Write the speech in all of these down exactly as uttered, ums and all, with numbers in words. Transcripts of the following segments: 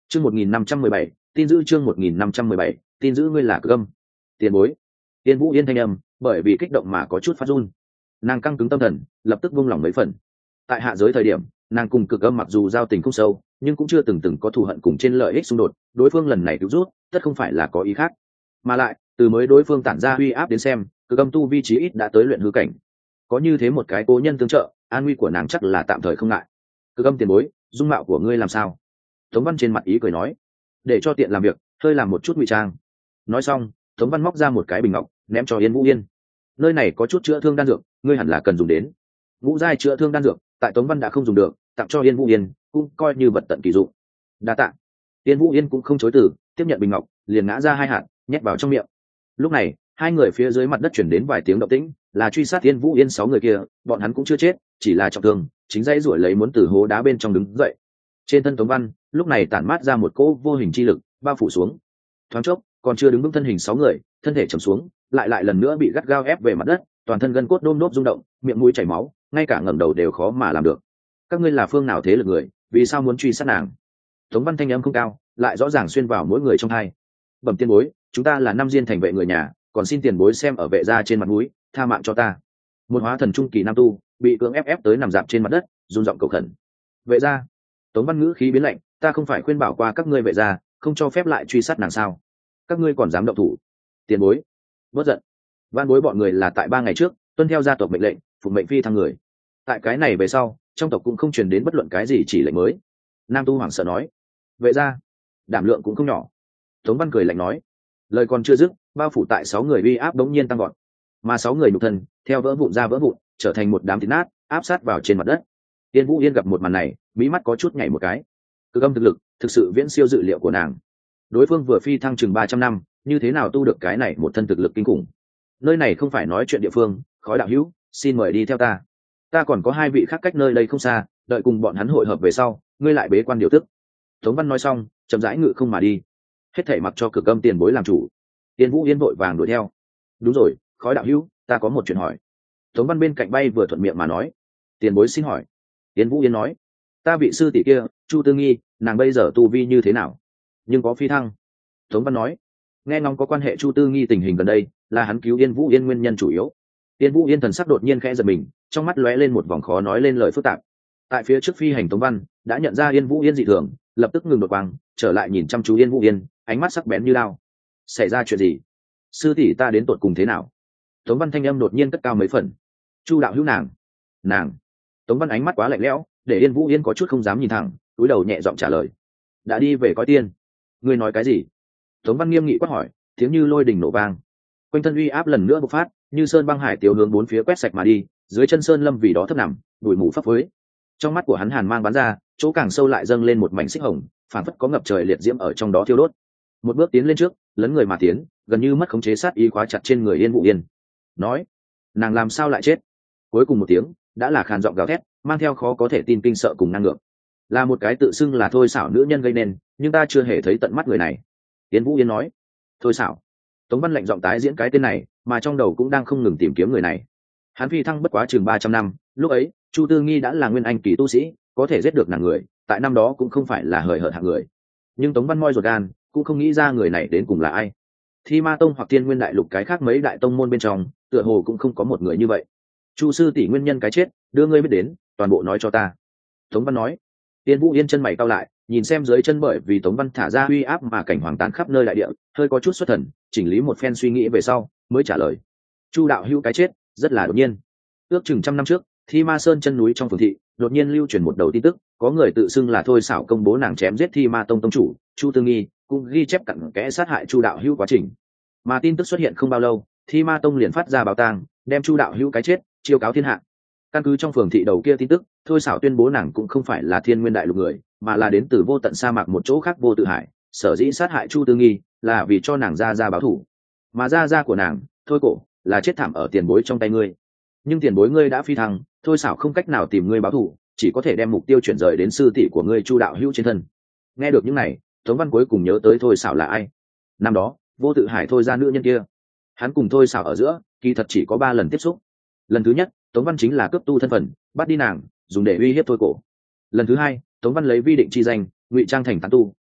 chương một nghìn năm trăm mười bảy tin giữ chương một nghìn năm trăm mười bảy tin giữ ngươi là Cực Âm. Tiền bối. Tiên Vũ Yên thanh âm bởi vì kích động mà có chút phát run. Nàng căng cứng tâm thần, lập tức buông lỏng mấy phần. Tại hạ giới thời điểm, nàng cùng Cực Âm mặc dù giao tình không sâu, nhưng cũng chưa từng từng có thù hận cùng trên lợi ích xung đột. Đối phương lần này cứu rút, tất không phải là có ý khác. Mà lại, từ mới đối phương tản ra uy áp đến xem, Cực Âm tu vi chí ít đã tới luyện hư cảnh. Có như thế một cái cố nhân tương trợ, an nguy của nàng chắc là tạm thời không ngại. Cực Âm tiền bối, dung mạo của ngươi làm sao? Tống Văn trên mặt ý cười nói, để cho tiện làm việc, hơi làm một chút ngụy trang. Nói xong, Tống Văn móc ra một cái bình ngọc, ném cho Yên Vũ Yên. Nơi này có chút chữa thương đan dược, ngươi hẳn là cần dùng đến. Ngũ giai chữa thương đan dược, tại Tống Văn đã không dùng được, tặng cho Yên Vũ Yên, cũng coi như vật tận kỳ dụng. Đa tạ. Yên Vũ Yên cũng không chối từ, tiếp nhận bình ngọc, liền ngã ra hai hạt, nhét vào trong miệng. Lúc này, hai người phía dưới mặt đất chuyển đến vài tiếng động tĩnh, là truy sát Yên Vũ Yên sáu người kia, bọn hắn cũng chưa chết, chỉ là trọng thương, chính dãy ruổi lấy muốn từ hố đá bên trong đứng dậy. Trên thân Tống Văn, lúc này tản mát ra một cỗ vô hình chi lực, bao phủ xuống. Thoáng chốc, còn chưa đứng vững thân hình sáu người, thân thể trầm xuống, lại lại lần nữa bị gắt gao ép về mặt đất, toàn thân gân cốt đôm đốp rung động, miệng mũi chảy máu, ngay cả ngẩng đầu đều khó mà làm được. Các ngươi là phương nào thế lực người, vì sao muốn truy sát nàng? Tống Văn thanh âm không cao, lại rõ ràng xuyên vào mỗi người trong hai. Bẩm tiên bối, chúng ta là năm diên thành vệ người nhà, còn xin tiền bối xem ở vệ gia trên mặt mũi, tha mạng cho ta. Một hóa thần trung kỳ nam tu bị cưỡng ép ép tới nằm dạp trên mặt đất, run giọng cầu khẩn. Vệ gia? Tống Văn ngữ khí biến lạnh, ta không phải khuyên bảo qua các ngươi vệ gia, không cho phép lại truy sát nàng sao? Các ngươi còn dám động thủ? Tiền bối, bớt giận. Van bối bọn người là tại ba ngày trước tuân theo gia tộc mệnh lệnh, phục mệnh phi thăng người. Tại cái này về sau, trong tộc cũng không truyền đến bất luận cái gì chỉ lệnh mới. Nam tu hoảng sợ nói. Vệ gia, đảm lượng cũng không nhỏ. Tống Văn cười lạnh nói. Lời còn chưa dứt, bao phủ tại sáu người uy áp đống nhiên tăng gọn, mà sáu người nhục thân theo vỡ vụn ra vỡ vụn, trở thành một đám thịt nát, áp sát vào trên mặt đất. Tiên Vũ Yên gặp một màn này, mí mắt có chút nhảy một cái. Cực Âm thực lực thực sự viễn siêu dự liệu của nàng. Đối phương vừa phi thăng chừng ba trăm năm, như thế nào tu được cái này một thân thực lực kinh khủng? Nơi này không phải nói chuyện địa phương, Khói đạo hữu, xin mời đi theo ta. Ta còn có hai vị khác cách nơi đây không xa, đợi cùng bọn hắn hội hợp về sau, ngươi lại bế quan điều tức. Tống Văn nói xong, chậm rãi ngự không mà đi. Hết thảy mặc cho Cực Âm tiền bối làm chủ. Tiên Vũ Yên vội vàng đuổi theo. Đúng rồi, Khói đạo hữu, ta có một chuyện hỏi. Tống Văn bên cạnh bay vừa thuận miệng mà nói. Tiền bối xin hỏi. Tiên Vũ Yên nói. Ta vị sư tỷ kia, Chu Tư Nghi, nàng bây giờ tu vi như thế nào? Nhưng có phi thăng. Tống Văn nói. Nghe ngóng có quan hệ Chu Tư Nghi tình hình gần đây, là hắn cứu Yên Vũ Yên nguyên nhân chủ yếu. Yên Vũ Yên thần sắc đột nhiên khẽ giật mình, trong mắt lóe lên một vòng khó nói lên lời phức tạp. Tại phía trước phi hành Tống Văn đã nhận ra Yên Vũ Yên dị thường, lập tức ngừng đột quang, trở lại nhìn chăm chú Yên Vũ Yên, ánh mắt sắc bén như lao. Xảy ra chuyện gì? Sư tỷ ta đến tột cùng thế nào? Tống Văn thanh âm đột nhiên cất cao mấy phần. Chu đạo hữu nàng, nàng. Tống Văn ánh mắt quá lạnh lẽo, để Yên Vũ Yên có chút không dám nhìn thẳng, cúi đầu nhẹ giọng trả lời. Đã đi về coi tiên. Ngươi nói cái gì? Tống Văn nghiêm nghị quát hỏi, tiếng như lôi đình nổ vang. Quanh thân uy áp lần nữa bộc phát, như sơn băng hải tiểu hướng bốn phía quét sạch mà đi, dưới chân sơn lâm vì đó thấp nằm, bụi mù phấp phới. Trong mắt của hắn hàn mang bắn ra, chỗ càng sâu lại dâng lên một mảnh xích hồng, phản phất có ngập trời liệt diễm ở trong đó thiêu đốt. Một bước tiến lên trước, lấn người mà tiến, gần như mất khống chế sát ý khóa chặt trên người Yên Vũ Yên. Nói, nàng làm sao lại chết? Cuối cùng một tiếng, đã là khàn giọng gào thét, mang theo khó có thể tin kinh sợ cùng năng lượng. Là một cái tự xưng là thôi xảo nữ nhân gây nên, nhưng ta chưa hề thấy tận mắt người này. Yên Vũ Yên nói. Thôi xảo. Tống Văn lệnh giọng tái diễn cái tên này, mà trong đầu cũng đang không ngừng tìm kiếm người này. Hắn phi thăng bất quá chừng ba trăm năm, lúc ấy Chu Tư Nghi đã là nguyên anh kỳ tu sĩ, có thể giết được nàng người, tại năm đó cũng không phải là hời hợt hạng người. Nhưng Tống Văn moi ruột gan, cũng không nghĩ ra người này đến cùng là ai. Thi Ma Tông hoặc Thiên Nguyên Đại Lục cái khác mấy đại tông môn bên trong, tựa hồ cũng không có một người như vậy. Chu sư tỷ nguyên nhân cái chết, đưa ngươi biết đến, toàn bộ nói cho ta. Tống Văn nói. Tiên Vũ Yên chân mày cau lại, nhìn xem dưới chân bởi vì Tống Văn thả ra uy áp mà cảnh hoàng tàn khắp nơi đại địa, hơi có chút xuất thần, chỉnh lý một phen suy nghĩ về sau, mới trả lời. Chu đạo hữu cái chết, rất là đột nhiên. Ước chừng trăm năm trước, Thi Ma Sơn chân núi trong phường thị, đột nhiên lưu truyền một đầu tin tức, có người tự xưng là thôi xảo công bố nàng chém giết Thi Ma Tông tông chủ Chu Tư Nghi, cũng ghi chép cặn kẽ sát hại Chu đạo hữu quá trình. Mà tin tức xuất hiện không bao lâu, Thi Ma Tông liền phát ra báo tang, đem Chu đạo hữu cái chết chiêu cáo thiên hạ. Căn cứ trong phường thị đầu kia tin tức, thôi xảo tuyên bố nàng cũng không phải là Thiên Nguyên Đại Lục người, mà là đến từ vô tận sa mạc một chỗ khác vô tự hải, sở dĩ sát hại Chu Tư Nghi là vì cho nàng ra ra báo thù. Mà ra ra của nàng, thôi cổ, là chết thảm ở tiền bối trong tay ngươi. Nhưng tiền bối ngươi đã phi thăng, thôi xảo không cách nào tìm ngươi báo thù, chỉ có thể đem mục tiêu chuyển rời đến sư tỷ của ngươi Chu đạo hữu trên thân. Nghe được những này, Tống Văn cuối cùng nhớ tới thôi xảo là ai. Năm đó, vô tự hải thôi ra nữ nhân kia, hắn cùng thôi xảo ở giữa kỳ thật chỉ có ba lần tiếp xúc. Lần thứ nhất, Tống Văn chính là cướp tu thân phận, bắt đi nàng, dùng để uy hiếp thôi cổ. Lần thứ hai, Tống Văn lấy vi định chi danh, ngụy trang thành tán tu,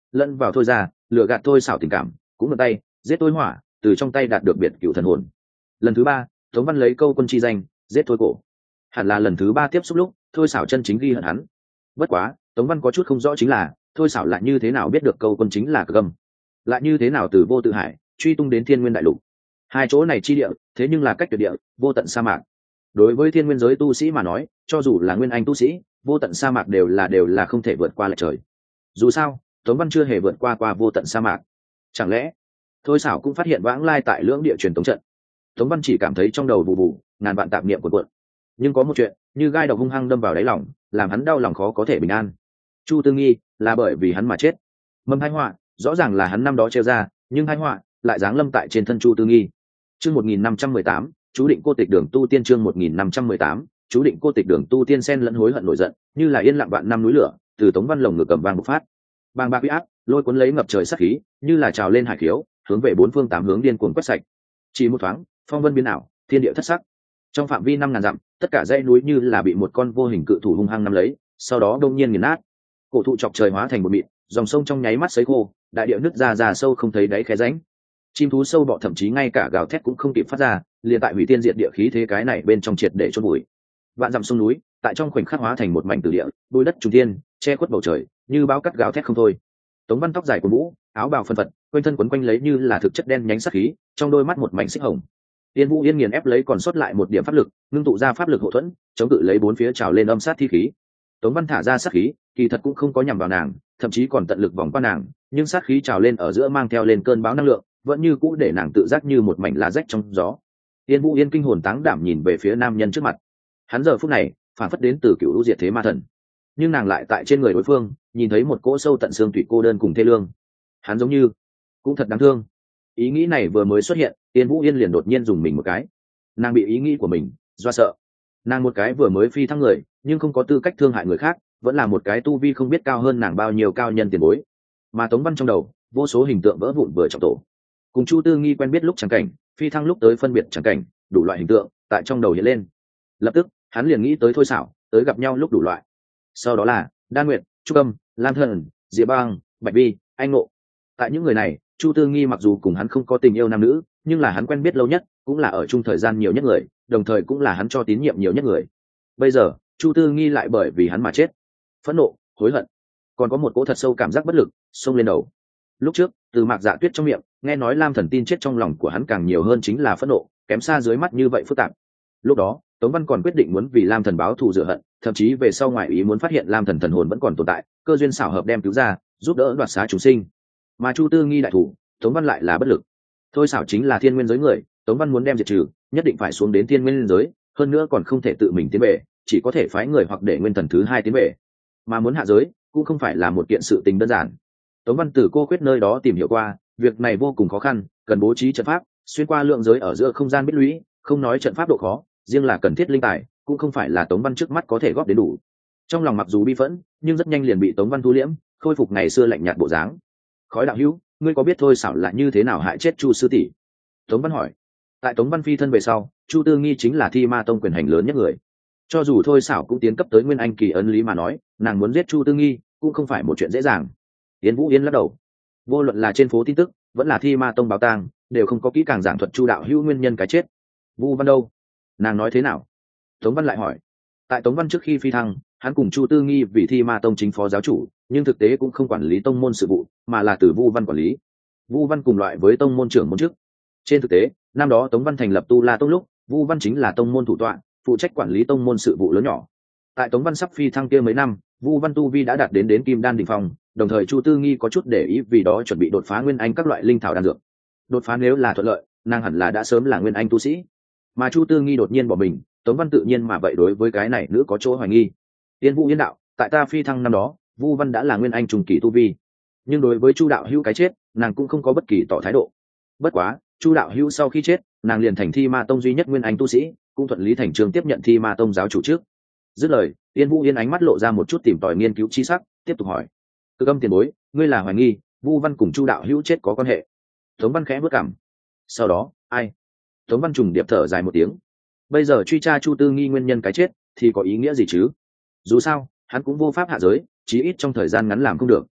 lẫn vào thôi ra lựa gạt thôi xảo tình cảm, cũng mượn tay giết thôi hỏa, từ trong tay đạt được biệt cựu thần hồn. Lần thứ ba tống văn lấy câu quân chi danh giết thôi cổ, hẳn là lần thứ ba tiếp xúc lúc thôi xảo chân chính ghi hận hắn. Bất quá tống văn có chút không rõ chính là thôi xảo lại như thế nào biết được câu quân chính là Cực Âm, lại như thế nào từ Vô Tự Hải truy tung đến Thiên Nguyên đại lục. Hai chỗ này chi địa thế nhưng là cách tuyệt địa, vô tận sa mạc. Đối với thiên nguyên giới tu sĩ mà nói, cho dù là nguyên anh tu sĩ, vô tận sa mạc đều là đều là không thể vượt qua lại trời. Dù sao tống văn chưa hề vượt qua qua vô tận sa mạc. Chẳng lẽ thôi xảo cũng phát hiện vãng lai tại lưỡng địa truyền tống trận? Tống văn chỉ cảm thấy trong đầu vụ vụ ngàn vạn tạp niệm cuộn cuộn. Nhưng có một chuyện như gai độc hung hăng đâm vào đáy lòng, làm hắn đau lòng khó có thể bình an. Chu Tư Nghi là bởi vì hắn mà chết. Mầm hai họa rõ ràng là hắn năm đó treo ra, nhưng hai họa lại giáng lâm tại trên thân Chu Tư Nghi. Chương một nghìn năm trăm mười tám, chú định cô tịch đường tu tiên. Chương một nghìn năm trăm mười tám, chú định cô tịch đường tu tiên. Xen lẫn hối hận nổi giận, như là yên lặng vạn năm núi lửa, từ tống văn lồng ngực cầm vang bộc phát. Bàng bạc uy áp, lôi cuốn lấy ngập trời sát khí, như là trào lên hải khiếu, hướng về bốn phương tám hướng điên cuồng quét sạch. Chỉ một thoáng, phong vân biến ảo, thiên địa thất sắc. Trong phạm vi năm ngàn dặm, tất cả dãy núi như là bị một con vô hình cự thủ hung hăng nắm lấy, sau đó đông nhiên nghiền nát. Cổ thụ chọc trời hóa thành một mịn, dòng sông trong nháy mắt sấy khô, đại địa nứt ra ra sâu không thấy đáy khe rãnh. Chim thú sâu bọ thậm chí ngay cả gào thét cũng không kịp phát ra, liền tại hủy tiên diệt địa khí thế cái này bên trong triệt để chôn bụi. Vạn dặm sông núi tại trong khoảnh khắc hóa thành một mảnh tử địa, bụi đất trùng thiên, che khuất bầu trời, như báo cắt gào thét không thôi. Tống Văn tóc dài của mũ, áo bào phân phật, quanh thân quấn quanh lấy như là thực chất đen nhánh sắc khí, trong đôi mắt một mảnh xích hồng. Tiên Vũ Yên nghiền ép lấy còn sót lại một điểm pháp lực, ngưng tụ ra pháp lực hộ thuẫn, chống cự lấy bốn phía trào lên âm sát thi khí. Tống Văn thả ra sát khí, kỳ thật cũng không có nhằm vào nàng, thậm chí còn tận lực vòng qua nàng, nhưng sát khí trào lên ở giữa mang theo lên cơn bão năng lượng, vẫn như cũ để nàng tự giác như một mảnh lá rách trong gió. Tiên Vũ Yên kinh hồn táng đảm nhìn về phía nam nhân trước mặt. Hắn giờ phút này phản phất đến từ cựu lũ diệt thế ma thần, nhưng nàng lại tại trên người đối phương nhìn thấy một cỗ sâu tận xương tủy cô đơn cùng thê lương. Hắn giống như cũng thật đáng thương. Ý nghĩ này vừa mới xuất hiện, Tiên Vũ Yên liền đột nhiên dùng mình một cái. Nàng bị ý nghĩ của mình do sợ. Nàng một cái vừa mới phi thăng người, nhưng không có tư cách thương hại người khác, vẫn là một cái tu vi không biết cao hơn nàng bao nhiêu cao nhân tiền bối. Mà Tống Văn trong đầu vô số hình tượng vỡ vụn vừa trọng tổ, cùng Chu Tư Nghi quen biết lúc chẳng cảnh, phi thăng lúc tới phân biệt chẳng cảnh, đủ loại hình tượng tại trong đầu hiện lên. Lập tức hắn liền nghĩ tới Thôi Xảo, tới gặp nhau lúc đủ loại. Sau đó là Đan Nguyệt, Trúc Âm, Lam Thần, Diệp Bang, Bạch Vi, Anh Ngộ. Tại những người này, Chu Tư Nghi mặc dù cùng hắn không có tình yêu nam nữ, nhưng là hắn quen biết lâu nhất, cũng là ở chung thời gian nhiều nhất người, đồng thời cũng là hắn cho tín nhiệm nhiều nhất người. Bây giờ Chu Tư Nghi lại bởi vì hắn mà chết. Phẫn nộ, hối hận, còn có một cỗ thật sâu cảm giác bất lực xông lên đầu. Lúc trước từ Mạc Dạ Tuyết trong miệng nghe nói Lam Thần tin chết, trong lòng của hắn càng nhiều hơn chính là phẫn nộ, kém xa dưới mắt như vậy phức tạp. Lúc đó Tống Văn còn quyết định muốn vì Lam Thần báo thù rửa hận, thậm chí về sau ngoại ý muốn phát hiện Lam Thần thần hồn vẫn còn tồn tại, cơ duyên xảo hợp đem cứu ra, giúp đỡ đoạt xá chúng sinh. Mà Chu Tư Nghi đại thủ, Tống Văn lại là bất lực. Thôi Xảo chính là thiên nguyên giới người, Tống Văn muốn đem diệt trừ, nhất định phải xuống đến thiên nguyên giới, hơn nữa còn không thể tự mình tiến về, chỉ có thể phái người hoặc để nguyên thần thứ hai tiến về. Mà muốn hạ giới cũng không phải là một kiện sự tình đơn giản. Tống Văn từ Cô Quyết nơi đó tìm hiểu qua, việc này vô cùng khó khăn, cần bố trí trận pháp, xuyên qua lượng giới ở giữa không gian biết lũy, không nói trận pháp độ khó, riêng là cần thiết linh tài, cũng không phải là Tống Văn trước mắt có thể góp đến đủ. Trong lòng mặc dù bi phẫn, nhưng rất nhanh liền bị Tống Văn thu liễm, khôi phục ngày xưa lạnh nhạt bộ dáng. Khói đạo hữu, ngươi có biết Thôi Xảo là như thế nào hại chết Chu sư tỷ? Tống Văn hỏi. Tại Tống Văn phi thân về sau, Chu Tư Nghi chính là Thi Ma Tông quyền hành lớn nhất người. Cho dù Thôi Xảo cũng tiến cấp tới nguyên anh kỳ ấn lý mà nói, nàng muốn giết Chu Tư Nghi cũng không phải một chuyện dễ dàng. Yến Vũ Yên lắc đầu. Vô luận là trên phố tin tức, vẫn là Thi Ma Tông báo tang, đều không có kỹ càng giảng thuật Chu đạo hữu nguyên nhân cái chết. Vu Văn đâu? Nàng nói thế nào? Tống Văn lại hỏi. Tại Tống Văn trước khi phi thăng, hắn cùng Chu Tư Nghi vì Thi Ma Tông chính phó giáo chủ, nhưng thực tế cũng không quản lý tông môn sự vụ, mà là từ Vu Văn quản lý. Vu Văn cùng loại với tông môn trưởng môn chức. Trên thực tế, năm đó Tống Văn thành lập Tu La Tông lúc, Vu Văn chính là tông môn thủ tọa, phụ trách quản lý tông môn sự vụ lớn nhỏ. Tại Tống Văn sắp phi thăng kia mấy năm, Vu Văn tu vi đã đạt đến đến Kim Đan đỉnh phong, đồng thời Chu Tư Nghi có chút để ý, vì đó chuẩn bị đột phá nguyên anh các loại linh thảo đan dược. Đột phá nếu là thuận lợi, nàng hẳn là đã sớm là nguyên anh tu sĩ. Mà Chu Tư Nghi đột nhiên bỏ mình, Tống Văn tự nhiên mà vậy đối với cái này nữ có chỗ hoài nghi. Tiên Vũ Yên đạo, tại ta phi thăng năm đó, Vu Văn đã là nguyên anh trùng kỳ tu vi, nhưng đối với Chu đạo hữu cái chết, nàng cũng không có bất kỳ tỏ thái độ. Bất quá, Chu đạo hữu sau khi chết, nàng liền thành Thi Ma Tông duy nhất nguyên anh tu sĩ, cũng thuận lý thành chương tiếp nhận Thi Ma Tông giáo chủ trước. Dứt lời, Tiên Vũ Yên ánh mắt lộ ra một chút tìm tòi nghiên cứu chi sắc, tiếp tục hỏi: Cực Âm tiền bối, ngươi là hoài nghi Vu Văn cùng Chu đạo hữu chết có quan hệ? Tống Văn khẽ bước cằm. Sau đó, ai? Tống Văn trùng điệp thở dài một tiếng. Bây giờ truy tra Chu Tư Nghi nguyên nhân cái chết thì có ý nghĩa gì chứ? Dù sao, hắn cũng vô pháp hạ giới, chí ít trong thời gian ngắn làm không được.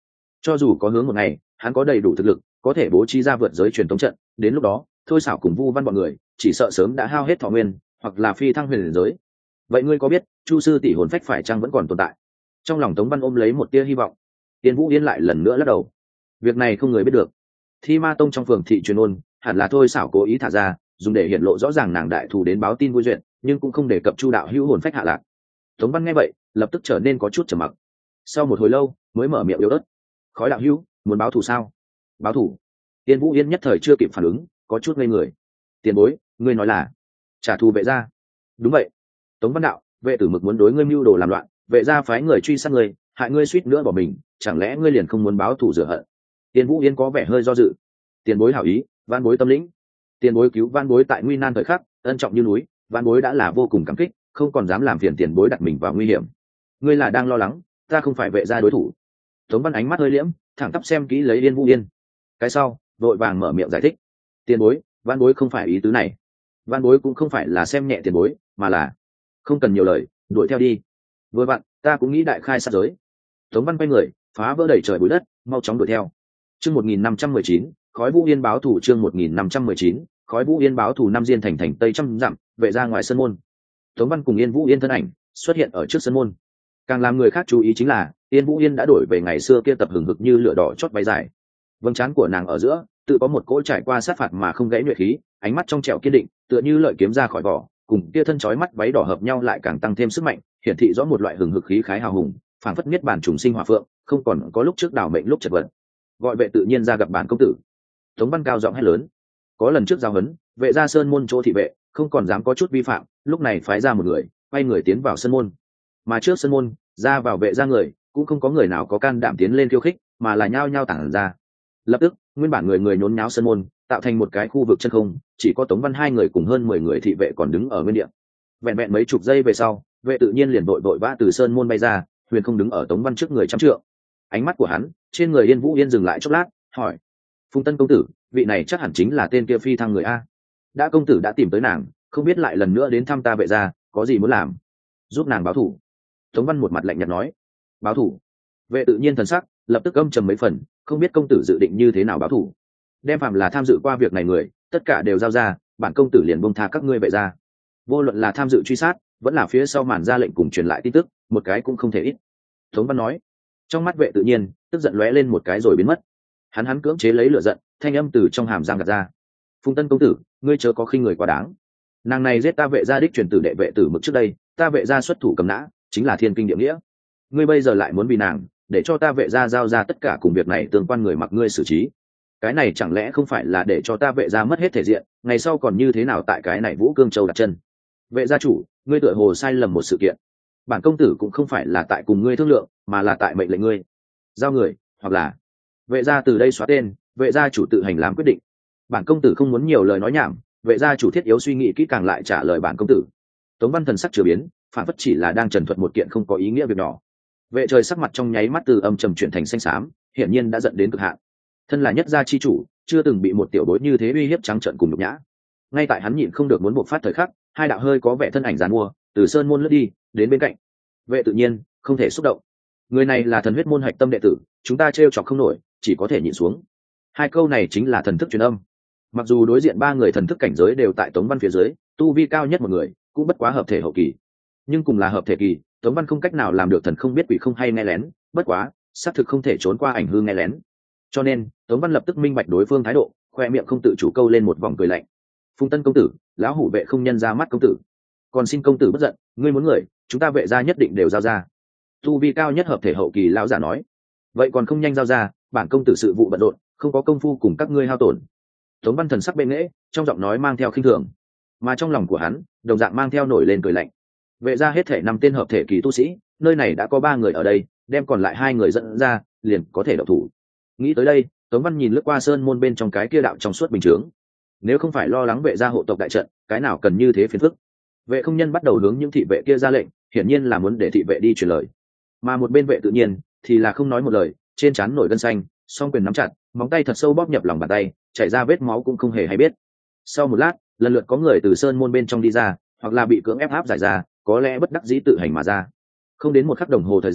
Cho dù có hướng một ngày hắn có đầy đủ thực lực có thể bố trí ra vượt giới truyền tống trận, đến lúc đó thôi xảo cùng vu văn bọn người chỉ sợ sớm đã hao hết thọ nguyên hoặc là phi thăng huyền giới. Vậy ngươi có biết chu sư tỷ hồn phách phải chăng vẫn còn tồn tại? Trong lòng Tống Văn ôm lấy một tia hy vọng. Tiên Vũ Yên lại lần nữa lắc đầu. Việc này không người biết được. Thi Ma Tông trong phường thị truyền ôn hẳn là thôi xảo cố ý thả ra dùng để hiện lộ rõ ràng nàng đại thù đến báo tin vui duyệt, nhưng cũng không đề cập chu đạo hữu hồn phách hạ lạc. Tống Văn nghe vậy lập tức trở nên có chút trầm mặc, sau một hồi lâu mới mở miệng yếu ớt: Khói đạo hữu muốn báo thù sao? Báo thù? Tiên Vũ Yên nhất thời chưa kịp phản ứng, có chút ngây người. Tiền bối, ngươi nói là trả thù vệ gia? Đúng vậy. Tống Văn đạo: vệ tử mực muốn đối ngươi mưu đồ làm loạn, vệ gia phái người truy sát ngươi, hại ngươi suýt nữa bỏ mình, chẳng lẽ ngươi liền không muốn báo thù rửa hận? Tiên Vũ Yên có vẻ hơi do dự. Tiền bối hảo ý, van bối tâm lĩnh. Tiền bối cứu van bối tại nguy nan thời khắc, ân trọng như núi, van bối đã là vô cùng cảm kích, không còn dám làm phiền tiền bối đặt mình vào nguy hiểm. Ngươi là đang lo lắng ta không phải vệ gia đối thủ? Tống Văn ánh mắt hơi liễm, thẳng tắp xem kỹ lấy Yên Vũ Yên. Cái sau vội vàng mở miệng giải thích: tiền bối, van bối không phải ý tứ này. Van bối cũng không phải là xem nhẹ tiền bối, mà là không cần nhiều lời, đuổi theo đi. Vừa vặn ta cũng nghĩ đại khai sát giới. Tống Văn quay người phá vỡ đẩy trời bụi đất, mau chóng đuổi theo. Chương một nghìn năm trăm mười chín, khói Vũ Yên báo thù. Chương một nghìn năm trăm mười chín, khói Vũ Yên báo thù. Năm diên thành thành tây trăm dặm, vệ ra ngoài sân môn. Tống Văn cùng Yên Vũ Yên thân ảnh xuất hiện ở trước sân môn. Càng làm người khác chú ý chính là Yên Vũ Yên đã đổi về ngày xưa kia tập hừng hực như lửa đỏ chót váy dài. Vầng trán của nàng ở giữa tự có một cỗ trải qua sát phạt mà không gãy nhuệ khí, ánh mắt trong trẻo kiên định, tựa như lợi kiếm ra khỏi vỏ, cùng kia thân chói mắt váy đỏ hợp nhau lại càng tăng thêm sức mạnh, hiển thị rõ một loại hừng hực khí khái hào hùng, phảng phất niết bàn trùng sinh hỏa phượng, không còn có lúc trước đảo mệnh lúc chật vật. Gọi vệ tự nhiên ra gặp bản công tử. Tống Văn cao giọng hét lớn. Có lần trước giao huấn, vệ gia sơn môn chỗ thị vệ không còn dám có chút vi phạm, lúc này phái ra một người quay người tiến vào sân môn. Mà trước sân môn ra vào vệ gia người cũng không có người nào có can đảm tiến lên khiêu khích, mà là nhao nhao tản ra. Lập tức nguyên bản người người nhốn nháo sân môn tạo thành một cái khu vực chân không, chỉ có Tống Văn hai người cùng hơn mười người thị vệ còn đứng ở nguyên địa. Vẹn vẹn mấy chục giây về sau, vệ tự nhiên liền vội vội vã từ sơn môn bay ra, huyền không đứng ở Tống Văn trước người trăm trượng. Ánh mắt của hắn trên người Yên Vũ Yên dừng lại chốc lát, hỏi: Phùng Tân công tử, vị này chắc hẳn chính là tên kia phi thăng người a? Đã công tử đã tìm tới nàng, không biết lại lần nữa đến thăm ta vệ gia, có gì muốn làm? Giúp nàng báo thù. Tống Văn một mặt lạnh nhạt nói. Báo thù? Vệ tự nhiên thần sắc lập tức âm trầm mấy phần, không biết công tử dự định như thế nào báo thù? Đem phạm là tham dự qua việc này người tất cả đều giao ra, bản công tử liền buông tha các ngươi vệ gia. Vô luận là tham dự truy sát vẫn là phía sau màn ra lệnh cùng truyền lại tin tức, một cái cũng không thể ít. Tống Văn nói. Trong mắt vệ tự nhiên tức giận lóe lên một cái rồi biến mất. Hắn hắn cưỡng chế lấy lửa giận, thanh âm từ trong hàm răng gạt ra: Phùng Tân công tử, ngươi chớ có khinh người quá đáng. Nàng này giết ta vệ gia đích truyền tử đệ vệ tử mực trước đây, ta vệ gia xuất thủ cầm nã, chính là thiên kinh địa nghĩa. Ngươi bây giờ lại muốn vì nàng để cho ta vệ gia giao ra tất cả cùng việc này tương quan người mặc ngươi xử trí, cái này chẳng lẽ không phải là để cho ta vệ gia mất hết thể diện, ngày sau còn như thế nào tại cái này Vũ Cương Châu đặt chân? Vệ gia chủ, ngươi tựa hồ sai lầm một sự kiện. Bản công tử cũng không phải là tại cùng ngươi thương lượng, mà là tại mệnh lệnh ngươi giao người, hoặc là vệ gia từ đây xóa tên, vệ gia chủ tự hành làm quyết định. Bản công tử không muốn nhiều lời nói nhảm, vệ gia chủ thiết yếu suy nghĩ kỹ càng lại trả lời bản công tử. Tống Văn thần sắc chưa biến, phản phất chỉ là đang trần thuật một kiện không có ý nghĩa việc nhỏ. Vệ trời sắc mặt trong nháy mắt từ âm trầm chuyển thành xanh xám, hiển nhiên đã giận đến cực hạn. Thân là nhất gia chi chủ, chưa từng bị một tiểu bối như thế uy hiếp trắng trợn cùng nhục nhã. Ngay tại hắn nhịn không được muốn bộc phát thời khắc, hai đạo hơi có vẻ thân ảnh giàn mua từ sơn môn lướt đi đến bên cạnh. Vệ tự nhiên không thể xúc động. Người này là thần huyết môn hạch tâm đệ tử, chúng ta trêu chọc không nổi, chỉ có thể nhịn xuống. Hai câu này chính là thần thức truyền âm. Mặc dù đối diện ba người thần thức cảnh giới đều tại Tống Văn phía dưới, tu vi cao nhất một người cũng bất quá hợp thể hậu kỳ, nhưng cùng là hợp thể kỳ, Tống Văn không cách nào làm được thần không biết quỷ không hay nghe lén, bất quá xác thực không thể trốn qua ảnh hư nghe lén. Cho nên Tống Văn lập tức minh bạch đối phương thái độ, khoe miệng không tự chủ câu lên một vòng cười lạnh. Phùng Tân công tử, lão hủ vệ không nhân ra mắt công tử, còn xin công tử bất giận, ngươi muốn người chúng ta vệ gia nhất định đều giao ra. Tu vi cao nhất hợp thể hậu kỳ lão giả nói. Vậy còn không nhanh giao ra, bản công tử sự vụ bận rộn, không có công phu cùng các ngươi hao tổn. Tống Văn thần sắc bên nghễ, trong giọng nói mang theo khinh thường, mà trong lòng của hắn đồng dạng mang theo nổi lên cười lạnh. Vệ gia hết thể năm tên hợp thể kỳ tu sĩ, nơi này đã có ba người ở đây, đem còn lại hai người dẫn ra liền có thể đậu thủ. Nghĩ tới đây, Tống Văn nhìn lướt qua sơn môn bên trong cái kia đạo trong suốt bình chướng. Nếu không phải lo lắng vệ gia hộ tộc đại trận, cái nào cần như thế phiền phức. Vệ không nhân bắt đầu hướng những thị vệ kia ra lệnh, hiển nhiên là muốn để thị vệ đi truyền lời. Mà một bên vệ tự nhiên thì là không nói một lời, trên trán nổi gân xanh, song quyền nắm chặt, móng tay thật sâu bóp nhập lòng bàn tay, chảy ra vết máu cũng không hề hay biết. Sau một lát, lần lượt có người từ sơn môn bên trong đi ra, hoặc là bị cưỡng ép áp giải ra, có lẽ bất đắc dĩ tự hành mà ra. Không đến một khắc đồng hồ thời gian,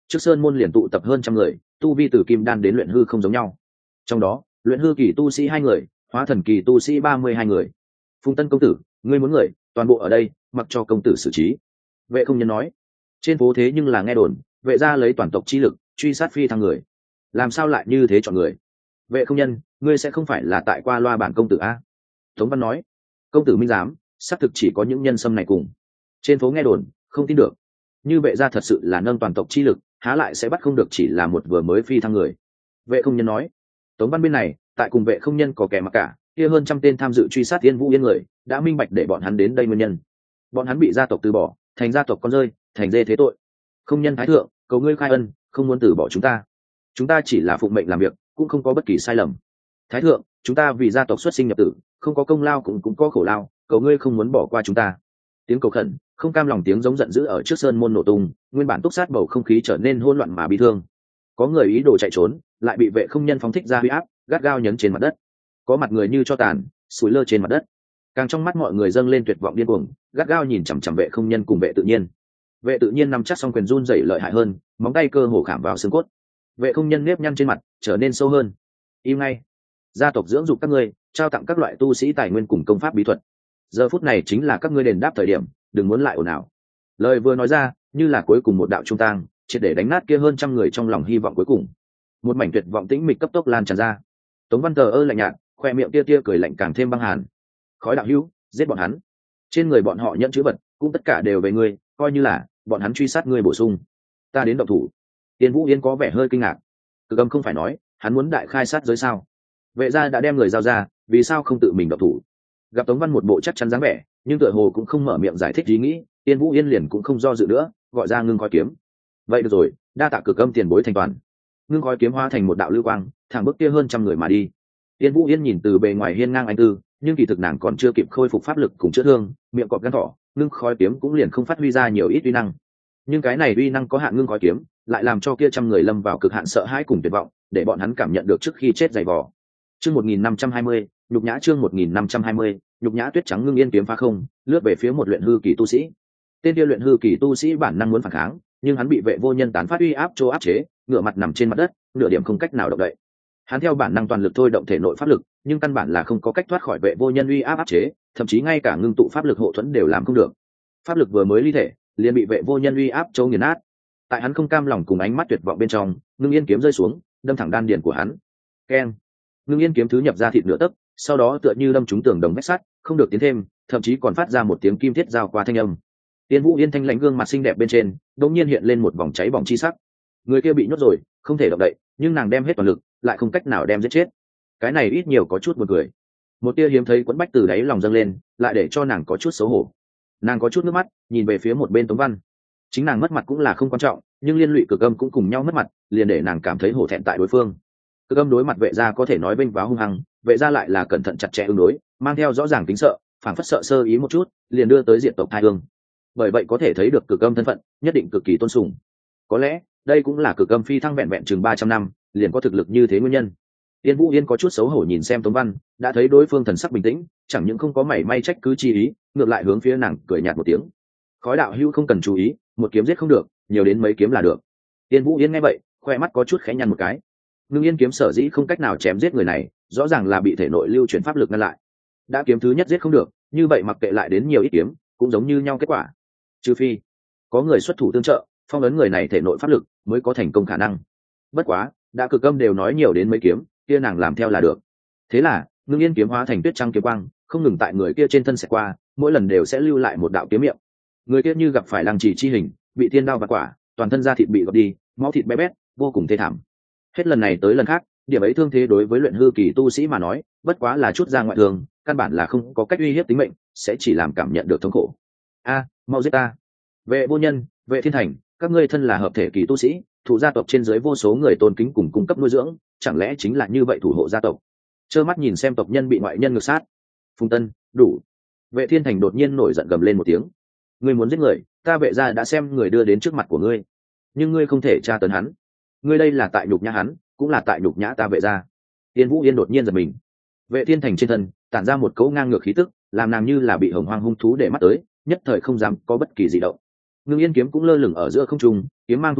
trước sơn môn liền tụ tập hơn trăm người, tu vi từ kim đan đến luyện hư không giống nhau. Trong đó luyện hư kỳ tu sĩ hai người, hóa thần kỳ tu sĩ ba mươi hai người. Phùng Tân công tử, ngươi muốn người toàn bộ ở đây, mặc cho công tử xử trí. Vệ không nhân nói. Trên phố thế nhưng là nghe đồn vệ gia lấy toàn tộc chi lực truy sát phi thăng người, làm sao lại như thế chọn người? Vệ không nhân, ngươi sẽ không phải là tại qua loa bản công tử a? Tống Văn nói. Công tử minh giám, xác thực chỉ có những nhân sâm này cùng. Trên phố nghe đồn, không tin được. Như vệ gia thật sự là nâng toàn tộc chi lực, há lại sẽ bắt không được chỉ là một vừa mới phi thăng người? Vệ không nhân nói. Tống Văn bên này, tại cùng vệ không nhân có kẻ mặc cả, kia hơn trăm tên tham dự truy sát Tiên Vũ Yên người, đã minh bạch để bọn hắn đến đây nguyên nhân. Bọn hắn bị gia tộc từ bỏ, thành gia tộc con rơi, thành dê thế tội. Không nhân thái thượng, cầu ngươi khai ân, không muốn từ bỏ chúng ta. Chúng ta chỉ là phụng mệnh làm việc, cũng không có bất kỳ sai lầm. Thái thượng, chúng ta vì gia tộc xuất sinh nhập tử, không có công lao cũng cũng có khổ lao, cầu ngươi không muốn bỏ qua chúng ta. Tiếng cầu khẩn, không cam lòng tiếng giống giận dữ ở trước sơn môn nổ tung, nguyên bản túc sát bầu không khí trở nên hỗn loạn mà bi thương. Có người ý đồ chạy trốn, lại bị vệ không nhân phóng thích ra huy áp, gắt gao nhấn trên mặt đất. Có mặt người như cho tàn, sủi lơ trên mặt đất. Càng trong mắt mọi người dâng lên tuyệt vọng điên cuồng, gắt gao nhìn chằm chằm vệ không nhân cùng vệ tự nhiên. Vệ tự nhiên nằm chắc xong quyền run rẩy lợi hại hơn, móng tay cơ hồ khảm vào xương cốt. Vệ không nhân nếp nhăn trên mặt trở nên sâu hơn. Im ngay, gia tộc dưỡng dục các ngươi, trao tặng các loại tu sĩ tài nguyên cùng công pháp bí thuật. Giờ phút này chính là các ngươi đền đáp thời điểm, đừng muốn lại ồn ào. Lời vừa nói ra, như là cuối cùng một đạo trung tang, triệt để đánh nát kia hơn trăm người trong lòng hy vọng cuối cùng. Một mảnh tuyệt vọng tĩnh mịch cấp tốc lan tràn ra. Tống Văn Tờ ơ lạnh nhạt, khoe miệng tia tia cười lạnh càng thêm băng hàn. Khói đạo hữu, giết bọn hắn. Trên người bọn họ nhận chữ vật, cũng tất cả đều về ngươi, coi như là bọn hắn truy sát ngươi bổ sung. Ta đến động thủ. Tiên Vũ Yên có vẻ hơi kinh ngạc. Cực Âm không phải nói, hắn muốn đại khai sát giới sao? Vệ gia đã đem người giao ra, vì sao không tự mình động thủ? Gặp Tống Văn một bộ chắc chắn dáng vẻ, nhưng tựa hồ cũng không mở miệng giải thích ý nghĩ, Tiên Vũ Yên liền cũng không do dự nữa, gọi ra ngưng khói kiếm. Vậy được rồi, đa tạ Cực Âm tiền bối thành toàn. Ngưng khói kiếm hóa thành một đạo lưu quang, thẳng bước kia hơn trăm người mà đi. Tiên Vũ Yên nhìn từ bề ngoài hiên ngang anh tư, nhưng kỳ thực nàng còn chưa kịp khôi phục pháp lực cùng chữa thương, miệng cọp gan thỏ, ngưng khói kiếm cũng liền không phát huy ra nhiều ít uy năng. Nhưng cái này uy năng có hạn, ngưng khói kiếm lại làm cho kia trăm người lâm vào cực hạn sợ hãi cùng tuyệt vọng, để bọn hắn cảm nhận được trước khi chết dày vò. Chương một nghìn năm trăm hai mươi, nhục nhã chương một nghìn năm trăm hai mươi, nhục nhã. Tuyết trắng ngưng yên kiếm phá không, lướt về phía một luyện hư kỳ tu sĩ. Tên kia luyện hư kỳ tu sĩ bản năng muốn phản kháng, nhưng hắn bị vệ vô nhân tán phát uy áp chỗ áp chế, ngửa mặt nằm trên mặt đất, nửa điểm không cách nào động đậy. Hắn theo bản năng toàn lực thôi động thể nội pháp lực, nhưng căn bản là không có cách thoát khỏi vệ vô nhân uy áp áp chế, thậm chí ngay cả ngưng tụ pháp lực hộ thuẫn đều làm không được. Pháp lực vừa mới ly thể, liền bị vệ vô nhân uy áp chỗ nghiền nát. Tại hắn không cam lòng cùng ánh mắt tuyệt vọng bên trong, ngưng yên kiếm rơi xuống, đâm thẳng đan điền của hắn. Keng! Ngưng yên kiếm thứ nhập ra thịt nửa tấc, sau đó tựa như đâm trúng tường đồng vách sắt, không được tiến thêm, thậm chí còn phát ra một tiếng kim thiết giao qua thanh âm. Tiên Vũ Yên thanh lãnh gương mặt xinh đẹp bên trên, đột nhiên hiện lên một vòng cháy bỏng chi sắc. Người kia bị nhốt rồi, không thể động đậy, nhưng nàng đem hết toàn lực, lại không cách nào đem giết chết. Cái này ít nhiều có chút buồn cười. Một tia hiếm thấy quẫn bách từ đáy lòng dâng lên, lại để cho nàng có chút xấu hổ. Nàng có chút nước mắt, nhìn về phía một bên Tống Văn. Chính nàng mất mặt cũng là không quan trọng, nhưng liên lụy Cực Âm cũng cùng nhau mất mặt, liền để nàng cảm thấy hổ thẹn tại đối phương. Cực Âm đối mặt vệ gia có thể nói bênh váo hung hăng, vệ gia lại là cẩn thận chặt chẽ ứng đối, mang theo rõ ràng tính sợ, phảng phất sợ sơ ý một chút, liền đưa tới diện tộc thai hương. Bởi vậy có thể thấy được Cực Âm thân phận, nhất định cực kỳ tôn sùng. Có lẽ đây cũng là Cực Âm phi thăng vẹn vẹn chừng ba trăm năm, liền có thực lực như thế nguyên nhân. Tiên Vũ Yên có chút xấu hổ nhìn xem Tống Văn, đã thấy đối phương thần sắc bình tĩnh, chẳng những không có mảy may trách cứ chi ý, ngược lại hướng phía nàng cười nhạt một tiếng. Khói đạo hữu không cần chú ý, một kiếm giết không được, nhiều đến mấy kiếm là được. Tiên Vũ Yên nghe vậy, khoe mắt có chút khẽ nhăn một cái. Ngưng yên kiếm sở dĩ không cách nào chém giết người này, rõ ràng là bị thể nội lưu chuyển pháp lực ngăn lại. Đã kiếm thứ nhất giết không được, như vậy mặc kệ lại đến nhiều ít kiếm, cũng giống như nhau kết quả. Trừ phi có người xuất thủ tương trợ, phong ấn người này thể nội pháp lực, mới có thành công khả năng. Bất quá, đã Cực Âm đều nói nhiều đến mấy kiếm, kia nàng làm theo là được. Thế là, ngưng yên kiếm hóa thành tuyết trắng kiếm quang, không ngừng tại người kia trên thân sẽ qua, mỗi lần đều sẽ lưu lại một đạo kiếm miệng. Người kia như gặp phải lăng trì chi hình, bị thiên đao vặt quả, toàn thân da thịt bị gọt đi, máu thịt bé bét, vô cùng thê thảm. Hết lần này tới lần khác, điểm ấy thương thế đối với luyện hư kỳ tu sĩ mà nói, bất quá là chút ra ngoại thương, căn bản là không có cách uy hiếp tính mệnh, sẽ chỉ làm cảm nhận được thống khổ. A, mau giết ta! Vệ vô nhân, Vệ Thiên Thành, các ngươi thân là hợp thể kỳ tu sĩ, thủ gia tộc trên dưới vô số người tôn kính cùng cung cấp nuôi dưỡng, chẳng lẽ chính là như vậy thủ hộ gia tộc? Trơ mắt nhìn xem tộc nhân bị ngoại nhân ngược sát. Phùng Tân, đủ! Vệ Thiên Thành đột nhiên nổi giận gầm lên một tiếng. Ngươi muốn giết người, ta Vệ gia đã xem người đưa đến trước mặt của ngươi, nhưng ngươi không thể tra tấn hắn. Ngươi đây là tại nhục nhã hắn, cũng là tại nhục nhã ta Vệ gia. Tiên Vũ Yên đột nhiên giật mình. Vệ Thiên Thành trên thân tản ra một cỗ ngang ngược khí tức, làm nàng như là bị hồng hoang hung thú để mắt tới, nhất thời không dám có bất kỳ gì động. Ngưng yên kiếm cũng lơ lửng ở giữa không trung, kiếm mang thu liễm,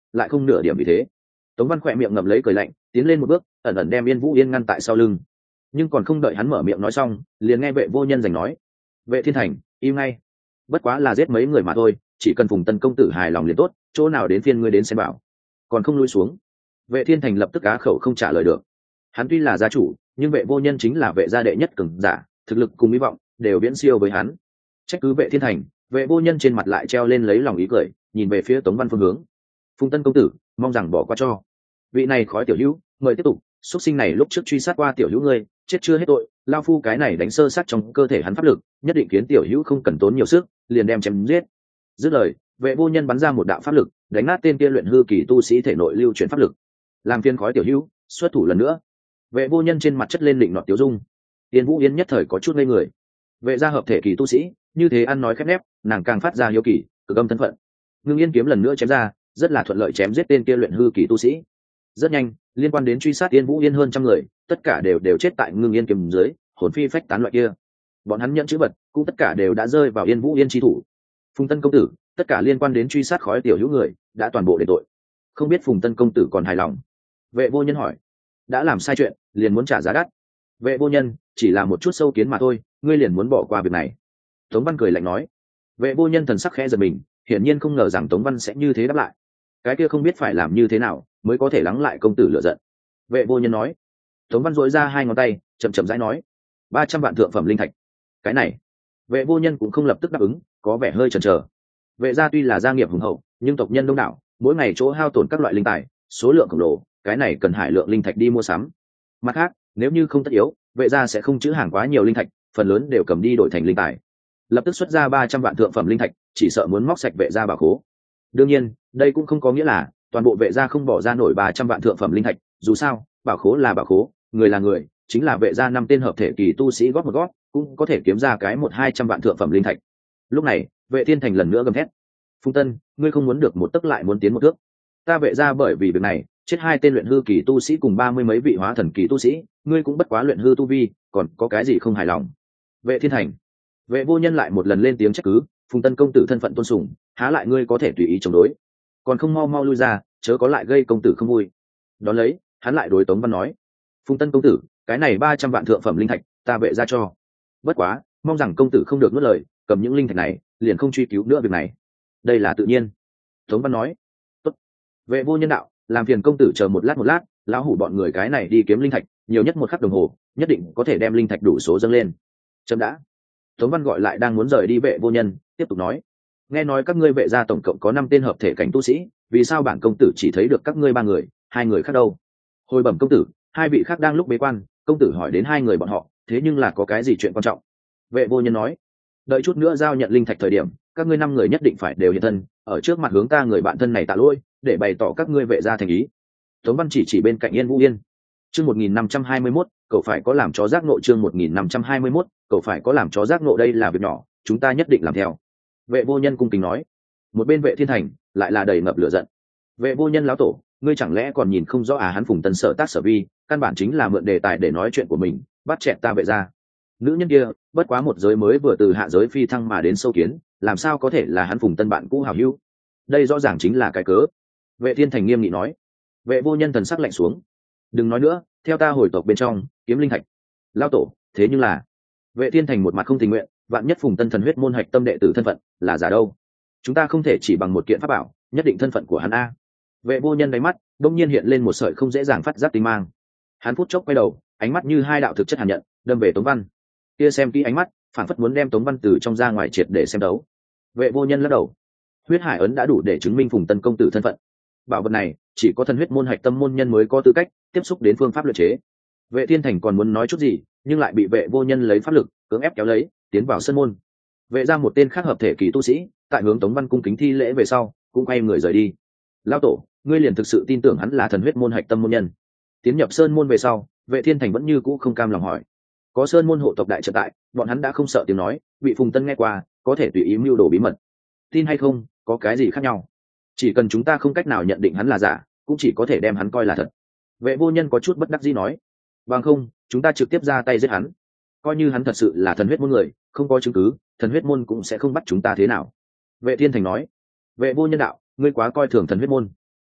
lại không nửa điểm vì thế. Tống Văn khỏe miệng ngậm lấy cười lạnh, tiến lên một bước, ẩn ẩn đem Yên Vũ Yên ngăn tại sau lưng. Nhưng còn không đợi hắn mở miệng nói xong, liền nghe Vệ Vô Nhân giành nói: Vệ Thiên Thành, im ngay. Bất quá là giết mấy người mà thôi, chỉ cần Phùng Tân công tử hài lòng liền tốt, chỗ nào đến phiên ngươi đến xem bảo. Còn không lui xuống. Vệ Thiên Thành lập tức á khẩu không trả lời được. Hắn tuy là gia chủ, nhưng Vệ Vô Nhân chính là vệ gia đệ nhất cường giả, thực lực cùng hy vọng đều viễn siêu với hắn. Trách cứ Vệ Thiên Thành, Vệ Vô Nhân trên mặt lại treo lên lấy lòng ý cười, nhìn về phía Tống Văn phương hướng. Phùng Tân công tử, mong rằng bỏ qua cho. Vị này khói tiểu hữu, mời tiếp tục. Xuất sinh này lúc trước truy sát qua tiểu hữu ngươi, chết chưa hết tội, lao phu cái này đánh sơ sát trong cơ thể hắn pháp lực, nhất định khiến tiểu hữu không cần tốn nhiều sức, liền đem chém giết. Dứt lời, Vệ Vô Nhân bắn ra một đạo pháp lực, đánh nát tên kia luyện hư kỳ tu sĩ thể nội lưu chuyển pháp lực. Làm phiên khói tiểu hữu, xuất thủ lần nữa. Vệ Vô Nhân trên mặt chất lên định nọt tiểu dung. Tiên Vũ Yên nhất thời có chút ngây người. Vệ gia hợp thể kỳ tu sĩ, như thế ăn nói khép nép, nàng càng phát ra hiếu kỳ, cực âm thân phận. Ngưng Yên kiếm lần nữa chém ra, rất là thuận lợi chém giết tên kia luyện hư kỳ tu sĩ. Rất nhanh, liên quan đến truy sát Tiên Vũ Yên hơn trăm người, tất cả đều đều chết tại Ngưng Yên kiếm dưới, hồn phi phách tán loại kia. Bọn hắn nhận chữ vật, cũng tất cả đều đã rơi vào Yên Vũ Yên chi thủ. Phùng Tân công tử, tất cả liên quan đến truy sát khói tiểu hữu người, đã toàn bộ đền tội. Không biết Phùng Tân công tử còn hài lòng? Vệ Vô Nhân hỏi. Đã làm sai chuyện, liền muốn trả giá đắt. Vệ Vô Nhân, chỉ là một chút sâu kiến mà thôi, ngươi liền muốn bỏ qua việc này. Tống Văn cười lạnh nói. Vệ Vô Nhân thần sắc khẽ giật mình, hiển nhiên không ngờ rằng Tống Văn sẽ như thế đáp lại. Cái kia không biết phải làm như thế nào mới có thể lắng lại công tử lựa giận. Vệ Vô Nhân nói. Tống Văn dội ra hai ngón tay, chậm chậm rãi nói: ba trăm vạn thượng phẩm linh thạch. Cái này, Vệ Vô Nhân cũng không lập tức đáp ứng, có vẻ hơi chần chờ. Vệ gia tuy là gia nghiệp hùng hậu, nhưng tộc nhân đông đảo, mỗi ngày chỗ hao tổn các loại linh tài, số lượng khổng lồ, cái này cần hải lượng linh thạch đi mua sắm. Mặt khác, nếu như không tất yếu, vệ gia sẽ không chữ hàng quá nhiều linh thạch, phần lớn đều cầm đi đổi thành linh tài. Lập tức xuất ra ba trăm vạn thượng phẩm linh thạch, chỉ sợ muốn móc sạch vệ gia bảo khố. Đương nhiên, đây cũng không có nghĩa là toàn bộ vệ gia không bỏ ra nổi ba trăm vạn thượng phẩm linh thạch, dù sao, bảo khố là bảo khố, người là người, chính là vệ gia năm tên hợp thể kỳ tu sĩ góp một góp, cũng có thể kiếm ra cái một hai trăm vạn thượng phẩm linh thạch. Lúc này, Vệ Thiên Thành lần nữa gầm thét: Phùng Tân, ngươi không muốn được một tấc lại muốn tiến một thước. Ta vệ gia bởi vì việc này chết hai tên luyện hư kỳ tu sĩ cùng ba mươi mấy vị hóa thần kỳ tu sĩ, ngươi cũng bất quá luyện hư tu vi, còn có cái gì không hài lòng? Vệ Thiên Thành, Vệ Vô Nhân lại một lần lên tiếng trách cứ: Phùng Tân công tử thân phận tôn sùng, há lại ngươi có thể tùy ý chống đối? Còn không mau mau lui ra, chớ có lại gây công tử không vui. Đón lấy, hắn lại đối Tống Văn nói: Phùng Tân công tử, cái này ba trăm vạn thượng phẩm linh thạch, ta vệ gia cho. Bất quá, mong rằng công tử không được nuốt lời, cầm những linh thạch này, liền không truy cứu nữa việc này. Đây là tự nhiên. Tống Văn nói. Tốt. Vệ Vô Nhân đạo, làm phiền công tử chờ một lát một lát, lão hủ bọn người cái này đi kiếm linh thạch, nhiều nhất một khắc đồng hồ, nhất định có thể đem linh thạch đủ số dâng lên. Chấm đã. Tống Văn gọi lại đang muốn rời đi Vệ Vô Nhân, tiếp tục nói: nghe nói các ngươi vệ gia tổng cộng có năm tên hợp thể cảnh tu sĩ, vì sao bản công tử chỉ thấy được các ngươi ba người, hai người khác đâu? Hồi bẩm công tử, hai vị khác đang lúc bế quan, công tử hỏi đến hai người bọn họ, thế nhưng là có cái gì chuyện quan trọng? Vệ Vô Nhân nói: đợi chút nữa giao nhận linh thạch thời điểm, các ngươi năm người nhất định phải đều hiện thân, ở trước mặt hướng ta người bạn thân này tạ lỗi, để bày tỏ các ngươi vệ gia thành ý. Tống Văn chỉ chỉ bên cạnh Yên Vũ Yên. Chương một nghìn năm trăm hai mươi mốt, cậu phải có làm chó giác nộ. Chương một nghìn năm trăm hai mươi mốt, cậu phải có làm chó giác nộ. Đây là việc nhỏ, chúng ta nhất định làm theo. Vệ Vô Nhân cung kính nói. Một bên Vệ Thiên Thành lại là đầy ngập lửa giận. Vệ Vô Nhân lão tổ, ngươi chẳng lẽ còn nhìn không rõ à? Hắn Phùng Tân sở tác sở vi, căn bản chính là mượn đề tài để nói chuyện của mình, bắt chẹt ta vệ gia. Nữ nhân kia bất quá một giới mới vừa từ hạ giới phi thăng mà đến sâu kiến, làm sao có thể là hắn Phùng Tân bạn cũ hảo hữu? Đây rõ ràng chính là cái cớ. Vệ Thiên Thành nghiêm nghị nói. Vệ Vô Nhân thần sắc lạnh xuống. Đừng nói nữa, theo ta hồi tộc bên trong kiếm linh thạch. Lao tổ, thế nhưng là Vệ Thiên Thành một mặt không tình nguyện, vạn nhất Phùng Tân thần huyết môn hạch tâm đệ tử thân phận là giả đâu, chúng ta không thể chỉ bằng một kiện pháp bảo nhất định thân phận của hắn a. Vệ Vô Nhân đáy mắt đông nhiên hiện lên một sợi không dễ dàng phát giác tinh mang. Hắn phút chốc quay đầu, ánh mắt như hai đạo thực chất hàn nhận đâm về Tống Văn. Kia xem kỹ ánh mắt, phản phất muốn đem Tống Văn từ trong ra ngoài triệt để xem đấu. Vệ Vô Nhân lắc đầu. Huyết hải ấn đã đủ để chứng minh Phùng Tân công tử thân phận. Bảo vật này chỉ có thần huyết môn hạch tâm môn nhân mới có tư cách tiếp xúc đến phương pháp luyện chế. Vệ Thiên Thành còn muốn nói chút gì, nhưng lại bị Vệ Vô Nhân lấy pháp lực cưỡng ép kéo lấy tiến vào sân môn. Vệ ra một tên khác hợp thể kỳ tu sĩ tại hướng Tống Văn cung kính thi lễ về sau, cũng quay người rời đi. Lão tổ, ngươi liền thực sự tin tưởng hắn là thần huyết môn hạch tâm môn nhân? Tiến nhập sơn môn về sau, Vệ Thiên Thành vẫn như cũ không cam lòng hỏi. Có sơn môn hộ tộc đại trợ tại, bọn hắn đã không sợ tiếng nói, bị Phùng Tân nghe qua, có thể tùy ý mưu đồ bí mật. Tin hay không, có cái gì khác nhau? Chỉ cần chúng ta không cách nào nhận định hắn là giả, cũng chỉ có thể đem hắn coi là thật. Vệ Vô Nhân có chút bất đắc dĩ nói. Bằng không, chúng ta trực tiếp ra tay giết hắn. Coi như hắn thật sự là thần huyết môn người, không có chứng cứ, thần huyết môn cũng sẽ không bắt chúng ta thế nào. Vệ Thiên Thành nói. Vệ Vô Nhân đạo, ngươi quá coi thường thần huyết môn.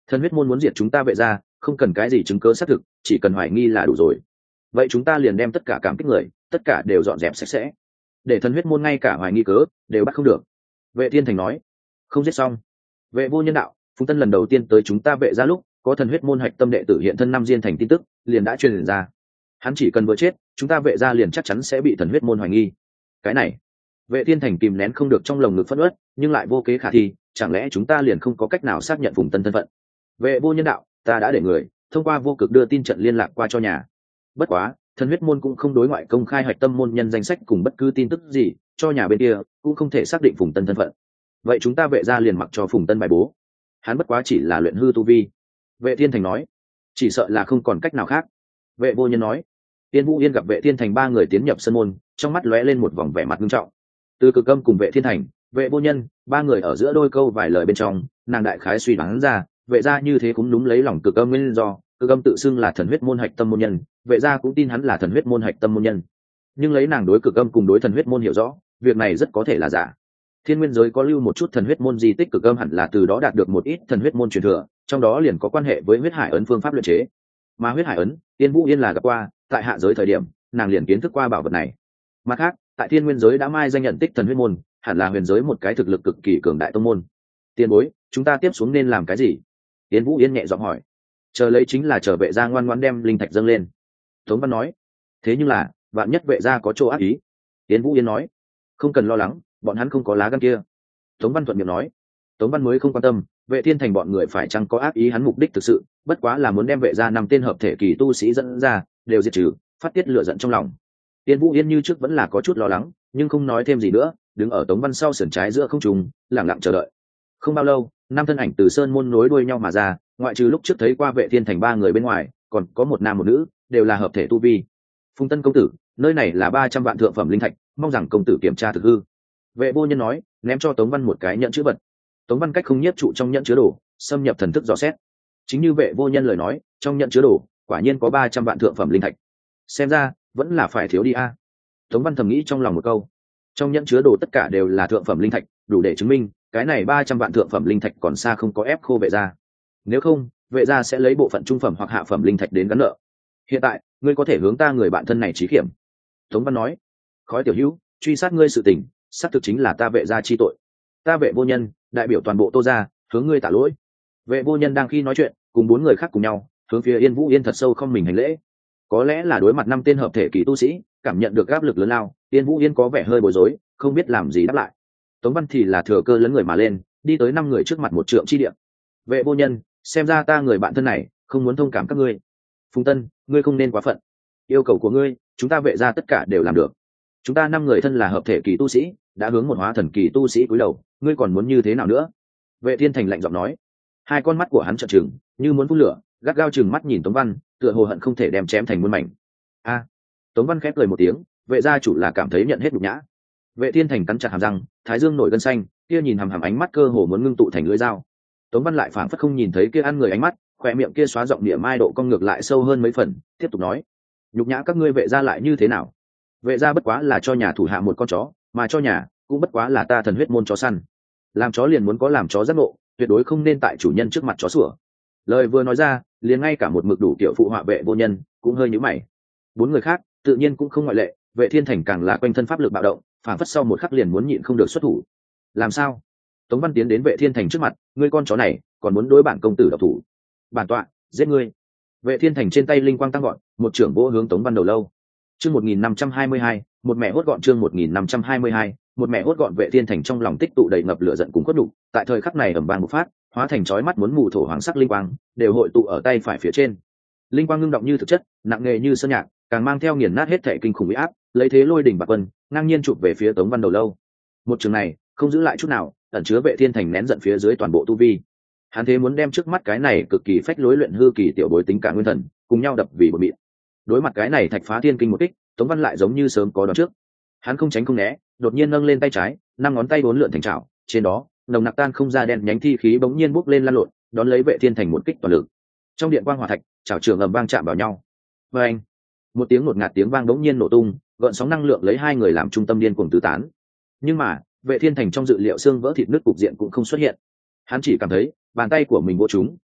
Thần huyết môn muốn diệt chúng ta vệ gia, không cần cái gì chứng cớ xác thực, chỉ cần hoài nghi là đủ rồi. Vậy chúng ta liền đem tất cả cảm kích người, tất cả đều dọn dẹp sạch sẽ, để thần huyết môn ngay cả hoài nghi cớ đều bắt không được. Vệ Thiên Thành nói. Không giết xong. Vệ Vô Nhân đạo, Phùng Tân lần đầu tiên tới chúng ta vệ gia lúc có thần huyết môn hạch tâm đệ tử hiện thân năm diên thành tin tức, liền đã truyền ra. Hắn chỉ cần vừa chết, chúng ta vệ gia liền chắc chắn sẽ bị thần huyết môn hoài nghi. Cái này, Vệ Thiên Thành kìm nén không được trong lồng ngực phẫn uất, nhưng lại vô kế khả thi, chẳng lẽ chúng ta liền không có cách nào xác nhận Phùng Tân thân phận? Vệ Vô Nhân đạo, ta đã để người thông qua vô cực đưa tin trận liên lạc qua cho nhà. Bất quá, thần huyết môn cũng không đối ngoại công khai hạch tâm môn nhân danh sách cùng bất cứ tin tức gì, cho nhà bên kia cũng không thể xác định Phùng Tân thân phận. Vậy chúng ta vệ gia liền mặc cho Phùng Tân bài bố. Hắn bất quá chỉ là luyện hư tu vi. Vệ Thiên Thành nói, chỉ sợ là không còn cách nào khác. Vệ Vô Nhân nói. Tiên Vũ Yên gặp Vệ Thiên Thành ba người tiến nhập sân môn, trong mắt lóe lên một vòng vẻ mặt nghiêm trọng. Từ Cực Âm cùng Vệ Thiên Thành, Vệ Vô Nhân, ba người ở giữa đôi câu vài lời bên trong, nàng đại khái suy đoán ra, vệ gia như thế cũng đúng lấy lòng Cực Âm nguyên do, Cực Âm tự xưng là thần huyết môn hạch tâm môn nhân, vệ gia cũng tin hắn là thần huyết môn hạch tâm môn nhân. Nhưng lấy nàng đối Cực Âm cùng đối thần huyết môn hiểu rõ, việc này rất có thể là giả. Thiên nguyên giới có lưu một chút thần huyết môn di tích Cực Âm hẳn là từ đó đạt được một ít thần huyết môn truyền thừa, trong đó liền có quan hệ với huyết hải ấn phương pháp luyện chế. Mà huyết hải ấn, Tiên Vũ Yên là gặp qua, tại hạ giới thời điểm, nàng liền kiến thức qua bảo vật này. Mặt khác, tại thiên nguyên giới đã mai danh nhận tích thần huyết môn, hẳn là huyền giới một cái thực lực cực kỳ cường đại tông môn. Tiên bối, chúng ta tiếp xuống nên làm cái gì? Tiên Vũ Yên nhẹ giọng hỏi. Chờ lấy chính là chờ vệ gia ngoan ngoãn đem linh thạch dâng lên. Tống Văn nói. Thế nhưng là, vạn nhất vệ gia có chỗ ác ý. Tiên Vũ Yên nói. Không cần lo lắng, bọn hắn không có lá gan kia. Tống Văn thuận miệng nói. Tống Văn mới không quan tâm, Vệ Thiên Thành bọn người phải chăng có ác ý, hắn mục đích thực sự bất quá là muốn đem vệ gia năm tên hợp thể kỳ tu sĩ dẫn ra, đều diệt trừ, phát tiết lửa giận trong lòng. Tiên Vũ Yên như trước vẫn là có chút lo lắng, nhưng không nói thêm gì nữa, đứng ở Tống Văn sau sườn trái giữa không trung, lặng lặng chờ đợi. Không bao lâu, năm thân ảnh từ sơn môn nối đuôi nhau mà ra, ngoại trừ lúc trước thấy qua Vệ Thiên Thành ba người bên ngoài, còn có một nam một nữ, đều là hợp thể tu vi. Phùng Tân công tử, nơi này là ba trăm vạn thượng phẩm linh thạch, mong rằng công tử kiểm tra thực hư. Vệ Vô Nhân nói, ném cho Tống Văn một cái nhẫn chữ vật. Tống Văn cách không nhiếp trụ trong nhẫn chứa đồ, xâm nhập thần thức dò xét. Chính như Vệ Vô Nhân lời nói, trong nhẫn chứa đồ quả nhiên có ba trăm vạn thượng phẩm linh thạch. Xem ra vẫn là phải thiếu đi a. Tống Văn thầm nghĩ trong lòng một câu. Trong nhẫn chứa đồ tất cả đều là thượng phẩm linh thạch, đủ để chứng minh cái này ba trăm vạn thượng phẩm linh thạch còn xa không có ép khô vệ gia. Nếu không, vệ gia sẽ lấy bộ phận trung phẩm hoặc hạ phẩm linh thạch đến gắn nợ. Hiện tại, ngươi có thể hướng ta người bạn thân này trí khiểm. Tống Văn nói. Khói tiểu hữu, truy sát ngươi sự tình, xác thực chính là ta vệ gia chi tội. Ta Vệ Vô Nhân, đại biểu toàn bộ Tô gia, hướng ngươi tạ lỗi. Vệ Vô Nhân đang khi nói chuyện, cùng bốn người khác cùng nhau, hướng phía Yên Vũ Yên thật sâu không mình hành lễ. Có lẽ là đối mặt năm tên hợp thể kỳ tu sĩ, cảm nhận được áp lực lớn lao, Yên Vũ Yên có vẻ hơi bối rối, không biết làm gì đáp lại. Tống Văn thì là thừa cơ lấn người mà lên, đi tới năm người trước mặt một trượng chi địa. Vệ Vô Nhân, xem ra ta người bạn thân này không muốn thông cảm các ngươi. Phùng Tân, ngươi không nên quá phận. Yêu cầu của ngươi, chúng ta vệ gia tất cả đều làm được. Chúng ta năm người thân là hợp thể kỳ tu sĩ, đã hướng một hóa thần kỳ tu sĩ cúi đầu, ngươi còn muốn như thế nào nữa? Vệ Thiên Thành lạnh giọng nói. Hai con mắt của hắn trợn trừng, như muốn phun lửa, gắt gao chừng mắt nhìn Tống Văn, tựa hồ hận không thể đem chém thành muôn mảnh. A! Tống Văn khép cười một tiếng, vệ gia chủ là cảm thấy nhận hết nhục nhã. Vệ Thiên Thành cắn chặt hàm răng, thái dương nổi gân xanh, kia nhìn hằm hằm ánh mắt cơ hồ muốn ngưng tụ thành lưỡi dao. Tống Văn lại phảng phất không nhìn thấy kia ăn người ánh mắt, khỏe miệng kia xóa giọng địa mai độ cong ngược lại sâu hơn mấy phần, tiếp tục nói: nhục nhã các ngươi vệ gia lại như thế nào? Vệ gia bất quá là cho nhà thủ hạ một con chó, mà cho nhà cũng bất quá là ta thần huyết môn chó săn. Làm chó liền muốn có làm chó giác ngộ, tuyệt đối không nên tại chủ nhân trước mặt chó sủa. Lời vừa nói ra, liền ngay cả một mực đủ tiểu phụ họa Vệ Vô Nhân cũng hơi nhíu mày. Bốn người khác tự nhiên cũng không ngoại lệ, Vệ Thiên Thành càng là quanh thân pháp lực bạo động, phảng phất sau một khắc liền muốn nhịn không được xuất thủ. Làm sao? Tống Văn tiến đến Vệ Thiên Thành trước mặt, ngươi con chó này còn muốn đối bản công tử độc thủ? Bản tọa giết ngươi. Vệ Thiên Thành trên tay linh quang tăng gọn, một trưởng vỗ hướng Tống Văn đầu lâu. Chương một nghìn năm trăm hai mươi hai, một mẹ hốt gọn chương một nghìn năm trăm hai mươi hai, một mẹ hốt gọn. Vệ Thiên Thành trong lòng tích tụ đầy ngập lửa giận cùng khuất nhục, tại thời khắc này ầm vang bộc phát, hóa thành chói mắt muốn mù thổ hoàng sắc linh quang, đều hội tụ ở tay phải phía trên. Linh quang ngưng động như thực chất, nặng nề như sơn nhạc, càng mang theo nghiền nát hết thể kinh khủng uy áp, lấy thế lôi đỉnh bạc quân, ngang nhiên chụp về phía Tống Văn đầu lâu. Một trường này, không giữ lại chút nào, ẩn chứa Vệ Thiên Thành nén giận phía dưới toàn bộ tu vi. Hắn thế muốn đem trước mắt cái này cực kỳ phách lối luyện hư kỳ tiểu bối tính cả nguyên thần, cùng nhau đập vì một mịn. Đối mặt cái này thạch phá thiên kinh một kích, Tống Văn lại giống như sớm có đoán trước. Hắn không tránh không né, đột nhiên nâng lên tay trái, năm ngón tay uốn lượn thành chảo, trên đó, nồng nặc tan không ra đen nhánh thi khí bỗng nhiên bốc lên lan lộn, đón lấy Vệ Thiên Thành một kích toàn lực. Trong điện quang hỏa thạch, chảo trường ầm vang chạm vào nhau. Oeng! Một tiếng ngột ngạt tiếng vang bỗng nhiên nổ tung, gợn sóng năng lượng lấy hai người làm trung tâm điên cuồng tứ tán. Nhưng mà, Vệ Thiên Thành trong dự liệu xương vỡ thịt nứt cục diện cũng không xuất hiện. Hắn chỉ cảm thấy bàn tay của mình vỗ trúng,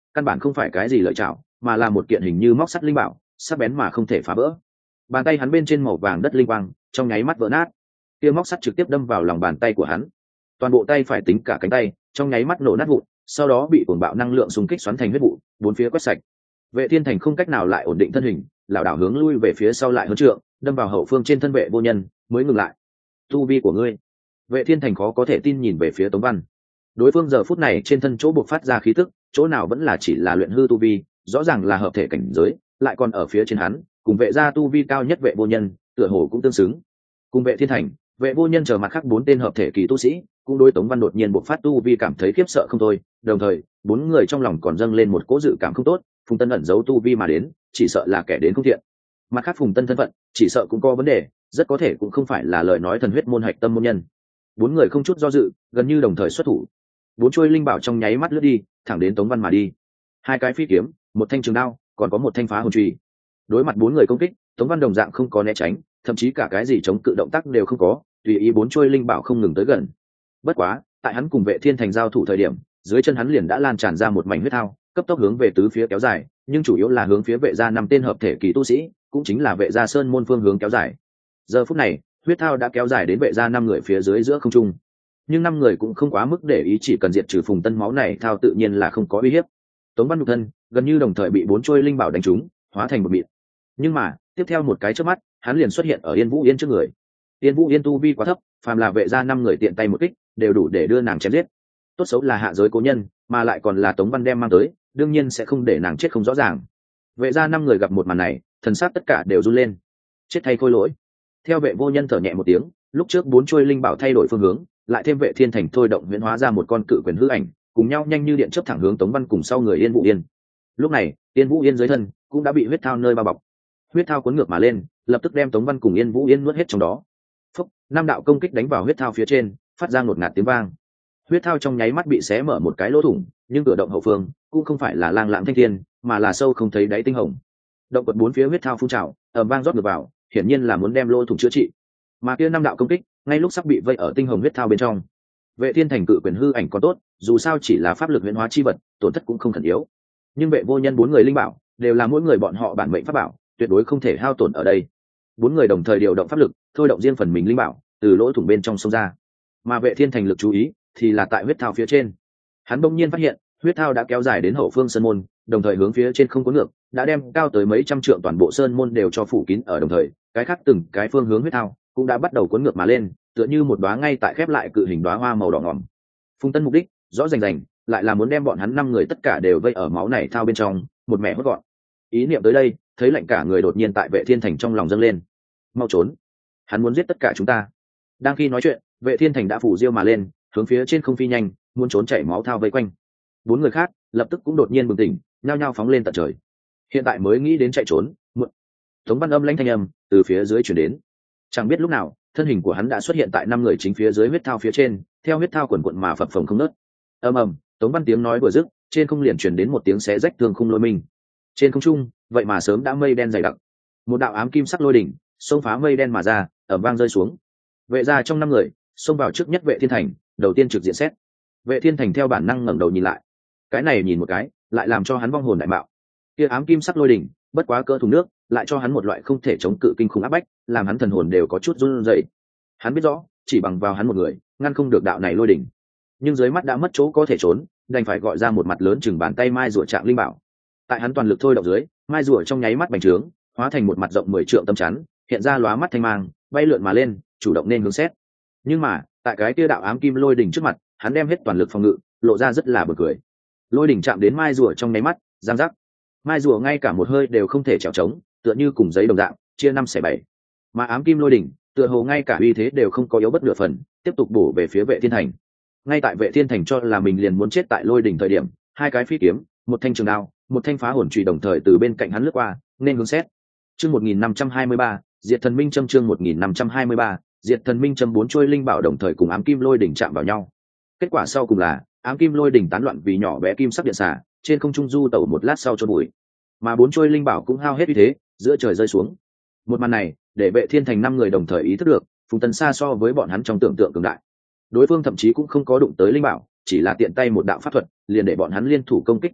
căn bản không phải cái gì lợi chảo, mà là một kiện hình như móc sắt linh bảo, sắc bén mà không thể phá vỡ. Bàn tay hắn bên trên màu vàng đất linh quang trong nháy mắt vỡ nát, kia móc sắt trực tiếp đâm vào lòng bàn tay của hắn, toàn bộ tay phải tính cả cánh tay trong nháy mắt nổ nát vụn, sau đó bị cuồng bạo năng lượng xung kích xoắn thành huyết vụ, bốn phía quét sạch. Vệ Thiên Thành không cách nào lại ổn định thân hình, lảo đảo hướng lui về phía sau lại hơn trượng, đâm vào hậu phương trên thân Vệ Vô Nhân, mới ngừng lại. Tu vi của ngươi? Vệ Thiên Thành khó có thể tin nhìn về phía Tống Văn. Đối phương giờ phút này trên thân chỗ buộc phát ra khí tức, chỗ nào vẫn là chỉ là luyện hư tu vi, rõ ràng là hợp thể cảnh giới, lại còn ở phía trên hắn, cùng vệ gia tu vi cao nhất Vệ Vô Nhân, tựa hồ cũng tương xứng. Cùng Vệ Thiên Thành, Vệ Vô Nhân chờ mặt khác bốn tên hợp thể kỳ tu sĩ, cũng đối Tống Văn đột nhiên buộc phát tu vi cảm thấy khiếp sợ không thôi, đồng thời, bốn người trong lòng còn dâng lên một cỗ dự cảm không tốt, Phùng Tân ẩn giấu tu vi mà đến, chỉ sợ là kẻ đến không thiện. Mặt khác Phùng Tân thân phận, chỉ sợ cũng có vấn đề, rất có thể cũng không phải là lời nói thần huyết môn hạch tâm môn nhân. Bốn người không chút do dự, gần như đồng thời xuất thủ. Bốn chuôi linh bảo trong nháy mắt lướt đi, thẳng đến Tống Văn mà đi. Hai cái phi kiếm, một thanh trường đao, còn có một thanh phá hồn chùy. Đối mặt bốn người công kích, Tống Văn đồng dạng không có né tránh, thậm chí cả cái gì chống cự động tác đều không có, tùy ý bốn chuôi linh bảo không ngừng tới gần. Bất quá, tại hắn cùng Vệ Thiên Thành giao thủ thời điểm, dưới chân hắn liền đã lan tràn ra một mảnh huyết thao, cấp tốc hướng về tứ phía kéo dài, nhưng chủ yếu là hướng phía vệ gia năm tên hợp thể kỳ tu sĩ, cũng chính là vệ gia sơn môn phương hướng kéo dài. Giờ phút này, huyết thao đã kéo dài đến vệ gia năm người phía dưới giữa không trung, nhưng năm người cũng không quá mức để ý, chỉ cần diệt trừ Phùng Tân máu này thao tự nhiên là không có uy hiếp. Tống Văn nhục thân gần như đồng thời bị bốn chuôi linh bảo đánh trúng, hóa thành một mịn. Nhưng mà tiếp theo một cái chớp mắt, hắn liền xuất hiện ở Yên Vũ Yên trước người. Yên Vũ Yên tu vi quá thấp, phàm là vệ gia năm người tiện tay một kích, đều đủ để đưa nàng chém giết. Tốt xấu là hạ giới cố nhân, mà lại còn là Tống Văn đem mang tới, đương nhiên sẽ không để nàng chết không rõ ràng. Vệ gia năm người gặp một màn này, thần sắc tất cả đều run lên. Chết thay khôi lỗi. Theo Vệ Vô Nhân thở nhẹ một tiếng, lúc trước bốn chuôi linh bảo thay đổi phương hướng, lại thêm Vệ Thiên Thành thôi động huyễn hóa ra một con cự quyền hư ảnh, cùng nhau nhanh như điện chớp thẳng hướng Tống Văn cùng sau người Yên Vũ Yên. Lúc này, Yên Vũ Yên dưới thân cũng đã bị huyết thao nơi bao bọc. Huyết thao cuốn ngược mà lên, lập tức đem Tống Văn cùng Yên Vũ Yên nuốt hết trong đó. Phốc, năm đạo công kích đánh vào huyết thao phía trên, phát ra ngột ngạt tiếng vang. Huyết thao trong nháy mắt bị xé mở một cái lỗ thủng, nhưng cửa động hậu phương cũng không phải là lang lãng thanh thiên, mà là sâu không thấy đáy tinh hồng. Động quật bốn phía huyết thao phun trào, ầm vang rót ngược vào, hiển nhiên là muốn đem lỗ thủng chữa trị. Mà kia năm đạo công kích, ngay lúc sắp bị vây ở tinh hồng huyết thao bên trong. Vệ Thiên Thành cự quyền hư ảnh còn tốt, dù sao chỉ là pháp lực huyễn hóa chi vật, tổn thất cũng không thần yếu. Nhưng Vệ Vô Nhân bốn người linh bảo, đều là mỗi người bọn họ bản mệnh pháp bảo, tuyệt đối không thể hao tổn ở đây. Bốn người đồng thời điều động pháp lực, thôi động riêng phần mình linh bảo, từ lỗ thủng bên trong xông ra. Mà Vệ Thiên Thành lực chú ý thì là tại huyết thao phía trên. Hắn bỗng nhiên phát hiện, huyết thao đã kéo dài đến hậu phương sơn môn, đồng thời hướng phía trên không có ngược, đã đem cao tới mấy trăm trượng toàn bộ sơn môn đều cho phủ kín ở đồng thời, cái khác từng cái phương hướng huyết thao cũng đã bắt đầu cuốn ngược mà lên, tựa như một đóa ngay tại khép lại cự hình đóa hoa màu đỏ ngỏm. Phùng Tân mục đích rõ rành rành, lại là muốn đem bọn hắn năm người tất cả đều vây ở máu này thao bên trong, một mẹ hốt gọn. Ý niệm tới đây, thấy lạnh cả người đột nhiên tại Vệ Thiên Thành trong lòng dâng lên. Mau trốn! Hắn muốn giết tất cả chúng ta. Đang khi nói chuyện, Vệ Thiên Thành đã phủ diêu mà lên, hướng phía trên không phi nhanh, muốn trốn chạy máu thao vây quanh. Bốn người khác lập tức cũng đột nhiên bừng tỉnh, nhao nhao phóng lên tận trời. Hiện tại mới nghĩ đến chạy trốn, muộn. Tống Văn âm lãnh thanh âm từ phía dưới truyền đến. Chẳng biết lúc nào, thân hình của hắn đã xuất hiện tại năm người chính phía dưới huyết thao phía trên, theo huyết thao quần quần mà phập phồng không ngớt. Ầm ầm, Tống Văn tiếng nói vừa dứt, trên không liền truyền đến một tiếng xé rách thương khung lôi minh. Trên không trung, vậy mà sớm đã mây đen dày đặc. Một đạo ám kim sắc lôi đỉnh, xông phá mây đen mà ra, ầm vang rơi xuống. Vệ gia trong năm người, xông vào trước nhất Vệ Thiên Thành, đầu tiên trực diện xét. Vệ Thiên Thành theo bản năng ngẩng đầu nhìn lại. Cái này nhìn một cái, lại làm cho hắn vong hồn đại mạo. Kia ám kim sắc lôi đỉnh, bất quá cỡ thùng nước, lại cho hắn một loại không thể chống cự kinh khủng áp bách, làm hắn thần hồn đều có chút run rẩy. Hắn biết rõ, chỉ bằng vào hắn một người, ngăn không được đạo này lôi đỉnh. Nhưng dưới mắt đã mất chỗ có thể trốn, đành phải gọi ra một mặt lớn chừng bàn tay mai rùa trạng linh bảo. Tại hắn toàn lực thôi động dưới, mai rùa trong nháy mắt bành trướng, hóa thành một mặt rộng mười trượng tâm chắn, hiện ra lóa mắt thanh mang, bay lượn mà lên, chủ động nên hướng xét. Nhưng mà, tại cái kia đạo ám kim lôi đỉnh trước mặt, hắn đem hết toàn lực phòng ngự, lộ ra rất là buồn cười. Lôi đỉnh chạm đến mai rùa trong nháy mắt, giang rắc. Mai rùa ngay cả một hơi đều không thể trèo trống, tựa như cùng giấy đồng dạng, chia năm xẻ bảy. Mà ám kim lôi đỉnh, tựa hồ ngay cả uy thế đều không có yếu bất nửa phần, tiếp tục bổ về phía Vệ Thiên Thành. Ngay tại Vệ Thiên Thành cho là mình liền muốn chết tại lôi đỉnh thời điểm, hai cái phi kiếm, một thanh trường đao, một thanh phá hồn chùy đồng thời từ bên cạnh hắn lướt qua, nên hướng xét. Chương một nghìn năm trăm hai mươi ba, Diệt Thần Minh Châm chương một nghìn năm trăm hai mươi ba, Diệt Thần Minh Châm bốn chuôi linh bảo đồng thời cùng ám kim lôi đỉnh chạm vào nhau. Kết quả sau cùng là, ám kim lôi đỉnh tán loạn vì nhỏ bé kim sắc điện xả, trên không trung du tẩu một lát sau chôn bụi. Mà bốn chuôi linh bảo cũng hao hết uy thế, giữa trời rơi xuống. Một màn này, để Vệ Thiên Thành năm người đồng thời ý thức được, Phùng Tân xa so với bọn hắn trong tưởng tượng cường đại. Đối phương thậm chí cũng không có đụng tới linh bảo, chỉ là tiện tay một đạo pháp thuật, liền để bọn hắn liên thủ công kích thất bại,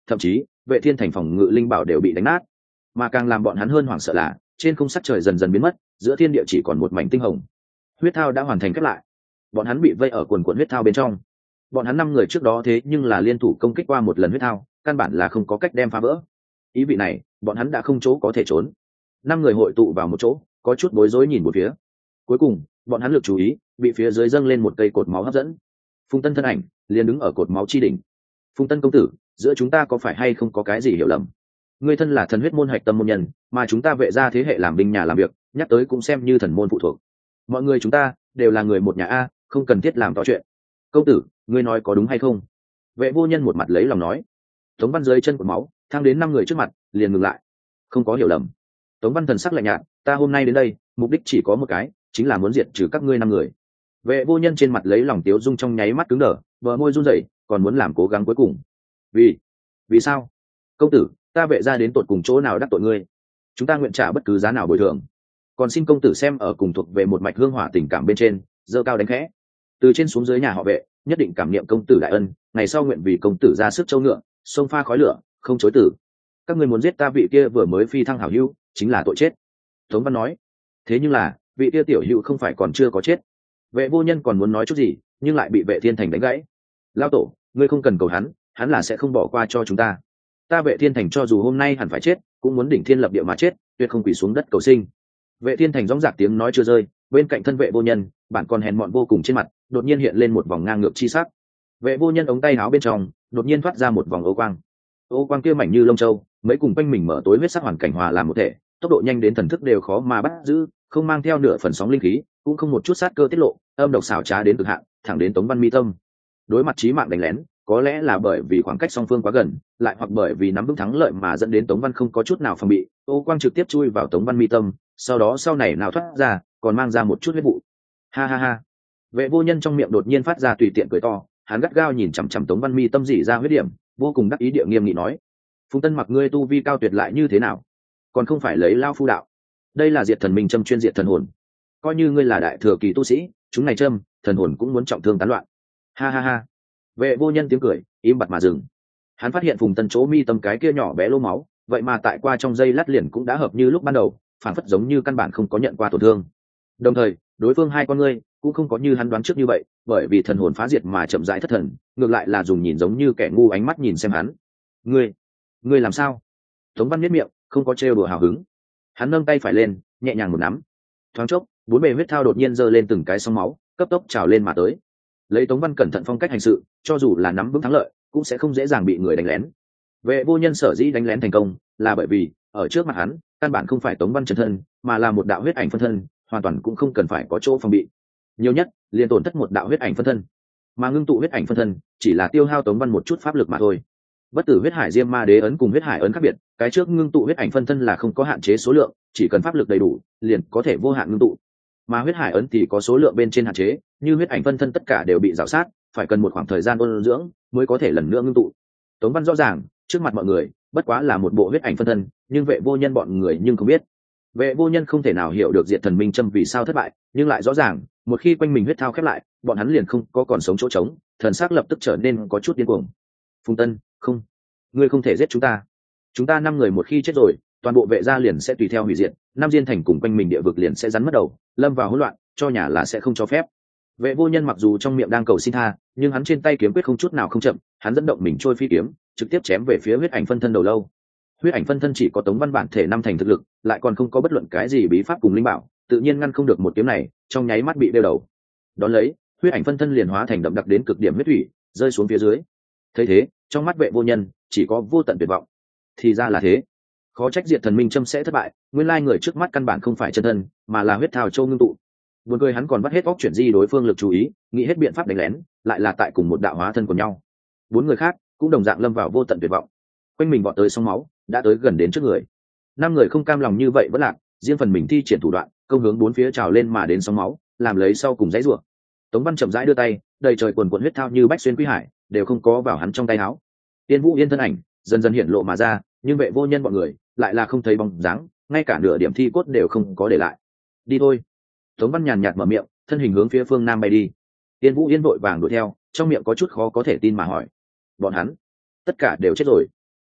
thậm chí vệ thiên thành phòng ngự linh bảo đều bị đánh nát. Mà càng làm bọn hắn hơn hoảng sợ là trên không sắc trời dần dần biến mất, giữa thiên địa chỉ còn một mảnh tinh hồng. Huyết thao đã hoàn thành khép lại, bọn hắn bị vây ở quần quần huyết thao bên trong. Bọn hắn năm người trước đó thế nhưng là liên thủ công kích qua một lần huyết thao, căn bản là không có cách đem phá vỡ. Ý vị này bọn hắn đã không chỗ có thể trốn. Năm người hội tụ vào một chỗ, có chút bối rối nhìn một phía. Cuối cùng bọn hắn lực chú ý bị phía dưới dâng lên một cây cột máu hấp dẫn. Phùng Tân thân ảnh liền đứng ở cột máu chi đỉnh. Phùng Tân công tử, giữa chúng ta có phải hay không có cái gì hiểu lầm? Ngươi thân là thần huyết môn hạch tâm môn nhân, mà chúng ta vệ gia thế hệ làm binh nhà làm việc, nhắc tới cũng xem như thần môn phụ thuộc. Mọi người chúng ta đều là người một nhà a, không cần thiết làm to chuyện. Công tử, ngươi nói có đúng hay không? Vệ vô nhân một mặt lấy lòng nói. Tống Văn dưới chân cột máu thang đến năm người trước mặt, liền ngừng lại. Không có hiểu lầm. Tống Văn thần sắc lạnh nhạt, ta hôm nay đến đây mục đích chỉ có một cái, chính là muốn diệt trừ các ngươi năm người. Vệ vô nhân trên mặt lấy lòng tiếu dung trong nháy mắt cứng đờ, bờ môi run rẩy, còn muốn làm cố gắng cuối cùng. Vì, vì sao? Công tử, ta vệ ra đến tột cùng chỗ nào đắc tội ngươi? Chúng ta nguyện trả bất cứ giá nào bồi thường. Còn xin công tử xem ở cùng thuộc về một mạch hương hỏa tình cảm bên trên, giơ cao đánh khẽ. Từ trên xuống dưới nhà họ vệ, nhất định cảm niệm công tử đại ân, ngày sau nguyện vì công tử ra sức châu ngựa, sông pha khói lửa, không chối tử. Các ngươi muốn giết ta vị kia vừa mới phi thăng hảo hữu, chính là tội chết. Tống Văn nói. Thế nhưng là, vị kia tiểu hữu không phải còn chưa có chết. Vệ vô nhân còn muốn nói chút gì, nhưng lại bị vệ thiên thành đánh gãy. Lao tổ, ngươi không cần cầu hắn, hắn là sẽ không bỏ qua cho chúng ta. Ta vệ thiên thành cho dù hôm nay hẳn phải chết, cũng muốn đỉnh thiên lập địa mà chết, tuyệt không quỳ xuống đất cầu sinh. Vệ thiên thành dõng dạc tiếng nói chưa rơi, bên cạnh thân vệ vô nhân, bản còn hèn mọn vô cùng trên mặt, đột nhiên hiện lên một vòng ngang ngược chi sắc. Vệ vô nhân ống tay áo bên trong, đột nhiên thoát ra một vòng ô quang. Ô quang kia mảnh như lông châu, mấy cùng quanh mình mở tối huyết sắc hoàn cảnh hòa làm một thể, tốc độ nhanh đến thần thức đều khó mà bắt giữ, không mang theo nửa phần sóng linh khí, cũng không một chút sát cơ tiết lộ, âm độc xảo trá đến cực hạn, thẳng đến Tống Văn mi tâm. Đối mặt chí mạng đánh lén, có lẽ là bởi vì khoảng cách song phương quá gần, lại hoặc bởi vì nắm vững thắng lợi mà dẫn đến Tống Văn không có chút nào phòng bị, ô quang trực tiếp chui vào Tống Văn mi tâm, sau đó sau này nào thoát ra, còn mang ra một chút huyết vụ. Ha ha ha. Vệ vô nhân trong miệng đột nhiên phát ra tùy tiện cười to, hắn gắt gao nhìn chằm chằm Tống Văn mi tâm dỉ ra huyết điểm, vô cùng đắc ý địa nghiêm nghị nói: "Phùng Tân mặc ngươi tu vi cao tuyệt lại như thế nào? Còn không phải lấy lao phu đạo. Đây là diệt thần minh châm chuyên diệt thần hồn. Coi như ngươi là đại thừa kỳ tu sĩ, chúng này châm, thần hồn cũng muốn trọng thương tán loạn." Ha ha ha. Vệ vô nhân tiếng cười im bặt mà dừng. Hắn phát hiện Phùng Tân chỗ mi tâm cái kia nhỏ bé lỗ máu, vậy mà tại qua trong giây lát liền cũng đã hợp như lúc ban đầu, phản phất giống như căn bản không có nhận qua tổn thương. Đồng thời, đối phương hai con ngươi cũng không có như hắn đoán trước như vậy, bởi vì thần hồn phá diệt mà chậm rãi thất thần, ngược lại là dùng nhìn giống như kẻ ngu ánh mắt nhìn xem hắn. "Ngươi, ngươi làm sao?" Tống Văn nhếch miệng, không có trêu đùa hào hứng. Hắn nâng tay phải lên, nhẹ nhàng một nắm. Thoáng chốc, bốn bề huyết thao đột nhiên giơ lên từng cái sóng máu, cấp tốc trào lên mà tới. Lấy Tống Văn cẩn thận phong cách hành sự, cho dù là nắm vững thắng lợi, cũng sẽ không dễ dàng bị người đánh lén. Vệ vô nhân sở dĩ đánh lén thành công, là bởi vì ở trước mặt hắn, căn bản không phải Tống Văn chân thân, mà là một đạo huyết ảnh phân thân, hoàn toàn cũng không cần phải có chỗ phòng bị. Nhiều nhất, liền tổn thất một đạo huyết ảnh phân thân. Mà ngưng tụ huyết ảnh phân thân, chỉ là tiêu hao Tống Văn một chút pháp lực mà thôi. Bất tử huyết hải diêm ma đế ấn cùng huyết hải ấn khác biệt, cái trước ngưng tụ huyết ảnh phân thân là không có hạn chế số lượng, chỉ cần pháp lực đầy đủ, liền có thể vô hạn ngưng tụ. Mà huyết hải ấn thì có số lượng bên trên hạn chế, như huyết ảnh phân thân tất cả đều bị rào sát, phải cần một khoảng thời gian ôn dưỡng mới có thể lần nữa ngưng tụ. Tống Văn rõ ràng, trước mặt mọi người, bất quá là một bộ huyết ảnh phân thân, nhưng vệ vô nhân bọn người nhưng không biết. Vệ vô nhân không thể nào hiểu được diệt thần minh châm vì sao thất bại, nhưng lại rõ ràng, một khi quanh mình huyết thao khép lại, bọn hắn liền không có còn sống chỗ trống, thần sắc lập tức trở nên có chút điên cuồng. Phùng Tân, không, ngươi không thể giết chúng ta. Chúng ta năm người một khi chết rồi, toàn bộ vệ gia liền sẽ tùy theo hủy diệt, Nam Diên thành cùng quanh mình địa vực liền sẽ rắn mất đầu, lâm vào hỗn loạn, cho nhà là sẽ không cho phép. Vệ vô nhân mặc dù trong miệng đang cầu xin tha, nhưng hắn trên tay kiếm quyết không chút nào không chậm, hắn dẫn động mình trôi phi kiếm, trực tiếp chém về phía huyết ảnh phân thân đầu lâu. Huyết ảnh phân thân chỉ có Tống Văn bản thể năm thành thực lực, lại còn không có bất luận cái gì bí pháp cùng linh bảo, tự nhiên ngăn không được một kiếm này, trong nháy mắt bị đeo đầu. Đón lấy, huyết ảnh phân thân liền hóa thành đậm đặc đến cực điểm huyết thủy, rơi xuống phía dưới. Thấy thế, trong mắt vệ vô nhân chỉ có vô tận tuyệt vọng. Thì ra là thế, khó trách diệt thần minh châm sẽ thất bại, nguyên lai người trước mắt căn bản không phải chân thân, mà là huyết thao châu ngưng tụ. Buồn cười hắn còn bắt hết óc chuyển di đối phương lực chú ý, nghĩ hết biện pháp đánh lén, lại là tại cùng một đạo hóa thân của nhau. Bốn người khác cũng đồng dạng lâm vào vô tận tuyệt vọng. Quanh mình vọt tới sóng máu, đã tới gần đến trước người. Năm người không cam lòng như vậy vẫn lạc, riêng phần mình thi triển thủ đoạn, công hướng bốn phía trào lên mà đến sóng máu, làm lấy sau cùng dãy rủa. Tống Văn chậm rãi đưa tay, đầy trời quần quần huyết thao như bách xuyên quý hải, đều không có vào hắn trong tay áo. Tiên Vũ Yên thân ảnh dần dần hiện lộ mà ra, nhưng vệ vô nhân bọn người lại là không thấy bóng dáng, ngay cả nửa điểm thi cốt đều không có để lại. Đi thôi. Tống Văn nhàn nhạt mở miệng, thân hình hướng phía phương nam bay đi. Tiên Vũ Yên vội vàng đuổi theo, trong miệng có chút khó có thể tin mà hỏi: bọn hắn tất cả đều chết rồi?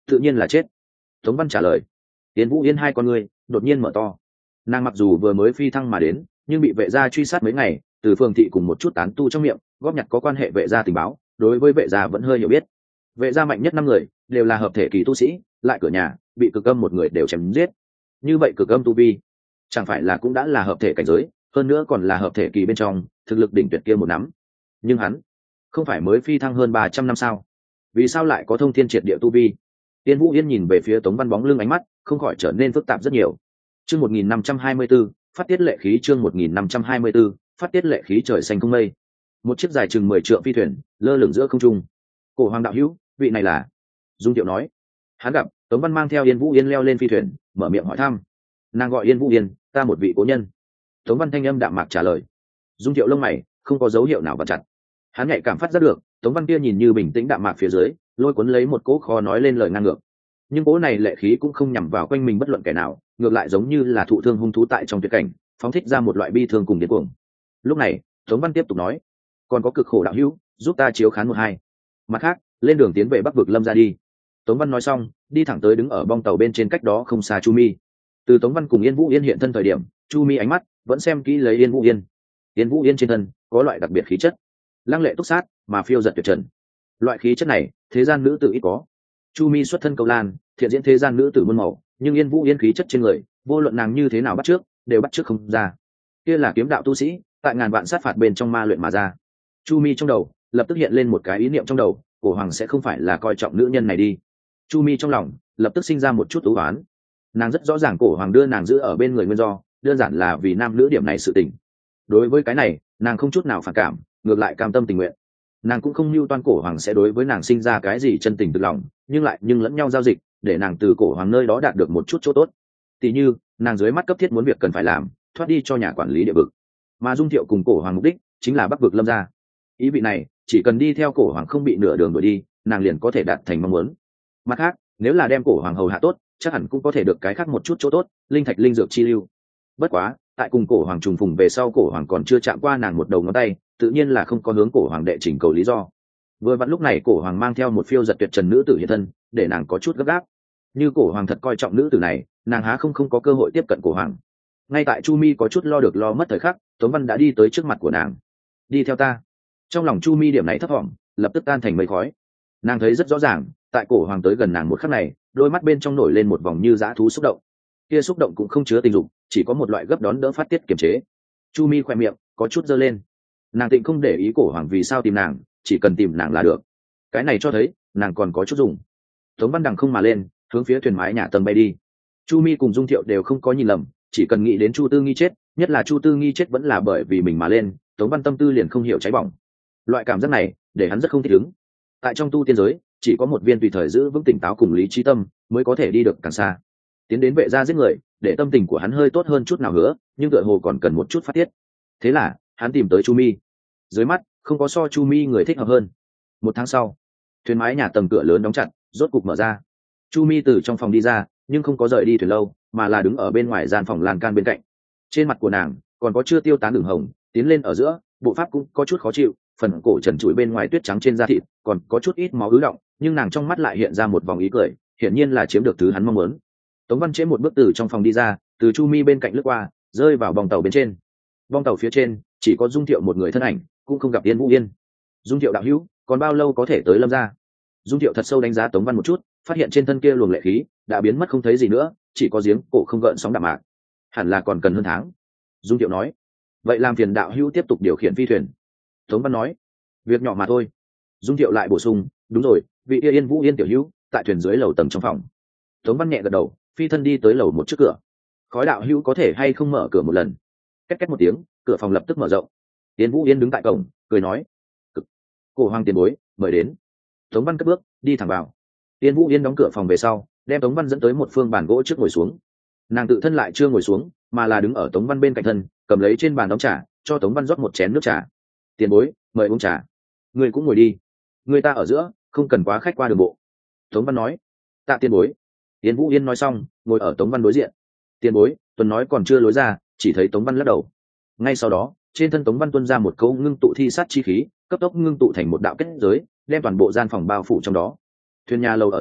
tự nhiên là chết. Tống Văn trả lời. Yến Vũ Yên hai con người đột nhiên mở to. Nàng mặc dù vừa mới phi thăng mà đến, nhưng bị vệ gia truy sát mấy ngày, từ phường thị cùng một chút tán tu trong miệng góp nhặt có quan hệ vệ gia tình báo, đối với vệ gia vẫn hơi hiểu biết. Vệ gia mạnh nhất năm người đều là hợp thể kỳ tu sĩ, lại cửa nhà bị cực âm một người đều chém giết. Như vậy cực âm tu vi chẳng phải là cũng đã là hợp thể cảnh giới, hơn nữa còn là hợp thể kỳ bên trong thực lực đỉnh tuyệt kia một nắm. Nhưng hắn không phải mới phi thăng hơn ba trăm năm sao? Vì sao lại có thông thiên triệt địa tu vi? Tiên Vũ Yên nhìn về phía Tống Văn bóng lưng, ánh mắt không khỏi trở nên phức tạp rất nhiều. Chương một nghìn năm trăm hai mươi 524, phát tiết lệ khí. Chương một nghìn năm trăm hai mươi 524, phát tiết lệ khí. Trời xanh không mây, một chiếc dài chừng mười trượng phi thuyền lơ lửng giữa không trung. Cổ Hoàng đạo hữu, vị này là? Dung Tiệu nói. Hắn gặp Tống Văn mang theo Yên Vũ Yên leo lên phi thuyền, mở miệng hỏi thăm. Nàng gọi Yên Vũ Yên, ta một vị cố nhân. Tống Văn thanh âm đạm mạc trả lời. Dung Tiệu lông mày không có dấu hiệu nào vặn chặt. Hắn nhạy cảm phát giác được Tống Văn kia nhìn như bình tĩnh đạm mạc phía dưới lôi cuốn lấy một cỗ kho nói lên lời ngang ngược, nhưng cỗ này lệ khí cũng không nhằm vào quanh mình bất luận kẻ nào, ngược lại giống như là thụ thương hung thú tại trong tuyệt cảnh phóng thích ra một loại bi thương cùng điên cuồng. Lúc này Tống Văn tiếp tục nói, còn có cực khổ đạo hữu giúp ta chiếu khán một hai, mặt khác lên đường tiến về Bắc vực Lâm ra đi. Tống Văn nói xong đi thẳng tới đứng ở bong tàu bên trên cách đó không xa Chu Mi. Từ Tống Văn cùng Yên Vũ Yên hiện thân thời điểm, Chu Mi ánh mắt vẫn xem kỹ lấy Yên Vũ Yên. Yên Vũ Yên trên thân có loại đặc biệt khí chất, lăng lệ túc sát mà phiêu giật tuyệt trần. Loại khí chất này thế gian nữ tử ít có. Chu Mi xuất thân Câu Lan, thiện diễn thế gian nữ tử muôn màu, nhưng Yên Vũ Yên khí chất trên người vô luận nàng như thế nào bắt trước đều bắt trước không ra. Kia là kiếm đạo tu sĩ tại ngàn vạn sát phạt bên trong ma luyện mà ra. Chu Mi trong đầu lập tức hiện lên một cái ý niệm trong đầu, Cổ Hoàng sẽ không phải là coi trọng nữ nhân này đi. Chu Mi trong lòng lập tức sinh ra một chút ưu oán. Nàng rất rõ ràng Cổ Hoàng đưa nàng giữ ở bên người nguyên do đơn giản là vì nam nữ điểm này sự tình. Đối với cái này nàng không chút nào phản cảm, ngược lại cam tâm tình nguyện. Nàng cũng không mưu toan Cổ Hoàng sẽ đối với nàng sinh ra cái gì chân tình từ lòng, nhưng lại nhưng lẫn nhau giao dịch để nàng từ Cổ Hoàng nơi đó đạt được một chút chỗ tốt. Tỷ như nàng dưới mắt cấp thiết muốn việc cần phải làm, thoát đi cho nhà quản lý địa vực, mà Dung Thiệu cùng Cổ Hoàng mục đích chính là Bắc vực Lâm gia. Ý vị này chỉ cần đi theo Cổ Hoàng không bị nửa đường đuổi đi, nàng liền có thể đạt thành mong muốn. Mặt khác nếu là đem Cổ Hoàng hầu hạ tốt, chắc hẳn cũng có thể được cái khác một chút chỗ tốt, linh thạch linh dược chi lưu. Bất quá tại cùng Cổ Hoàng trùng phùng về sau, Cổ Hoàng còn chưa chạm qua nàng một đầu ngón tay, tự nhiên là không có hướng Cổ Hoàng đệ trình cầu lý do. Vừa vặn lúc này Cổ Hoàng mang theo một phiêu giật tuyệt trần nữ tử hiện thân, để nàng có chút gấp gáp. Như Cổ Hoàng thật coi trọng nữ tử này, nàng há không không có cơ hội tiếp cận Cổ Hoàng. Ngay tại Chu Mi có chút lo được lo mất thời khắc, Tống Văn đã đi tới trước mặt của nàng. Đi theo ta. Trong lòng Chu Mi điểm này thấp thỏm lập tức tan thành mây khói. Nàng thấy rất rõ ràng, tại Cổ Hoàng tới gần nàng một khắc này, đôi mắt bên trong nổi lên một vòng như dã thú xúc động. Kia xúc động cũng không chứa tình dục, chỉ có một loại gấp đón đỡ phát tiết kiềm chế. Chu Mi khỏe miệng có chút giơ lên. Nàng tịnh không để ý Cổ Hoàng vì sao tìm nàng, chỉ cần tìm nàng là được. Cái này cho thấy nàng còn có chút dùng. Tống Văn đằng không mà lên, hướng phía thuyền mái nhà tầng bay đi. Chu Mi cùng Dung Thiệu đều không có nhìn lầm, chỉ cần nghĩ đến Chu Tư Nghi chết, nhất là Chu Tư Nghi chết vẫn là bởi vì mình mà lên, Tống Văn tâm tư liền không hiểu cháy bỏng. Loại cảm giác này để hắn rất không thích ứng. Tại trong tu tiên giới, chỉ có một viên tùy thời giữ vững tỉnh táo cùng lý trí tâm mới có thể đi được càng xa. Tiến đến vệ gia giết người, để tâm tình của hắn hơi tốt hơn chút nào hứa, nhưng tựa hồ còn cần một chút phát tiết. Thế là hắn tìm tới Chu Mi. Dưới mắt không có so Chu Mi người thích hợp hơn. Một tháng sau, thuyền mái nhà tầng cửa lớn đóng chặt, rốt cục mở ra. Chu Mi từ trong phòng đi ra, nhưng không có rời đi thuyền lâu, mà là đứng ở bên ngoài gian phòng lan can bên cạnh. Trên mặt của nàng còn có chưa tiêu tán đường hồng, tiến lên ở giữa, bộ pháp cũng có chút khó chịu, phần cổ trần trụi bên ngoài tuyết trắng trên da thịt còn có chút ít máu ứ động, nhưng nàng trong mắt lại hiện ra một vòng ý cười, hiển nhiên là chiếm được thứ hắn mong muốn. Tống Văn chế một bước từ trong phòng đi ra, từ Chu Mi bên cạnh lướt qua, rơi vào bong tàu bên trên. Bong tàu phía trên chỉ có Dung Thiệu một người thân ảnh, cũng không gặp Yên Vũ Yên. Dung Thiệu đạo hữu, còn bao lâu có thể tới Lâm gia? Dung Thiệu thật sâu đánh giá Tống Văn một chút, phát hiện trên thân kia luồng lệ khí đã biến mất không thấy gì nữa, chỉ có giếng cổ không gợn sóng đạm mạc, hẳn là còn cần hơn tháng. Dung Thiệu nói, vậy làm phiền đạo hữu tiếp tục điều khiển phi thuyền. Tống Văn nói, việc nhỏ mà thôi. Dung Thiệu lại bổ sung, đúng rồi, vị kia Yên Vũ Yên tiểu hữu tại thuyền dưới lầu tầng trong phòng. Tống Văn nhẹ gật đầu, phi thân đi tới lầu một trước cửa. Khói đạo hữu có thể hay không mở cửa một lần? Két két một tiếng, cửa phòng lập tức mở rộng. Yên Vũ Yên đứng tại cổng, cười nói, Cực. Cổ Hoàng tiền bối mời đến. Tống Văn cất bước đi thẳng vào. Yên Vũ Yên đóng cửa phòng về sau, đem Tống Văn dẫn tới một phương bàn gỗ trước ngồi xuống. Nàng tự thân lại chưa ngồi xuống, mà là đứng ở Tống Văn bên cạnh thân, cầm lấy trên bàn đóng trà, cho Tống Văn rót một chén nước trà. Tiền bối mời uống trà. Người cũng ngồi đi, người ta ở giữa không cần quá khách qua đường bộ. Tống Văn nói, tạ tiền bối. Yên Vũ Yên nói xong, ngồi ở Tống Văn đối diện. Tiền bối, Tuần nói còn chưa lối ra, chỉ thấy Tống Văn lắc đầu. Ngay sau đó, trên thân Tống Văn tuôn ra một câu ngưng tụ thi sát chi khí, cấp tốc ngưng tụ thành một đạo kết giới, đem toàn bộ gian phòng bao phủ trong đó. Thuyền nhà lầu ở giữa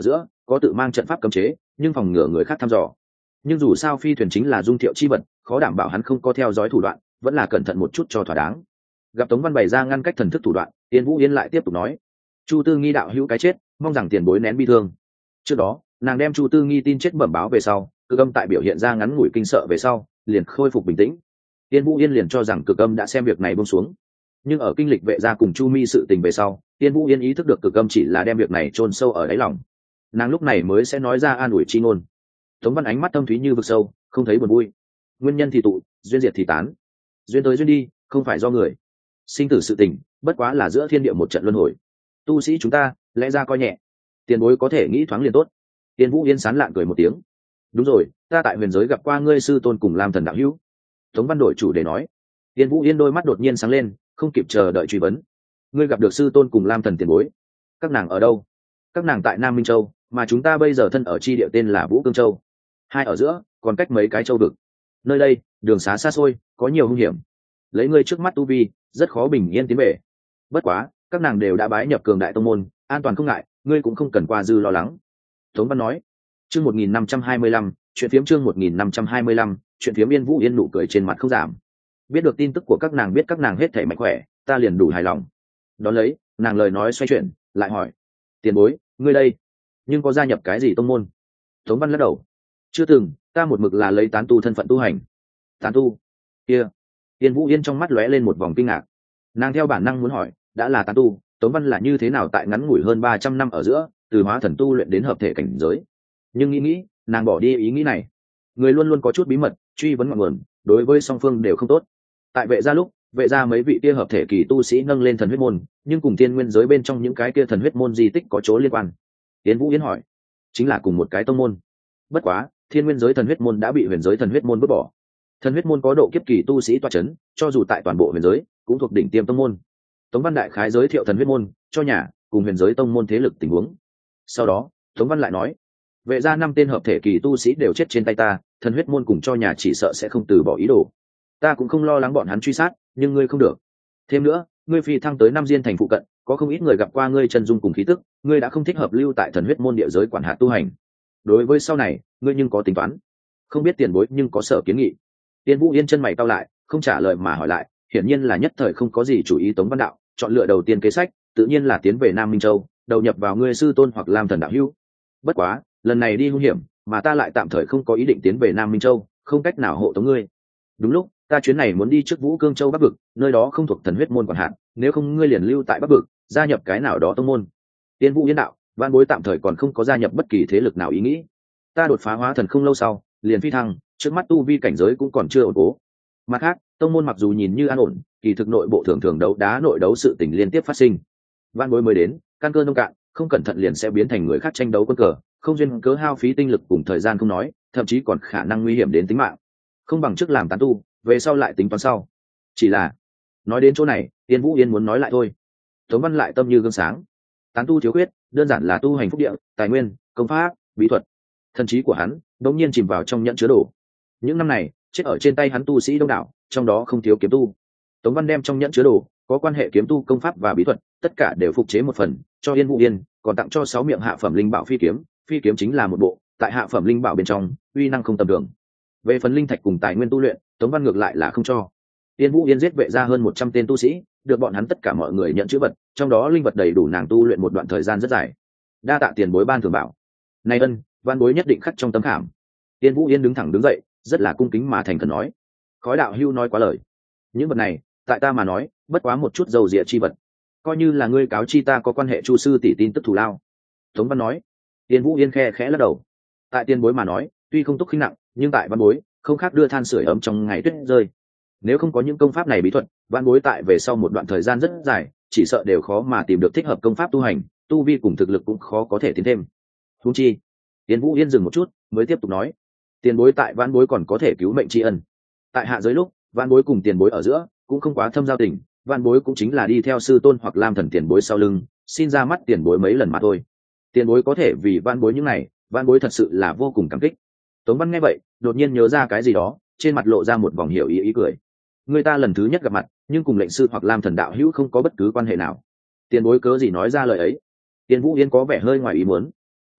có tự mang trận pháp cấm chế nhưng phòng ngừa người khác thăm dò. Nhưng dù sao phi thuyền chính là dung thiệu chi vật, khó đảm bảo hắn không có theo dõi thủ đoạn, vẫn là cẩn thận một chút cho thỏa đáng. Gặp Tống Văn bày ra ngăn cách thần thức thủ đoạn, Tiên Vũ Yên lại tiếp tục nói: Chu Tư Nghi đạo hữu cái chết, mong rằng tiền bối nén bi thương. Trước đó nàng đem Chu Tư Nghi tin chết bẩm báo về sau, Cực Âm tại biểu hiện ra ngắn ngủi kinh sợ về sau liền khôi phục bình tĩnh. Tiên Vũ Yên liền cho rằng Cực Âm đã xem việc này buông xuống, nhưng ở kinh lịch vệ gia cùng Chu Mi sự tình về sau, Tiên Vũ Yên ý thức được Cực Âm chỉ là đem việc này chôn sâu ở đáy lòng, nàng lúc này mới sẽ nói ra an ủi chi ngôn. Tống Văn ánh mắt thâm thúy như vực sâu, không thấy buồn vui. Nguyên nhân thì tụ, duyên diệt thì tán, duyên tới duyên đi, không phải do người. Sinh tử sự tình, bất quá là giữa thiên địa một trận luân hồi. Tu sĩ chúng ta, lẽ ra coi nhẹ. Tiền bối có thể nghĩ thoáng liền tốt. Tiên Vũ Yên sán lạn cười một tiếng. Đúng rồi, ta tại huyền giới gặp qua ngươi sư tôn cùng Lam Thần đạo hữu. Tống Văn đổi chủ đề nói. Tiên Vũ Yên đôi mắt đột nhiên sáng lên, không kịp chờ đợi truy vấn. Ngươi gặp được sư tôn cùng Lam Thần tiền bối? Các nàng ở đâu? Các nàng tại Nam Minh Châu, mà chúng ta bây giờ thân ở chi địa tên là Vũ Cương Châu. Hai ở giữa, còn cách mấy cái châu vực. Nơi đây, đường xá xa xôi, có nhiều hung hiểm. Lấy ngươi trước mắt tu vi, rất khó bình yên tiến về. Bất quá, các nàng đều đã bái nhập cường đại tông môn, an toàn không ngại, ngươi cũng không cần qua dư lo lắng. Tống Văn nói. Chương một nghìn năm trăm hai mươi lăm, chuyện phiếm chương một nghìn năm trăm hai mươi lăm, chuyện phiếm Yên Vũ Yên nụ cười trên mặt không giảm. Biết được tin tức của các nàng, biết các nàng hết thảy mạnh khỏe, ta liền đủ hài lòng. Đón lấy, nàng lời nói xoay chuyển, lại hỏi: Tiền bối, ngươi đây, nhưng có gia nhập cái gì tông môn? Tống Văn lắc đầu. Chưa từng, ta một mực là lấy tán tu thân phận tu hành. Tán tu? Kia. Yên Vũ Yên trong mắt lóe lên một vòng kinh ngạc. Nàng theo bản năng muốn hỏi, đã là tán tu, Tống Văn là như thế nào tại ngắn ngủi hơn ba trăm năm ở giữa, từ hóa thần tu luyện đến hợp thể cảnh giới. Nhưng nghĩ nghĩ, nàng bỏ đi ý nghĩ này. Người luôn luôn có chút bí mật, truy vấn ngọn nguồn, đối với song phương đều không tốt. Tại vệ gia lúc, vệ gia mấy vị kia hợp thể kỳ tu sĩ nâng lên thần huyết môn, nhưng cùng tiên nguyên giới bên trong những cái kia thần huyết môn di tích có chỗ liên quan. Yên Vũ Yên hỏi. Chính là cùng một cái tông môn. Bất quá, thiên nguyên giới thần huyết môn đã bị huyền giới thần huyết môn vứt bỏ. Thần huyết môn có độ kiếp kỳ tu sĩ toa chấn, cho dù tại toàn bộ huyền giới cũng thuộc đỉnh tiêm tông môn. Tống Văn đại khái giới thiệu thần huyết môn cho nhà cùng huyền giới tông môn thế lực tình huống. Sau đó, Tống Văn lại nói: vệ gia năm tên hợp thể kỳ tu sĩ đều chết trên tay ta, thần huyết môn cùng cho nhà chỉ sợ sẽ không từ bỏ ý đồ. Ta cũng không lo lắng bọn hắn truy sát, nhưng ngươi không được. Thêm nữa, ngươi phi thăng tới Nam Diên thành phụ cận, có không ít người gặp qua ngươi chân dung cùng khí tức, ngươi đã không thích hợp lưu tại thần huyết môn địa giới quản hạt tu hành. Đối với sau này, ngươi nhưng có tính toán? Không biết tiền bối nhưng có sở kiến nghị. Tiên Vũ Yên chân mày cau lại, không trả lời mà hỏi lại, hiển nhiên là nhất thời không có gì chủ ý. Tống Văn đạo, chọn lựa đầu tiên kế sách, tự nhiên là tiến về Nam Minh Châu, đầu nhập vào ngươi sư tôn hoặc Lam Thần đạo hữu. Bất quá, lần này đi hung hiểm, mà ta lại tạm thời không có ý định tiến về Nam Minh Châu, không cách nào hộ tống ngươi. Đúng lúc, ta chuyến này muốn đi trước Vũ Cương Châu Bắc vực, nơi đó không thuộc thần huyết môn quản hạt, nếu không ngươi liền lưu tại Bắc vực, gia nhập cái nào đó tông môn. Tiên Vũ Yên đạo, Văn Bối tạm thời còn không có gia nhập bất kỳ thế lực nào ý nghĩ. Ta đột phá hóa thần không lâu sau, liền phi thăng, trước mắt tu vi cảnh giới cũng còn chưa ổn cố. Mặt khác, tông môn mặc dù nhìn như an ổn, kỳ thực nội bộ thường thường đấu đá nội đấu sự tình liên tiếp phát sinh. Văn Bối mới đến, căn cơ nông cạn, không cẩn thận liền sẽ biến thành người khác tranh đấu quân cờ, không duyên cớ hao phí tinh lực cùng thời gian không nói, thậm chí còn khả năng nguy hiểm đến tính mạng. Không bằng trước làm tán tu, về sau lại tính toán sau. Chỉ là, nói đến chỗ này, Tiên Vũ Yên muốn nói lại thôi. Tống Văn lại tâm như gương sáng. Tán tu thiếu khuyết, đơn giản là tu hành phúc địa, tài nguyên, công pháp, bí thuật. Thần trí của hắn đột nhiên chìm vào trong nhẫn chứa đồ. Những năm này, chết ở trên tay hắn tu sĩ đông đảo, trong đó không thiếu kiếm tu. Tống Văn đem trong nhẫn chứa đồ có quan hệ kiếm tu công pháp và bí thuật, tất cả đều phục chế một phần cho Yên Vũ Yên, còn tặng cho sáu miệng hạ phẩm linh bảo phi kiếm. Phi kiếm chính là một bộ, tại hạ phẩm linh bảo bên trong, uy năng không tầm thường. Về phần linh thạch cùng tài nguyên tu luyện, Tống Văn ngược lại là không cho. Yên Vũ Yên giết vệ ra hơn một trăm tên tu sĩ, được bọn hắn tất cả mọi người nhận chữ vật, trong đó linh vật đầy đủ nàng tu luyện một đoạn thời gian rất dài. Đa tạ tiền bối ban thưởng bảo. Này ân, Văn Bối nhất định khắc trong tấm khảm. Yên Vũ Yên đứng thẳng đứng dậy, rất là cung kính mà thành khẩn nói. Khói đạo hưu nói quá lời. Những vật này, tại ta mà nói, bất quá một chút dầu dịa chi vật. Coi như là ngươi cáo chi ta có quan hệ Chu sư tỷ tin tức thù lao. Tống Văn nói. Yên Vũ Yên khe khẽ lắc đầu. Tại tiền bối mà nói, tuy không túc khinh nặng, nhưng tại Văn Bối không khác đưa than sưởi ấm trong ngày tuyết rơi. Nếu không có những công pháp này bí thuật, Văn Bối tại về sau một đoạn thời gian rất dài, chỉ sợ đều khó mà tìm được thích hợp công pháp tu hành, tu vi cùng thực lực cũng khó có thể tiến thêm. Huống chi, Tiền Vũ Yên dừng một chút, mới tiếp tục nói, tiền bối tại Văn Bối còn có thể cứu mệnh tri ân. Tại hạ giới lúc, Văn Bối cùng tiền bối ở giữa cũng không quá thâm giao tình, Văn Bối cũng chính là đi theo sư tôn hoặc Lam Thần tiền bối sau lưng, xin ra mắt tiền bối mấy lần mà thôi. Tiền bối có thể vì Văn Bối những này, Văn Bối thật sự là vô cùng cảm kích. Tống Văn nghe vậy, đột nhiên nhớ ra cái gì đó, trên mặt lộ ra một vòng hiểu ý ý cười. Người ta lần thứ nhất gặp mặt, nhưng cùng lệnh sư hoặc Lam Thần đạo hữu không có bất cứ quan hệ nào. Tiền bối cớ gì nói ra lời ấy? Tiền Vũ Yên có vẻ hơi ngoài ý muốn.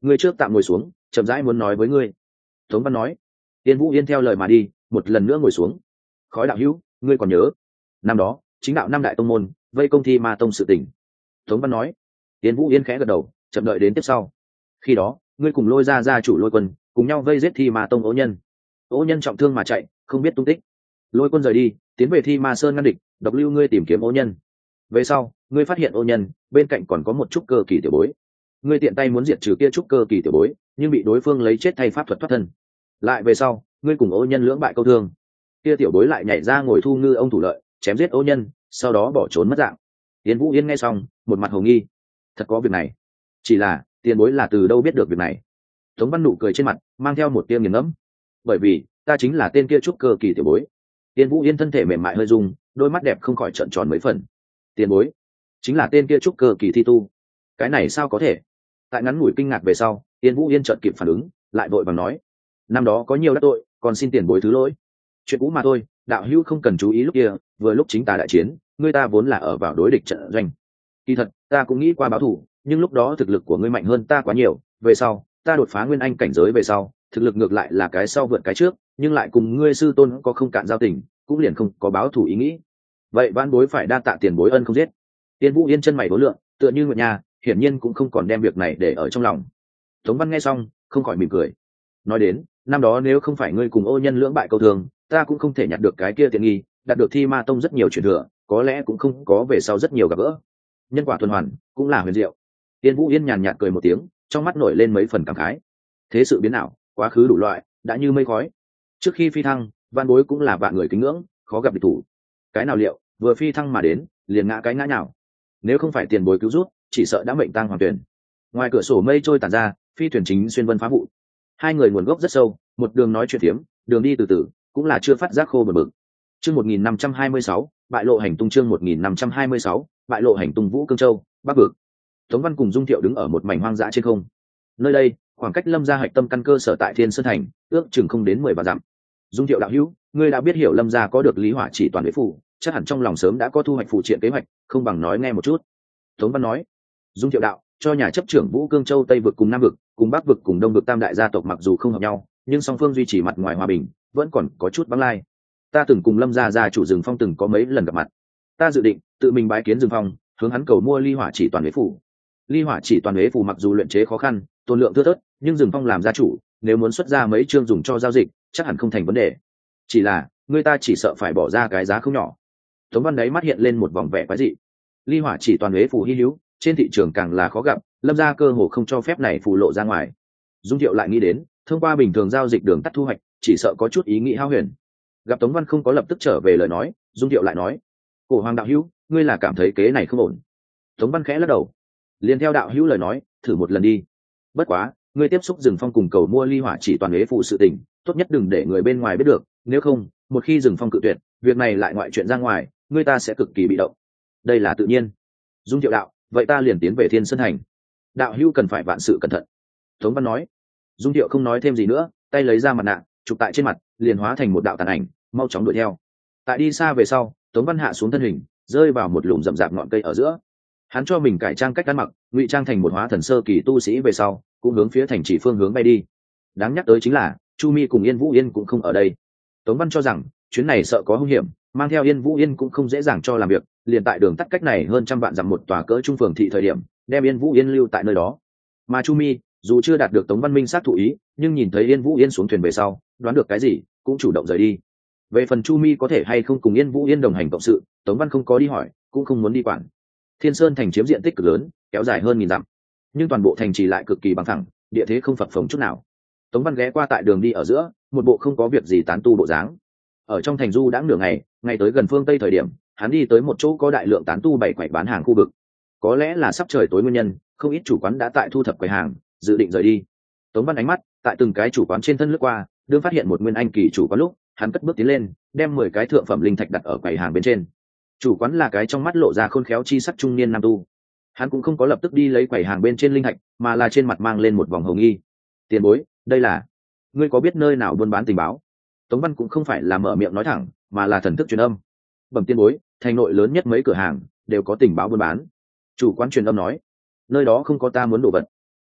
ngươi trước tạm ngồi xuống, chậm rãi muốn nói với ngươi. Tống Văn nói. Tiên Vũ Yên theo lời mà đi, một lần nữa ngồi xuống. Khói đạo hữu, ngươi còn nhớ năm đó chính đạo năm đại tông môn vây công Thi Ma tông sự tình? Tống Văn nói. Tiên Vũ Yên khẽ gật đầu, chậm đợi đến tiếp sau. Khi đó ngươi cùng Lôi gia gia chủ Lôi Quân cùng nhau vây giết Thi Ma tông Ô Nhân. Ô Nhân trọng thương mà chạy, không biết tung tích. Lôi Quân rời đi, tiến về Thi Ma sơn ngăn địch, độc lưu ngươi tìm kiếm Ô Nhân. Về sau ngươi phát hiện Ô Nhân bên cạnh còn có một chút cơ kỳ tiểu bối, ngươi tiện tay muốn diệt trừ kia chút cơ kỳ tiểu bối, nhưng bị đối phương lấy chết thay pháp thuật thoát thân. Lại về sau ngươi cùng Ô Nhân lưỡng bại câu thương, kia tiểu bối lại nhảy ra ngồi thu ngư ông thủ lợi, chém giết Ô Nhân, sau đó bỏ trốn mất dạng. Tiền Vũ Yên nghe xong, một mặt hồ nghi. Thật có việc này? Chỉ là tiền bối là từ đâu biết được việc này? Tống Văn nụ cười trên mặt mang theo một tia nghiền ngẫm. Bởi vì ta chính là tên kia trúc cơ kỳ tiểu bối. Tiền Vũ Yên thân thể mềm mại hơi rung, đôi mắt đẹp không khỏi trợn tròn mấy phần. Tiền bối chính là tên kia trúc cơ kỳ thi tu? Cái này sao có thể? Tại ngắn ngủi kinh ngạc về sau, Tiền Vũ Yên chợt kịp phản ứng, lại vội vàng nói: năm đó có nhiều đắc tội, còn xin tiền bối thứ lỗi. Chuyện cũ mà thôi, đạo hữu không cần chú ý lúc kia, vừa lúc chính ta đại chiến, ngươi ta vốn là ở vào đối địch trận doanh. Kỳ thật ta cũng nghĩ qua báo thù, nhưng lúc đó thực lực của ngươi mạnh hơn ta quá nhiều, về sau ta đột phá nguyên anh cảnh giới về sau, thực lực ngược lại là cái sau vượt cái trước, nhưng lại cùng ngươi sư tôn có không cạn giao tình, cũng liền không có báo thù ý nghĩ. Vậy vãn bối phải đa tạ tiền bối ân không giết. Tiên Vũ Yên chân mày đối lượng, tựa như nguyện nhà, hiển nhiên cũng không còn đem việc này để ở trong lòng. Tống Văn nghe xong, không khỏi mỉm cười. Nói đến, năm đó nếu không phải ngươi cùng Ô Nhân lưỡng bại câu thường, ta cũng không thể nhặt được cái kia tiện nghi, đạt được Thi Ma tông rất nhiều truyền thừa, có lẽ cũng không có về sau rất nhiều gặp gỡ. Nhân quả tuần hoàn, cũng là huyền diệu. Tiên Vũ Yên nhàn nhạt cười một tiếng, trong mắt nổi lên mấy phần cảm khái. Thế sự biến ảo, quá khứ đủ loại, đã như mây khói. Trước khi phi thăng, van bối cũng là vạn người kính ngưỡng, khó gặp địch thủ. Cái nào liệu, vừa phi thăng mà đến, liền ngã cái ngã nào. Nếu không phải tiền bối cứu rút, chỉ sợ đã mệnh tang hoàng tuyển. Ngoài cửa sổ mây trôi tàn ra, phi thuyền chính xuyên vân phá vụ. Hai người nguồn gốc rất sâu, một đường nói chuyện thiếm, đường đi từ từ, cũng là chưa phát giác khô bờ bực. Chương một nghìn năm trăm hai mươi sáu, bại lộ hành tung. Chương một nghìn năm trăm hai mươi sáu, bại lộ hành tung. Vũ Cương Châu, Bắc vực. Tống Văn cùng Dung Thiệu đứng ở một mảnh hoang dã trên không. Nơi đây, khoảng cách Lâm gia hạch tâm căn cơ sở tại Thiên Sơn thành, ước chừng không đến mười vạn dặm. Dung Thiệu đạo hữu, ngươi đã biết hiểu Lâm gia có được Lý Hỏa Chỉ toàn đế phủ, chắc hẳn trong lòng sớm đã có thu hoạch phụ triện kế hoạch, không bằng nói nghe một chút. Tống Văn nói. Dung Thiệu đạo, cho nhà chấp trưởng Vũ Cương Châu Tây vực cùng Nam vực, cùng Bắc vực cùng Đông vực tam đại gia tộc mặc dù không hợp nhau, nhưng song phương duy trì mặt ngoài hòa bình, vẫn còn có chút băng lai. Ta từng cùng Lâm gia gia chủ Rừng Phong từng có mấy lần gặp mặt. Ta dự định tự mình bái kiến Rừng Phong, hướng hắn cầu mua Ly Hỏa Chỉ toàn đế phủ. Ly Hỏa Chỉ toàn đế phủ mặc dù luyện chế khó khăn, tồn lượng thưa thớt, nhưng Rừng Phong làm gia chủ, nếu muốn xuất ra mấy chương dùng cho giao dịch, chắc hẳn không thành vấn đề. Chỉ là, người ta chỉ sợ phải bỏ ra cái giá không nhỏ. Tống Văn đấy mắt hiện lên một vòng vẻ quái dị. Ly Hỏa Chỉ toàn đế phủ hi hữu, trên thị trường càng là khó gặp, Lâm gia cơ hồ không cho phép này phù lộ ra ngoài. Dung Thiệu lại nghĩ đến, thông qua bình thường giao dịch đường tắt thu hoạch, chỉ sợ có chút ý nghĩ hao huyền. Gặp Tống Văn không có lập tức trở về lời nói, Dung Thiệu lại nói: cổ hoàng đạo hữu, ngươi là cảm thấy kế này không ổn? Tống Văn khẽ lắc đầu. Liên theo đạo hữu lời nói, thử một lần đi. Bất quá, ngươi tiếp xúc Rừng Phong cùng cầu mua Ly Hỏa Chỉ toàn đế phụ sự tình, tốt nhất đừng để người bên ngoài biết được, nếu không, một khi Rừng Phong cự tuyệt, việc này lại ngoại chuyện ra ngoài, ngươi ta sẽ cực kỳ bị động. Đây là tự nhiên. Dung Thiệu đạo, vậy ta liền tiến về Thiên Sơn thành. Đạo hữu cần phải vạn sự cẩn thận. Tống Văn nói. Dung Thiệu không nói thêm gì nữa, tay lấy ra mặt nạ, chụp tại trên mặt, liền hóa thành một đạo tàn ảnh, mau chóng đuổi theo. Tại đi xa về sau, Tống Văn hạ xuống thân hình, rơi vào một lùm rậm rạp ngọn cây ở giữa. Hắn cho mình cải trang cách ăn mặc, ngụy trang thành một hóa thần sơ kỳ tu sĩ về sau, cũng hướng phía thành chỉ phương hướng bay đi. Đáng nhắc tới chính là, Chu Mi cùng Yên Vũ Yên cũng không ở đây. Tống Văn cho rằng, chuyến này sợ có hung hiểm, mang theo Yên Vũ Yên cũng không dễ dàng cho làm việc, liền tại đường tắt cách này hơn trăm vạn dặm một tòa cỡ trung phường thị thời điểm, đem Yên Vũ Yên lưu tại nơi đó. Mà Chu Mi, dù chưa đạt được Tống Văn Minh sát thụ ý, nhưng nhìn thấy Yên Vũ Yên xuống thuyền về sau, đoán được cái gì, cũng chủ động rời đi. Về phần Chu Mi có thể hay không cùng Yên Vũ Yên đồng hành cộng sự, Tống Văn không có đi hỏi, cũng không muốn đi quản. Thiên Sơn thành chiếm diện tích cực lớn, kéo dài hơn nghìn dặm, nhưng toàn bộ thành trì lại cực kỳ bằng phẳng, địa thế không phập phồng chút nào. Tống Văn ghé qua tại đường đi ở giữa, một bộ không có việc gì tán tu bộ dáng. Ở trong thành du đã nửa ngày, ngay tới gần phương tây thời điểm, hắn đi tới một chỗ có đại lượng tán tu bày quầy bán hàng khu vực. Có lẽ là sắp trời tối nguyên nhân, không ít chủ quán đã tại thu thập quầy hàng, dự định rời đi. Tống Văn ánh mắt tại từng cái chủ quán trên thân lướt qua, đương phát hiện một nguyên anh kỳ chủ quán lúc, hắn cất bước tiến lên, đem mười cái thượng phẩm linh thạch đặt ở quầy hàng bên trên. Chủ quán là cái trong mắt lộ ra khôn khéo chi sắc trung niên nam tu. Hắn cũng không có lập tức đi lấy quầy hàng bên trên linh thạch, mà là trên mặt mang lên một vòng hồng nghi. Tiền bối, đây là, ngươi có biết nơi nào buôn bán tình báo? Tống Văn cũng không phải là mở miệng nói thẳng, mà là thần thức truyền âm. Bẩm tiền bối, thành nội lớn nhất mấy cửa hàng đều có tình báo buôn bán. Chủ quán truyền âm nói, nơi đó không có ta muốn đồ vật.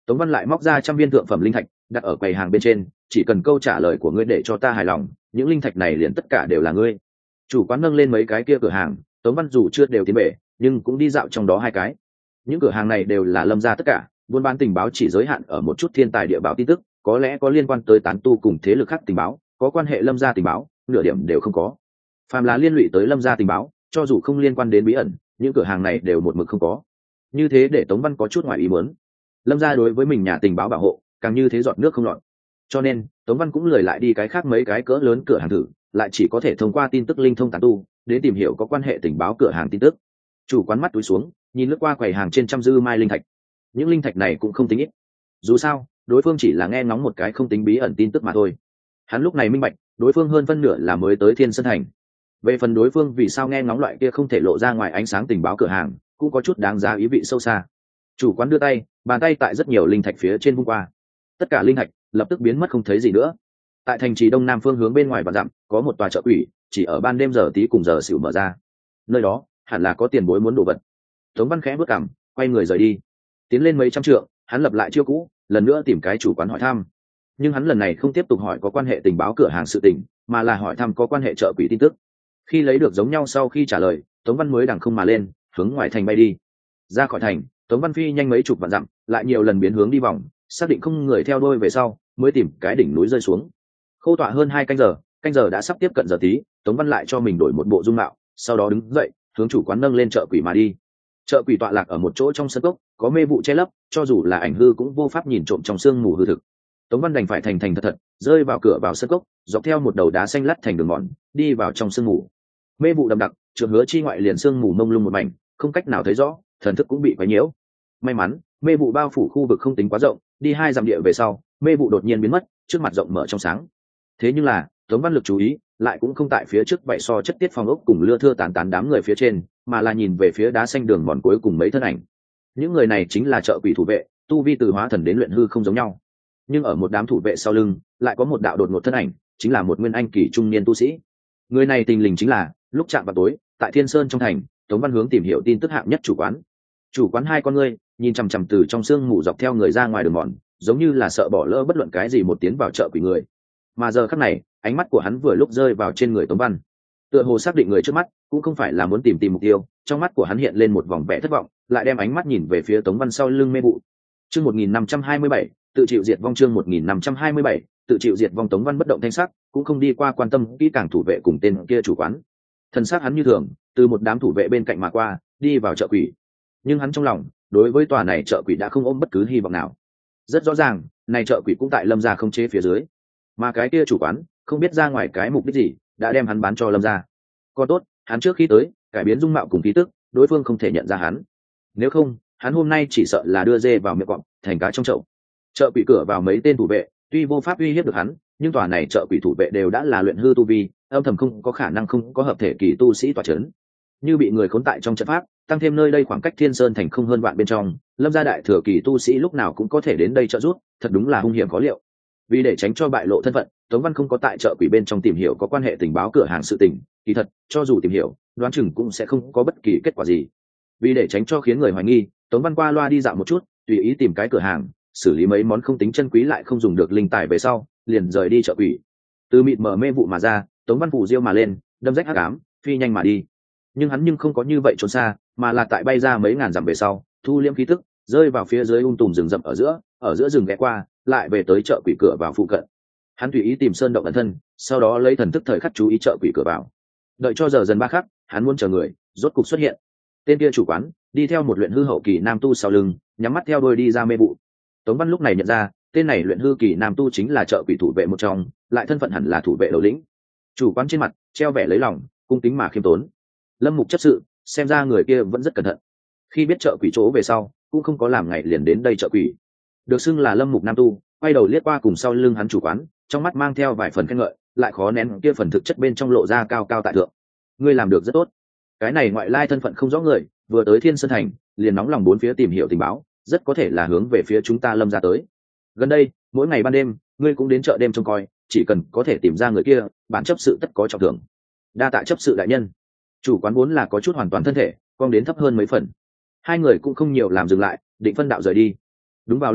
Tống Văn lại móc ra trăm viên thượng phẩm linh thạch đặt ở quầy hàng bên trên, chỉ cần câu trả lời của ngươi để cho ta hài lòng, những linh thạch này liền tất cả đều là ngươi. Chủ quán nâng lên mấy cái kia cửa hàng, Tống Văn dù chưa đều tiến bể nhưng cũng đi dạo trong đó hai cái. Những cửa hàng này đều là Lâm gia tất cả, buôn bán tình báo chỉ giới hạn ở một chút thiên tài địa bảo tin tức, có lẽ có liên quan tới tán tu cùng thế lực khác tình báo, có quan hệ Lâm gia tình báo nửa điểm đều không có. Phàm là liên lụy tới Lâm gia tình báo, cho dù không liên quan đến bí ẩn, những cửa hàng này đều một mực không có. Như thế để Tống Văn có chút ngoài ý muốn. Lâm gia đối với mình nhà tình báo bảo hộ càng như thế giọt nước không lọt, cho nên Tống Văn cũng lười lại đi cái khác mấy cái cỡ lớn cửa hàng thử, lại chỉ có thể thông qua tin tức linh thông tán tu đến tìm hiểu có quan hệ tình báo cửa hàng tin tức. Chủ quán mắt túi xuống, nhìn lướt qua quầy hàng trên trăm dư mai linh thạch. Những linh thạch này cũng không tính ít, dù sao đối phương chỉ là nghe ngóng một cái không tính bí ẩn tin tức mà thôi. Hắn lúc này minh bạch, đối phương hơn phân nửa là mới tới Thiên Sơn Thành. Về phần đối phương vì sao nghe ngóng loại kia không thể lộ ra ngoài ánh sáng tình báo cửa hàng, cũng có chút đáng giá ý vị sâu xa. Chủ quán đưa tay, bàn tay tại rất nhiều linh thạch phía trên vung qua, tất cả linh thạch lập tức biến mất không thấy gì nữa. Tại thành trì đông nam phương hướng bên ngoài và dặm có một tòa chợ quỷ, chỉ ở ban đêm giờ tí cùng giờ xỉu mở ra, nơi đó hẳn là có tiền bối muốn đồ vật. Tống Văn khẽ bước cằm, quay người rời đi. Tiến lên mấy trăm trượng, hắn lập lại chiêu cũ, lần nữa tìm cái chủ quán hỏi thăm. Nhưng hắn lần này không tiếp tục hỏi có quan hệ tình báo cửa hàng sự tình, mà là hỏi thăm có quan hệ chợ quỷ tin tức. Khi lấy được giống nhau sau khi trả lời, Tống Văn mới đằng không mà lên, hướng ngoài thành bay đi. Ra khỏi thành, Tống Văn phi nhanh mấy chục vạn dặm, lại nhiều lần biến hướng đi vòng, xác định không người theo đuôi về sau, mới tìm cái đỉnh núi rơi xuống. Khô tọa hơn hai canh giờ, canh giờ đã sắp tiếp cận giờ tí, Tống Văn lại cho mình đổi một bộ dung mạo, sau đó đứng dậy, hướng chủ quán nâng lên chợ quỷ mà đi. Chợ quỷ tọa lạc ở một chỗ trong sân cốc, có mê vụ che lấp, cho dù là ảnh hư cũng vô pháp nhìn trộm trong sương mù hư thực. Tống Văn đành phải thành thành thật thật rơi vào cửa vào sân cốc, dọc theo một đầu đá xanh lắt thành đường mòn, đi vào trong sương mù. Mê vụ đậm đặc, Trượng Hứa chi ngoại liền sương mù mông lung một mảnh, không cách nào thấy rõ, thần thức cũng bị quấy nhiễu. May mắn, mê vụ bao phủ khu vực không tính quá rộng, đi hai dặm địa về sau, mê vụ đột nhiên biến mất, trước mặt rộng mở trong sáng. Thế nhưng là, Tống Văn lực chú ý lại cũng không tại phía trước vậy so chất tiết phong ốc cùng lưa thưa tán tán đám người phía trên, mà là nhìn về phía đá xanh đường mòn cuối cùng mấy thân ảnh. Những người này chính là chợ quỷ thủ vệ, tu vi từ hóa thần đến luyện hư không giống nhau. Nhưng ở một đám thủ vệ sau lưng, lại có một đạo đột ngột thân ảnh, chính là một nguyên anh kỳ trung niên tu sĩ. Người này tình lình chính là, lúc chạm vào tối, tại Thiên Sơn trong thành, Tống Văn hướng tìm hiểu tin tức hạng nhất chủ quán. Chủ quán hai con ngươi, nhìn chằm chằm từ trong sương mù dọc theo người ra ngoài đường mòn, giống như là sợ bỏ lỡ bất luận cái gì một tiến vào chợ quỷ người. Mà giờ khắc này, ánh mắt của hắn vừa lúc rơi vào trên người Tống Văn, tựa hồ xác định người trước mắt cũng không phải là muốn tìm tìm mục tiêu, trong mắt của hắn hiện lên một vòng vẻ thất vọng, lại đem ánh mắt nhìn về phía Tống Văn sau lưng mê vụ. Chương một nghìn năm trăm hai mươi bảy, tự chịu diệt vong. Chương một nghìn năm trăm hai mươi bảy, tự chịu diệt vong. Tống Văn bất động thanh sắc, cũng không đi qua quan tâm kỹ càng thủ vệ cùng tên kia chủ quán. Thần sắc hắn như thường, từ một đám thủ vệ bên cạnh mà qua, đi vào chợ quỷ. Nhưng hắn trong lòng, đối với tòa này chợ quỷ đã không ôm bất cứ hy vọng nào. Rất rõ ràng, này chợ quỷ cũng tại Lâm gia không chế phía dưới, mà cái kia chủ quán không biết ra ngoài cái mục đích gì, đã đem hắn bán cho Lâm gia. Còn tốt, hắn trước khi tới, cải biến dung mạo cùng khí tức, đối phương không thể nhận ra hắn. Nếu không, hắn hôm nay chỉ sợ là đưa dê vào miệng cọp, thành cá trong chậu. Chợ quỷ cửa vào mấy tên thủ vệ, tuy vô pháp uy hiếp được hắn, nhưng tòa này chợ quỷ thủ vệ đều đã là luyện hư tu vi, âm thầm không có khả năng không có hợp thể kỳ tu sĩ tỏa chấn. Như bị người khốn tại trong trận pháp, tăng thêm nơi đây khoảng cách Thiên Sơn thành không hơn vạn bên trong, Lâm gia đại thừa kỳ tu sĩ lúc nào cũng có thể đến đây trợ giúp, thật đúng là hung hiểm khó liệu. Vì để tránh cho bại lộ thân phận, Tống Văn không có tại chợ quỷ bên trong tìm hiểu có quan hệ tình báo cửa hàng sự tình, kỳ thật, cho dù tìm hiểu, đoán chừng cũng sẽ không có bất kỳ kết quả gì. Vì để tránh cho khiến người hoài nghi, Tống Văn qua loa đi dạo một chút, tùy ý tìm cái cửa hàng, xử lý mấy món không tính chân quý lại không dùng được linh tài về sau, liền rời đi chợ quỷ. Từ mịt mờ mê vụ mà ra, Tống Văn phủ diêu mà lên, đâm rách hắc ám, phi nhanh mà đi. Nhưng hắn nhưng không có như vậy trốn xa, mà là tại bay ra mấy ngàn dặm về sau, thu liễm khí tức, rơi vào phía dưới um tùm rừng rậm ở giữa, ở giữa rừng ghé qua, lại về tới chợ quỷ cửa vào phụ cận. Hắn tùy ý tìm sơn động ẩn thân, sau đó lấy thần thức thời khắc chú ý chợ quỷ cửa vào. Đợi cho giờ dần ba khắc, hắn muốn chờ người, rốt cục xuất hiện. Tên kia chủ quán đi theo một luyện hư hậu kỳ nam tu sau lưng, nhắm mắt theo đuôi đi ra mê vụ. Tống Văn lúc này nhận ra, tên này luyện hư kỳ nam tu chính là chợ quỷ thủ vệ một trong, lại thân phận hẳn là thủ vệ đầu lĩnh. Chủ quán trên mặt treo vẻ lấy lòng, cung kính mà khiêm tốn. Lâm Mục chấp sự, xem ra người kia vẫn rất cẩn thận. Khi biết chợ quỷ chỗ về sau, cũng không có làm ngày liền đến đây chợ quỷ. Được xưng là Lâm Mục nam tu, quay đầu liếc qua cùng sau lưng hắn chủ quán, trong mắt mang theo vài phần khen ngợi, lại khó nén kia phần thực chất bên trong lộ ra cao cao tại thượng. Ngươi làm được rất tốt. Cái này ngoại lai thân phận không rõ người, vừa tới Thiên Sơn thành, liền nóng lòng bốn phía tìm hiểu tình báo, rất có thể là hướng về phía chúng ta Lâm gia tới. Gần đây, mỗi ngày ban đêm, ngươi cũng đến chợ đêm trông coi, chỉ cần có thể tìm ra người kia, bản chấp sự tất có trọng thưởng. Đa tạ chấp sự đại nhân. Chủ quán vốn là có chút hoàn toàn thân thể, cong đến thấp hơn mấy phần. Hai người cũng không nhiều làm dừng lại, định phân đạo rời đi. Đúng vào lúc này,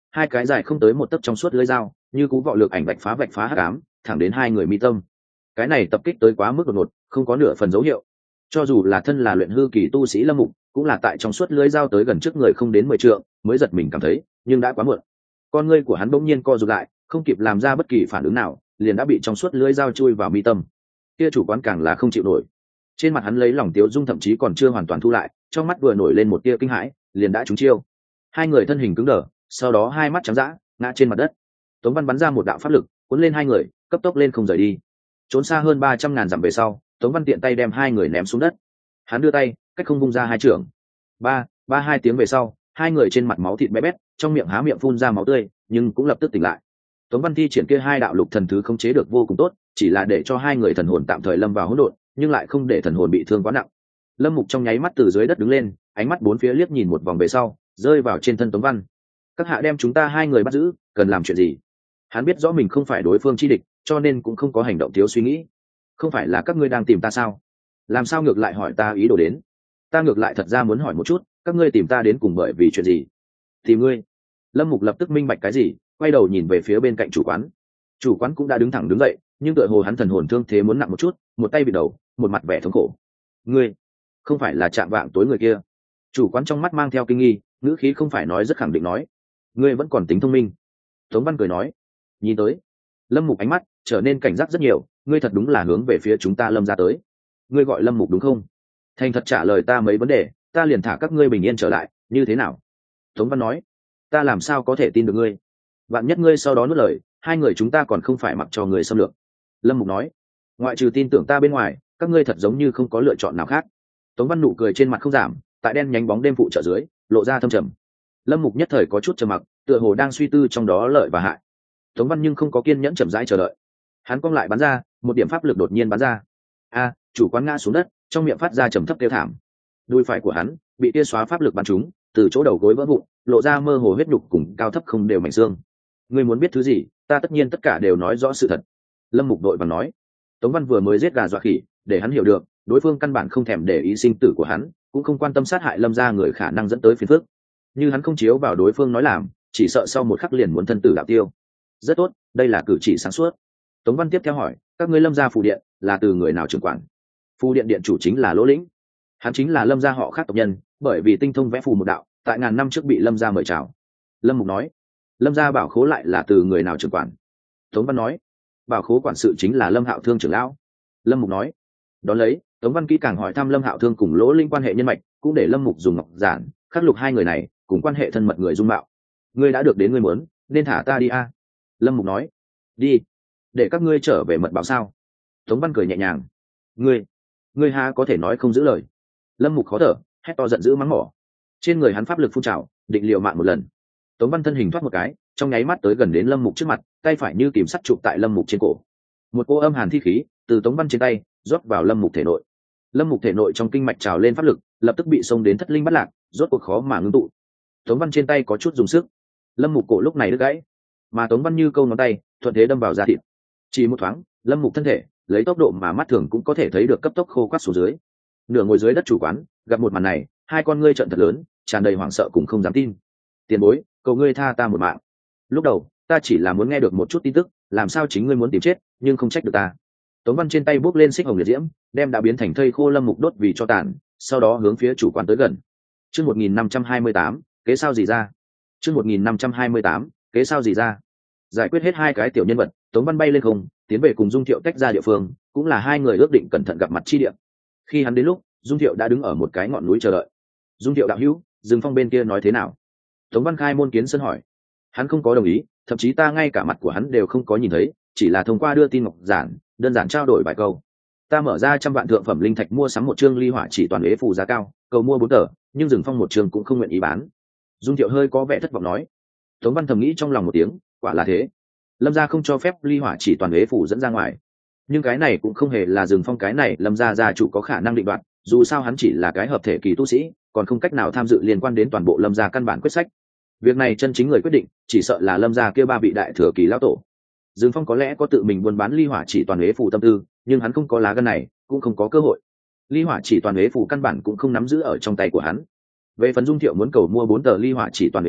hai cái dài không tới một tấc trong suốt lưỡi dao như cú vọ lược ảnh vạch phá vạch phá hắc ám, thẳng đến hai người mi tâm. Cái này tập kích tới quá mức đột ngột, không có nửa phần dấu hiệu. Cho dù là thân là luyện hư kỳ tu sĩ Lâm Mục, cũng là tại trong suốt lưỡi dao tới gần trước người không đến mười trượng, mới giật mình cảm thấy, nhưng đã quá muộn. Con ngươi của hắn bỗng nhiên co rụt lại, không kịp làm ra bất kỳ phản ứng nào, liền đã bị trong suốt lưỡi dao chui vào mi tâm. Kia chủ quán càng là không chịu nổi. Trên mặt hắn lấy lòng tiếu dung thậm chí còn chưa hoàn toàn thu lại, trong mắt vừa nổi lên một tia kinh hãi, liền đã trúng chiêu. Hai người thân hình cứng đờ, sau đó hai mắt trắng dã, ngã trên mặt đất. Tống Văn bắn ra một đạo pháp lực, cuốn lên hai người, cấp tốc lên không rời đi. Trốn xa hơn ba trăm ngàn dặm về sau, Tống Văn tiện tay đem hai người ném xuống đất. Hắn đưa tay, cách không vung ra hai trưởng. Ba, ba hai tiếng về sau, hai người trên mặt máu thịt bé bét, trong miệng há miệng phun ra máu tươi, nhưng cũng lập tức tỉnh lại. Tống Văn thi triển kia hai đạo lục thần thứ khống chế được vô cùng tốt, chỉ là để cho hai người thần hồn tạm thời lâm vào hỗn độn, nhưng lại không để thần hồn bị thương quá nặng. Lâm Mục trong nháy mắt từ dưới đất đứng lên, ánh mắt bốn phía liếc nhìn một vòng về sau, rơi vào trên thân Tống Văn. Các hạ đem chúng ta hai người bắt giữ, cần làm chuyện gì? Hắn biết rõ mình không phải đối phương chi địch, cho nên cũng không có hành động thiếu suy nghĩ. Không phải là các ngươi đang tìm ta sao? Làm sao ngược lại hỏi ta ý đồ đến? Ta ngược lại thật ra muốn hỏi một chút, các ngươi tìm ta đến cùng bởi vì chuyện gì? Tìm ngươi? Lâm Mục lập tức minh bạch cái gì, quay đầu nhìn về phía bên cạnh chủ quán. Chủ quán cũng đã đứng thẳng đứng dậy, nhưng tựa hồ hắn thần hồn thương thế muốn nặng một chút, một tay bị đầu, một mặt vẻ thống khổ. Ngươi, không phải là Trạm Vạng tối người kia? Chủ quán trong mắt mang theo kinh nghi, ngữ khí không phải nói rất khẳng định nói. Ngươi vẫn còn tính thông minh. Tống Văn cười nói. Nhìn tới. Lâm Mục ánh mắt trở nên cảnh giác rất nhiều, ngươi thật đúng là hướng về phía chúng ta Lâm ra tới. Ngươi gọi Lâm Mục đúng không? Thành thật trả lời ta mấy vấn đề, ta liền thả các ngươi bình yên trở lại, như thế nào? Tống Văn nói. Ta làm sao có thể tin được ngươi? Vạn nhất ngươi sau đó nuốt lời, hai người chúng ta còn không phải mặc cho người xâm lược. Lâm Mục nói. Ngoại trừ tin tưởng ta bên ngoài, các ngươi thật giống như không có lựa chọn nào khác. Tống Văn nụ cười trên mặt không giảm, tại đen nhánh bóng đêm phụ trợ dưới, lộ ra thâm trầm. Lâm Mục nhất thời có chút trầm mặc, tựa hồ đang suy tư trong đó lợi và hại. Tống Văn nhưng không có kiên nhẫn chậm rãi chờ đợi. Hắn cong lại bắn ra, một điểm pháp lực đột nhiên bắn ra. A, chủ quán ngã xuống đất, trong miệng phát ra trầm thấp kêu thảm. Đùi phải của hắn bị tia xóa pháp lực bắn trúng, từ chỗ đầu gối vỡ vụn, lộ ra mơ hồ huyết nhục cùng cao thấp không đều mảnh xương. Ngươi muốn biết thứ gì, ta tất nhiên tất cả đều nói rõ sự thật. Lâm Mục đội vàng nói. Tống Văn vừa mới giết gà dọa khỉ, để hắn hiểu được, đối phương căn bản không thèm để ý sinh tử của hắn, cũng không quan tâm sát hại Lâm gia người khả năng dẫn tới phiền phức. Như hắn không chiếu vào đối phương nói làm, chỉ sợ sau một khắc liền muốn thân tử đạo tiêu. Rất tốt, đây là cử chỉ sáng suốt. Tống Văn tiếp theo hỏi, các ngươi Lâm gia phù điện là từ người nào trưởng quản? Phù điện điện chủ chính là Lỗ Lĩnh. Hắn chính là Lâm gia họ khác tộc nhân, bởi vì tinh thông vẽ phù một đạo, tại ngàn năm trước bị Lâm gia mời chào. Lâm Mục nói. Lâm gia bảo khố lại là từ người nào trưởng quản? Tống Văn nói. Bảo khố quản sự chính là Lâm Hạo Thương trưởng lão. Lâm Mục nói. Đón lấy, Tống Văn kỹ càng hỏi thăm Lâm Hạo Thương cùng Lỗ Lĩnh quan hệ nhân mạch, cũng để Lâm Mục dùng ngọc giản khắc lục hai người này cùng quan hệ thân mật người dung mạo. Ngươi đã được đến ngươi muốn, nên thả ta đi a. Lâm Mục nói. Đi. Để các ngươi trở về mật báo sao? Tống Văn cười nhẹ nhàng. Ngươi, ngươi ha có thể nói không giữ lời. Lâm Mục khó thở, hét to giận dữ mắng mỏ. Trên người hắn pháp lực phun trào, định liều mạng một lần. Tống Văn thân hình thoát một cái, trong nháy mắt tới gần đến Lâm Mục trước mặt, tay phải như kìm sắt chụp tại Lâm Mục trên cổ. Một cô âm hàn thi khí từ Tống Văn trên tay rót vào Lâm Mục thể nội. Lâm Mục thể nội trong kinh mạch trào lên pháp lực, lập tức bị xông đến thất linh bất lạc, rốt cuộc khó mà ngưng tụ. Tống Văn trên tay có chút dùng sức, Lâm Mục cổ lúc này đứt gãy, mà Tống Văn như câu ngón tay thuận thế đâm vào da thịt. Chỉ một thoáng, Lâm Mục thân thể lấy tốc độ mà mắt thường cũng có thể thấy được cấp tốc khô quắt xuống dưới. Nửa ngồi dưới đất chủ quán gặp một màn này, hai con ngươi trợn thật lớn, tràn đầy hoảng sợ cùng không dám tin. Tiền bối, cầu ngươi tha ta một mạng. Lúc đầu ta chỉ là muốn nghe được một chút tin tức, làm sao chính ngươi muốn tìm chết, nhưng không trách được ta. Tống Văn trên tay bốc lên xích hồng liệt diễm, đem đã biến thành thây khô Lâm Mục đốt vì cho tàn, sau đó hướng phía chủ quán tới gần. Chương một nghìn năm trăm hai mươi tám, kế sao gì ra? Chương một nghìn năm trăm hai mươi tám, kế sao gì ra? Giải quyết hết hai cái tiểu nhân vật, Tống Văn bay lên không, tiến về cùng Dung Thiệu tách ra địa phương, cũng là hai người ước định cẩn thận gặp mặt chi địa. Khi hắn đến lúc, Dung Thiệu đã đứng ở một cái ngọn núi chờ đợi. Dung Thiệu đạo hữu, Dương Phong bên kia nói thế nào? Tống Văn khai môn kiến sân hỏi. Hắn không có đồng ý, thậm chí ta ngay cả mặt của hắn đều không có nhìn thấy, chỉ là thông qua đưa tin ngọc giản, đơn giản trao đổi vài câu. Ta mở ra trăm vạn thượng phẩm linh thạch mua sắm một chương ly hỏa chỉ toàn ế phù giá cao, cầu mua bốn tờ, nhưng Dương Phong một chương cũng không nguyện ý bán. Dung Thiệu hơi có vẻ thất vọng nói. Tống Văn thầm nghĩ trong lòng một tiếng, quả là thế. Lâm gia không cho phép ly hỏa chỉ toàn ế phù dẫn ra ngoài, nhưng cái này cũng không hề là Dương Phong cái này Lâm gia gia chủ có khả năng định đoạt, dù sao hắn chỉ là cái hợp thể kỳ tu sĩ, còn không cách nào tham dự liên quan đến toàn bộ Lâm gia căn bản quyết sách. Việc này chân chính người quyết định chỉ sợ là Lâm gia kia ba vị đại thừa kỳ lão tổ. Dương Phong có lẽ có tự mình buôn bán ly hỏa chỉ toàn ế phù tâm tư, nhưng hắn không có lá gan này, cũng không có cơ hội. Ly hỏa chỉ toàn ế phù căn bản cũng không nắm giữ ở trong tay của hắn. Về phần Dung Thiệu muốn cầu mua bốn tờ ly hỏa chỉ toàn ế phù,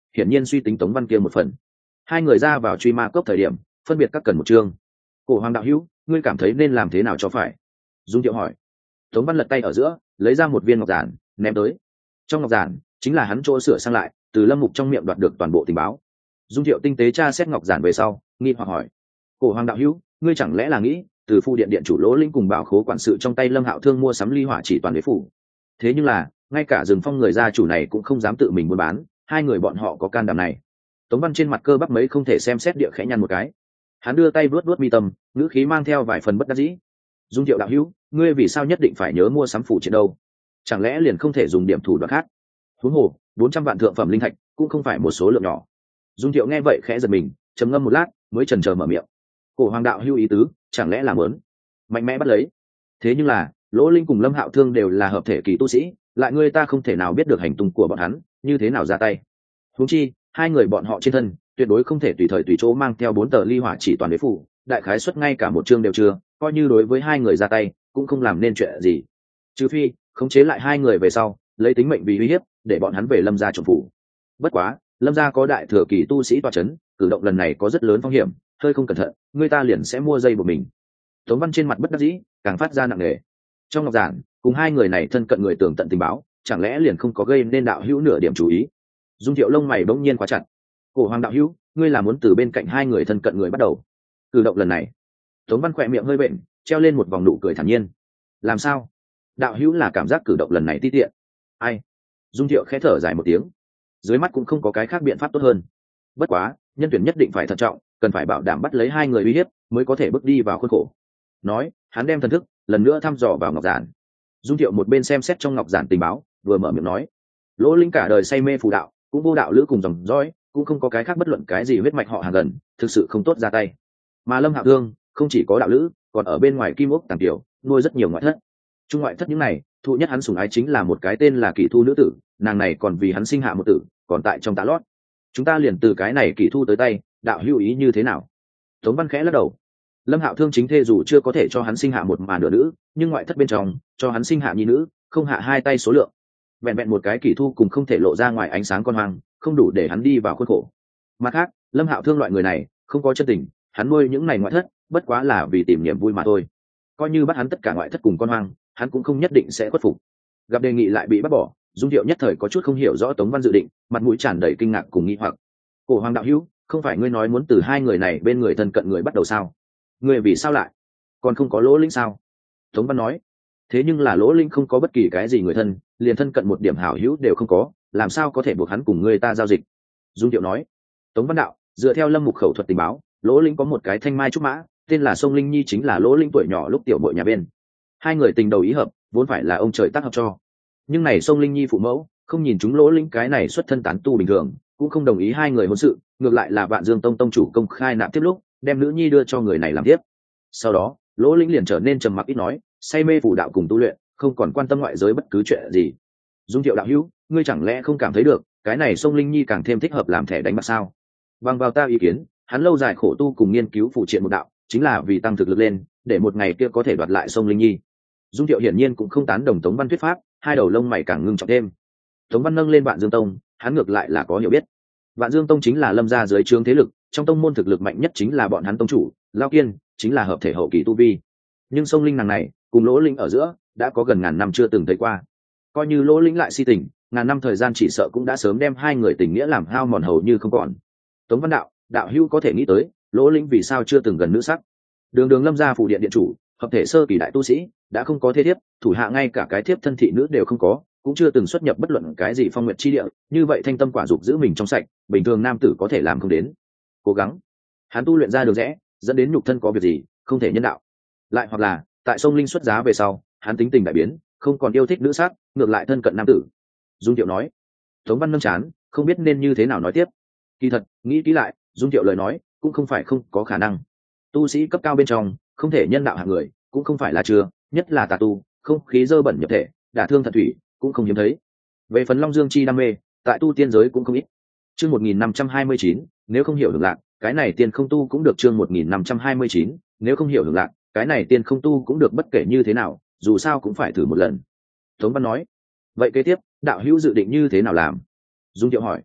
hiển nhiên suy tính Tống Văn kia một phần. Hai người ra vào truy ma cốc thời điểm phân biệt các cần một chương. Cổ Hoàng đạo hữu, ngươi cảm thấy nên làm thế nào cho phải? Dung Thiệu hỏi. Tống Văn lật tay ở giữa lấy ra một viên ngọc giản ném tới. Trong ngọc giản chính là hắn chỗ sửa sang lại từ Lâm Mục trong miệng đoạt được toàn bộ tình báo. Dung Thiệu tinh tế tra xét ngọc giản về sau nghi hoặc hỏi: Cổ Hoàng đạo hữu, ngươi chẳng lẽ là nghĩ từ Phu điện điện chủ Lỗ Linh cùng bảo khố quản sự trong tay Lâm Hạo Thương mua sắm ly hỏa chỉ toàn đế phủ? Thế nhưng là ngay cả Rừng Phong người gia chủ này cũng không dám tự mình buôn bán, hai người bọn họ có can đảm này. Tống Văn trên mặt cơ bắp mấy không thể xem xét địa khẽ nhăn một cái. Hắn đưa tay vuốt vuốt mi tâm, ngữ khí mang theo vài phần bất đắc dĩ. Dung Thiệu đạo hữu, ngươi vì sao nhất định phải nhớ mua sắm phủ triện đâu? Chẳng lẽ liền không thể dùng điểm thủ đoạn khác? Huống hồ bốn trăm vạn thượng phẩm linh thạch cũng không phải một số lượng nhỏ. Dung Thiệu nghe vậy khẽ giật mình, trầm ngâm một lát mới chần chờ mở miệng. Cổ Hoàng đạo hữu ý tứ chẳng lẽ là muốn mạnh mẽ bắt lấy? Thế nhưng là Lỗ Linh cùng Lâm Hạo Thương đều là hợp thể kỳ tu sĩ, lại ngươi ta không thể nào biết được hành tung của bọn hắn như thế nào ra tay. Huống chi hai người bọn họ trên thân tuyệt đối không thể tùy thời tùy chỗ mang theo bốn tờ ly hỏa chỉ toàn đế phủ, đại khái suất ngay cả một chương đều chưa, coi như đối với hai người ra tay cũng không làm nên chuyện gì, trừ phi khống chế lại hai người về sau lấy tính mệnh vì uy hiếp để bọn hắn về Lâm gia trộm phủ. Bất quá Lâm gia có đại thừa kỳ tu sĩ tọa chấn, cử động lần này có rất lớn phong hiểm, hơi không cẩn thận người ta liền sẽ mua dây của mình. Tống Văn trên mặt bất đắc dĩ càng phát ra nặng nề. Trong ngọc giản cùng hai người này thân cận người tường tận tình báo, chẳng lẽ liền không có gây nên đạo hữu nửa điểm chú ý? Dung Thiệu lông mày bỗng nhiên quá chặt. Cổ Hoàng đạo hữu, ngươi là muốn từ bên cạnh hai người thân cận người bắt đầu? Cử động lần này, Tống Văn khỏe miệng hơi bệnh, treo lên một vòng nụ cười thản nhiên. Làm sao? Đạo hữu là cảm giác cử động lần này ti tiện? Ai? Dung Thiệu khẽ thở dài một tiếng. Dưới mắt cũng không có cái khác biện pháp tốt hơn. Bất quá, nhân tuyển nhất định phải thận trọng, cần phải bảo đảm bắt lấy hai người uy hiếp mới có thể bước đi vào khuôn khổ. Nói, hắn đem thần thức lần nữa thăm dò vào ngọc giản. Dung Thiệu một bên xem xét trong ngọc giản tình báo, vừa mở miệng nói: Lỗ Linh cả đời say mê phù đạo, cũng vô đạo lữ cùng dòng dõi, cũng không có cái khác bất luận cái gì huyết mạch họ hàng gần, thực sự không tốt ra tay. Mà Lâm Hạo Thương không chỉ có đạo lữ, còn ở bên ngoài kim ốc tàng tiểu, nuôi rất nhiều ngoại thất. Trung ngoại thất những này, thụ nhất hắn sủng ái chính là một cái tên là Kỷ Thu nữ tử, nàng này còn vì hắn sinh hạ một tử, còn tại trong tá lót. Chúng ta liền từ cái này Kỷ Thu tới tay, đạo hữu ý như thế nào? Tống Văn khẽ lắc đầu. Lâm Hạo Thương chính thê dù chưa có thể cho hắn sinh hạ một mà nửa nữ, nhưng ngoại thất bên trong cho hắn sinh hạ nhi nữ, không hạ hai tay số lượng. Vẹn vẹn một cái Kỷ Thu cùng không thể lộ ra ngoài ánh sáng con hoang, không đủ để hắn đi vào khuôn khổ. Mặt khác, Lâm Hạo Thương loại người này không có chân tình, hắn nuôi những này ngoại thất bất quá là vì tìm niềm vui mà thôi. Coi như bắt hắn tất cả ngoại thất cùng con hoang, hắn cũng không nhất định sẽ khuất phục. Gặp đề nghị lại bị bắt bỏ, Dung Thiệu nhất thời có chút không hiểu rõ Tống Văn dự định, mặt mũi tràn đầy kinh ngạc cùng nghi hoặc. Cổ Hoàng đạo hữu, không phải ngươi nói muốn từ hai người này bên người thân cận người bắt đầu sao? Ngươi vì sao lại còn không có Lỗ Linh sao? Tống Văn nói. Thế nhưng là Lỗ Linh không có bất kỳ cái gì người thân, liền thân cận một điểm hảo hữu đều không có, làm sao có thể buộc hắn cùng người ta giao dịch? Dung Thiệu nói. Tống Văn đạo, dựa theo Lâm Mục khẩu thuật tình báo, Lỗ Linh có một cái thanh mai trúc mã, tên là Sông Linh Nhi, chính là Lỗ Linh tuổi nhỏ lúc tiểu bội nhà bên. Hai người tình đầu ý hợp, vốn phải là ông trời tác hợp cho. Nhưng này Sông Linh Nhi phụ mẫu không nhìn chúng Lỗ Linh cái này xuất thân tán tu bình thường, cũng không đồng ý hai người hôn sự, ngược lại là Vạn Dương Tông tông chủ công khai nạp tiếp lúc, đem nữ nhi đưa cho người này làm tiếp. Sau đó, Lỗ Linh liền trở nên trầm mặc ít nói, say mê phù đạo cùng tu luyện, không còn quan tâm ngoại giới bất cứ chuyện gì. Dung Thiệu đạo hữu, ngươi chẳng lẽ không cảm thấy được, cái này Sông Linh Nhi càng thêm thích hợp làm thẻ đánh bạc sao? Bằng vào ta ý kiến, hắn lâu dài khổ tu cùng nghiên cứu phụ triện một đạo, chính là vì tăng thực lực lên, để một ngày kia có thể đoạt lại Sông Linh Nhi. Dung Thiệu hiển nhiên cũng không tán đồng Tống Văn thuyết pháp, hai đầu lông mày càng ngưng trọng thêm. Tống Văn nâng lên Vạn Dương Tông, hắn ngược lại là có hiểu biết. Vạn Dương Tông chính là Lâm gia dưới trướng thế lực, trong tông môn thực lực mạnh nhất chính là bọn hắn tông chủ, Lao Kiên, chính là hợp thể hậu kỳ tu vi. Nhưng Sông Linh nàng này, cùng Lỗ Linh ở giữa, đã có gần ngàn năm chưa từng thấy qua. Coi như Lỗ Linh lại si tình, ngàn năm thời gian chỉ sợ cũng đã sớm đem hai người tình nghĩa làm hao mòn hầu như không còn. Tống Văn đạo, đạo hữu có thể nghĩ tới, Lỗ Linh vì sao chưa từng gần nữ sắc? Đường Đường Lâm gia phủ điện điện chủ, hợp thể sơ kỳ đại tu sĩ, đã không có thế thiếp, thủ hạ ngay cả cái thiếp thân thị nữ đều không có, cũng chưa từng xuất nhập bất luận cái gì phong nguyệt chi địa, như vậy thanh tâm quả dục giữ mình trong sạch, bình thường nam tử có thể làm không đến. Cố gắng, hắn tu luyện ra đường rẽ, dẫn đến nhục thân có việc gì, không thể nhân đạo. Lại hoặc là, tại Sông Linh xuất giá về sau, hắn tính tình đại biến, không còn yêu thích nữ sắc, ngược lại thân cận nam tử. Dung Thiệu nói. Tống Văn nâng chán, không biết nên như thế nào nói tiếp. Kỳ thật, nghĩ kỹ lại, Dung Thiệu lời nói cũng không phải không có khả năng. Tu sĩ cấp cao bên trong, không thể nhân đạo hạng người, cũng không phải là chưa, nhất là tà tu, không khí dơ bẩn nhập thể, đả thương thận thủy, cũng không hiếm thấy. Về phần Long Dương chi đam mê, tại tu tiên giới cũng không ít. Chương một nghìn năm trăm hai mươi chín, nếu không hiểu hưởng lạc, cái này tiên không tu cũng được. Chương một nghìn năm trăm hai mươi chín, nếu không hiểu hưởng lạc, cái này tiên không tu cũng được, bất kể như thế nào, dù sao cũng phải thử một lần. Tống Văn nói. Vậy kế tiếp, đạo hữu dự định như thế nào làm? Dung Thiệu hỏi.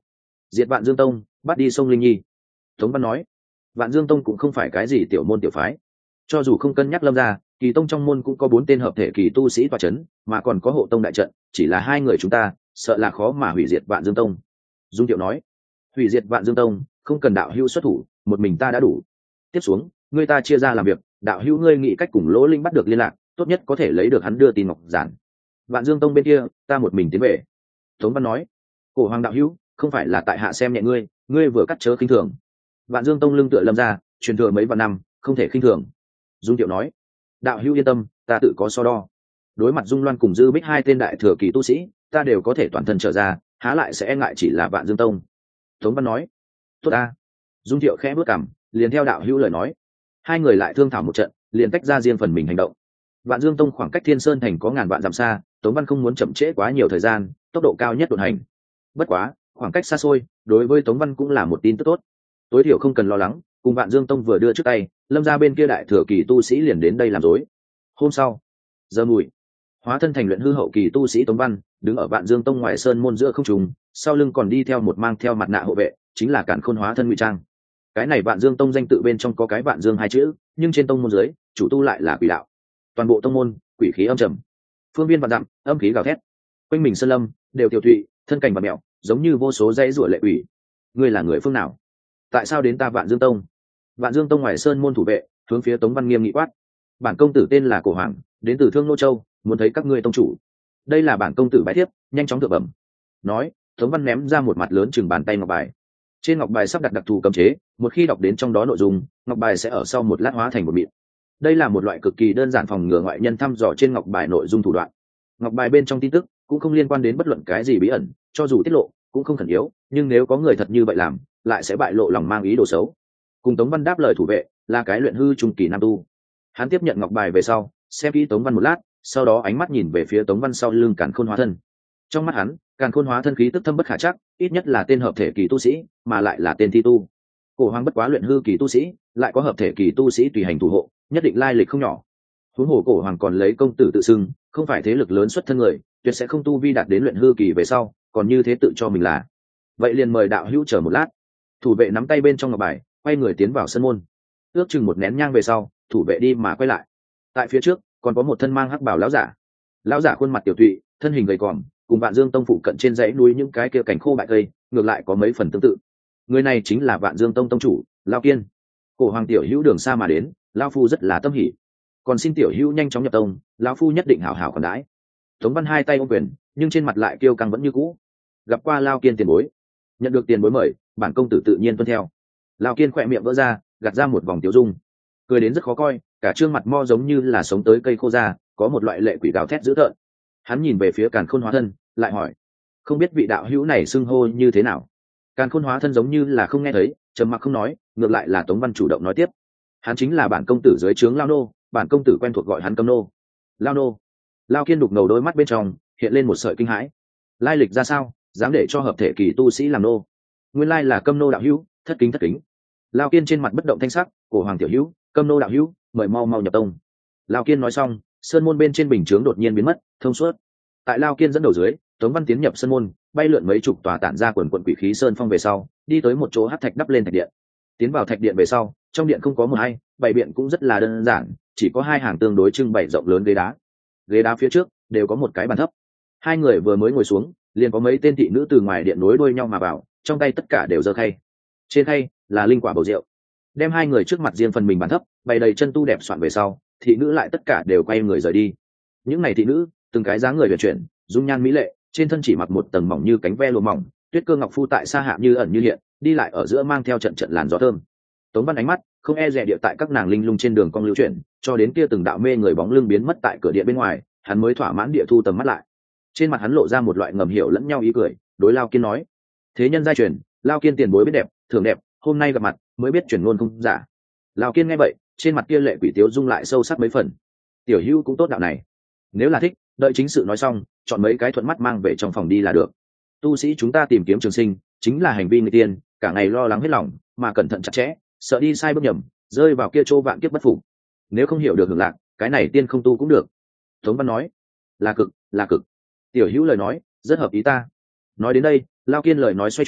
diệt Vạn Dương Tông, bắt đi sông Linh Nhi. Tống Văn nói. Vạn Dương Tông cũng không phải cái gì tiểu môn tiểu phái, cho dù không cân nhắc Lâm gia, Kỳ Tông trong môn cũng có bốn tên hợp thể kỳ tu sĩ tọa chấn, mà còn có hộ tông đại trận, chỉ là hai người chúng ta, sợ là khó mà hủy diệt Vạn Dương Tông. Dung Tiệu nói. Hủy diệt Vạn Dương Tông, không cần đạo hữu xuất thủ, một mình ta đã đủ. Tiếp xuống, ngươi ta chia ra làm việc, đạo hữu ngươi nghĩ cách cùng Lỗ Linh bắt được liên lạc, tốt nhất có thể lấy được hắn đưa tin ngọc giản. Vạn Dương Tông bên kia, ta một mình tiến về. Tống Văn nói. Cổ Hoàng đạo hữu, không phải là tại hạ xem nhẹ ngươi, ngươi vừa cắt chớ khinh thường. Vạn Dương Tông lưng tựa Lâm gia, truyền thừa mấy vạn năm, không thể khinh thường. Dung Tiệu nói. Đạo hữu yên tâm, ta tự có so đo. Đối mặt Dung Loan cùng Dư Bích hai tên đại thừa kỳ tu sĩ, ta đều có thể toàn thân trở ra, há lại sẽ e ngại chỉ là Vạn Dương Tông. Tống Văn nói. Tốt ta. Dung Tiệu khẽ bước cằm, liền theo đạo hữu lời nói. Hai người lại thương thảo một trận, liền tách ra riêng phần mình hành động. Vạn Dương Tông khoảng cách Thiên Sơn thành có ngàn vạn dặm xa, Tống Văn không muốn chậm trễ quá nhiều thời gian, tốc độ cao nhất đột hành. Bất quá, khoảng cách xa xôi, đối với Tống Văn cũng là một tin tức tốt. Tối thiểu không cần lo lắng, cùng Vạn Dương Tông vừa đưa trước tay, Lâm gia bên kia đại thừa kỳ tu sĩ liền đến đây làm rối. Hôm sau, giờ mùi, hóa thân thành luyện hư hậu kỳ tu sĩ Tống Văn, đứng ở Vạn Dương Tông ngoài sơn môn giữa không trung, sau lưng còn đi theo một mang theo mặt nạ hộ vệ, chính là Càn Khôn hóa thân ngụy trang. Cái này Vạn Dương Tông danh tự bên trong có cái Vạn Dương hai chữ, nhưng trên tông môn dưới, chủ tu lại là quỷ đạo. Toàn bộ tông môn, quỷ khí âm trầm, phương viên vạn dặm, âm khí gào thét. Quanh mình sơn lâm đều tiểu thụy, thân cảnh và mèo, giống như vô số dãy rủa lệ quỷ. Ngươi là người phương nào? Tại sao đến ta Vạn Dương Tông? Vạn Dương Tông ngoài sơn môn thủ vệ, hướng phía Tống Văn nghiêm nghị quát. Bản công tử tên là Cổ Hoàng, đến từ Thương Nô Châu, muốn thấy các ngươi tông chủ. Đây là bản công tử bái thiếp, nhanh chóng thượng bẩm. Nói, Tống Văn ném ra một mặt lớn chừng bàn tay ngọc bài. Trên ngọc bài sắp đặt đặc thù cấm chế, một khi đọc đến trong đó nội dung, ngọc bài sẽ ở sau một lát hóa thành một mịn. Đây là một loại cực kỳ đơn giản phòng ngừa ngoại nhân thăm dò trên ngọc bài nội dung thủ đoạn. Ngọc bài bên trong tin tức cũng không liên quan đến bất luận cái gì bí ẩn, cho dù tiết lộ cũng không khẩn yếu, nhưng nếu có người thật như vậy làm, lại sẽ bại lộ lòng mang ý đồ xấu. Cùng Tống Văn đáp lời thủ vệ là cái luyện hư trung kỳ nam tu. Hắn tiếp nhận ngọc bài về sau, xem kỹ Tống Văn một lát, sau đó ánh mắt nhìn về phía Tống Văn sau lưng Càn Khôn hóa thân. Trong mắt hắn, Càn Khôn hóa thân khí tức thâm bất khả trắc, ít nhất là tên hợp thể kỳ tu sĩ, mà lại là tên thi tu. Cổ Hoàng bất quá luyện hư kỳ tu sĩ, lại có hợp thể kỳ tu sĩ tùy hành thủ hộ, nhất định lai lịch không nhỏ. Huống hồ Cổ Hoàng còn lấy công tử tự xưng, không phải thế lực lớn xuất thân người, tuyệt sẽ không tu vi đạt đến luyện hư kỳ về sau, còn như thế tự cho mình là. Vậy liền mời đạo hữu chờ một lát. Thủ vệ nắm tay bên trong ngọc bài, quay người tiến vào sân môn. Ước chừng một nén nhang về sau, thủ vệ đi mà quay lại. Tại phía trước, còn có một thân mang hắc bào lão giả. Lão giả khuôn mặt tiểu tụy, thân hình gầy còm, cùng Vạn Dương Tông phụ cận trên dãy núi những cái kia cảnh khô bại cây, ngược lại có mấy phần tương tự. Người này chính là Vạn Dương Tông tông chủ, Lão Kiên. Cổ Hoàng tiểu hữu đường xa mà đến, lão phu rất là tâm hỉ. Còn xin tiểu hữu nhanh chóng nhập tông, lão phu nhất định hảo hảo khoản đãi. Tống Văn hai tay ôm quyền, nhưng trên mặt lại kiêu căng vẫn như cũ. Gặp qua Lão Kiên tiền bối, nhận được tiền bối mời, bản công tử tự nhiên tuân theo. Lão Kiên khỏe miệng vỡ ra, gạt ra một vòng tiểu dung, cười đến rất khó coi, cả trương mặt mo giống như là sống tới cây khô ra, có một loại lệ quỷ gào thét dữ tợn. Hắn nhìn về phía Càn Khôn hóa thân, lại hỏi, không biết vị đạo hữu này xưng hô như thế nào? Càn Khôn hóa thân giống như là không nghe thấy, trầm mặc không nói, ngược lại là Tống Văn chủ động nói tiếp. Hắn chính là bản công tử dưới trướng Lao Nô, bản công tử quen thuộc gọi hắn Câm Nô. Lao Nô. Lao Kiên đục ngầu đôi mắt bên trong hiện lên một sợi kinh hãi. Lai lịch ra sao, dám để cho hợp thể kỳ tu sĩ làm nô? Nguyên lai là Câm Nô đạo hữu, thất kính thất kính. Lao Kiên trên mặt bất động thanh sắc, Cổ Hoàng tiểu hữu, Câm Nô đạo hữu, mời mau mau nhập tông. Lao Kiên nói xong, sơn môn bên trên bình chướng đột nhiên biến mất, thông suốt. Tại Lao Kiên dẫn đầu dưới, Tống Văn tiến nhập sơn môn, bay lượn mấy chục tòa tản ra quần quần quỷ khí sơn phong về sau, đi tới một chỗ hắc thạch đắp lên thạch điện. Tiến vào thạch điện về sau, trong điện không có mờ hay, bày biện cũng rất là đơn giản, chỉ có hai hàng tương đối trưng bày rộng lớn ghế đá. Ghế đá phía trước đều có một cái bàn thấp. Hai người vừa mới ngồi xuống, liền có mấy tên thị nữ từ ngoài điện nối đuôi nhau mà vào, trong tay tất cả đều giơ khay. Trên khay là linh quả bầu rượu. Đem hai người trước mặt riêng phần mình bàn thấp, bày đầy chân tu đẹp soạn về sau, thị nữ lại tất cả đều quay người rời đi. Những này thị nữ, từng cái dáng người huyền chuyển, dung nhan mỹ lệ, trên thân chỉ mặc một tầng mỏng như cánh ve lụa mỏng, tuyết cơ ngọc phu tại xa hạ như ẩn như hiện, đi lại ở giữa mang theo trận trận làn gió thơm. Tống Văn ánh mắt không e dè địa tại các nàng linh lung trên đường cong lưu chuyển, cho đến kia từng đạo mê người bóng lưng biến mất tại cửa điện bên ngoài, hắn mới thỏa mãn địa thu tầm mắt lại. Trên mặt hắn lộ ra một loại ngầm hiểu lẫn nhau ý cười, đối Lao Kiên nói: thế nhân giai truyền, Lao Kiên tiền bối biết đẹp, thường đẹp, hôm nay gặp mặt mới biết truyền ngôn không giả. Lao Kiên nghe vậy, trên mặt kia lệ quỷ tiếu dung lại sâu sắc mấy phần. Tiểu hữu cũng tốt đạo này, nếu là thích, đợi chính sự nói xong, chọn mấy cái thuận mắt mang về trong phòng đi là được. Tu sĩ chúng ta tìm kiếm trường sinh, chính là hành vi người tiên, cả ngày lo lắng hết lòng, mà cẩn thận chặt chẽ, sợ đi sai bước nhầm, rơi vào kia chỗ vạn kiếp bất phục. Nếu không hiểu được hưởng lạc, cái này tiên không tu cũng được. Tống Văn nói: là cực, là cực. Tiểu hữu lời nói rất hợp ý ta. Nói đến đây, Lao Kiên lời nói xoay chuyển,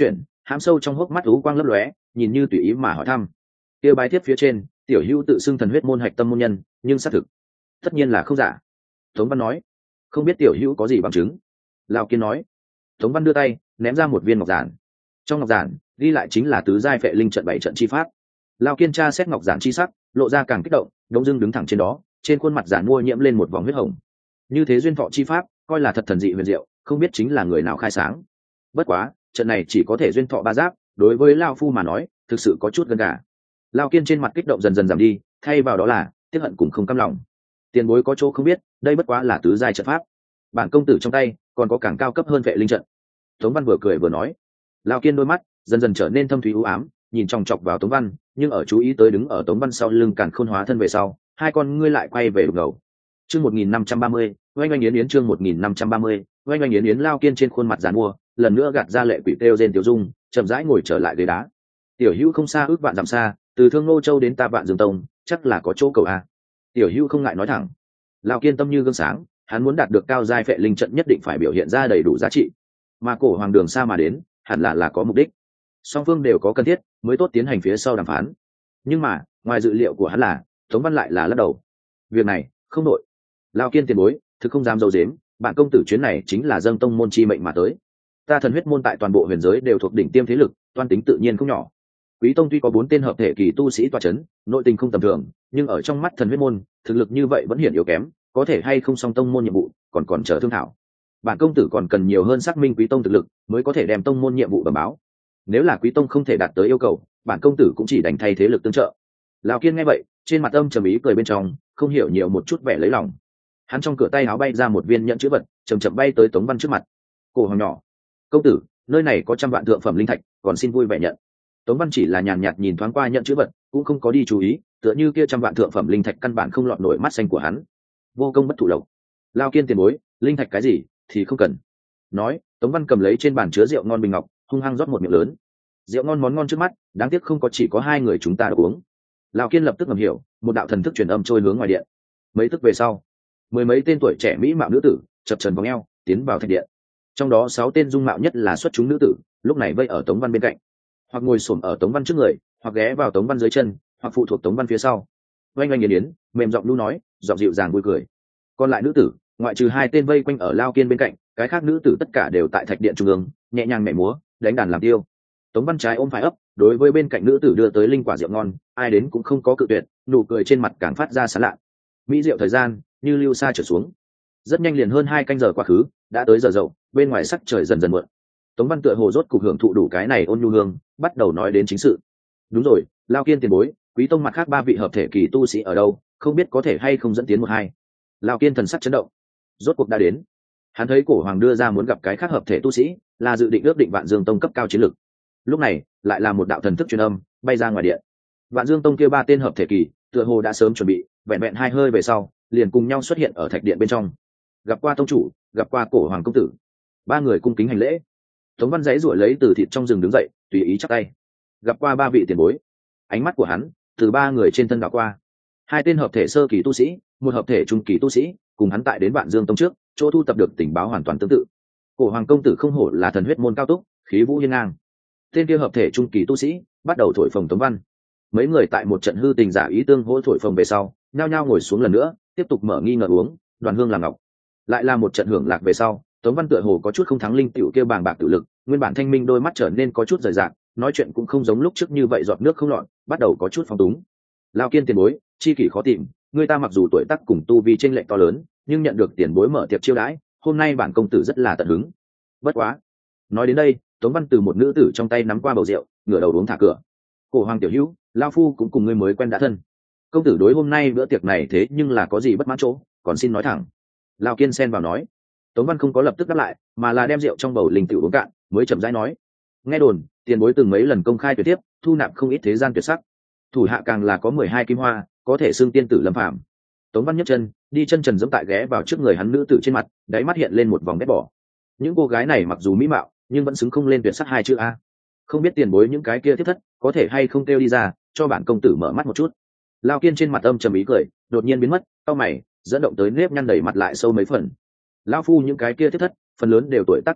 hãm sâu trong hốc mắt ú quang lấp lóe, nhìn như tùy ý mà hỏi thăm. Kia bái tiếp phía trên, tiểu hữu tự xưng thần huyết môn hạch tâm môn nhân, nhưng xác thực tất nhiên là không giả. Tống Văn nói, không biết tiểu hữu có gì bằng chứng. Lão Kiên nói. Tống Văn đưa tay ném ra một viên ngọc giản, trong ngọc giản ghi lại chính là tứ giai phệ linh trận bảy trận chi pháp. Lão Kiên tra xét ngọc giản chi sắc, lộ ra càng kích động, đống dưng đứng thẳng trên đó, trên khuôn mặt giản mua nhiễm lên một vòng huyết hồng. Như thế duyên thọ chi pháp, coi là thật thần dị huyền diệu, không biết chính là người nào khai sáng. Bất quá, trận này chỉ có thể duyên thọ ba giáp, đối với lão phu mà nói, thực sự có chút gần cả. Lão Kiên trên mặt kích động dần dần giảm đi, thay vào đó là tiếc hận cùng không cam lòng. Tiền bối có chỗ không biết, đây bất quá là tứ giai trận pháp. Bản công tử trong tay còn có càng cao cấp hơn vệ linh trận. Tống Văn vừa cười vừa nói. Lão Kiên đôi mắt dần dần trở nên thâm thúy u ám, nhìn chòng chọc vào Tống Văn, nhưng ở chú ý tới đứng ở Tống Văn sau lưng Càn Khôn hóa thân về sau, hai con ngươi lại quay về đục ngầu. Chương một nghìn năm trăm ba mươi, oanh oanh yến yến chương một nghìn năm trăm ba mươi, oanh oanh yến yến. Lão Kiên trên khuôn mặt giàn mua, lần nữa gạt ra lệ quỷ kêu rên tiểu dung, chậm rãi ngồi trở lại ghế đá. Tiểu Hữu không xa ước vạn dặm xa, từ Thương Nô Châu đến ta Vạn Dương Tông, chắc là có chỗ cầu a. Tiểu Hữu không ngại nói thẳng. Lão Kiên tâm như gương sáng, hắn muốn đạt được cao giai phệ linh trận nhất định phải biểu hiện ra đầy đủ giá trị, mà cổ hoàng đường xa mà đến, hẳn là là có mục đích. Song phương đều có cần thiết mới tốt tiến hành phía sau đàm phán. Nhưng mà ngoài dự liệu của hắn là Tống Văn lại là lắc đầu. Việc này không nội. Lão Kiên tiền bối thực không dám dâu dếm, bản công tử chuyến này chính là dâng tông môn chi mệnh mà tới. Ta thần huyết môn tại toàn bộ huyền giới đều thuộc đỉnh tiêm thế lực, toan tính tự nhiên không nhỏ. Quý tông tuy có bốn tên hợp thể kỳ tu sĩ tọa chấn, nội tình không tầm thường, nhưng ở trong mắt thần huyết môn, thực lực như vậy vẫn hiển yếu kém, có thể hay không song tông môn nhiệm vụ, còn còn chờ thương thảo. Bản công tử còn cần nhiều hơn xác minh quý tông thực lực, mới có thể đem tông môn nhiệm vụ bẩm báo. Nếu là quý tông không thể đạt tới yêu cầu, bản công tử cũng chỉ đành thay thế lực tương trợ. Lão Kiên nghe vậy, trên mặt âm trầm ý cười bên trong, không hiểu nhiều một chút vẻ lấy lòng. Hắn trong cửa tay áo bay ra một viên nhẫn chữ vật, chậm chậm bay tới Tống Văn trước mặt. Cổ hoàng nhỏ, công tử, nơi này có trăm vạn thượng phẩm linh thạch, còn xin vui vẻ nhận. Tống Văn chỉ là nhàn nhạt nhìn thoáng qua nhận chữ vật, cũng không có đi chú ý, tựa như kia trăm vạn thượng phẩm linh thạch căn bản không lọt nổi mắt xanh của hắn. Vô công bất thụ lộc. Lão Kiên tiền bối, linh thạch cái gì thì không cần. Nói, Tống Văn cầm lấy trên bàn chứa rượu ngon bình ngọc, hung hăng rót một miệng lớn. Rượu ngon món ngon trước mắt, đáng tiếc không có chỉ có hai người chúng ta được uống. Lão Kiên lập tức ngầm hiểu, một đạo thần thức truyền âm trôi hướng ngoài điện. Mấy tức về sau, mười mấy tên tuổi trẻ mỹ mạo nữ tử chập trần vòng eo tiến vào thạch điện. Trong đó sáu tên dung mạo nhất là xuất chúng nữ tử, lúc này vây ở Tống Văn bên cạnh, hoặc ngồi xổm ở Tống Văn trước người, hoặc ghé vào Tống Văn dưới chân, hoặc phụ thuộc Tống Văn phía sau. Oanh oanh yến yến, mềm giọng lu nói, giọng dịu dàng vui cười. Còn lại nữ tử, ngoại trừ hai tên vây quanh ở Lão Kiên bên cạnh, cái khác nữ tử tất cả đều tại thạch điện trung ương, nhẹ nhàng nhảy múa, đánh đàn làm tiêu. Tống Văn trái ôm phải ấp, đối với bên cạnh nữ tử đưa tới linh quả rượu ngon, ai đến cũng không có cự tuyệt, nụ cười trên mặt càng phát ra sán lạ. Mỹ rượu thời gian như lưu sa trở xuống, rất nhanh liền hơn hai canh giờ quá khứ, đã tới giờ dậu, bên ngoài sắc trời dần dần muộn. Tống Văn tựa hồ rốt cục hưởng thụ đủ cái này ôn nhu hương, bắt đầu nói đến chính sự. Đúng rồi, Lão Kiên tiền bối, quý tông mặt khác ba vị hợp thể kỳ tu sĩ ở đâu, không biết có thể hay không dẫn tiến một hai. Lão Kiên thần sắc chấn động, rốt cuộc đã đến. Hắn thấy cổ hoàng đưa ra muốn gặp cái khác hợp thể tu sĩ, là dự định ước định Vạn Dương Tông cấp cao chiến lực. Lúc này lại là một đạo thần thức truyền âm bay ra ngoài điện. Vạn Dương Tông kia ba tên hợp thể kỳ tựa hồ đã sớm chuẩn bị, vẹn vẹn hai hơi về sau liền cùng nhau xuất hiện ở thạch điện bên trong. Gặp qua tông chủ, gặp qua cổ hoàng công tử. Ba người cung kính hành lễ. Tống Văn giấy ruổi lấy từ thịt trong rừng đứng dậy, tùy ý chắp tay. Gặp qua ba vị tiền bối. Ánh mắt của hắn từ ba người trên thân đảo qua. Hai tên hợp thể sơ kỳ tu sĩ, một hợp thể trung kỳ tu sĩ, cùng hắn tại đến Vạn Dương Tông trước, chỗ thu tập được tình báo hoàn toàn tương tự. Cổ hoàng công tử không hổ là thần huyết môn cao túc, khí vũ hiên ngang. Tên kia hợp thể trung kỳ tu sĩ bắt đầu thổi phồng Tống Văn. Mấy người tại một trận hư tình giả ý tương hỗ thổi phồng về sau, nhao nhao ngồi xuống lần nữa, tiếp tục mở nghi ngờ uống, đoàn hương làm ngọc. Lại là một trận hưởng lạc về sau, Tống Văn tựa hồ có chút không thắng linh tiểu kia bàng bạc tự lực, nguyên bản thanh minh đôi mắt trở nên có chút rời rạc, nói chuyện cũng không giống lúc trước như vậy giọt nước không lọt, bắt đầu có chút phong túng. Lão Kiên tiền bối, chi kỷ khó tìm, người ta mặc dù tuổi tác cùng tu vi chênh lệch to lớn, nhưng nhận được tiền bối mở tiệc chiêu đãi, hôm nay bản công tử rất là tận hứng. Bất quá, nói đến đây, Tống Văn từ một nữ tử trong tay nắm qua bầu rượu, ngửa đầu uống thả cửa. Cổ hoàng tiểu hữu, lão phu cũng cùng ngươi mới quen đã thân. Công tử đối hôm nay bữa tiệc này thế nhưng là có gì bất mãn chỗ, còn xin nói thẳng. Lão Kiên xen vào nói. Tống Văn không có lập tức đáp lại, mà là đem rượu trong bầu linh tiểu uống cạn, mới chậm rãi nói. Nghe đồn, tiền bối từng mấy lần công khai tuyệt tiếp, thu nạp không ít thế gian tuyệt sắc. Thủ hạ càng là có mười hai kim hoa, có thể xưng tiên tử lâm phàm. Tống Văn nhấc chân, đi chân trần giẫm tại ghé vào trước người hắn nữ tử trên mặt, đáy mắt hiện lên một vòng ghét bỏ. Những cô gái này mặc dù mỹ mạo, nhưng vẫn xứng không lên tuyệt sắc hai chữ a. Không biết tiền bối những cái kia thiết thất, có thể hay không kêu đi ra, cho bản công tử mở mắt một chút. Lão Kiên trên mặt âm trầm ý cười, đột nhiên biến mất, cau mày, dẫn động tới nếp nhăn đầy mặt lại sâu mấy phần. Lão phu những cái kia thiết thất, phần lớn đều tuổi tác tiên đại,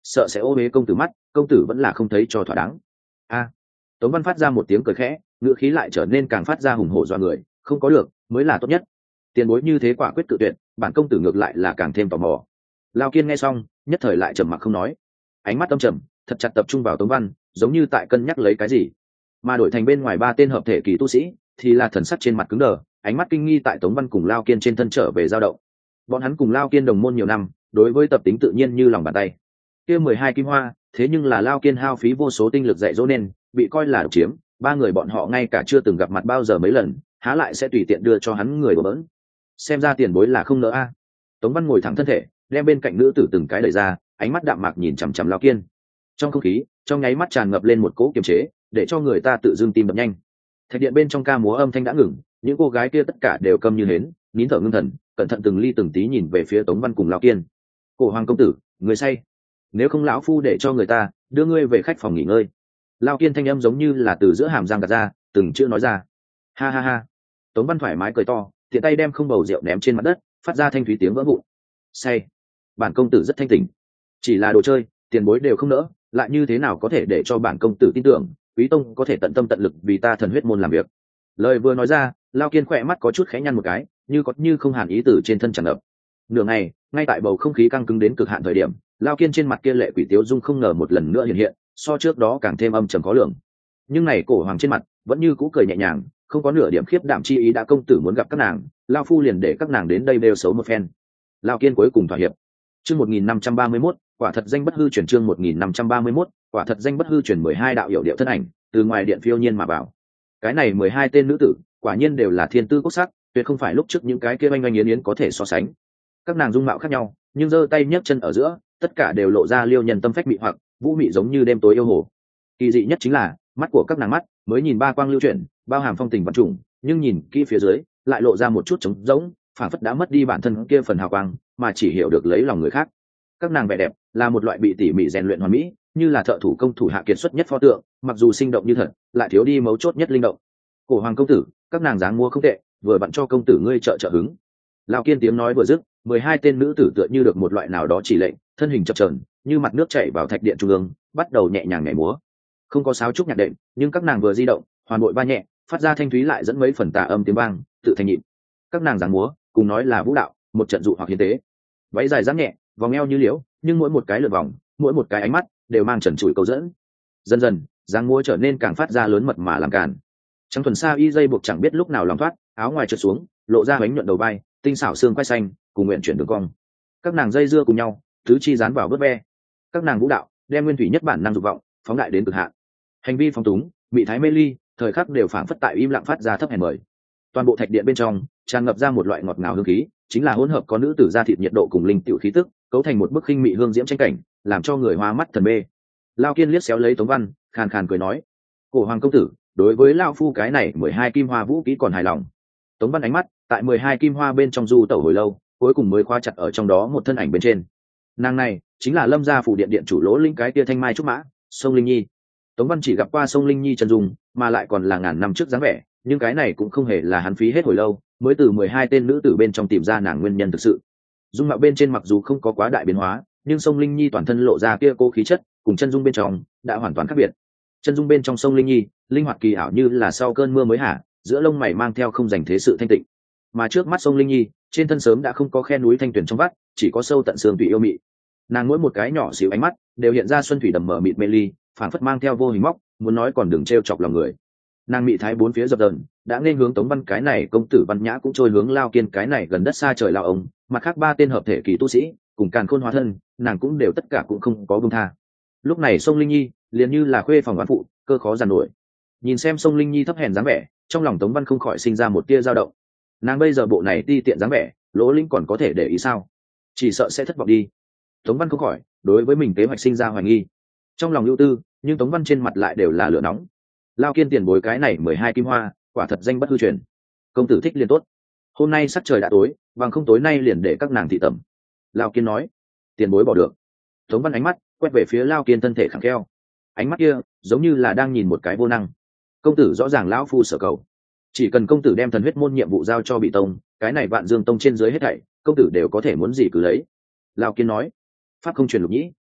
sợ sẽ ô huế công tử mắt, công tử vẫn là không thấy cho thỏa đáng. A. Tống Văn phát ra một tiếng cười khẽ, ngữ khí lại trở nên càng phát ra hùng hổ dọa người, không có được mới là tốt nhất. Tiền bối như thế quả quyết cự tuyệt, bản công tử ngược lại là càng thêm tò mò. Lao Kiên nghe xong, nhất thời lại trầm mặc không nói, ánh mắt âm trầm, thật chặt tập trung vào Tống Văn, giống như tại cân nhắc lấy cái gì. Mà đổi thành bên ngoài ba tên hợp thể kỳ tu sĩ, thì là thần sắc trên mặt cứng đờ, ánh mắt kinh nghi tại Tống Văn cùng Lao Kiên trên thân trở về dao động. Bọn hắn cùng Lao Kiên đồng môn nhiều năm, đối với tập tính tự nhiên như lòng bàn tay. Kia mười hai kim hoa, thế nhưng là Lao Kiên hao phí vô số tinh lực dạy dỗ nên, bị coi là độc chiếm, ba người bọn họ ngay cả chưa từng gặp mặt bao giờ mấy lần, há lại sẽ tùy tiện đưa cho hắn người đùa bỡn. Xem ra tiền bối là không nỡ a. Tống Văn ngồi thẳng thân thể, đem bên cạnh nữ tử từng cái đẩy ra, ánh mắt đạm mạc nhìn chằm chằm Lao Kiên. Trong không khí, trong nháy mắt tràn ngập lên một cỗ kiềm chế, để cho người ta tự dưng tim đập nhanh. Thạch điện bên trong ca múa âm thanh đã ngừng, những cô gái kia tất cả đều câm như hến, nín thở ngưng thần, cẩn thận từng ly từng tí nhìn về phía Tống Văn cùng Lao Kiên. Cổ hoàng công tử, người say, nếu không lão phu để cho người ta đưa ngươi về khách phòng nghỉ ngơi. Lao Kiên thanh âm giống như là từ giữa hàm răng gạt ra, từng chữ nói ra. Ha ha ha. Tống Văn thoải mái cười to, tiện tay đem không bầu rượu ném trên mặt đất, phát ra thanh thúy tiếng vỡ vụn. Say, bản công tử rất thanh tỉnh, chỉ là đồ chơi, tiền bối đều không nỡ, lại như thế nào có thể để cho bản công tử tin tưởng Quý tông có thể tận tâm tận lực vì ta thần huyết môn làm việc. Lời vừa nói ra, Lao Kiên khỏe mắt có chút khẽ nhăn một cái, như có như không hàn ý tử trên thân tràn ngập. Nửa ngày, ngay tại bầu không khí căng cứng đến cực hạn thời điểm, Lao Kiên trên mặt kia lệ quỷ tiếu dung không ngờ một lần nữa hiện hiện, so trước đó càng thêm âm trầm khó lường. Nhưng này cổ hoàng trên mặt vẫn như cũ cười nhẹ nhàng, không có nửa điểm khiếp đảm chi ý. Đã công tử muốn gặp các nàng, Lao phu liền để các nàng đến đây đều xấu một phen. Lao Kiên cuối cùng thỏa hiệp. Chương một nghìn năm trăm ba mươi mốt, quả thật danh bất hư truyền. Chương một nghìn năm trăm ba mươi mốt, quả thật danh bất hư truyền. Mười hai đạo hiểu điệu thân ảnh từ ngoài điện phiêu nhiên mà vào. Cái này mười hai tên nữ tử, quả nhiên đều là thiên tư quốc sắc, tuyệt không phải lúc trước những cái kia oanh oanh yến yến có thể so sánh. Các nàng dung mạo khác nhau, nhưng giơ tay nhấc chân ở giữa, tất cả đều lộ ra liêu nhân tâm phách mị hoặc, vũ mị giống như đêm tối yêu hồ. Kỳ dị nhất chính là mắt của các nàng mắt mới nhìn ba quang lưu chuyển, bao hàm phong tình vật trùng, nhưng nhìn kỹ phía dưới lại lộ ra một chút trống rỗng, phản phất đã mất đi bản thân kia phần hào quang, mà chỉ hiểu được lấy lòng người khác. Các nàng vẻ đẹp là một loại bị tỉ mỉ rèn luyện hoàn mỹ, như là thợ thủ công thủ hạ kiệt xuất nhất pho tượng, mặc dù sinh động như thật, lại thiếu đi mấu chốt nhất linh động. Cổ hoàng công tử, các nàng dáng mua không tệ, vừa bận cho công tử ngươi trợ trợ hứng. Lão Kiên tiếng nói vừa dứt, mười hai tên nữ tử tựa như được một loại nào đó chỉ lệnh, thân hình chập chờn, như mặt nước chảy vào thạch điện trung ương, bắt đầu nhẹ nhàng nhảy múa. Không có sáo trúc nhạc đệm, nhưng các nàng vừa di động, hoàn bội ba nhẹ, phát ra thanh thúy lại dẫn mấy phần tà âm tiếng vang, tự thành nhịp. Các nàng dáng múa, cùng nói là vũ đạo, một trận dụ hoặc hiến tế. Váy dài dáng nhẹ, vòng eo như liễu, nhưng mỗi một cái lượt vòng, mỗi một cái ánh mắt đều mang trần trụi câu dẫn. Dần dần, dáng múa trở nên càng phát ra lớn mật mà làm cản. Trắng thuần sa y dây buộc chẳng biết lúc nào lòng thoát, áo ngoài trượt xuống, lộ ra bánh nhuận đầu vai, tinh xảo xương quai xanh, cùng nguyện chuyển đường cong. Các nàng dây dưa cùng nhau, tứ chi dán vào vớt ve. Các nàng vũ đạo, đem nguyên thủy nhất bản năng dục vọng phóng đại đến cực hạn. Hành vi phóng túng, bị thái mê ly, thời khắc đều phảng phất tại im lặng phát ra thấp hèn mời. Toàn bộ thạch điện bên trong tràn ngập ra một loại ngọt ngào hương khí, chính là hỗn hợp có nữ tử da thịt nhiệt độ cùng linh tiểu khí tức, cấu thành một bức khinh mị hương diễm tranh cảnh, làm cho người hoa mắt thần mê. Lao Kiên liếc xéo lấy Tống Văn, khàn khàn cười nói: "Cổ hoàng công tử, đối với lão phu cái này mười hai kim hoa vũ kỹ còn hài lòng." Tống Văn ánh mắt tại mười hai kim hoa bên trong du tẩu hồi lâu, cuối cùng mới khóa chặt ở trong đó một thân ảnh bên trên. Nàng này chính là Lâm gia phủ điện điện chủ Lỗ Linh cái tia thanh mai trúc mã, Sông Linh Nhi. Tống Văn chỉ gặp qua Sông Linh Nhi chân dung, mà lại còn là ngàn năm trước dáng vẻ, nhưng cái này cũng không hề là hắn phí hết hồi lâu, mới từ mười hai tên nữ tử bên trong tìm ra nàng nguyên nhân thực sự. Dung mạo bên trên mặc dù không có quá đại biến hóa, nhưng Sông Linh Nhi toàn thân lộ ra kia cô khí chất, cùng chân dung bên trong đã hoàn toàn khác biệt. Chân dung bên trong Sông Linh Nhi, linh hoạt kỳ ảo như là sau cơn mưa mới hạ, giữa lông mày mang theo không dành thế sự thanh tịnh. Mà trước mắt Sông Linh Nhi, trên thân sớm đã không có khe núi thanh tuyển trong vắt, chỉ có sâu tận xương tùy yêu mị. Nàng mỗi một cái nhỏ xíu ánh mắt đều hiện ra xuân thủy đầm mở mịt mê ly, phản phất mang theo vô hình móc, muốn nói còn đừng trêu chọc lòng người. Nàng mị thái bốn phía dập dờn, đã nên hướng Tống Văn cái này công tử văn nhã cũng trôi hướng Lao Kiên cái này gần đất xa trời lao ông, mặt khác ba tên hợp thể kỳ tu sĩ cùng càn khôn hóa thân, nàng cũng đều tất cả cũng không có buông tha. Lúc này Sông Linh Nhi liền như là khuê phòng oán phụ, cơ khó giàn nổi. Nhìn xem Sông Linh Nhi thấp hèn dáng vẻ, trong lòng Tống Văn không khỏi sinh ra một tia dao động. Nàng bây giờ bộ này ti tiện dáng vẻ, Lỗ Linh còn có thể để ý sao? Chỉ sợ sẽ thất vọng đi. Tống Văn không khỏi đối với mình kế hoạch sinh ra hoài nghi. Trong lòng ưu tư, nhưng Tống Văn trên mặt lại đều là lửa nóng. Lao Kiên tiền bối cái này mười hai kim hoa, quả thật danh bất hư truyền. Công tử thích liền tốt. Hôm nay sắc trời đã tối, bằng không tối nay liền để các nàng thị tẩm. Lao Kiên nói. Tiền bối bỏ được. Tống Văn ánh mắt quét về phía Lao Kiên thân thể khẳng kheo. Ánh mắt kia giống như là đang nhìn một cái vô năng. Công tử rõ ràng lão phu sở cầu, chỉ cần công tử đem thần huyết môn nhiệm vụ giao cho Bị Tông, cái này Vạn Dương Tông trên dưới hết thảy, công tử đều có thể muốn gì cứ lấy. Lao Kiên nói. Pháp không truyền lục nhĩ.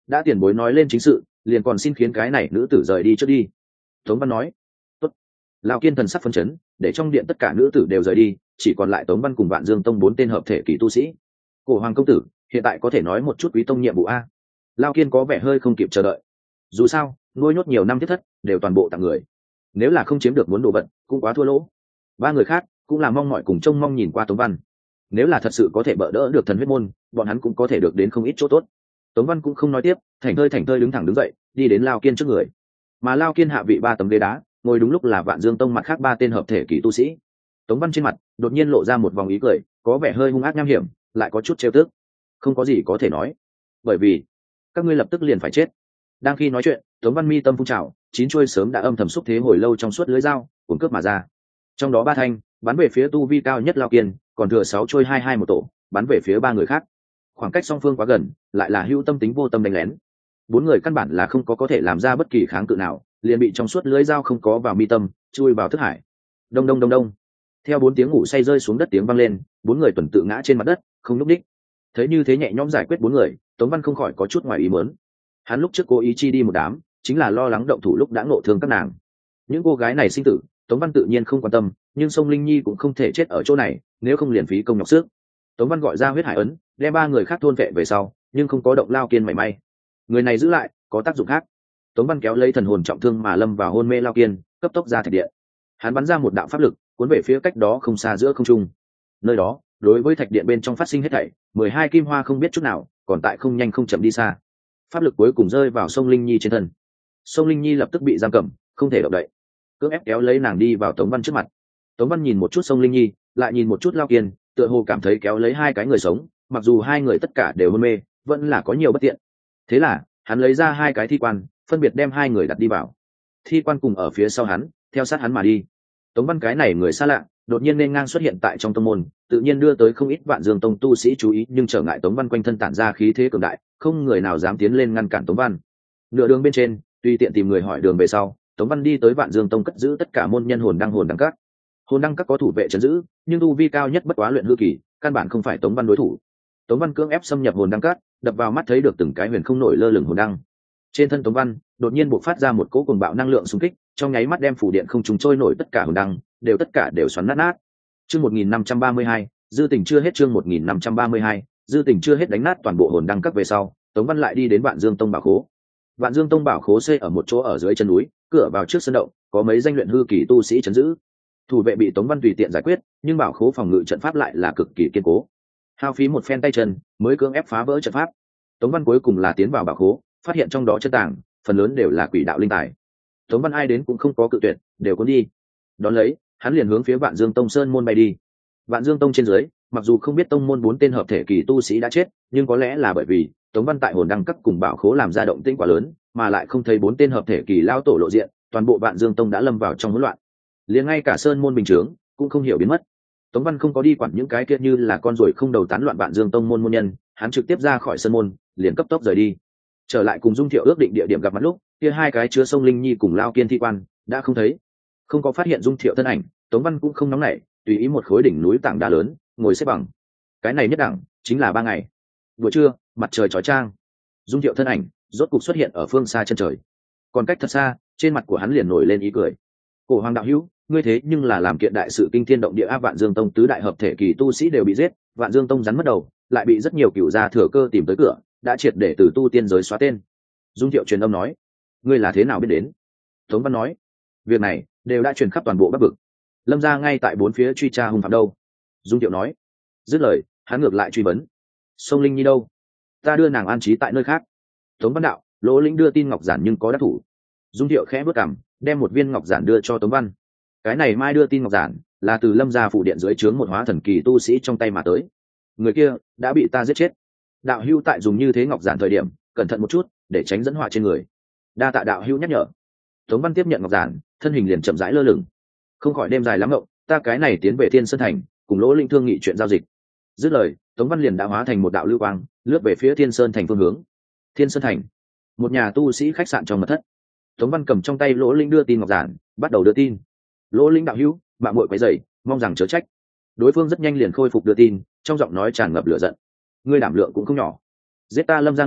đã tiền bối nói lên chính sự, liền còn xin khiến cái này nữ tử rời đi trước đi. Tống Văn nói. Tốt. Lão Kiên thần sắc phấn chấn, để trong điện tất cả nữ tử đều rời đi, chỉ còn lại Tống Văn cùng Vạn Dương Tông bốn tên hợp thể kỳ tu sĩ. Cổ Hoàng công tử, hiện tại có thể nói một chút quý tông nhiệm vụ a? Lão Kiên có vẻ hơi không kịp chờ đợi. Dù sao, nuôi nhốt nhiều năm thiết thất, đều toàn bộ tặng người. Nếu là không chiếm được muốn đồ vật, cũng quá thua lỗ. Ba người khác cũng là mong mọi cùng trông mong nhìn qua Tống Văn. Nếu là thật sự có thể bỡ đỡ được thần huyết môn, bọn hắn cũng có thể được đến không ít chỗ tốt. Tống Văn cũng không nói tiếp, thảnh thơi thảnh thơi đứng thẳng đứng dậy, đi đến Lão Kiên trước người. Mà Lão Kiên hạ vị ba tấm ghế đá, ngồi đúng lúc là Vạn Dương Tông mặt khác ba tên hợp thể kỳ tu sĩ. Tống Văn trên mặt đột nhiên lộ ra một vòng ý cười, có vẻ hơi hung ác nham hiểm, lại có chút trêu tức. Không có gì có thể nói, bởi vì các ngươi lập tức liền phải chết. Đang khi nói chuyện, Tống Văn mi tâm phun trào, chín chuôi sớm đã âm thầm xúc thế hồi lâu trong suốt lưới dao, cuốn cướp mà ra. Trong đó ba thanh bắn về phía tu vi cao nhất Lão Kiên, còn thừa sáu chuôi hai hai một tổ, bắn về phía ba người khác. Khoảng cách song phương quá gần, lại là hữu tâm tính vô tâm đánh lén. Bốn người căn bản là không có có thể làm ra bất kỳ kháng cự nào, liền bị trong suốt lưới dao không có vào mi tâm, chui vào thức hải. Đông đông đông đông. Theo bốn tiếng ngủ say rơi xuống đất tiếng vang lên, bốn người tuần tự ngã trên mặt đất, không lúc đích. Thấy như thế nhẹ nhõm giải quyết bốn người, Tống Văn không khỏi có chút ngoài ý muốn. Hắn lúc trước cố ý chi đi một đám, chính là lo lắng động thủ lúc đã ngộ thương các nàng. Những cô gái này sinh tử, Tống Văn tự nhiên không quan tâm, nhưng Sông Linh Nhi cũng không thể chết ở chỗ này, nếu không liền phí công nhọc sức. Tống Văn gọi ra huyết hải ấn, đem ba người khác thôn vệ về sau, nhưng không có động Lão Kiên mảy may. Người này giữ lại, có tác dụng khác. Tống Văn kéo lấy thần hồn trọng thương mà lâm vào hôn mê Lão Kiên, cấp tốc ra thạch điện. Hắn bắn ra một đạo pháp lực, cuốn về phía cách đó không xa giữa không trung. Nơi đó, đối với thạch điện bên trong phát sinh hết thảy, mười hai kim hoa không biết chút nào, còn tại không nhanh không chậm đi xa. Pháp lực cuối cùng rơi vào Sông Linh Nhi trên thân. Sông Linh Nhi lập tức bị giam cầm, không thể động đậy. Cưỡng ép kéo lấy nàng đi vào Tống Văn trước mặt. Tống Văn nhìn một chút Sông Linh Nhi, lại nhìn một chút Lão Kiên, tựa hồ cảm thấy kéo lấy hai cái người sống, mặc dù hai người tất cả đều hôn mê, vẫn là có nhiều bất tiện. Thế là, hắn lấy ra hai cái thi quan, phân biệt đem hai người đặt đi vào. Thi quan cùng ở phía sau hắn, theo sát hắn mà đi. Tống Văn cái này người xa lạ, đột nhiên nên ngang xuất hiện tại trong tông môn, tự nhiên đưa tới không ít Vạn Dương Tông tu sĩ chú ý, nhưng trở ngại Tống Văn quanh thân tản ra khí thế cường đại, không người nào dám tiến lên ngăn cản Tống Văn. Nửa đường bên trên, tùy tiện tìm người hỏi đường về sau, Tống Văn đi tới Vạn Dương Tông cất giữ tất cả môn nhân hồn đăng hồn đăng các. Hồn đăng các có thủ vệ trấn giữ, nhưng tu vi cao nhất bất quá luyện hư kỳ, căn bản không phải Tống Văn đối thủ. Tống Văn cưỡng ép xâm nhập hồn đăng các, đập vào mắt thấy được từng cái huyền không nổi lơ lửng hồn đăng. Trên thân Tống Văn đột nhiên bộc phát ra một cỗ cuồng bạo năng lượng xung kích, trong nháy mắt đem phủ điện không trùng trôi nổi tất cả hồn đăng, đều tất cả đều xoắn nát nát. Chương một nghìn năm trăm ba mươi hai, dư tình chưa hết. Chương một nghìn năm trăm ba mươi hai, dư tình chưa hết. Đánh nát toàn bộ hồn đăng các về sau, Tống Văn lại đi đến Vạn Dương Tông bảo khố. Vạn Dương Tông bảo khố xây ở một chỗ ở dưới chân núi, cửa vào trước sân động, có mấy danh luyện hư kỳ tu sĩ trấn giữ. Thủ vệ bị Tống Văn tùy tiện giải quyết, nhưng bảo khố phòng ngự trận pháp lại là cực kỳ kiên cố. Hao phí một phen tay chân, mới cưỡng ép phá vỡ trận pháp. Tống Văn cuối cùng là tiến vào bảo khố, phát hiện trong đó chân tàng, phần lớn đều là quỷ đạo linh tài. Tống Văn ai đến cũng không có cự tuyệt, đều cuốn đi. Đón lấy, hắn liền hướng phía Vạn Dương Tông sơn môn bay đi. Vạn Dương Tông trên dưới, mặc dù không biết tông môn bốn tên hợp thể kỳ tu sĩ đã chết, nhưng có lẽ là bởi vì Tống Văn tại hồn đăng các cùng bảo khố làm ra động tĩnh quá lớn, mà lại không thấy bốn tên hợp thể kỳ lao tổ lộ diện, toàn bộ Vạn Dương Tông đã lâm vào trong hỗn loạn. Liền ngay cả sơn môn bình chướng cũng không hiểu biến mất. Tống Văn không có đi quản những cái kia như là con ruồi không đầu tán loạn Vạn Dương Tông môn môn nhân, hắn trực tiếp ra khỏi sơn môn, liền cấp tốc rời đi. Trở lại cùng Dung Thiệu ước định địa điểm gặp mặt lúc, kia hai cái chứa Sông Linh Nhi cùng Lão Kiên thi quan đã không thấy. Không có phát hiện Dung Thiệu thân ảnh, Tống Văn cũng không nóng nảy, tùy ý một khối đỉnh núi tảng đá lớn, ngồi xếp bằng. Cái này nhất đẳng chính là ba ngày. Buổi trưa, mặt trời chói chang, Dung Thiệu thân ảnh rốt cục xuất hiện ở phương xa chân trời. Còn cách thật xa, trên mặt của hắn liền nổi lên ý cười. Cổ Hoàng đạo hữu, ngươi thế nhưng là làm kiện đại sự kinh thiên động địa áp. Vạn Dương Tông tứ đại hợp thể kỳ tu sĩ đều bị giết, Vạn Dương Tông rắn mất đầu, lại bị rất nhiều cửu gia thừa cơ tìm tới cửa, đã triệt để từ tu tiên giới xóa tên. Dung Thiệu truyền âm nói, ngươi là thế nào biết đến? Tống Văn nói, việc này đều đã truyền khắp toàn bộ Bắc Vực, lâm gia ngay tại bốn phía truy tra hung phạm đâu. Dung Thiệu nói, dứt lời, hắn ngược lại truy vấn, Sông Linh Nhi đâu? Ta đưa nàng an trí tại nơi khác. Tống Văn đạo, Lỗ Lĩnh đưa tin ngọc giản nhưng có đắc thủ. Dung Thiệu khẽ bước cằm, đem một viên ngọc giản đưa cho Tống Văn. Cái này mai đưa tin ngọc giản là từ lâm gia phủ điện dưới trướng một hóa thần kỳ tu sĩ trong tay mà tới. Người kia đã bị ta giết chết. Đạo hữu tại dùng như thế ngọc giản thời điểm, cẩn thận một chút, để tránh dẫn họa trên người. Đa tạ đạo hữu nhắc nhở. Tống Văn tiếp nhận ngọc giản, thân hình liền chậm rãi lơ lửng. Không khỏi đêm dài lắm ngộng, ta cái này tiến về Thiên Sơn thành, cùng Lỗ Linh thương nghị chuyện giao dịch. Dứt lời, Tống Văn liền đã hóa thành một đạo lưu quang, lướt về phía Thiên Sơn thành phương hướng. Thiên Sơn thành, một nhà tu sĩ khách sạn trong mật thất. Tống Văn cầm trong tay Lỗ Linh đưa tin ngọc giản, bắt đầu đưa tin. Lỗ Linh đạo hữu, mạng muội quấy rầy, mong rằng chớ trách. Đối phương rất nhanh liền khôi phục đưa tin, trong giọng nói tràn ngập lửa giận. Ngươi đảm lượng cũng không nhỏ, giết ta lâm gia người,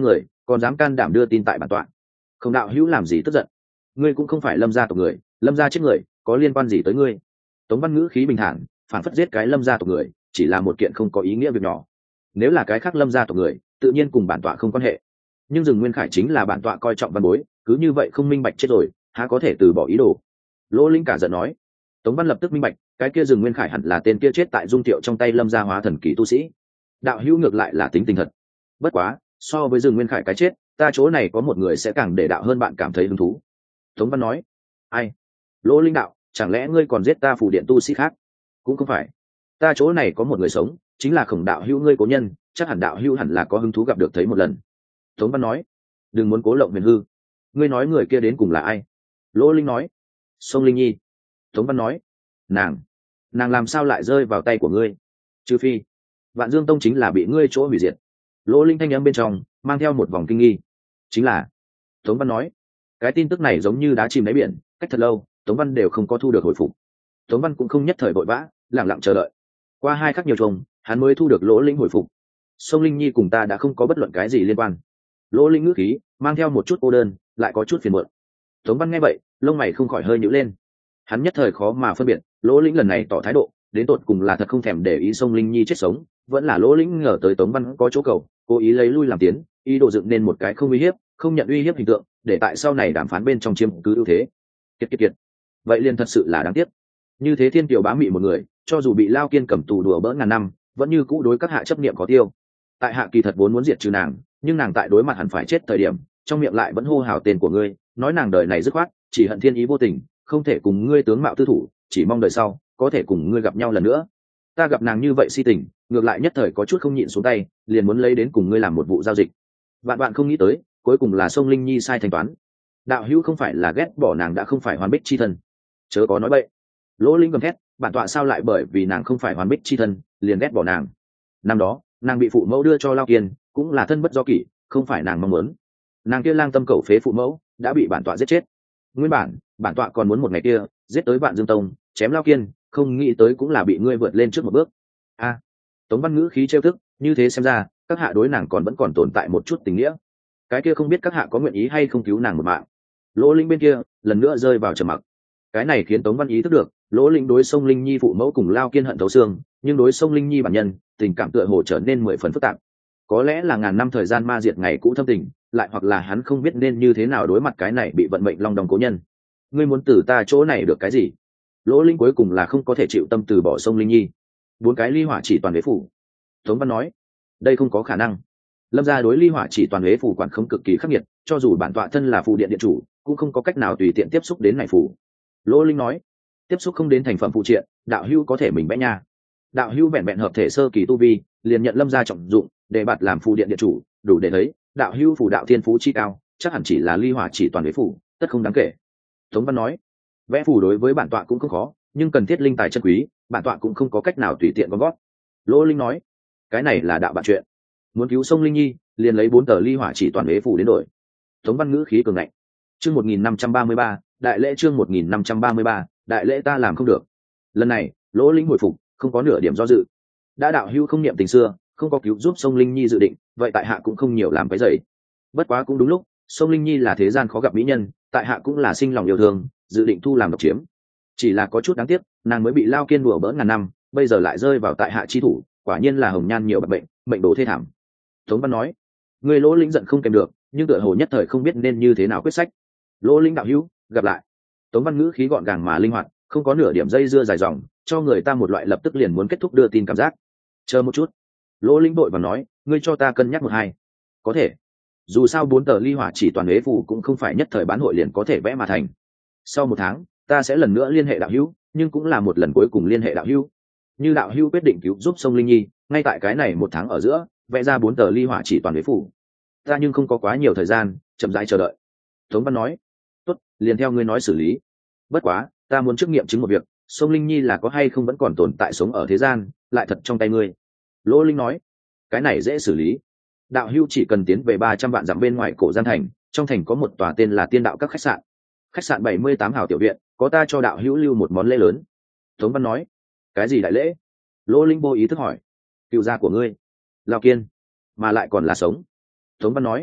còn dám can đảm đưa tin tại bản tọa. Không đạo hữu làm gì tức giận, ngươi cũng không phải lâm gia tộc người, lâm gia chết người có liên quan gì tới ngươi? Tống Văn ngữ khí bình thản, phản phất giết cái lâm gia tộc người chỉ là một kiện không có ý nghĩa việc nhỏ. Nếu là cái khác lâm gia tộc người tự nhiên cùng bản tọa không quan hệ, nhưng rừng nguyên khải chính là bản tọa coi trọng văn bối, cứ như vậy không minh bạch chết rồi há có thể từ bỏ ý đồ. Lỗ Linh cả giận nói. Tống Văn lập tức minh bạch, cái kia rừng nguyên khải hẳn là tên kia chết tại dung tiệu trong tay lâm gia hóa thần kỳ tu sĩ. Đạo hữu ngược lại là tính tình thật. Bất quá so với rừng nguyên khải cái chết, ta chỗ này có một người sẽ càng để đạo hơn bạn cảm thấy hứng thú. Tống Văn nói. Ai? Lỗ Linh đạo, chẳng lẽ ngươi còn giết ta phù điện tu sĩ khác? Cũng không phải, ta chỗ này có một người sống, chính là Khổng đạo hữu ngươi cố nhân, chắc hẳn đạo hữu hẳn là có hứng thú gặp được thấy một lần. Tống Văn nói. Đừng muốn cố lộng huyền hư, ngươi nói người kia đến cùng là ai? Lỗ Linh nói. Sông Linh Nhi. Tống Văn nói. Nàng nàng làm sao lại rơi vào tay của ngươi? Trừ phi Vạn Dương Tông chính là bị ngươi chỗ hủy diệt. Lỗ Linh thanh âm bên trong mang theo một vòng kinh nghi. Chính là. Tống Văn nói. Cái tin tức này giống như đá chìm đáy biển, cách thật lâu Tống Văn đều không có thu được hồi phục. Tống Văn cũng không nhất thời vội vã, lặng lặng chờ đợi. Qua hai khắc nhiều trùng, hắn mới thu được Lỗ Linh hồi phục. Sông Linh Nhi cùng ta đã không có bất luận cái gì liên quan. Lỗ Linh ngữ khí mang theo một chút cô đơn, lại có chút phiền muộn. Tống Văn nghe vậy, lông mày không khỏi hơi nhíu lên. Hắn nhất thời khó mà phân biệt, Lỗ Linh lần này tỏ thái độ, đến tột cùng là thật không thèm để ý Sông Linh Nhi chết sống, vẫn là Lỗ Linh ngờ tới Tống Văn có chỗ cầu, cố ý lấy lui làm tiến, ý đồ dựng nên một cái không uy hiếp, không nhận uy hiếp hình tượng, để tại sau này đàm phán bên trong chiếm cứ ưu thế. Kiệt kiệt kiệt. Vậy liền thật sự là đáng tiếc. Như thế thiên kiều bá mị một người, cho dù bị Lao Kiên cầm tù đùa bỡn ngàn năm, vẫn như cũ đối các hạ chấp niệm có tiêu. Tại hạ kỳ thật vốn muốn diệt trừ nàng, nhưng nàng tại đối mặt hẳn phải chết thời điểm, trong miệng lại vẫn hô hào tên của ngươi, nói nàng đời này dứt khoát, chỉ hận thiên ý vô tình, không thể cùng ngươi tướng mạo tư thủ, chỉ mong đời sau có thể cùng ngươi gặp nhau lần nữa. Ta gặp nàng như vậy si tình, ngược lại nhất thời có chút không nhịn xuống tay, liền muốn lấy đến cùng ngươi làm một vụ giao dịch. Vạn bạn không nghĩ tới, cuối cùng là Sông Linh Nhi sai thanh toán. Đạo hữu không phải là ghét bỏ nàng đã không phải hoàn bích chi thân, chớ có nói bậy. Lỗ Linh gầm thét, bản tọa sao lại bởi vì nàng không phải hoàn bích chi thân liền ghét bỏ nàng? Năm đó nàng bị phụ mẫu đưa cho Lao Kiên, cũng là thân bất do kỷ, không phải nàng mong muốn. Nàng kia lang tâm cầu phế phụ mẫu, đã bị bản tọa giết chết. Nguyên bản bản tọa còn muốn một ngày kia giết tới Vạn Dương Tông, chém Lao Kiên, không nghĩ tới cũng là bị ngươi vượt lên trước một bước. A. Tống Văn ngữ khí trêu tức, như thế xem ra các hạ đối nàng còn vẫn còn tồn tại một chút tình nghĩa. Cái kia không biết các hạ có nguyện ý hay không cứu nàng một mạng. Lỗ Linh bên kia lần nữa rơi vào trầm mặc. Cái này khiến Tống Văn ý thức được, Lỗ Linh đối Sông Linh Nhi phụ mẫu cùng Lao Kiên hận thấu xương, nhưng đối Sông Linh Nhi bản nhân, tình cảm tựa hồ trở nên mười phần phức tạp. Có lẽ là ngàn năm thời gian ma diệt ngày cũ thâm tình, lại hoặc là hắn không biết nên như thế nào đối mặt cái này bị vận mệnh long đong cố nhân. Ngươi muốn từ ta chỗ này được cái gì? Lỗ Linh cuối cùng là không có thể chịu tâm từ bỏ Sông Linh Nhi. Bốn cái ly hỏa chỉ toàn đế phủ. Tống Văn nói, đây không có khả năng. Lâm gia đối ly hỏa chỉ toàn đế phủ quản không cực kỳ khắc nghiệt, cho dù bản tọa thân là phù điện điện chủ, cũng không có cách nào tùy tiện tiếp xúc đến này phủ. Lỗ Linh nói, tiếp xúc không đến thành phẩm phụ triện, đạo hữu có thể mình vẽ nha. Đạo hữu vẹn vẹn hợp thể sơ kỳ tu vi, liền nhận Lâm gia trọng dụng, để bạt làm phù điện điện chủ, đủ để thấy đạo hữu phù đạo thiên phú chi cao, chắc hẳn chỉ là ly hỏa chỉ toàn đế phủ, tất không đáng kể. Tống Văn nói, vẽ phù đối với bản tọa cũng không khó, nhưng cần thiết linh tài chân quý, bản tọa cũng không có cách nào tùy tiện gom gót. Lỗ Linh nói, cái này là đạo bạn chuyện, muốn cứu Sông Linh Nhi, liền lấy bốn tờ ly hỏa chỉ toàn đế phủ đến đổi. Tống Văn ngữ khí cường ngạnh. Chương một nghìn năm trăm ba mươi ba, đại lễ chương một nghìn năm trăm ba mươi ba, đại lễ ta làm không được. Lần này, Lỗ Linh hồi phục, không có nửa điểm do dự. Đã đạo hữu không niệm tình xưa, không có cứu giúp Sông Linh Nhi dự định, vậy tại hạ cũng không nhiều làm cái dày. Bất quá cũng đúng lúc, Sông Linh Nhi là thế gian khó gặp mỹ nhân, tại hạ cũng là sinh lòng yêu thương, dự định thu làm độc chiếm. Chỉ là có chút đáng tiếc, nàng mới bị Lao Kiên đùa bỡn ngàn năm, bây giờ lại rơi vào tại hạ chi thủ, quả nhiên là hồng nhan nhiều bạc bệnh, mệnh đồ thê thảm. Tống Văn nói, người Lỗ Linh giận không kèm được, nhưng tựa hồ nhất thời không biết nên như thế nào quyết sách. Lỗ Linh đạo hữu, gặp lại. Tống Văn ngữ khí gọn gàng mà linh hoạt, không có nửa điểm dây dưa dài dòng, cho người ta một loại lập tức liền muốn kết thúc đưa tin cảm giác. Chờ một chút. Lỗ Linh đội và nói, ngươi cho ta cân nhắc một hai. Có thể. Dù sao bốn tờ ly hỏa chỉ toàn đế phù cũng không phải nhất thời bán hội liền có thể vẽ mà thành. Sau một tháng, ta sẽ lần nữa liên hệ đạo hữu, nhưng cũng là một lần cuối cùng liên hệ đạo hữu. Như đạo hữu quyết định cứu giúp Sông Linh Nhi, ngay tại cái này một tháng ở giữa, vẽ ra bốn tờ ly hỏa chỉ toàn đế phù. Ta nhưng không có quá nhiều thời gian, chậm rãi chờ đợi. Tống Văn nói, tốt, liền theo ngươi nói xử lý. Bất quá, ta muốn trước nghiệm chứng một việc, Sông Linh Nhi là có hay không vẫn còn tồn tại sống ở thế gian, lại thật trong tay ngươi. Lỗ Linh nói, cái này dễ xử lý. Đạo hữu chỉ cần tiến về ba trăm vạn dặm bên ngoài cổ gian thành, trong thành có một tòa tên là Tiên Đạo các khách sạn. Khách sạn bảy mươi tám hào tiểu viện, có ta cho đạo hữu lưu một món lễ lớn. Tống Văn nói, cái gì đại lễ? Lỗ Linh vô ý thức hỏi, cựu gia của ngươi, Lao Kiên, mà lại còn là sống. Tống Văn nói,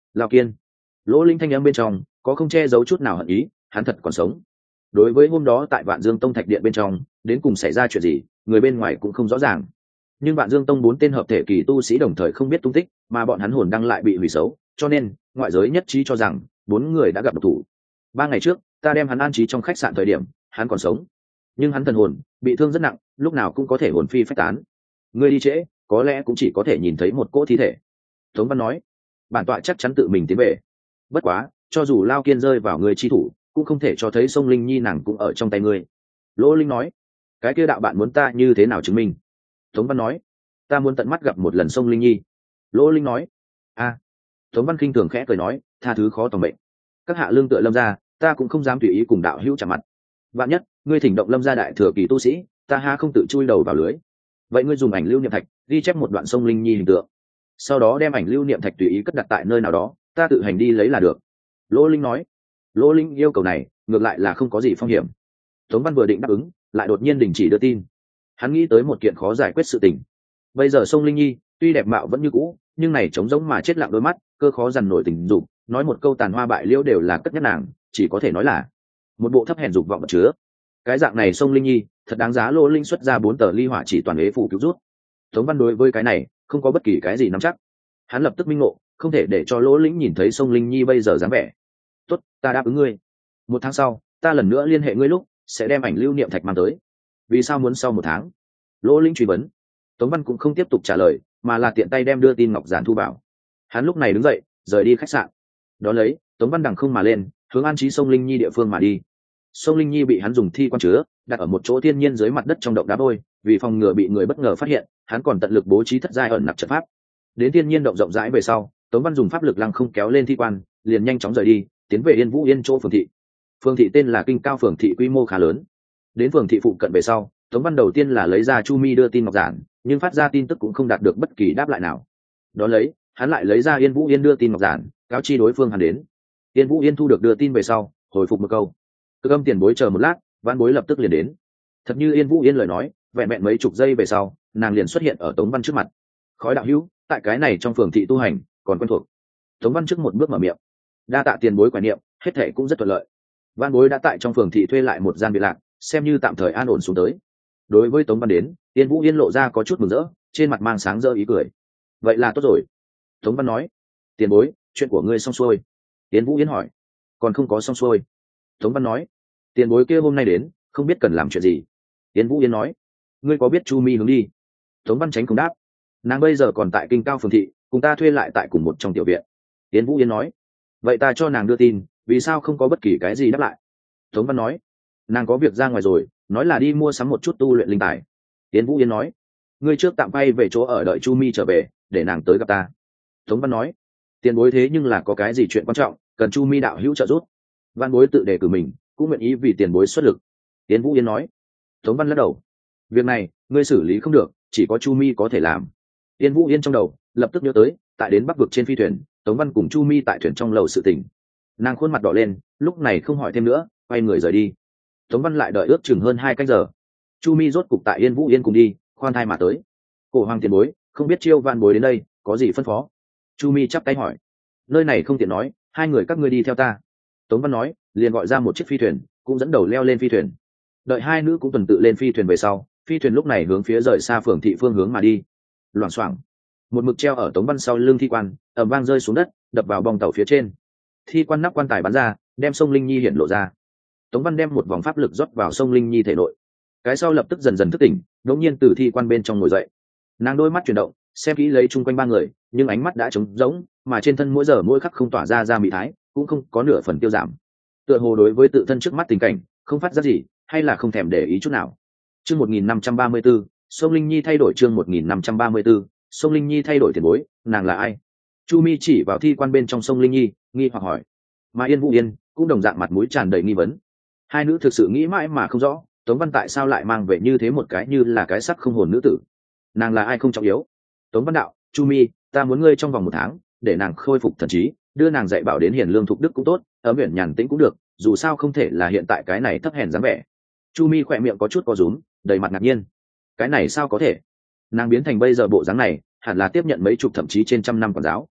Lao Kiên. Lỗ Linh thanh âm bên trong có không che giấu chút nào hận ý, hắn thật còn sống. Đối với hôm đó tại Vạn Dương Tông thạch điện bên trong đến cùng xảy ra chuyện gì, người bên ngoài cũng không rõ ràng, nhưng Vạn Dương Tông bốn tên hợp thể kỳ tu sĩ đồng thời không biết tung tích, mà bọn hắn hồn đang lại bị hủy xấu, cho nên ngoại giới nhất trí cho rằng bốn người đã gặp độc thủ. Ba ngày trước ta đem hắn an trí trong khách sạn thời điểm hắn còn sống, nhưng hắn thần hồn bị thương rất nặng, lúc nào cũng có thể hồn phi phách tán. Ngươi đi trễ, có lẽ cũng chỉ có thể nhìn thấy một cỗ thi thể. Tống Văn nói, bản tọa chắc chắn tự mình tiến về. Bất quá cho dù Lao Kiên rơi vào người chi thủ, cũng không thể cho thấy sông Linh Nhi nàng cũng ở trong tay ngươi. Lỗ Linh nói, cái kia đạo bạn muốn ta như thế nào chứng minh? Tống Văn nói, ta muốn tận mắt gặp một lần sông Linh Nhi. Lỗ Linh nói, a. À. Tống Văn khinh thường khẽ cười nói, tha thứ khó tòng mệnh. Các hạ lương tựa Lâm gia, ta cũng không dám tùy ý cùng đạo hữu chạm mặt. Vạn nhất ngươi thỉnh động Lâm gia đại thừa kỳ tu sĩ, ta ha không tự chui đầu vào lưới. Vậy ngươi dùng ảnh lưu niệm thạch ghi chép một đoạn sông Linh Nhi hình tượng, sau đó đem ảnh lưu niệm thạch tùy ý cất đặt tại nơi nào đó, ta tự hành đi lấy là được. Lỗ Linh nói. Lỗ Linh yêu cầu này ngược lại là không có gì phong hiểm. Tống Văn vừa định đáp ứng, lại đột nhiên đình chỉ đưa tin. Hắn nghĩ tới một kiện khó giải quyết sự tình. Bây giờ sông Linh Nhi tuy đẹp mạo vẫn như cũ, nhưng này trống rỗng mà chết lặng đôi mắt, cơ khó dằn nổi tình dục, nói một câu tàn hoa bại liễu đều là cất nhắc nàng, chỉ có thể nói là một bộ thấp hèn dục vọng vật chứa. Cái dạng này sông Linh Nhi thật đáng giá Lỗ Linh xuất ra bốn tờ ly hỏa chỉ toàn ế phụ cứu rút. Tống Văn đối với cái này không có bất kỳ cái gì nắm chắc. Hắn lập tức minh ngộ, không thể để cho Lỗ Lĩnh nhìn thấy sông Linh Nhi bây giờ dáng vẻ. Tốt, ta đáp ứng ngươi. Một tháng sau ta lần nữa liên hệ ngươi lúc sẽ đem ảnh lưu niệm thạch mang tới. Vì sao muốn sau một tháng? Lỗ Lĩnh truy vấn. Tống Văn cũng không tiếp tục trả lời, mà là tiện tay đem đưa tin ngọc giản thu vào. Hắn lúc này đứng dậy rời đi khách sạn. Đó lấy Tống Văn đằng không mà lên, hướng an trí sông Linh Nhi địa phương mà đi. Sông Linh Nhi bị hắn dùng thi quan chứa đặt ở một chỗ thiên nhiên dưới mặt đất trong động đá vôi, vì phòng ngừa bị người bất ngờ phát hiện, hắn còn tận lực bố trí thất giai ẩn nặc trận pháp. Đến thiên nhiên động rộng rãi về sau, Tống Văn dùng pháp lực lăng không kéo lên thi quan, liền nhanh chóng rời đi, tiến về Yên Vũ Yên chỗ phường thị. Phường thị tên là Kinh Cao phường thị, quy mô khá lớn. Đến phường thị phụ cận về sau, Tống Văn đầu tiên là lấy ra Chu Mi đưa tin ngọc giản, nhưng phát ra tin tức cũng không đạt được bất kỳ đáp lại nào. Đó lấy, hắn lại lấy ra Yên Vũ Yên đưa tin ngọc giản, cáo chi đối phương hắn đến. Yên Vũ Yên thu được đưa tin về sau, hồi phục một câu. Cực Âm tiền bối chờ một lát, Vãn Bối lập tức liền đến. Thật như Yên Vũ Yên lời nói, vẹn vẹn mấy chục giây về sau, nàng liền xuất hiện ở Tống Văn trước mặt. Khói đạo hữu, tại cái này trong phường thị tu hành, còn quen thuộc. Tống Văn trước một bước mở miệng. Đa tạ tiền bối quản niệm, hết thảy cũng rất thuận lợi. Vãn Bối đã tại trong phường thị thuê lại một gian biệt lạc, xem như tạm thời an ổn xuống tới. Đối với Tống Văn đến, Yên Vũ Yên lộ ra có chút mừng rỡ, trên mặt mang sáng rỡ ý cười. Vậy là tốt rồi. Tống Văn nói. Tiền bối, chuyện của ngươi xong xuôi? Yên Vũ Yên hỏi. Còn không có xong xuôi. Tống Văn nói. Tiền bối kia hôm nay đến, không biết cần làm chuyện gì. Yên Vũ Yên nói. Ngươi có biết Chu Mi hướng đi? Tống Văn tránh không đáp. Nàng bây giờ còn tại Kinh Cao phường thị, cùng ta thuê lại tại cùng một trong tiểu viện. Yên Vũ Yên nói. Vậy ta cho nàng đưa tin, vì sao không có bất kỳ cái gì đáp lại? Tống Văn nói. Nàng có việc ra ngoài rồi, nói là đi mua sắm một chút tu luyện linh tài. Yên Vũ Yên nói. Ngươi trước tạm bay về chỗ ở đợi Chu Mi trở về, để nàng tới gặp ta. Tống Văn nói. Tiền bối thế nhưng là có cái gì chuyện quan trọng, cần Chu Mi đạo hữu trợ giúp. Văn Bối tự đề cử mình, cũng nguyện ý vì tiền bối xuất lực. Yên Vũ Yên nói. Tống Văn lắc đầu. Việc này ngươi xử lý không được, chỉ có Chu Mi có thể làm. Yên Vũ Yên trong đầu lập tức nhớ tới tại đến Bắc vực trên phi thuyền, Tống Văn cùng Chu Mi tại thuyền trong lầu sự tình. Nàng khuôn mặt đỏ lên, lúc này không hỏi thêm nữa, quay người rời đi. Tống Văn lại đợi ước chừng hơn hai canh giờ. Chu Mi rốt cục tại Yên Vũ Yên cùng đi, khoan thai mà tới. Cổ Hoàng tiền bối, không biết Chiêu Vạn Bối đến đây có gì phân phó? Chu Mi chắp tay hỏi. Nơi này không tiện nói, hai người các ngươi đi theo ta. Tống Văn nói, liền gọi ra một chiếc phi thuyền, cũng dẫn đầu leo lên phi thuyền. Đợi hai nữ cũng tuần tự lên phi thuyền về sau, phi thuyền lúc này hướng phía rời xa phường thị phương hướng mà đi. Loảng xoảng, một mực treo ở Tống Văn sau lưng thi quan ầm vang rơi xuống đất, đập vào bong tàu phía trên. Thi quan nắp quan tài bắn ra, đem sông Linh Nhi hiện lộ ra. Tống Văn đem một vòng pháp lực rót vào sông Linh Nhi thể nội. Cái sau lập tức dần dần thức tỉnh, đột nhiên từ thi quan bên trong ngồi dậy. Nàng đôi mắt chuyển động, xem kỹ lấy chung quanh ba người, nhưng ánh mắt đã trống rỗng, mà trên thân mỗi giờ mỗi khắc không tỏa ra ra mị thái, cũng không có nửa phần tiêu giảm. Tựa hồ đối với tự thân trước mắt tình cảnh không phát ra gì, hay là không thèm để ý chút nào. Chương một nghìn năm trăm ba mươi tư, sông Linh Nhi thay đổi. Chương một nghìn năm trăm ba mươi tư, sông Linh Nhi thay đổi tiền bối, nàng là ai? Chu Mi chỉ vào thi quan bên trong sông Linh Nhi, nghi hoặc hỏi. Mà Yên Vũ Yên cũng đồng dạng mặt mũi tràn đầy nghi vấn. Hai nữ thực sự nghĩ mãi mà không rõ, Tống Văn tại sao lại mang về như thế một cái như là cái sắc không hồn nữ tử. Nàng là ai không trọng yếu. Tống Văn đạo, Chu Mi, ta muốn ngươi trong vòng một tháng, để nàng khôi phục thần trí, đưa nàng dạy bảo đến hiền lương thục đức cũng tốt, ở biển nhàn tĩnh cũng được, dù sao không thể là hiện tại cái này thấp hèn dáng vẻ. Chu Mi khỏe miệng có chút co rúm, đầy mặt ngạc nhiên. Cái này sao có thể? Nàng biến thành bây giờ bộ dáng này, hẳn là tiếp nhận mấy chục thậm chí trên trăm năm quản giáo.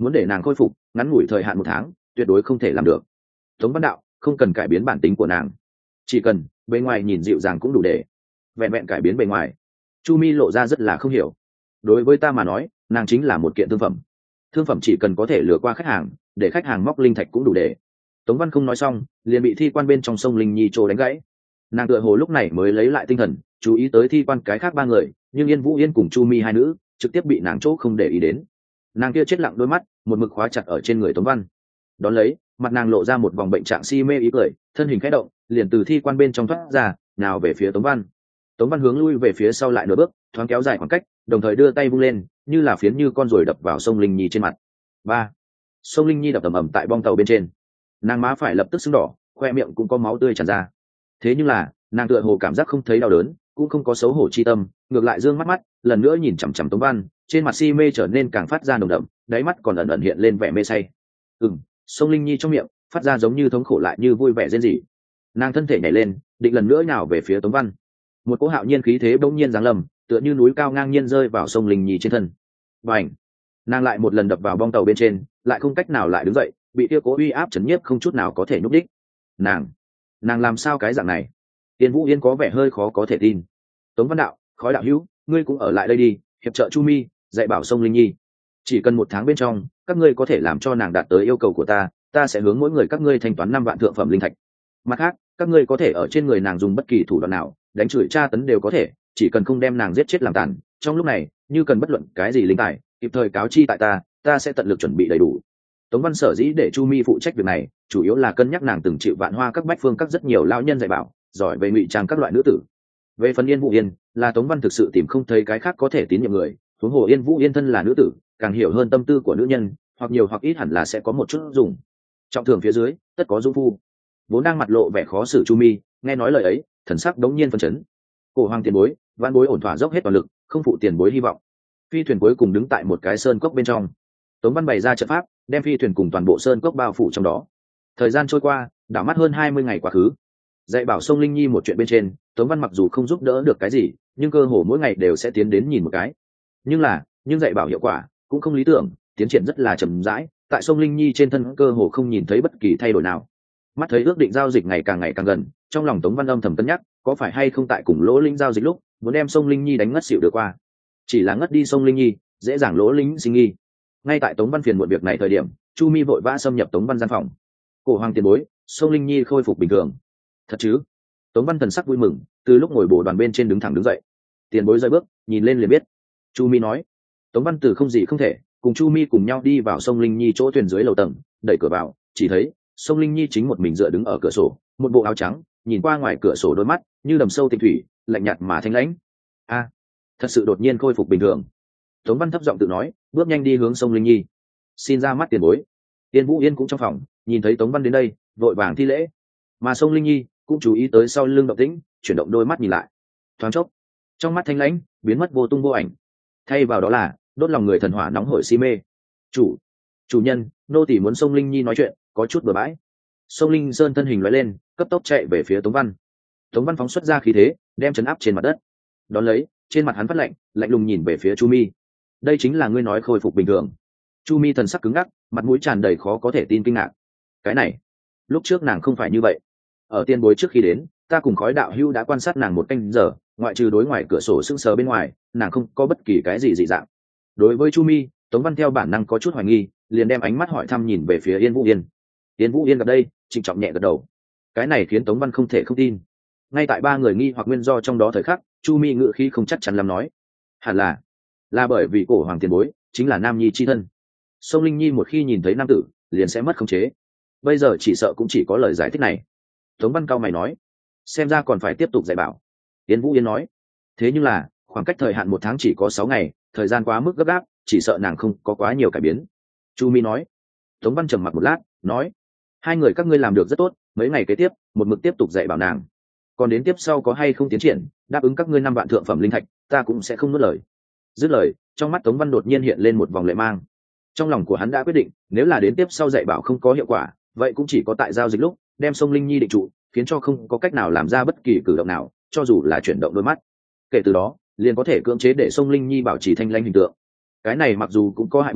muốn để nàng khôi phục ngắn ngủi thời hạn một tháng tuyệt đối không thể làm được. Tống Văn Đạo không cần cải biến bản tính của nàng, chỉ cần bề ngoài nhìn dịu dàng cũng đủ để. Vẹn vẹn cải biến bề ngoài, Chu Mi lộ ra rất là không hiểu. Đối với ta mà nói, nàng chính là một kiện thương phẩm. Thương phẩm chỉ cần có thể lừa qua khách hàng, để khách hàng móc linh thạch cũng đủ để. Tống Văn không nói xong, liền bị thi quan bên trong sông Linh Nhi trồ đánh gãy. Nàng tựa hồ lúc này mới lấy lại tinh thần, chú ý tới thi quan cái khác ba người, nhưng Yên Vũ Yên cùng Chu Mi hai nữ trực tiếp bị nàng chỗ không để ý đến. Nàng kia chết lặng đôi mắt một mực khóa chặt ở trên người Tống Văn. Đón lấy, mặt nàng lộ ra một vòng bệnh trạng si mê ý cười, thân hình khẽ động, liền từ thi quan bên trong thoát ra, nào về phía Tống Văn. Tống Văn hướng lui về phía sau lại nửa bước, thoáng kéo dài khoảng cách, đồng thời đưa tay vung lên, như là phiến như con ruồi đập vào sông Linh Nhi trên mặt. Ba, sông Linh Nhi đập ầm ầm tại bong tàu bên trên, nàng má phải lập tức sưng đỏ, khoe miệng cũng có máu tươi tràn ra. Thế nhưng là nàng tựa hồ cảm giác không thấy đau đớn, cũng không có xấu hổ chi tâm, ngược lại dương mắt mắt lần nữa nhìn chằm chằm Tống Văn, trên mặt si mê trở nên càng phát ra nồng đậm, đáy mắt còn ẩn ẩn hiện lên vẻ mê say. Ừm, sông Linh Nhi trong miệng phát ra giống như thống khổ lại như vui vẻ rên rỉ. Nàng thân thể nhảy lên, định lần nữa nhào về phía Tống Văn. Một cỗ hạo nhiên khí thế bỗng nhiên giáng lâm, tựa như núi cao ngang nhiên rơi vào sông Linh Nhi trên thân. Bành! Nàng lại một lần đập vào bong tàu bên trên, lại không cách nào lại đứng dậy, bị kia cố uy áp chấn nhiếp không chút nào có thể nhúc đích. Nàng, nàng làm sao cái dạng này? Tiên Vũ Yên có vẻ hơi khó có thể tin. Tống Văn Đạo, Khói đạo hữu, ngươi cũng ở lại đây đi, hiệp trợ Chu Mi, dạy bảo sông Linh Nhi. Chỉ cần một tháng bên trong, các ngươi có thể làm cho nàng đạt tới yêu cầu của ta, ta sẽ hướng mỗi người các ngươi thanh toán năm vạn thượng phẩm linh thạch. Mặt khác, các ngươi có thể ở trên người nàng dùng bất kỳ thủ đoạn nào, đánh chửi tra tấn đều có thể, chỉ cần không đem nàng giết chết làm tàn. Trong lúc này, như cần bất luận cái gì linh tài, kịp thời cáo chi tại ta, ta sẽ tận lực chuẩn bị đầy đủ. Tống Văn sở dĩ để Chu Mi phụ trách việc này, chủ yếu là cân nhắc nàng từng chịu vạn hoa các bách phương các rất nhiều lão nhân dạy bảo, giỏi về ngụy trang các loại nữ tử. Về phần Yên Vũ Yên, là Tống Văn thực sự tìm không thấy cái khác có thể tín nhiệm người, huống hồ Yên Vũ Yên thân là nữ tử, càng hiểu hơn tâm tư của nữ nhân, hoặc nhiều hoặc ít hẳn là sẽ có một chút dùng. Trọng thưởng phía dưới, tất có dung phu. Vốn đang mặt lộ vẻ khó xử Chu Mi, nghe nói lời ấy, thần sắc đống nhiên phấn chấn. Cổ Hoàng tiền bối, vạn bối ổn thỏa dốc hết toàn lực, không phụ tiền bối hy vọng. Phi thuyền cuối cùng đứng tại một cái sơn cốc bên trong. Tống Văn bày ra trận pháp, đem phi thuyền cùng toàn bộ sơn cốc bao phủ trong đó. Thời gian trôi qua, đảo mắt hơn hai mươi ngày quá khứ. Dạy bảo sông Linh Nhi một chuyện bên trên, Tống Văn mặc dù không giúp đỡ được cái gì, nhưng cơ hồ mỗi ngày đều sẽ tiến đến nhìn một cái. Nhưng là, nhưng dạy bảo hiệu quả cũng không lý tưởng, tiến triển rất là chậm rãi, tại sông Linh Nhi trên thân cơ hồ không nhìn thấy bất kỳ thay đổi nào. Mắt thấy ước định giao dịch ngày càng ngày càng gần, trong lòng Tống Văn âm thầm cân nhắc, có phải hay không tại cùng Lỗ Linh giao dịch lúc, muốn đem sông Linh Nhi đánh ngất xỉu được qua. Chỉ là ngất đi sông Linh Nhi, dễ dàng Lỗ Linh sinh nghi. Ngay tại Tống Văn phiền muộn việc này thời điểm, Chu Mi vội vã xâm nhập Tống Văn gian phòng. Cổ Hoàng tiền bối, sông Linh Nhi khôi phục bình thường. Thật chứ? Tống Văn thần sắc vui mừng, từ lúc ngồi bồ đoàn bên trên đứng thẳng đứng dậy. Tiền bối rời bước, nhìn lên liền biết. Chu Mi nói. Tống Văn từ không gì không thể, cùng Chu Mi cùng nhau đi vào sông Linh Nhi chỗ thuyền dưới lầu tầng, đẩy cửa vào, chỉ thấy sông Linh Nhi chính một mình dựa đứng ở cửa sổ, một bộ áo trắng, nhìn qua ngoài cửa sổ đôi mắt như đầm sâu tịch thủy, lạnh nhạt mà thanh lãnh. A, thật sự đột nhiên khôi phục bình thường. Tống Văn thấp giọng tự nói, bước nhanh đi hướng sông Linh Nhi. Xin ra mắt tiền bối. Tiên Vũ Yên cũng trong phòng, nhìn thấy Tống Văn đến đây, vội vàng thi lễ. Mà sông Linh Nhi cũng chú ý tới sau lưng động tĩnh, chuyển động đôi mắt nhìn lại. Thoáng chốc, trong mắt thanh lãnh biến mất vô tung vô ảnh, thay vào đó là đốt lòng người thần hỏa nóng hổi si mê. Chủ, chủ nhân, nô tỳ muốn sông Linh Nhi nói chuyện, có chút bừa bãi. Sông Linh Sơn thân hình lóe lên, cấp tốc chạy về phía Tống Văn. Tống Văn phóng xuất ra khí thế, đem chấn áp trên mặt đất. Đón lấy, trên mặt hắn phát lạnh, lạnh lùng nhìn về phía Chu Mi. Đây chính là ngươi nói khôi phục bình thường? Chu Mi thần sắc cứng ngắc, mặt mũi tràn đầy khó có thể tin kinh ngạc. Cái này, lúc trước nàng không phải như vậy. Ở tiên bối trước khi đến, ta cùng Khói đạo hữu đã quan sát nàng một canh giờ, ngoại trừ đối ngoài cửa sổ sững sờ bên ngoài, nàng không có bất kỳ cái gì dị dạng. Đối với Chu Mi, Tống Văn theo bản năng có chút hoài nghi, liền đem ánh mắt hỏi thăm nhìn về phía Yên Vũ Yên. Yên Vũ Yên gặp đây, trịnh trọng nhẹ gật đầu. Cái này khiến Tống Văn không thể không tin. Ngay tại ba người nghi hoặc nguyên do trong đó thời khắc, Chu Mi ngự khí không chắc chắn lắm nói, hẳn là là bởi vì Cổ Hoàng tiền bối chính là nam nhi chi thân. Sông Linh Nhi một khi nhìn thấy nam tử, liền sẽ mất khống chế. Bây giờ chỉ sợ cũng chỉ có lời giải thích này. Tống Văn cao mày nói, xem ra còn phải tiếp tục dạy bảo. Yên Vũ Yên nói, thế nhưng là khoảng cách thời hạn một tháng chỉ có sáu ngày, thời gian quá mức gấp gáp, chỉ sợ nàng không có quá nhiều cải biến. Chu Mi nói. Tống Văn trầm mặc một lát, nói, hai người các ngươi làm được rất tốt, mấy ngày kế tiếp một mực tiếp tục dạy bảo nàng, còn đến tiếp sau có hay không tiến triển, đáp ứng các ngươi năm vạn thượng phẩm linh thạch, ta cũng sẽ không nuốt lời. Dứt lời, trong mắt Tống Văn đột nhiên hiện lên một vòng lệ mang. Trong lòng của hắn đã quyết định, nếu là đến tiếp sau dạy bảo không có hiệu quả, vậy cũng chỉ có tại giao dịch lúc đem sông Linh Nhi định trụ, khiến cho không có cách nào làm ra bất kỳ cử động nào, cho dù là chuyển động đôi mắt. Kể từ đó, liền có thể cưỡng chế để sông Linh Nhi bảo trì thanh lãnh hình tượng. Cái này mặc dù cũng có hại bừng,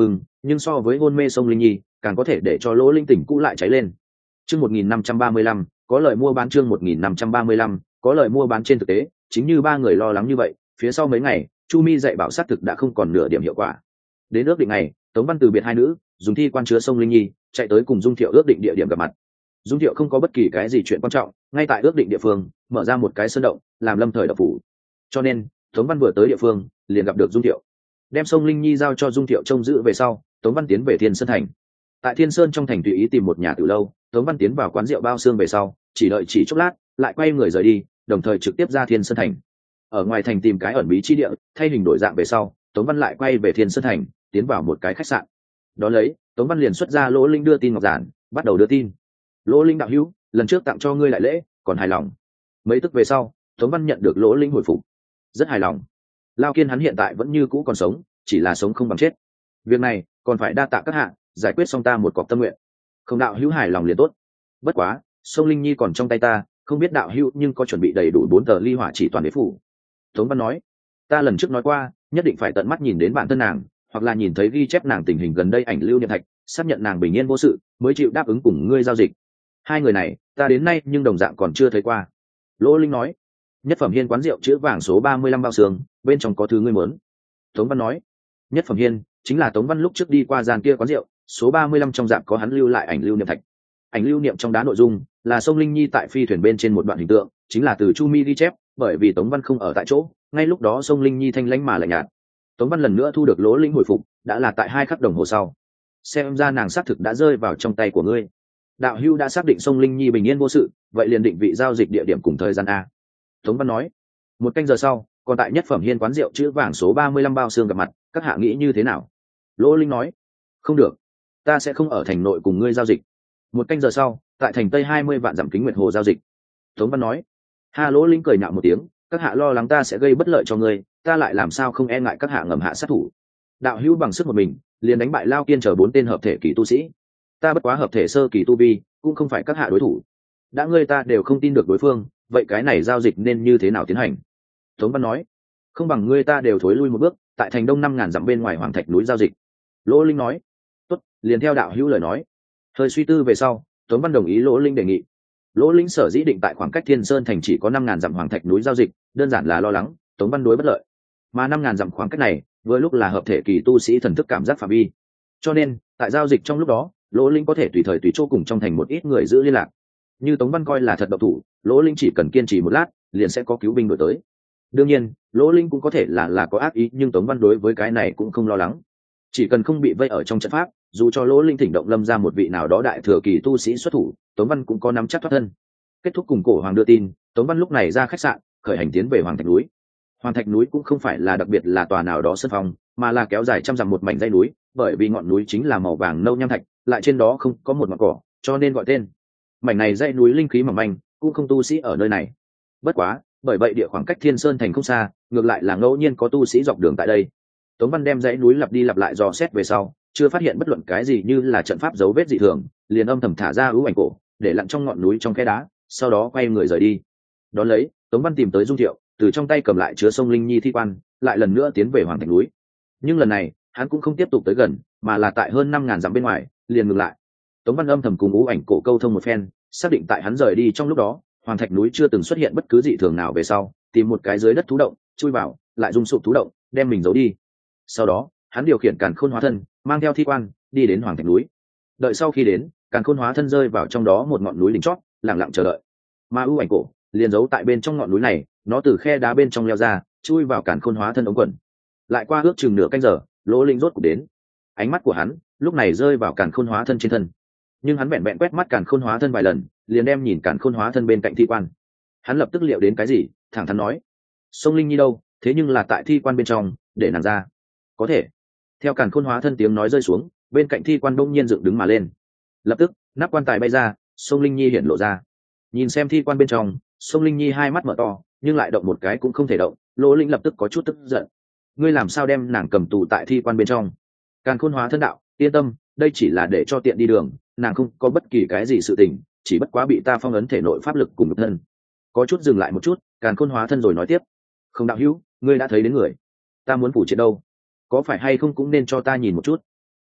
nhưng so với hôn mê sông linh nhi càng có thể để cho lỗ linh tỉnh cũ lại cháy lên. Chương một nghìn năm trăm ba mươi lăm có lời mua bán. Chương một nghìn năm trăm ba mươi lăm có lời mua bán. Trên thực tế chính như ba người lo lắng như vậy, phía sau mấy ngày chu mi dạy bảo sát thực đã không còn nửa điểm hiệu quả. Đến ước định này, Tống Văn từ biệt hai nữ, dùng thi quan chứa sông linh nhi chạy tới cùng Dung Thiệu ước định địa điểm gặp mặt. Dung Thiệu không có bất kỳ cái gì chuyện quan trọng, ngay tại ước định địa phương mở ra một cái sơn động làm lâm thời độc phủ, cho nên Tống Văn vừa tới địa phương liền gặp được Dung Thiệu. Đem sông linh nhi giao cho Dung Thiệu trông giữ về sau, Tống Văn tiến về Thiên Sơn thành. Tại Thiên Sơn trong thành tùy ý tìm một nhà từ lâu, Tống Văn tiến vào quán rượu bao xương về sau, chỉ đợi chỉ chốc lát lại quay người rời đi, đồng thời trực tiếp ra Thiên Sơn thành. Ở ngoài thành tìm cái ẩn bí chi địa, thay hình đổi dạng về sau, Tống Văn lại quay về Thiên Sơn thành, tiến vào một cái khách sạn. Đó lấy, Tống Văn liền xuất ra Lỗ Linh đưa tin ngọc giản, bắt đầu đưa tin. Lỗ Linh đạo hữu, lần trước tặng cho ngươi lại lễ, còn hài lòng? Mấy tức về sau, Tống Văn nhận được Lỗ Linh hồi phục, rất hài lòng. Lao Kiên hắn hiện tại vẫn như cũ còn sống, chỉ là sống không bằng chết. Việc này còn phải đa tạ các hạ, giải quyết xong ta một cọc tâm nguyện. Không đạo hữu hài lòng liền tốt. Bất quá, sông Linh Nhi còn trong tay ta, không biết đạo hữu nhưng có chuẩn bị đầy đủ bốn tờ ly hỏa chỉ toàn đế phủ. Tống Văn nói, ta lần trước nói qua, nhất định phải tận mắt nhìn đến bản thân nàng, hoặc là nhìn thấy ghi chép nàng tình hình gần đây ảnh lưu niệm thạch, xác nhận nàng bình yên vô sự, mới chịu đáp ứng cùng ngươi giao dịch. Hai người này, ta đến nay nhưng đồng dạng còn chưa thấy qua. Lỗ Linh nói, nhất phẩm hiên quán rượu chữ vàng số ba mươi lăm bao xương, bên trong có thứ ngươi muốn. Tống Văn nói, nhất phẩm hiên chính là Tống Văn lúc trước đi qua gian kia quán rượu, số ba mươi lăm trong dạng có hắn lưu lại ảnh lưu niệm thạch. Ảnh lưu niệm trong đá nội dung là sông Linh Nhi tại phi thuyền bên trên một đoạn hình tượng, chính là từ Chu Mi ghi chép, bởi vì Tống Văn không ở tại chỗ, ngay lúc đó sông Linh Nhi thanh lãnh mà lạnh nhạt. Tống Văn lần nữa thu được Lỗ Linh hồi phục, đã là tại hai khắc đồng hồ sau. Xem ra nàng xác thực đã rơi vào trong tay của ngươi. Đạo hữu đã xác định sông Linh Nhi bình yên vô sự, vậy liền định vị giao dịch địa điểm cùng thời gian a. Tống Văn nói, một canh giờ sau, còn tại nhất phẩm hiên quán rượu chữ vàng số ba mươi lăm bao xương gặp mặt, các hạ nghĩ như thế nào? Lỗ Linh nói, không được, ta sẽ không ở thành nội cùng ngươi giao dịch. Một canh giờ sau, tại thành tây hai mươi vạn dặm kính nguyệt hồ giao dịch. Tống Văn nói, ha. Lỗ Linh cười nhạo một tiếng, các hạ lo lắng ta sẽ gây bất lợi cho ngươi, ta lại làm sao không e ngại các hạ ngầm hạ sát thủ. Đạo hữu bằng sức một mình liền đánh bại Lao Kiên chờ bốn tên hợp thể kỳ tu sĩ, ta bất quá hợp thể sơ kỳ tu vi, cũng không phải các hạ đối thủ. Đã ngươi ta đều không tin được đối phương, vậy cái này giao dịch nên như thế nào tiến hành? Tống Văn nói, không bằng ngươi ta đều thối lui một bước, tại thành đông năm ngàn dặm bên ngoài hoàng thạch núi giao dịch. Lỗ Linh nói, tốt, liền theo đạo hữu lời nói. Hơi suy tư về sau, Tống Văn đồng ý Lỗ Linh đề nghị. Lỗ Linh sở dĩ định tại khoảng cách Thiên Sơn thành chỉ có năm ngàn dặm hoàng thạch núi giao dịch, đơn giản là lo lắng Tống Văn đối bất lợi, mà năm ngàn dặm khoảng cách này vừa lúc là hợp thể kỳ tu sĩ thần thức cảm giác phạm vi, cho nên tại giao dịch trong lúc đó, Lỗ Linh có thể tùy thời tùy chỗ cùng trong thành một ít người giữ liên lạc. Như Tống Văn coi là thật độc thủ, Lỗ Linh chỉ cần kiên trì một lát, liền sẽ có cứu binh đổi tới. Đương nhiên, Lỗ Linh cũng có thể là là có ác ý, nhưng Tống Văn đối với cái này cũng không lo lắng. Chỉ cần không bị vây ở trong trận pháp, dù cho Lỗ Linh thỉnh động lâm ra một vị nào đó đại thừa kỳ tu sĩ xuất thủ, Tống Văn cũng có nắm chắc thoát thân. Kết thúc cùng cổ hoàng đưa tin, Tống Văn lúc này ra khách sạn, khởi hành tiến về Hoàng Thạch núi. Hoàng Thạch núi cũng không phải là đặc biệt là tòa nào đó sân phong, mà là kéo dài trăm dặm một mảnh dãy núi, bởi vì ngọn núi chính là màu vàng nâu nham thạch, lại trên đó không có một ngọn cỏ, cho nên gọi tên. Mảnh này dãy núi linh khí mỏng manh, cũng không tu sĩ ở nơi này. Bất quá, bởi vậy địa khoảng cách Thiên Sơn thành không xa, ngược lại là ngẫu nhiên có tu sĩ dọc đường tại đây. Tống Văn đem dãy núi lặp đi lặp lại dò xét về sau, chưa phát hiện bất luận cái gì như là trận pháp dấu vết dị thường, liền âm thầm thả ra ưu ảnh cổ, để lặn trong ngọn núi trong khe đá, sau đó quay người rời đi. Đón lấy, Tống Văn tìm tới Dung Thiệu, từ trong tay cầm lại chứa sông Linh Nhi thi quan, lại lần nữa tiến về Hoàng Thành núi. Nhưng lần này, hắn cũng không tiếp tục tới gần, mà là tại hơn năm ngàn dặm bên ngoài, liền ngừng lại. Tống Văn âm thầm cùng ưu ảnh cổ câu thông một phen, xác định tại hắn rời đi trong lúc đó, Hoàng Thạch núi chưa từng xuất hiện bất cứ dị thường nào về sau, tìm một cái dưới đất thú động, chui vào, lại dung sụp thú động, đem mình giấu đi. Sau đó, hắn điều khiển Càn Khôn hóa thân, mang theo thi quan, đi đến Hoàng Thạch núi. Đợi sau khi đến, Càn Khôn hóa thân rơi vào trong đó một ngọn núi đỉnh chót, lặng lặng chờ đợi. Mà ưu ảnh cổ liền giấu tại bên trong ngọn núi này, nó từ khe đá bên trong leo ra, chui vào Càn Khôn hóa thân ống quần. Lại qua ước chừng nửa canh giờ, Lỗ Linh rốt cục đến. Ánh mắt của hắn lúc này rơi vào Càn Khôn hóa thân trên thân, nhưng hắn vẹn vẹn quét mắt Càn Khôn hóa thân vài lần, liền đem nhìn Càn Khôn hóa thân bên cạnh thi quan. Hắn lập tức liệu đến cái gì, thẳng thắn nói: "Sông Linh Nhi đâu? Thế nhưng là tại thi quan bên trong, để nàng ra." "Có thể." Theo Càn Khôn hóa thân tiếng nói rơi xuống, bên cạnh thi quan đông nhiên dựng đứng mà lên. Lập tức, nắp quan tài bay ra, Sông Linh Nhi hiện lộ ra. Nhìn xem thi quan bên trong, Sông Linh Nhi hai mắt mở to, nhưng lại động một cái cũng không thể động. Lỗ Linh lập tức có chút tức giận: "Ngươi làm sao đem nàng cầm tù tại thi quan bên trong?" Càn Khôn hóa thân đạo: "Yên tâm, đây chỉ là để cho tiện đi đường, nàng không có bất kỳ cái gì sự tình, chỉ bất quá bị ta phong ấn thể nội pháp lực cùng nhục thân." Có chút dừng lại một chút, Càn Khôn hóa thân rồi nói tiếp: "Không đạo hữu, ngươi đã thấy đến người, ta muốn phủ triệt đâu, có phải hay không cũng nên cho ta nhìn một chút."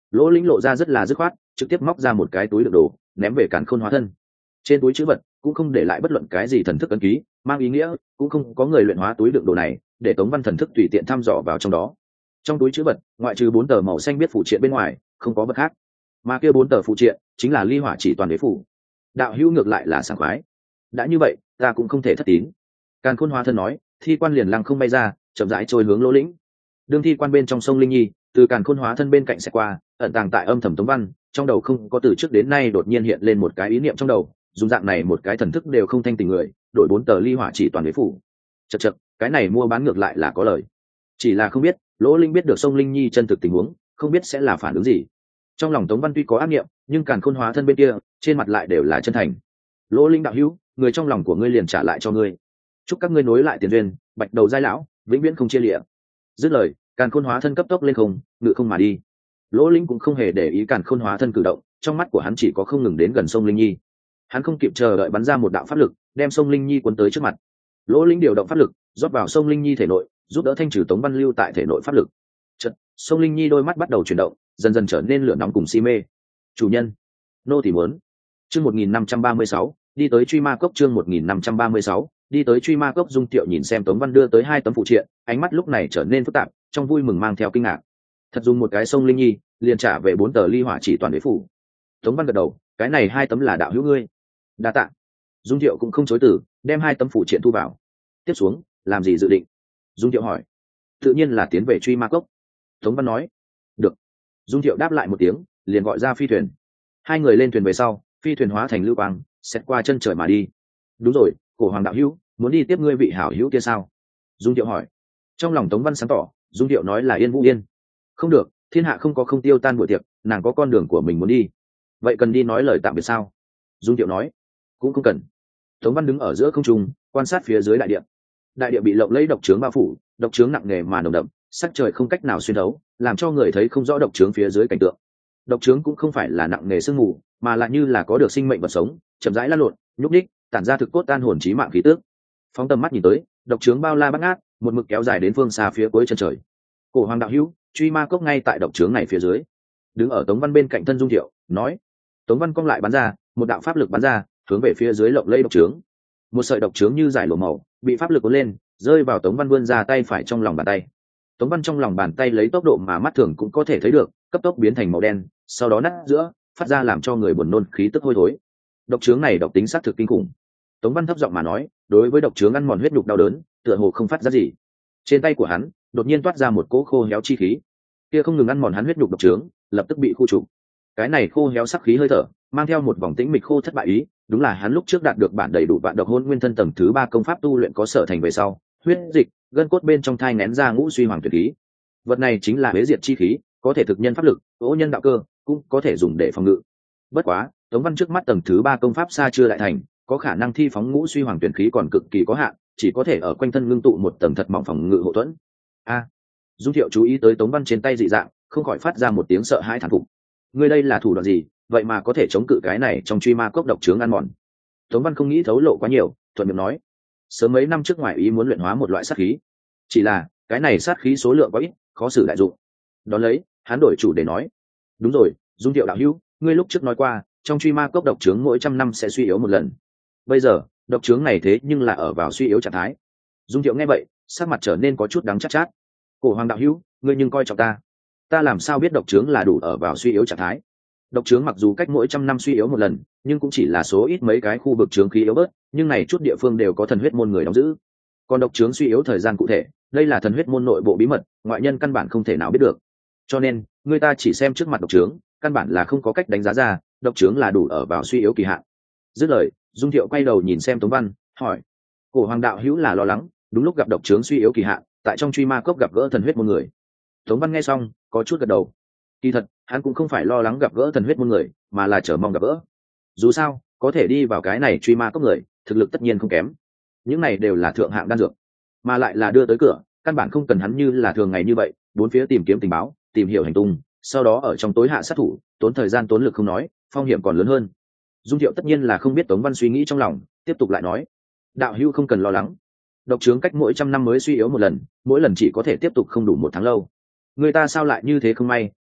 Lỗ Lĩnh lộ ra rất là dứt khoát, trực tiếp móc ra một cái túi đựng đồ ném về Càn Khôn hóa thân. Trên túi chữ vật cũng không để lại bất luận cái gì thần thức ấn ký, mang ý nghĩa cũng không có người luyện hóa túi đựng đồ này để Tống Văn thần thức tùy tiện thăm dò vào trong đó. Trong túi chữ vật ngoại trừ bốn tờ màu xanh biết phụ triện bên ngoài không có vật khác, mà kia bốn tờ phụ triện chính là ly hỏa chỉ toàn đế phủ. Đạo hữu ngược lại là sảng khoái, đã như vậy ta cũng không thể thất tín. Càn Khôn hóa thân nói, thi quan liền lăng không bay ra, chậm rãi trôi hướng Lỗ Lĩnh. Đương thi quan bên trong sông Linh Nhi từ Càn Khôn hóa thân bên cạnh sẽ qua, ẩn tàng tại âm thầm Tống Văn trong đầu không có từ trước đến nay đột nhiên hiện lên một cái ý niệm trong đầu, dùng dạng này một cái thần thức đều không thanh tình người đổi bốn tờ ly hỏa chỉ toàn đế phủ. Chật chật, cái này mua bán ngược lại là có lời. Chỉ là không biết Lỗ Linh biết được sông Linh Nhi chân thực tình huống, không biết sẽ là phản ứng gì. Trong lòng Tống Văn tuy có ác niệm, nhưng Càn Khôn hóa thân bên kia trên mặt lại đều là chân thành. Lỗ Linh đạo hữu, người trong lòng của ngươi liền trả lại cho ngươi, chúc các ngươi nối lại tiền duyên, bạch đầu giai lão, vĩnh viễn không chia lịa. Dứt lời, Càn Khôn hóa thân cấp tốc lên không, ngự không mà đi. Lỗ Linh cũng không hề để ý Càn Khôn hóa thân cử động, trong mắt của hắn chỉ có không ngừng đến gần sông Linh Nhi. Hắn không kịp chờ đợi bắn ra một đạo pháp lực, đem sông Linh Nhi cuốn tới trước mặt. Lỗ Linh điều động pháp lực, rót vào sông Linh Nhi thể nội, giúp đỡ thanh trừ Tống Văn lưu tại thể nội pháp lực. Chợt, sông Linh Nhi đôi mắt bắt đầu chuyển động, dần dần trở nên lửa nóng cùng si mê. Chủ nhân, nô tỳ muốn. Chương một nghìn năm trăm ba mươi sáu, đi tới Truy Ma Cốc. Chương một nghìn năm trăm ba mươi sáu, đi tới Truy Ma Cốc. Dung Tiệu nhìn xem Tống Văn đưa tới hai tấm phụ triện, ánh mắt lúc này trở nên phức tạp, trong vui mừng mang theo kinh ngạc. Thật dùng một cái sông Linh Nhi, liền trả về bốn tờ ly hỏa chỉ toàn đế phủ. Tống Văn gật đầu, cái này hai tấm là đạo hữu ngươi. Đa tạ. Dung Tiệu cũng không chối từ, đem hai tấm phụ triện thu vào. Tiếp xuống, làm gì dự định? Dung Tiệu hỏi. Tự nhiên là tiến về Truy Ma Cốc. Tống Văn nói. Được. Dung Tiệu đáp lại một tiếng, liền gọi ra phi thuyền. Hai người lên thuyền về sau, phi thuyền hóa thành lưu quang, xét qua chân trời mà đi. Đúng rồi, Cổ Hoàng đạo hữu, muốn đi tiếp ngươi vị hảo hữu kia sao? Dung Tiệu hỏi. Trong lòng Tống Văn sáng tỏ, Dung Tiệu nói là Yên Vũ Yên. Không được, thiên hạ không có không tiêu tan buổi tiệc, nàng có con đường của mình muốn đi. Vậy cần đi nói lời tạm biệt sao? Dung Tiệu nói. Cũng không cần. Tống Văn đứng ở giữa không trung, quan sát phía dưới đại địa. Đại địa bị lộng lẫy độc trướng bao phủ, độc trướng nặng nề mà nồng đậm, sắc trời không cách nào xuyên thấu, làm cho người thấy không rõ độc trướng phía dưới cảnh tượng. Độc trướng cũng không phải là nặng nề sương mù, mà là như là có được sinh mệnh vật sống, chậm rãi lăn lộn, nhúc nhích, tản ra thực cốt tan hồn chí mạng khí tức. Phóng tầm mắt nhìn tới, độc trướng bao la bát ngát, một mực kéo dài đến phương xa phía cuối chân trời. Cổ Hoàng đạo hữu, Truy Ma Cốc ngay tại độc trướng này phía dưới. Đứng ở Tống Văn bên cạnh thân Dung Thiệu, nói. Tống Văn cong lại bắn ra, một đạo pháp lực bắn ra, hướng về phía dưới lộng lẫy độc trướng. Một sợi độc trướng như giải lụa màu, bị pháp lực cuốn lên, rơi vào Tống Văn vươn ra tay phải trong lòng bàn tay. Tống Văn trong lòng bàn tay lấy tốc độ mà mắt thường cũng có thể thấy được, cấp tốc biến thành màu đen, sau đó nát giữa, phát ra làm cho người buồn nôn khí tức hôi thối. Độc trướng này độc tính sát thực kinh khủng. Tống Văn thấp giọng mà nói, đối với độc trướng ăn mòn huyết nhục đau đớn, tựa hồ không phát ra gì. Trên tay của hắn, đột nhiên toát ra một cỗ khô héo chi khí. Kia không ngừng ăn mòn hắn huyết nhục độc trướng, lập tức bị khu trục. Cái này khô héo sắc khí hơi thở, mang theo một vòng tĩnh mịch khô thất bại ý, đúng là hắn lúc trước đạt được bản đầy đủ vạn độc hôn nguyên thân tầng thứ ba công pháp tu luyện có sở thành về sau, huyết dịch, gân cốt bên trong thai nén ra ngũ suy hoàng tuyệt khí. Vật này chính là bế diệt chi khí, có thể thực nhân pháp lực, ỗ nhân đạo cơ, cũng có thể dùng để phòng ngự. Bất quá, Tống Văn trước mắt tầng thứ ba công pháp xa chưa đại thành, có khả năng thi phóng ngũ suy hoàng tuyệt khí còn cực kỳ có hạn, chỉ có thể ở quanh thân ngưng tụ một tầng thật mỏng phòng ngự hộ thuẫn. A, Dung Thiệu chú ý tới Tống Văn trên tay dị dạng, không khỏi phát ra một tiếng sợ hãi thán phục. Ngươi đây là thủ đoạn gì, vậy mà có thể chống cự cái này trong Truy Ma Cốc độc trướng ăn mòn? Tống Văn không nghĩ thấu lộ quá nhiều, thuận miệng nói. Sớm mấy năm trước ngoài ý muốn luyện hóa một loại sát khí, chỉ là cái này sát khí số lượng quá ít, khó xử đại dụng. Đón lấy, hắn đổi chủ để nói. Đúng rồi, Dung Thiệu đạo hữu, ngươi lúc trước nói qua, trong Truy Ma Cốc độc trướng mỗi trăm năm sẽ suy yếu một lần. Bây giờ, độc trướng này thế nhưng là ở vào suy yếu trạng thái. Dung Thiệu nghe vậy, sắc mặt trở nên có chút đắng chát chát. Cổ Hoàng đạo hữu, ngươi nhưng coi trọng ta. Ta làm sao biết độc trướng là đủ ở vào suy yếu trạng thái? Độc trướng mặc dù cách mỗi trăm năm suy yếu một lần, nhưng cũng chỉ là số ít mấy cái khu vực trướng khí yếu bớt, nhưng này chút địa phương đều có thần huyết môn người đóng giữ. Còn độc trướng suy yếu thời gian cụ thể, đây là thần huyết môn nội bộ bí mật, ngoại nhân căn bản không thể nào biết được. Cho nên, người ta chỉ xem trước mặt độc trướng, căn bản là không có cách đánh giá ra, độc trướng là đủ ở vào suy yếu kỳ hạn. Dứt lời, Dung Thiệu quay đầu nhìn xem Tống Văn, hỏi: Cổ Hoàng đạo hữu là lo lắng, đúng lúc gặp độc trướng suy yếu kỳ hạn, tại trong Truy Ma Cốc gặp gỡ thần huyết môn người. Tống Văn nghe xong, có chút gật đầu. Kỳ thật, hắn cũng không phải lo lắng gặp gỡ thần huyết môn người, mà là chờ mong gặp gỡ. Dù sao, có thể đi vào cái này Truy Ma Cốc người, thực lực tất nhiên không kém. Những này đều là thượng hạng đan dược, mà lại là đưa tới cửa, căn bản không cần hắn như là thường ngày như vậy, bốn phía tìm kiếm tình báo, tìm hiểu hành tung, sau đó ở trong tối hạ sát thủ, tốn thời gian tốn lực không nói, phong hiểm còn lớn hơn. Dung Thiệu tất nhiên là không biết Tống Văn suy nghĩ trong lòng, tiếp tục lại nói: đạo hữu không cần lo lắng, độc trướng cách mỗi trăm năm mới suy yếu một lần, mỗi lần chỉ có thể tiếp tục không đủ một tháng lâu. Người ta sao lại như thế không may,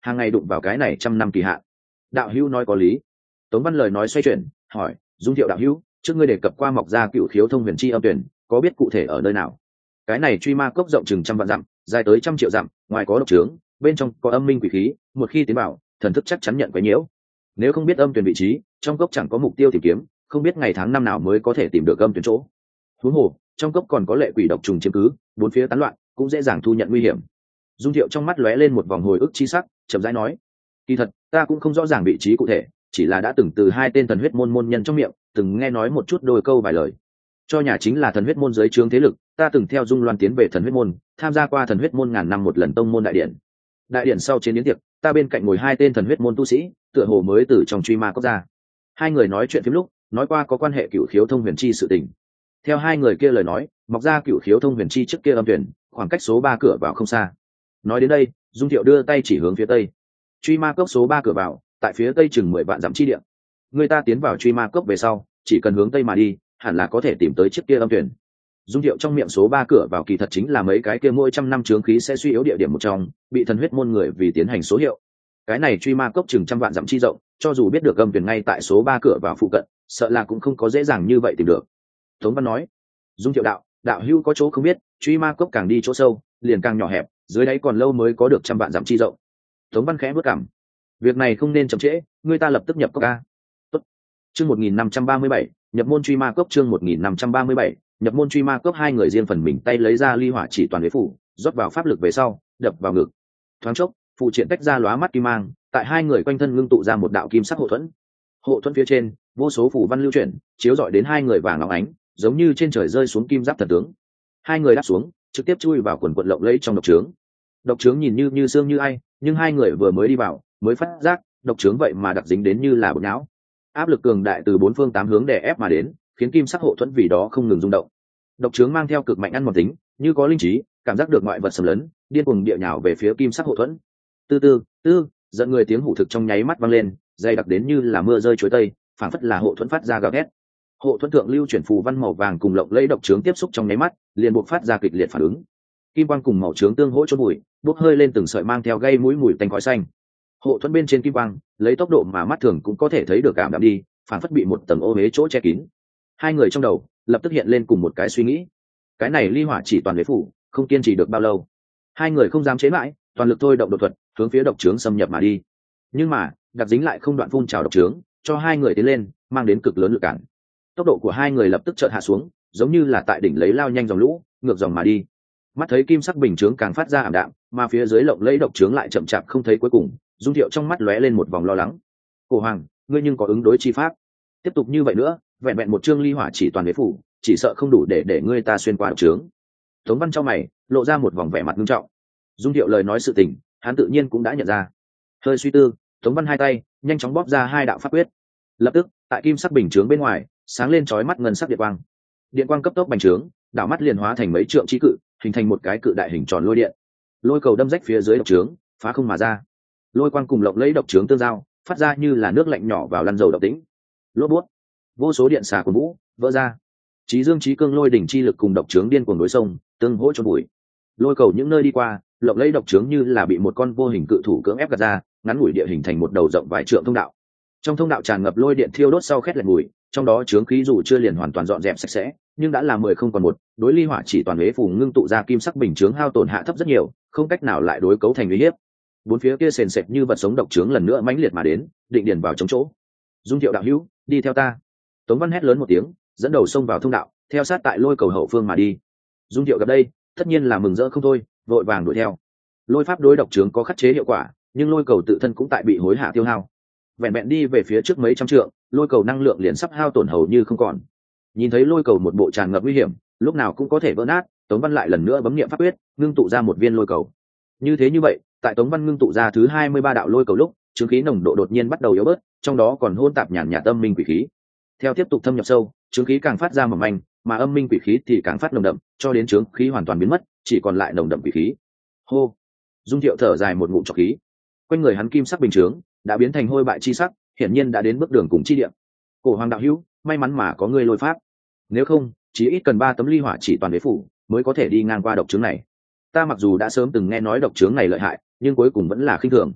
hàng ngày đụng vào cái này trăm năm kỳ hạn. Đạo hữu nói có lý. Tống Văn lời nói xoay chuyển, hỏi Dung Thiệu đạo hữu, trước ngươi đề cập qua mọc ra cựu khiếu thông huyền chi âm tuyển, có biết cụ thể ở nơi nào? Cái này truy ma cốc rộng chừng trăm vạn dặm, dài tới trăm triệu dặm, ngoài có độc trướng, bên trong có âm minh quỷ khí, một khi tiến vào, thần thức chắc chắn nhận quấy nhiễu. Nếu không biết âm tuyển vị trí, trong cốc chẳng có mục tiêu tìm kiếm, không biết ngày tháng năm nào mới có thể tìm được âm tuyển chỗ. Huống hồ, trong cốc còn có lệ quỷ độc trùng chiếm cứ, bốn phía tán loạn, cũng dễ dàng thu nhận nguy hiểm. Dung Thiệu trong mắt lóe lên một vòng hồi ức chi sắc, chậm rãi nói: kỳ thật, ta cũng không rõ ràng vị trí cụ thể, chỉ là đã từng từ hai tên thần huyết môn môn nhân trong miệng, từng nghe nói một chút đôi câu vài lời. Cho nhà chính là thần huyết môn dưới trướng thế lực, ta từng theo Dung Loan tiến về thần huyết môn, tham gia qua thần huyết môn ngàn năm một lần tông môn đại điện. Đại điện sau trên yến tiệc, ta bên cạnh ngồi hai tên thần huyết môn tu sĩ, tựa hồ mới từ trong truy ma cốc ra. Hai người nói chuyện phím lúc, nói qua có quan hệ cửu khiếu thông huyền chi sự tình. Theo hai người kia lời nói, mọc ra cửu khiếu thông huyền chi trước kia âm tuyển, khoảng cách số ba cửa vào không xa. Nói đến đây, Dung Thiệu đưa tay chỉ hướng phía tây. Truy ma cốc số ba cửa vào, tại phía tây chừng mười vạn dặm chi địa. Người ta tiến vào truy ma cốc về sau, chỉ cần hướng tây mà đi, hẳn là có thể tìm tới chiếc kia âm tuyển. Dung Thiệu trong miệng số ba cửa vào kỳ thật chính là mấy cái kia mỗi trăm năm chướng khí sẽ suy yếu địa điểm một trong, bị thần huyết môn người vì tiến hành số hiệu. Cái này truy ma cốc chừng trăm vạn dặm chi rộng, cho dù biết được âm tuyển ngay tại số ba cửa vào phụ cận, sợ là cũng không có dễ dàng như vậy tìm được. Tống Văn nói: Dung Thiệu đạo, đạo hữu có chỗ không biết, truy ma cốc càng đi chỗ sâu, liền càng nhỏ hẹp, dưới đáy còn lâu mới có được trăm vạn dặm chi rộng. Tống Văn khẽ bước cảm, việc này không nên chậm trễ, người ta lập tức nhập cốc a. Tốt. Chương một nghìn năm trăm ba mươi bảy, nhập môn truy ma cốc. Chương một nghìn năm trăm ba mươi bảy, nhập môn truy ma cốc. Hai người riêng phần mình tay lấy ra ly hỏa chỉ toàn đế phủ, rót vào pháp lực về sau, đập vào ngực. Thoáng chốc, phụ triện tách ra lóa mắt kim mang, tại hai người quanh thân ngưng tụ ra một đạo kim sắc hộ thuẫn. Hộ thuẫn phía trên, vô số phù văn lưu chuyển, chiếu rọi đến hai người vàng óng ánh, giống như trên trời rơi xuống kim giáp thần tướng. Hai người đáp xuống, trực tiếp chui vào quần quần lộng lẫy trong độc trướng. Độc trướng nhìn như như xương như ai, nhưng hai người vừa mới đi vào, mới phát giác độc trướng vậy mà đặc dính đến như là bột não. Áp lực cường đại từ bốn phương tám hướng đè ép mà đến, khiến kim sắc hộ thuẫn vì đó không ngừng rung động. Độc trướng mang theo cực mạnh ăn mòn tính, như có linh trí, cảm giác được ngoại vật xâm lấn, điên cuồng địa nhào về phía kim sắc hộ thuẫn. Tư tư tư, giận người tiếng hủ thực trong nháy mắt vang lên, dày đặc đến như là mưa rơi chuối tây, phảng phất là hộ thuẫn phát ra gào thét. Hộ thuẫn thượng lưu chuyển phù văn màu vàng cùng lộng lẫy độc trướng tiếp xúc trong nháy mắt, liền buộc phát ra kịch liệt phản ứng. Kim quang cùng màu trướng tương hỗ chôn bụi, bốc hơi lên từng sợi mang theo gây mũi mùi tanh khói xanh. Hộ thuẫn bên trên kim quang, lấy tốc độ mà mắt thường cũng có thể thấy được cảm đạm đi, phản phất bị một tầng ô huế chỗ che kín. Hai người trong đầu lập tức hiện lên cùng một cái suy nghĩ: cái này ly hỏa chỉ toàn huế phủ, không kiên trì được bao lâu. Hai người không dám chế mãi, toàn lực thôi động đột thuật, hướng phía độc trướng xâm nhập mà đi. Nhưng mà đặc dính lại không đoạn phun trào độc trướng, cho hai người tiến lên mang đến cực lớn lực cản. Tốc độ của hai người lập tức chợt hạ xuống, giống như là tại đỉnh lấy lao nhanh dòng lũ, ngược dòng mà đi. Mắt thấy kim sắc bình chướng càng phát ra ảm đạm, mà phía dưới lộng lẫy độc trướng lại chậm chạp không thấy cuối cùng. Dung Thiệu trong mắt lóe lên một vòng lo lắng. Cổ Hoàng, ngươi nhưng có ứng đối chi pháp? Tiếp tục như vậy nữa, vẹn vẹn một chương ly hỏa chỉ toàn đế phủ, chỉ sợ không đủ để để ngươi ta xuyên qua độc trướng. Tống Văn trong mày lộ ra một vòng vẻ mặt nghiêm trọng. Dung Thiệu lời nói sự tình, hắn tự nhiên cũng đã nhận ra. Hơi suy tư, Tống Văn hai tay nhanh chóng bóp ra hai đạo pháp quyết. Lập tức, tại kim sắc bình chướng bên ngoài, sáng lên chói mắt ngân sắc điện quang. Điện quang cấp tốc bành trướng, đảo mắt liền hóa thành mấy trượng chí cự, hình thành một cái cự đại hình tròn lôi điện. Lôi cầu đâm rách phía dưới độc trướng, phá không mà ra. Lôi quang cùng lộng lẫy độc trướng tương giao, phát ra như là nước lạnh nhỏ vào lăn dầu độc tĩnh. Lốp bút, vô số điện xà cuồn vũ vỡ ra. Chí dương chí cương lôi đỉnh chi lực cùng độc trướng điên cuồng đối sông, tương hỗ cho bụi. Lôi cầu những nơi đi qua, lộng lẫy độc trướng như là bị một con vô hình cự thủ cưỡng ép gạt ra, ngắn ngủi địa hình thành một đầu rộng vài trượng thông đạo. Trong thông đạo tràn ngập lôi điện thiêu đốt sau khét lẹt mùi, trong đó chướng khí dù chưa liền hoàn toàn dọn dẹp sạch sẽ, nhưng đã là mười không còn một, đối ly hỏa chỉ toàn huế phù ngưng tụ ra kim sắc bình chướng hao tổn hạ thấp rất nhiều, không cách nào lại đối cấu thành uy hiếp. Bốn phía kia sền sệt như vật sống độc trướng lần nữa mãnh liệt mà đến, định điền vào chống chỗ. Dung Thiệu đạo hữu, đi theo ta. Tống Văn hét lớn một tiếng, dẫn đầu xông vào thông đạo, theo sát tại lôi cầu hậu phương mà đi. Dung Thiệu gặp đây, tất nhiên là mừng rỡ không thôi, vội vàng đuổi theo. Lôi pháp đối độc trướng có khắc chế hiệu quả, nhưng lôi cầu tự thân cũng tại bị hối hạ tiêu hao. Vẹn vẹn đi về phía trước mấy trăm trượng, lôi cầu năng lượng liền sắp hao tổn hầu như không còn. Nhìn thấy lôi cầu một bộ tràn ngập nguy hiểm, lúc nào cũng có thể vỡ nát, Tống Văn lại lần nữa bấm niệm pháp quyết, ngưng tụ ra một viên lôi cầu. Như thế như vậy, tại Tống Văn ngưng tụ ra thứ hai mươi ba đạo lôi cầu lúc, chứng khí nồng độ đột nhiên bắt đầu yếu bớt, trong đó còn hôn tạp nhàn nhạt âm minh quỷ khí. Theo tiếp tục thâm nhập sâu, chứng khí càng phát ra mỏng manh, mà âm minh quỷ khí thì càng phát nồng đậm, cho đến chứng khí hoàn toàn biến mất, chỉ còn lại nồng đậm quỷ khí. Hô. Dung Thiệu thở dài một ngụm trọc khí. Quanh người hắn kim sắc bình chướng đã biến thành hôi bại chi sắc, hiển nhiên đã đến bước đường cùng chi địa. Cổ Hoàng đạo hữu, may mắn mà có ngươi lôi pháp, nếu không chỉ ít cần ba tấm ly hỏa chỉ toàn đế phủ mới có thể đi ngang qua độc trướng này. Ta mặc dù đã sớm từng nghe nói độc trướng này lợi hại, nhưng cuối cùng vẫn là khinh thường.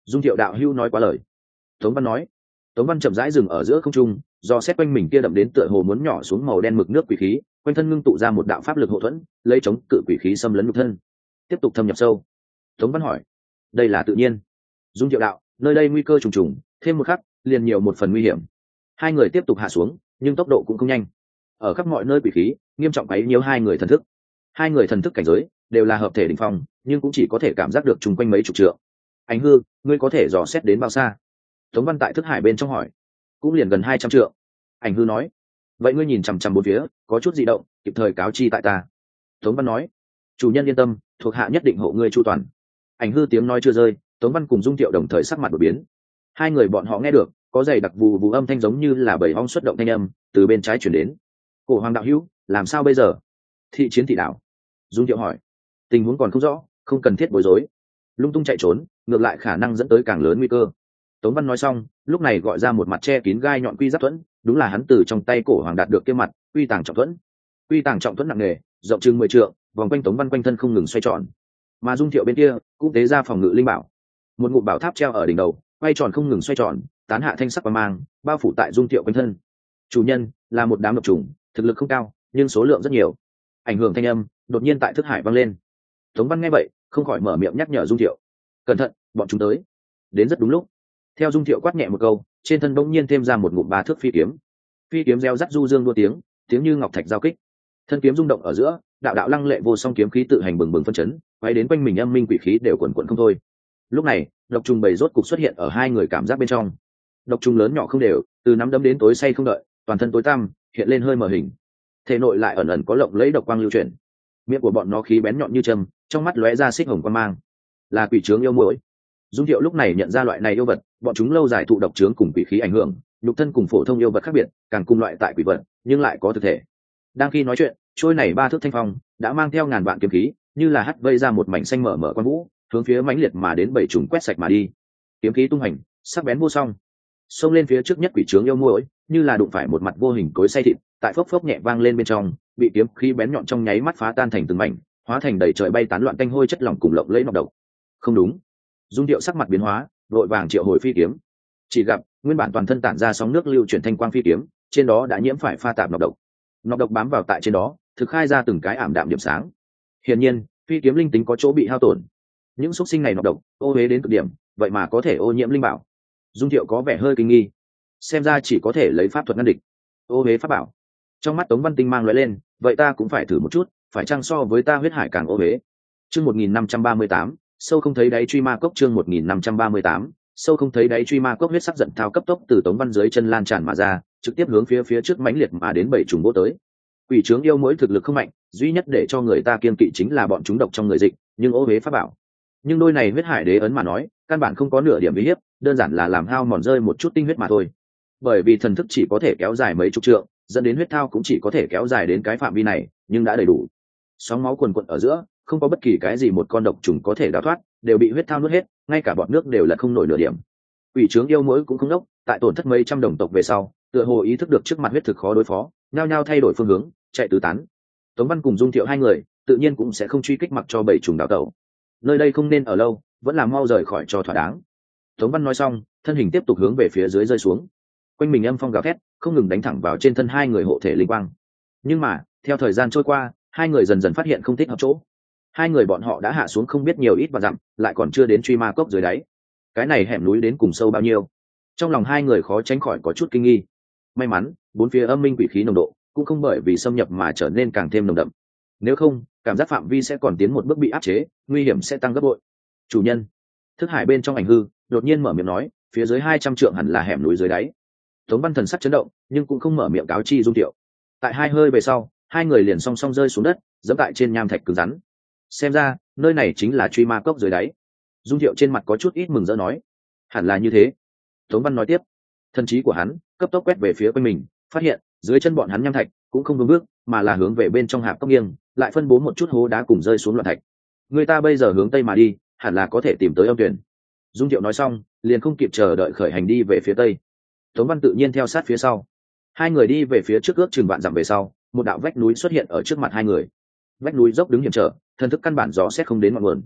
Dung Thiệu đạo hưu nói quá lời. Tống Văn nói. Tống Văn chậm rãi dừng ở giữa không trung, do xét quanh mình kia đậm đến tựa hồ muốn nhỏ xuống màu đen mực nước quỷ khí, quanh thân ngưng tụ ra một đạo pháp lực hộ thuẫn, lấy chống cự quỷ khí xâm lấn nhục thân. Tiếp tục thâm nhập sâu. Tống Văn hỏi. Đây là tự nhiên. Dung Thiệu đạo, nơi đây nguy cơ trùng trùng, thêm một khắc liền nhiều một phần nguy hiểm. Hai người tiếp tục hạ xuống, nhưng tốc độ cũng không nhanh. Ở khắp mọi nơi quỷ khí nghiêm trọng quấy nhiễu hai người thần thức. Hai người thần thức cảnh giới đều là hợp thể đỉnh phong, nhưng cũng chỉ có thể cảm giác được chung quanh mấy chục trượng. Ảnh Hư, ngươi có thể dò xét đến bao xa? Tống Văn tại thức hải bên trong hỏi. Cũng liền gần hai trăm trượng. Ảnh Hư nói. Vậy ngươi nhìn chằm chằm bốn phía, có chút dị động kịp thời cáo chi tại ta. Tống Văn nói. Chủ nhân yên tâm, thuộc hạ nhất định hộ ngươi chu toàn. Ảnh Hư tiếng nói chưa rơi, Tống Văn cùng Dung Thiệu đồng thời sắc mặt đổi biến. Hai người bọn họ nghe được có giày đặc vù vù âm thanh giống như là bầy ong xuất động thanh âm từ bên trái chuyển đến. Cổ Hoàng đạo hữu, làm sao bây giờ? Thị chiến thị đảo. Dung Thiệu hỏi. Tình huống còn không rõ, không cần thiết bối rối. Lung tung chạy trốn ngược lại khả năng dẫn tới càng lớn nguy cơ. Tống Văn nói xong, lúc này gọi ra một mặt che kín gai nhọn quy giáp thuẫn, đúng là hắn từ trong tay Cổ Hoàng đạt được kia mặt quy tàng trọng thuẫn. Quy tàng trọng thuẫn nặng nề, rộng chừng mười trượng, vòng quanh Tống Văn quanh thân không ngừng xoay tròn. Mà Dung Thiệu bên kia cũng tế ra phòng ngự linh bảo, một ngụm bảo tháp treo ở đỉnh đầu, quay tròn không ngừng xoay tròn, tán hạ thanh sắc quang mang, bao phủ tại Dung Thiệu quanh thân. Chủ nhân là một đám độc trùng, thực lực không cao, nhưng số lượng rất nhiều. Ảnh hưởng thanh âm đột nhiên tại thức hải vang lên. Tống Văn nghe vậy không khỏi mở miệng nhắc nhở Dung Thiệu. Cẩn thận, bọn chúng tới. Đến rất đúng lúc. Theo Dung Thiệu quát nhẹ một câu, trên thân bỗng nhiên thêm ra một ngụm ba thước phi kiếm. Phi kiếm reo rắt du dương đua tiếng, tiếng như ngọc thạch giao kích. Thân kiếm rung động ở giữa, đạo đạo lăng lệ vô song kiếm khí tự hành bừng bừng phân chấn, quay đến quanh mình âm minh quỷ khí đều quần quần không thôi. Lúc này, độc trùng bầy rốt cục xuất hiện ở hai người cảm giác bên trong. Độc trùng lớn nhỏ không đều, từ nắm đấm đến tối say không đợi, toàn thân tối tăm, hiện lên hơi mờ hình. Thể nội lại ẩn ẩn có lộng lẫy độc quang lưu chuyển. Miệng của bọn nó khí bén nhọn như châm, trong mắt lóe ra xích hồng quang mang. Là quỷ trướng yêu muội. Dung Thiệu lúc này nhận ra loại này yêu vật, bọn chúng lâu dài thụ độc trướng cùng quỷ khí ảnh hưởng, nhục thân cùng phổ thông yêu vật khác biệt, càng cùng loại tại quỷ vật, nhưng lại có thực thể. Đang khi nói chuyện, trôi này ba thước thanh phong đã mang theo ngàn vạn kiếm khí, như là hắt vây ra một mảnh xanh mở mở quan vũ, hướng phía mãnh liệt mà đến bảy trùng quét sạch mà đi. Kiếm khí tung hành, sắc bén vô song, xông lên phía trước nhất quỷ trướng yêu muội, như là đụng phải một mặt vô hình cối xay thịt, tại phốc phốc nhẹ vang lên bên trong, bị kiếm khí bén nhọn trong nháy mắt phá tan thành từng mảnh, hóa thành đầy trời bay tán loạn tanh hôi chất lỏng cùng lộng lẫy nọc độc. Không đúng. Dung Thiệu sắc mặt biến hóa, vội vàng triệu hồi phi kiếm. Chỉ gặp nguyên bản toàn thân tản ra sóng nước lưu chuyển thanh quang phi kiếm, trên đó đã nhiễm phải pha tạp nọc độc. Nọc độc bám vào tại trên đó, thực khai ra từng cái ảm đạm điểm sáng. Hiển nhiên, phi kiếm linh tính có chỗ bị hao tổn. Những xúc sinh này nọc độc, ô uế đến cực điểm, vậy mà có thể ô nhiễm linh bảo. Dung Thiệu có vẻ hơi kinh nghi, xem ra chỉ có thể lấy pháp thuật ngăn địch. Ô uế pháp bảo. Trong mắt Tống Văn tinh mang lóe lên, vậy ta cũng phải thử một chút, phải chăng so với ta huyết hải càng ô uế. Chương một nghìn năm trăm ba mươi tám, sâu không thấy đáy truy ma cốc. Chương một nghìn năm trăm ba mươi tám, sâu không thấy đáy truy ma cốc. Huyết sắc giận thao cấp tốc từ Tống Văn dưới chân lan tràn mà ra, trực tiếp hướng phía phía trước mãnh liệt mà đến bảy trùng vô tới. Quỷ trướng yêu mỗi thực lực không mạnh, duy nhất để cho người ta kiên kỵ chính là bọn chúng độc trong người dịch, nhưng ô uế pháp bảo. Nhưng đôi này huyết hải đế ấn mà nói, căn bản không có nửa điểm uy hiếp, đơn giản là làm hao mòn rơi một chút tinh huyết mà thôi. Bởi vì thần thức chỉ có thể kéo dài mấy chục trượng, dẫn đến huyết thao cũng chỉ có thể kéo dài đến cái phạm vi này, nhưng đã đầy đủ. Sóng máu cuồn cuộn ở giữa, không có bất kỳ cái gì một con độc trùng có thể đào thoát, đều bị huyết thao nuốt hết, ngay cả bọt nước đều là không nổi nửa điểm. Quỷ trướng yêu mỗi cũng không đốc, tại tổn thất mấy trăm đồng tộc về sau, tựa hồ ý thức được trước mặt huyết thực khó đối phó, nhao nhao thay đổi phương hướng, chạy tứ tán. Tống Văn cùng Dung Thiệu hai người, tự nhiên cũng sẽ không truy kích mặc cho bảy trùng đào tẩu. Nơi đây không nên ở lâu, vẫn là mau rời khỏi cho thỏa đáng. Tống Văn nói xong, thân hình tiếp tục hướng về phía dưới rơi xuống. Quanh mình âm phong gào thét, không ngừng đánh thẳng vào trên thân hai người hộ thể linh quang. Nhưng mà, theo thời gian trôi qua, hai người dần dần phát hiện không thích hợp chỗ. Hai người bọn họ đã hạ xuống không biết nhiều ít và dặm, lại còn chưa đến truy ma cốc dưới đáy. Cái này hẻm núi đến cùng sâu bao nhiêu? Trong lòng hai người khó tránh khỏi có chút kinh nghi. May mắn, bốn phía âm minh quỷ khí nồng độ cũng không bởi vì xâm nhập mà trở nên càng thêm nồng đậm. Nếu không, cảm giác phạm vi sẽ còn tiến một bước bị áp chế, nguy hiểm sẽ tăng gấp bội. Chủ nhân, thức hải bên trong ảnh hư đột nhiên mở miệng nói, phía dưới hai trăm trượng hẳn là hẻm núi dưới đáy. Tống Văn thần sắc chấn động, nhưng cũng không mở miệng cáo chi Dung Thiệu. Tại hai hơi về sau, hai người liền song song rơi xuống đất, giẫm tại trên nham thạch cứng rắn. Xem ra, nơi này chính là truy ma cốc dưới đáy. Dung Thiệu trên mặt có chút ít mừng rỡ nói, hẳn là như thế. Tống Văn nói tiếp, thần trí của hắn cấp tốc quét về phía quanh mình, phát hiện dưới chân bọn hắn nham thạch cũng không vững bước, mà là hướng về bên trong hạp cốc nghiêng, lại phân bố một chút hố đá cùng rơi xuống loạn thạch. Người ta bây giờ hướng tây mà đi, hẳn là có thể tìm tới âm tuyển. Dung Thiệu nói xong, liền không kịp chờ đợi khởi hành đi về phía tây. Tống Văn tự nhiên theo sát phía sau. Hai người đi về phía trước ước chừng vạn dặm về sau, một đạo vách núi xuất hiện ở trước mặt hai người. Vách núi dốc đứng hiểm trở, thần thức căn bản gió xét không đến ngọn nguồn.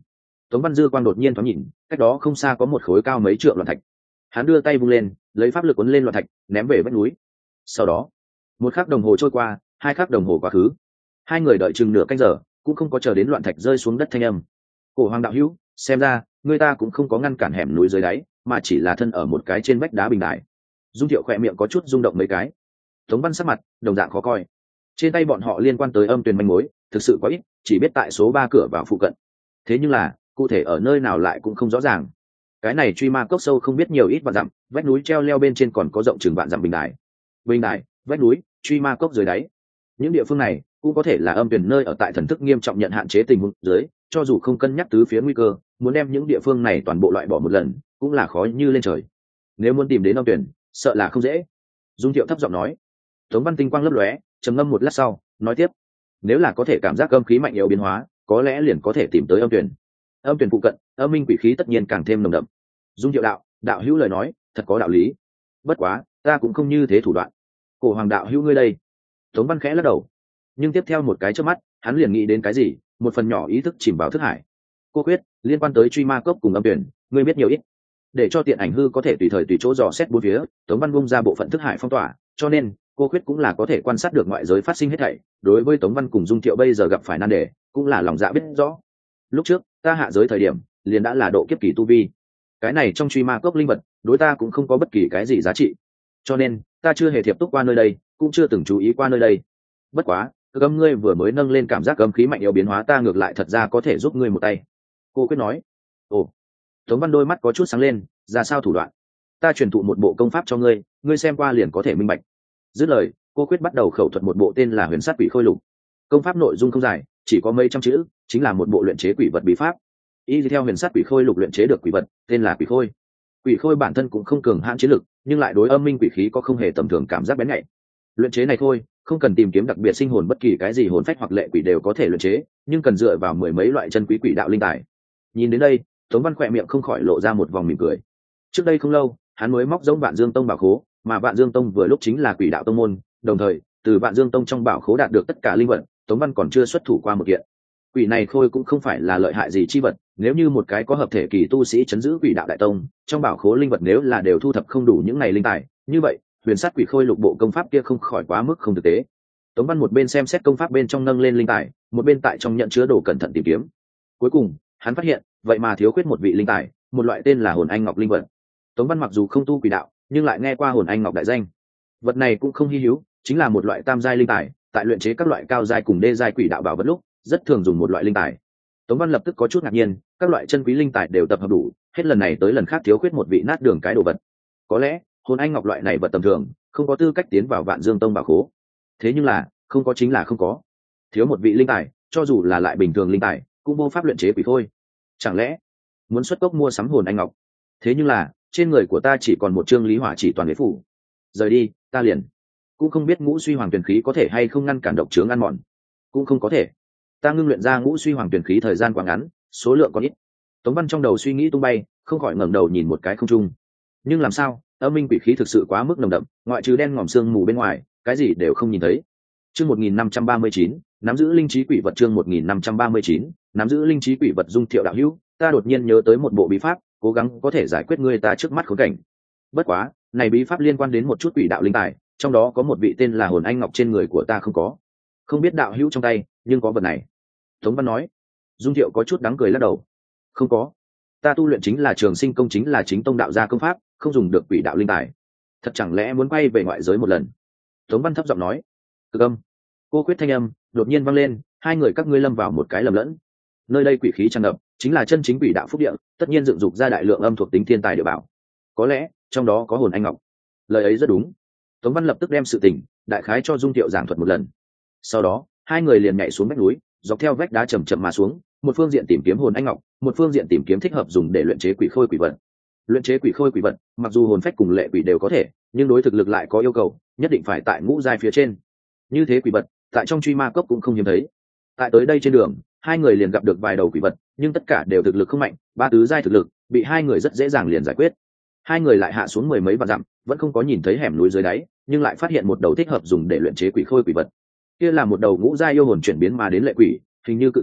Tống Văn Dư quang đột nhiên thoáng nhìn, cách đó không xa có một khối cao mấy trượng loạn thạch. Hắn đưa tay vung lên, lấy pháp lực cuốn lên loạn thạch, ném về vách núi. Sau đó, một khắc đồng hồ trôi qua, hai khắc đồng hồ quá khứ. Hai người đợi chừng nửa canh giờ, cũng không có chờ đến loạn thạch rơi xuống đất thanh âm. Cổ Hoàng đạo hữu, xem ra, người ta cũng không có ngăn cản hẻm núi dưới đáy, mà chỉ là thân ở một cái trên vách đá bình đài. Dung Thiệu khỏe miệng có chút rung động mấy cái. Tống Văn sắc mặt đồng dạng khó coi. Trên tay bọn họ liên quan tới âm tuyền manh mối, thực sự quá ít, chỉ biết tại số ba cửa vào phụ cận. Thế nhưng là, cụ thể ở nơi nào lại cũng không rõ ràng. Cái này truy ma cốc sâu không biết nhiều ít vạn dặm, vách núi treo leo bên trên còn có rộng chừng vạn dặm bình đài. Bình đài, vách núi, truy ma cốc dưới đáy. Những địa phương này cũng có thể là âm tuyển nơi ở tại thần thức nghiêm trọng nhận hạn chế tình huống dưới, cho dù không cân nhắc tứ phía nguy cơ, muốn đem những địa phương này toàn bộ loại bỏ một lần, cũng là khó như lên trời. Nếu muốn tìm đến âm tuyển, sợ là không dễ. Dung Thiệu thấp giọng nói. Tống Văn tinh quang lấp lóe, trầm ngâm một lát sau, nói tiếp: nếu là có thể cảm giác âm khí mạnh yếu biến hóa, có lẽ liền có thể tìm tới âm tuyển. Âm tuyển phụ cận, âm minh quỷ khí tất nhiên càng thêm nồng đậm. Dung Thiệu đạo, đạo hữu lời nói thật có đạo lý, bất quá ta cũng không như thế thủ đoạn. Cổ Hoàng đạo hữu ngươi đây. Tống Văn khẽ lắc đầu, nhưng tiếp theo một cái chớp mắt, hắn liền nghĩ đến cái gì, một phần nhỏ ý thức chìm vào thức hải. Cô quyết liên quan tới truy ma cốc cùng âm tuyển, ngươi biết nhiều ít. Để cho tiện ảnh hư có thể tùy thời tùy chỗ dò xét bốn phía, Tống Văn bung ra bộ phận thức hải phong tỏa, cho nên cô quyết cũng là có thể quan sát được ngoại giới phát sinh hết thảy. Đối với Tống Văn cùng Dung Thiệu bây giờ gặp phải nan đề, cũng là lòng dạ biết rõ. Lúc trước ta hạ giới thời điểm, liền đã là độ kiếp kỳ tu vi. Cái này trong truy ma cốc linh vật, đối ta cũng không có bất kỳ cái gì giá trị, cho nên ta chưa hề thiệp túc qua nơi đây, cũng chưa từng chú ý qua nơi đây. Bất quá, cực âm ngươi vừa mới nâng lên cảm giác âm khí mạnh yếu biến hóa, ta ngược lại thật ra có thể giúp ngươi một tay. Cô quyết nói. Ồ. Tống Văn đôi mắt có chút sáng lên, ra sao thủ đoạn? Ta truyền thụ một bộ công pháp cho ngươi, ngươi xem qua liền có thể minh bạch. Dứt lời, cô quyết bắt đầu khẩu thuật một bộ tên là Huyền Sát Quỷ Khôi Lục. Công pháp nội dung không dài, chỉ có mấy trăm chữ, chính là một bộ luyện chế quỷ vật bí pháp. Y theo Huyền Sát Quỷ Khôi Lục luyện chế được quỷ vật, tên là Quỷ Khôi. Quỷ Khôi bản thân cũng không cường hãn chiến lực, nhưng lại đối âm minh quỷ khí có không hề tầm thường cảm giác bén nhạy. Luyện chế này thôi, không cần tìm kiếm đặc biệt sinh hồn bất kỳ cái gì hồn phách hoặc lệ quỷ đều có thể luyện chế, nhưng cần dựa vào mười mấy loại chân quý quỷ đạo linh tài. Nhìn đến đây, Tống Văn khỏe miệng không khỏi lộ ra một vòng mỉm cười. Trước đây không lâu, hắn mới móc giống Vạn Dương Tông bảo khố, mà Vạn Dương Tông vừa lúc chính là quỷ đạo tông môn, đồng thời, từ Vạn Dương Tông trong bảo khố đạt được tất cả linh vật, Tống Văn còn chưa xuất thủ qua một kiện. Quỷ này khôi cũng không phải là lợi hại gì chi vật, nếu như một cái có hợp thể kỳ tu sĩ chấn giữ quỷ đạo đại tông, trong bảo khố linh vật nếu là đều thu thập không đủ những này linh tài, như vậy, Huyền Sát Quỷ Khôi Lục bộ công pháp kia không khỏi quá mức không thực tế. Tống Văn một bên xem xét công pháp bên trong nâng lên linh tài, một bên tại trong nhận chứa đồ cẩn thận tìm kiếm. Cuối cùng, hắn phát hiện, vậy mà thiếu khuyết một vị linh tài, một loại tên là Hồn Anh Ngọc linh vật. Tống Văn mặc dù không tu quỷ đạo, nhưng lại nghe qua Hồn Anh Ngọc đại danh. Vật này cũng không hi hữu, chính là một loại tam giai linh tài, tại luyện chế các loại cao giai cùng đê giai quỷ đạo bảo vật lúc, rất thường dùng một loại linh tài. Tống Văn lập tức có chút ngạc nhiên, các loại chân quý linh tài đều tập hợp đủ, hết lần này tới lần khác thiếu khuyết một vị nát đường cái đồ vật. Có lẽ, Hồn Anh Ngọc loại này vật tầm thường, không có tư cách tiến vào Vạn Dương Tông bảo khố. Thế nhưng là, không có chính là không có. Thiếu một vị linh tài, cho dù là lại bình thường linh tài, cũng vô pháp luyện chế quỷ thôi. Chẳng lẽ muốn xuất cốc mua sắm Hồn Anh Ngọc? Thế nhưng là, trên người của ta chỉ còn một chương Lý Hỏa Chỉ toàn đế phủ. Rời đi, ta liền cũng không biết Ngũ Suy Hoàng Tuyển khí có thể hay không ngăn cản độc chướng ăn mòn. Cũng không có thể. Ta ngưng luyện ra Ngũ Suy Hoàng Tuyển khí thời gian quá ngắn, số lượng còn ít. Tống Văn trong đầu suy nghĩ tung bay, không khỏi ngẩng đầu nhìn một cái không trung. Nhưng làm sao, âm minh quỷ khí thực sự quá mức nồng đậm, ngoại trừ đen ngòm sương mù bên ngoài, cái gì đều không nhìn thấy. Chương một nghìn năm trăm ba mươi chín, nắm giữ linh trí quỷ vật. Chương một nghìn năm trăm ba mươi chín, nắm giữ linh trí quỷ vật. Dung Thiệu đạo hữu, ta đột nhiên nhớ tới một bộ bí pháp, cố gắng có thể giải quyết ngươi ta trước mắt khốn cảnh. Bất quá, này bí pháp liên quan đến một chút quỷ đạo linh tài, trong đó có một vị tên là Hồn Anh Ngọc trên người của ta không có. Không biết đạo hữu trong tay, nhưng có vật này. Tống Văn nói. Dung Thiệu có chút đắng cười lắc đầu. Không có. Ta tu luyện chính là Trường Sinh công, chính là chính tông đạo gia công pháp, không dùng được quỷ đạo linh tài. Thật chẳng lẽ muốn quay về ngoại giới một lần? Tống Văn thấp giọng nói. Cực âm. Cô quyết thanh âm đột nhiên vang lên, hai người các ngươi lâm vào một cái lầm lẫn. Nơi đây quỷ khí tràn ngập, chính là chân chính quỷ đạo phúc địa, tất nhiên dựng dục ra đại lượng âm thuộc tính thiên tài địa bảo. Có lẽ trong đó có Hồn Anh Ngọc. Lời ấy rất đúng. Tống Văn lập tức đem sự tình đại khái cho Dung Thiệu giảng thuật một lần. Sau đó, hai người liền nhảy xuống vách núi, dọc theo vách đá chậm chậm mà xuống, một phương diện tìm kiếm Hồn Anh Ngọc, một phương diện tìm kiếm thích hợp dùng để luyện chế quỷ khôi quỷ vật. Luyện chế quỷ khôi quỷ vật, mặc dù hồn phách cùng lệ quỷ đều có thể, nhưng đối thực lực lại có yêu cầu, nhất định phải tại ngũ giai phía trên. Như thế quỷ vật, tại trong truy ma cốc cũng không hiếm thấy. Tại tới đây trên đường, hai người liền gặp được vài đầu quỷ vật, nhưng tất cả đều thực lực không mạnh, ba tứ giai thực lực, bị hai người rất dễ dàng liền giải quyết. Hai người lại hạ xuống mười mấy vạn dặm, vẫn không có nhìn thấy hẻm núi dưới đáy, nhưng lại phát hiện một đầu thích hợp dùng để luyện chế quỷ khôi quỷ vật. Kia là một đầu ngũ giai yêu hồn chuyển biến mà đến lệ quỷ, hình như cự thử,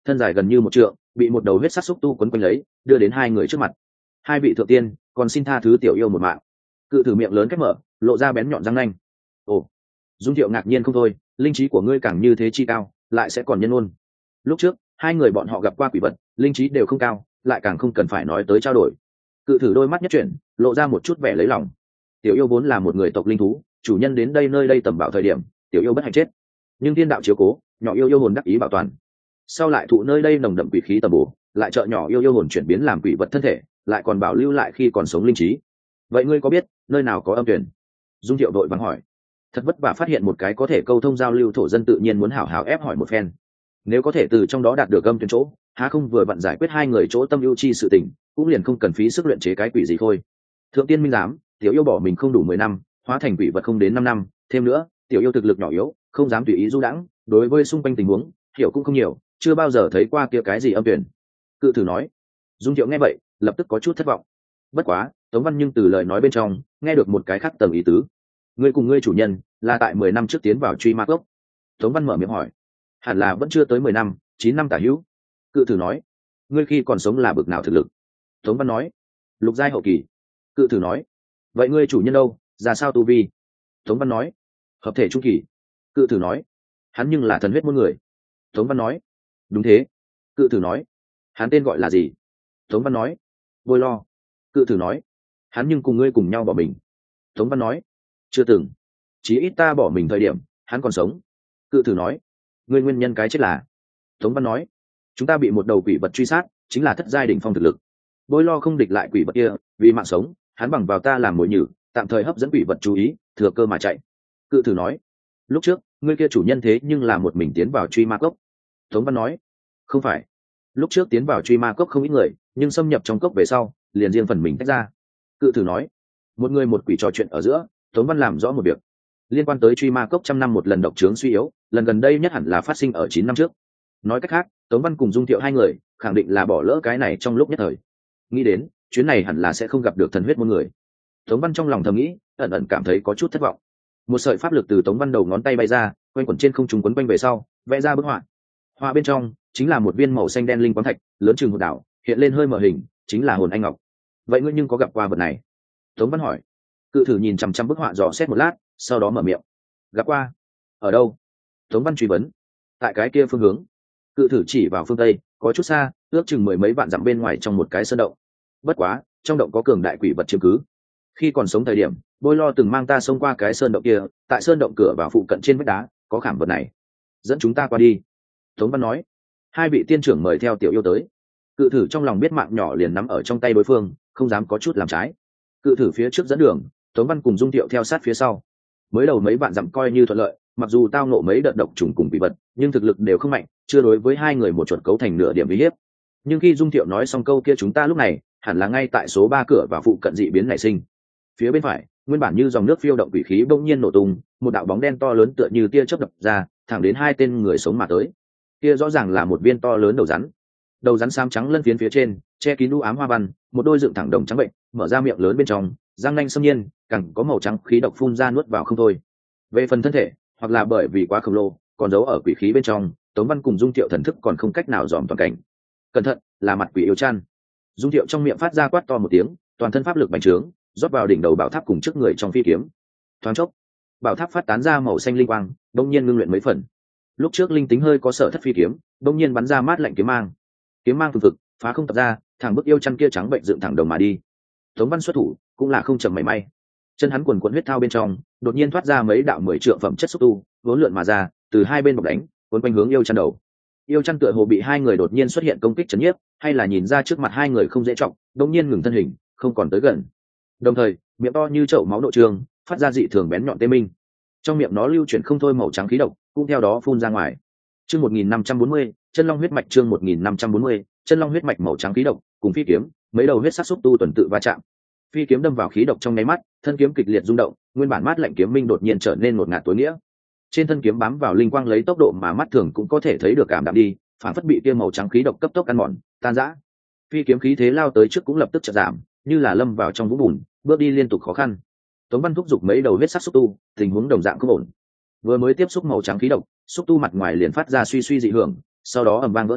thân dài gần như một trượng, bị một đầu huyết sắc xúc tu quấn quanh lấy, đưa đến hai người trước mặt. Hai vị thượng tiên, còn xin tha thứ tiểu yêu một mạng. Cự thử miệng lớn cách mở, lộ ra bén nhọn răng nanh. Ồ, Dung Thiệu ngạc nhiên không thôi, linh trí của ngươi càng như thế chi cao, lại sẽ còn nhân ôn. Lúc trước hai người bọn họ gặp qua quỷ vật, linh trí đều không cao, lại càng không cần phải nói tới trao đổi. Cự thử đôi mắt nhất chuyển, lộ ra một chút vẻ lấy lòng. Tiểu yêu vốn là một người tộc linh thú, chủ nhân đến đây nơi đây tầm bảo thời điểm, tiểu yêu bất hạnh chết, nhưng thiên đạo chiếu cố, nhỏ yêu yêu hồn đắc ý bảo toàn. Sau lại thụ nơi đây nồng đậm quỷ khí tầm bổ, lại trợ nhỏ yêu yêu hồn chuyển biến làm quỷ vật thân thể, lại còn bảo lưu lại khi còn sống linh trí. Vậy ngươi có biết nơi nào có âm tuyển? Dung Thiệu đội vắng hỏi. Thật vất vả phát hiện một cái có thể câu thông giao lưu thổ dân, tự nhiên muốn hảo hảo ép hỏi một phen. Nếu có thể từ trong đó đạt được âm tuyển chỗ, há không vừa vặn giải quyết hai người chỗ tâm ưu chi sự tình, cũng liền không cần phí sức luyện chế cái quỷ gì thôi. Thượng tiên minh giám, tiểu yêu bỏ mình không đủ mười năm, hóa thành quỷ vật không đến năm năm, thêm nữa tiểu yêu thực lực nhỏ yếu, không dám tùy ý du đãng, đối với xung quanh tình huống hiểu cũng không nhiều, chưa bao giờ thấy qua kia cái gì âm tuyển. Cự thử nói. Dung Thiệu nghe vậy lập tức có chút thất vọng. Bất quá Tống Văn nhưng từ lời nói bên trong nghe được một cái khác tầng ý tứ. Ngươi cùng ngươi chủ nhân là tại mười năm trước tiến vào truy ma cốc. Tống Văn mở miệng hỏi. Hẳn là vẫn chưa tới mười năm, chín năm tả hữu. Cự thử nói. Ngươi khi còn sống là bực nào thực lực? Tống Văn nói. Lục giai hậu kỳ. Cự thử nói. Vậy ngươi chủ nhân đâu, ra sao tu vi? Tống Văn nói. Hợp thể trung kỳ. Cự thử nói. Hắn nhưng là thần huyết muôn người. Tống Văn nói. Đúng thế. Cự thử nói. Hắn tên gọi là gì? Tống Văn nói. Bôi Lo. Cự thử nói. Hắn nhưng cùng ngươi cùng nhau bỏ mình. Tống Văn nói. Chưa từng. Chí ít ta bỏ mình thời điểm hắn còn sống. Cự thử nói. Ngươi nguyên nhân cái chết là? Tống Văn nói. Chúng ta bị một đầu quỷ vật truy sát, chính là thất giai đỉnh phong thực lực. Bôi Lo không địch lại quỷ vật kia, vì mạng sống hắn bằng vào ta làm mồi nhử, tạm thời hấp dẫn quỷ vật chú ý, thừa cơ mà chạy. Cự thử nói. Lúc trước ngươi kia chủ nhân thế nhưng là một mình tiến vào truy ma cốc. Tống Văn nói. Không phải. Lúc trước tiến vào truy ma cốc không ít người, nhưng xâm nhập trong cốc về sau liền riêng phần mình tách ra. Cự thử nói. Một người một quỷ trò chuyện ở giữa, Tống Văn làm rõ một việc liên quan tới truy ma cốc trăm năm một lần độc trướng suy yếu, lần gần đây nhất hẳn là phát sinh ở chín năm trước. Nói cách khác, Tống Văn cùng Dung Thiệu hai người khẳng định là bỏ lỡ cái này trong lúc nhất thời. Nghĩ đến chuyến này hẳn là sẽ không gặp được thần huyết muôn người. Tống Văn trong lòng thầm nghĩ, ẩn ẩn cảm thấy có chút thất vọng. Một sợi pháp lực từ Tống Văn đầu ngón tay bay ra, quanh quẩn trên không trung quấn quanh về sau, vẽ ra bức họa. Họa bên trong chính là một viên màu xanh đen linh quáng thạch, lớn chừng hột đảo, hiện lên hơi mở hình, chính là hồn anh ngọc. Vậy ngươi nhưng có gặp qua vật này? Tống Văn hỏi. Cự thử nhìn chằm chằm bức họa dò xét một lát, sau đó mở miệng. Gặp qua. Ở đâu? Tống Văn truy vấn. Tại cái kia phương hướng. Cự thử chỉ vào phương tây, có chút xa, ước chừng mười mấy vạn dặm bên ngoài trong một cái sơn động. Bất quá trong động có cường đại quỷ vật chiếm cứ. Khi còn sống thời điểm, Bôi Lo từng mang ta xông qua cái sơn động kia, tại sơn động cửa vào phụ cận trên vách đá có khảm vật này, dẫn chúng ta qua đi. Tống Văn nói. Hai vị tiên trưởng mời theo tiểu yêu tới. Cự thử trong lòng biết mạng nhỏ liền nắm ở trong tay đối phương, không dám có chút làm trái. Cự thử phía trước dẫn đường, Tống Văn cùng Dung Thiệu theo sát phía sau. Mới đầu mấy bạn dặm coi như thuận lợi, mặc dù tao ngộ mấy đợt độc trùng cùng quỷ vật, nhưng thực lực đều không mạnh, chưa đối với hai người một chuột cấu thành nửa điểm uy hiếp. Nhưng khi Dung Thiệu nói xong câu kia chúng ta lúc này hẳn là ngay tại số ba cửa và phụ cận dị biến nảy sinh. Phía bên phải, nguyên bản như dòng nước phiêu động quỷ khí bỗng nhiên nổ tung, một đạo bóng đen to lớn tựa như tia chớp đập ra, thẳng đến hai tên người sống mà tới. Kia rõ ràng là một viên to lớn đầu rắn. Đầu rắn xám trắng lân phiến phía trên che kín u ám hoa văn, một đôi dựng thẳng đồng trắng bệnh, mở ra miệng lớn bên trong, răng nanh xâm nhiên, càng có màu trắng khí độc phun ra nuốt vào không thôi. Về phần thân thể, hoặc là bởi vì quá khổng lồ, còn giấu ở quỷ khí bên trong, Tống Văn cùng Dung Thiệu thần thức còn không cách nào dòm toàn cảnh. Cẩn thận, là mặt quỷ yêu chăn. Dung Thiệu trong miệng phát ra quát to một tiếng, toàn thân pháp lực bành trướng, rót vào đỉnh đầu bảo tháp cùng trước người trong phi kiếm. Thoáng chốc, bảo tháp phát tán ra màu xanh linh quang, đông nhiên ngưng luyện mấy phần. Lúc trước linh tính hơi có sở thất phi kiếm, đông nhiên bắn ra mát lạnh kiếm mang. Kiếm mang phừng phực, phá không tập ra, thẳng bức yêu chăn kia trắng bệnh dựng thẳng đầu mà đi. Tống Văn xuất thủ, cũng là không chậm mảy may. Chân hắn quần quần huyết thao bên trong, đột nhiên thoát ra mấy đạo mười trượng phẩm chất xúc tu, vốn lượn mà ra, từ hai bên bọc đánh, cuốn quanh hướng yêu chăn đầu. Yêu chăn tựa hồ bị hai người đột nhiên xuất hiện công kích chấn nhiếp, hay là nhìn ra trước mặt hai người không dễ trọng, đột nhiên ngừng thân hình, không còn tới gần. Đồng thời, miệng to như chậu máu nội trường, phát ra dị thường bén nhọn tê minh. Trong miệng nó lưu chuyển không thôi màu trắng khí độc, cũng theo đó phun ra ngoài. Chương một nghìn năm trăm bốn mươi, chân long huyết mạch chương một nghìn năm trăm bốn mươi, chân long huyết mạch màu trắng khí độc, cùng phi kiếm, mấy đầu huyết sắc xúc tu tuần tự va chạm. Phi kiếm đâm vào khí độc trong nháy mắt, thân kiếm kịch liệt rung động, nguyên bản mát lạnh kiếm minh đột nhiên trở nên ngột ngạt tối nghĩa. Trên thân kiếm bám vào linh quang lấy tốc độ mà mắt thường cũng có thể thấy được cảm đạm đi, phản phất bị kia màu trắng khí độc cấp tốc ăn mòn, tan rã. Phi kiếm khí thế lao tới trước cũng lập tức chợt giảm, như là lâm vào trong vũng bùn, bước đi liên tục khó khăn. Tống Văn thúc giục mấy đầu huyết sắc xúc tu, tình huống đồng dạng không ổn. Vừa mới tiếp xúc màu trắng khí độc, xúc tu mặt ngoài liền phát ra suy suy dị hưởng, sau đó ầm vang vỡ nát,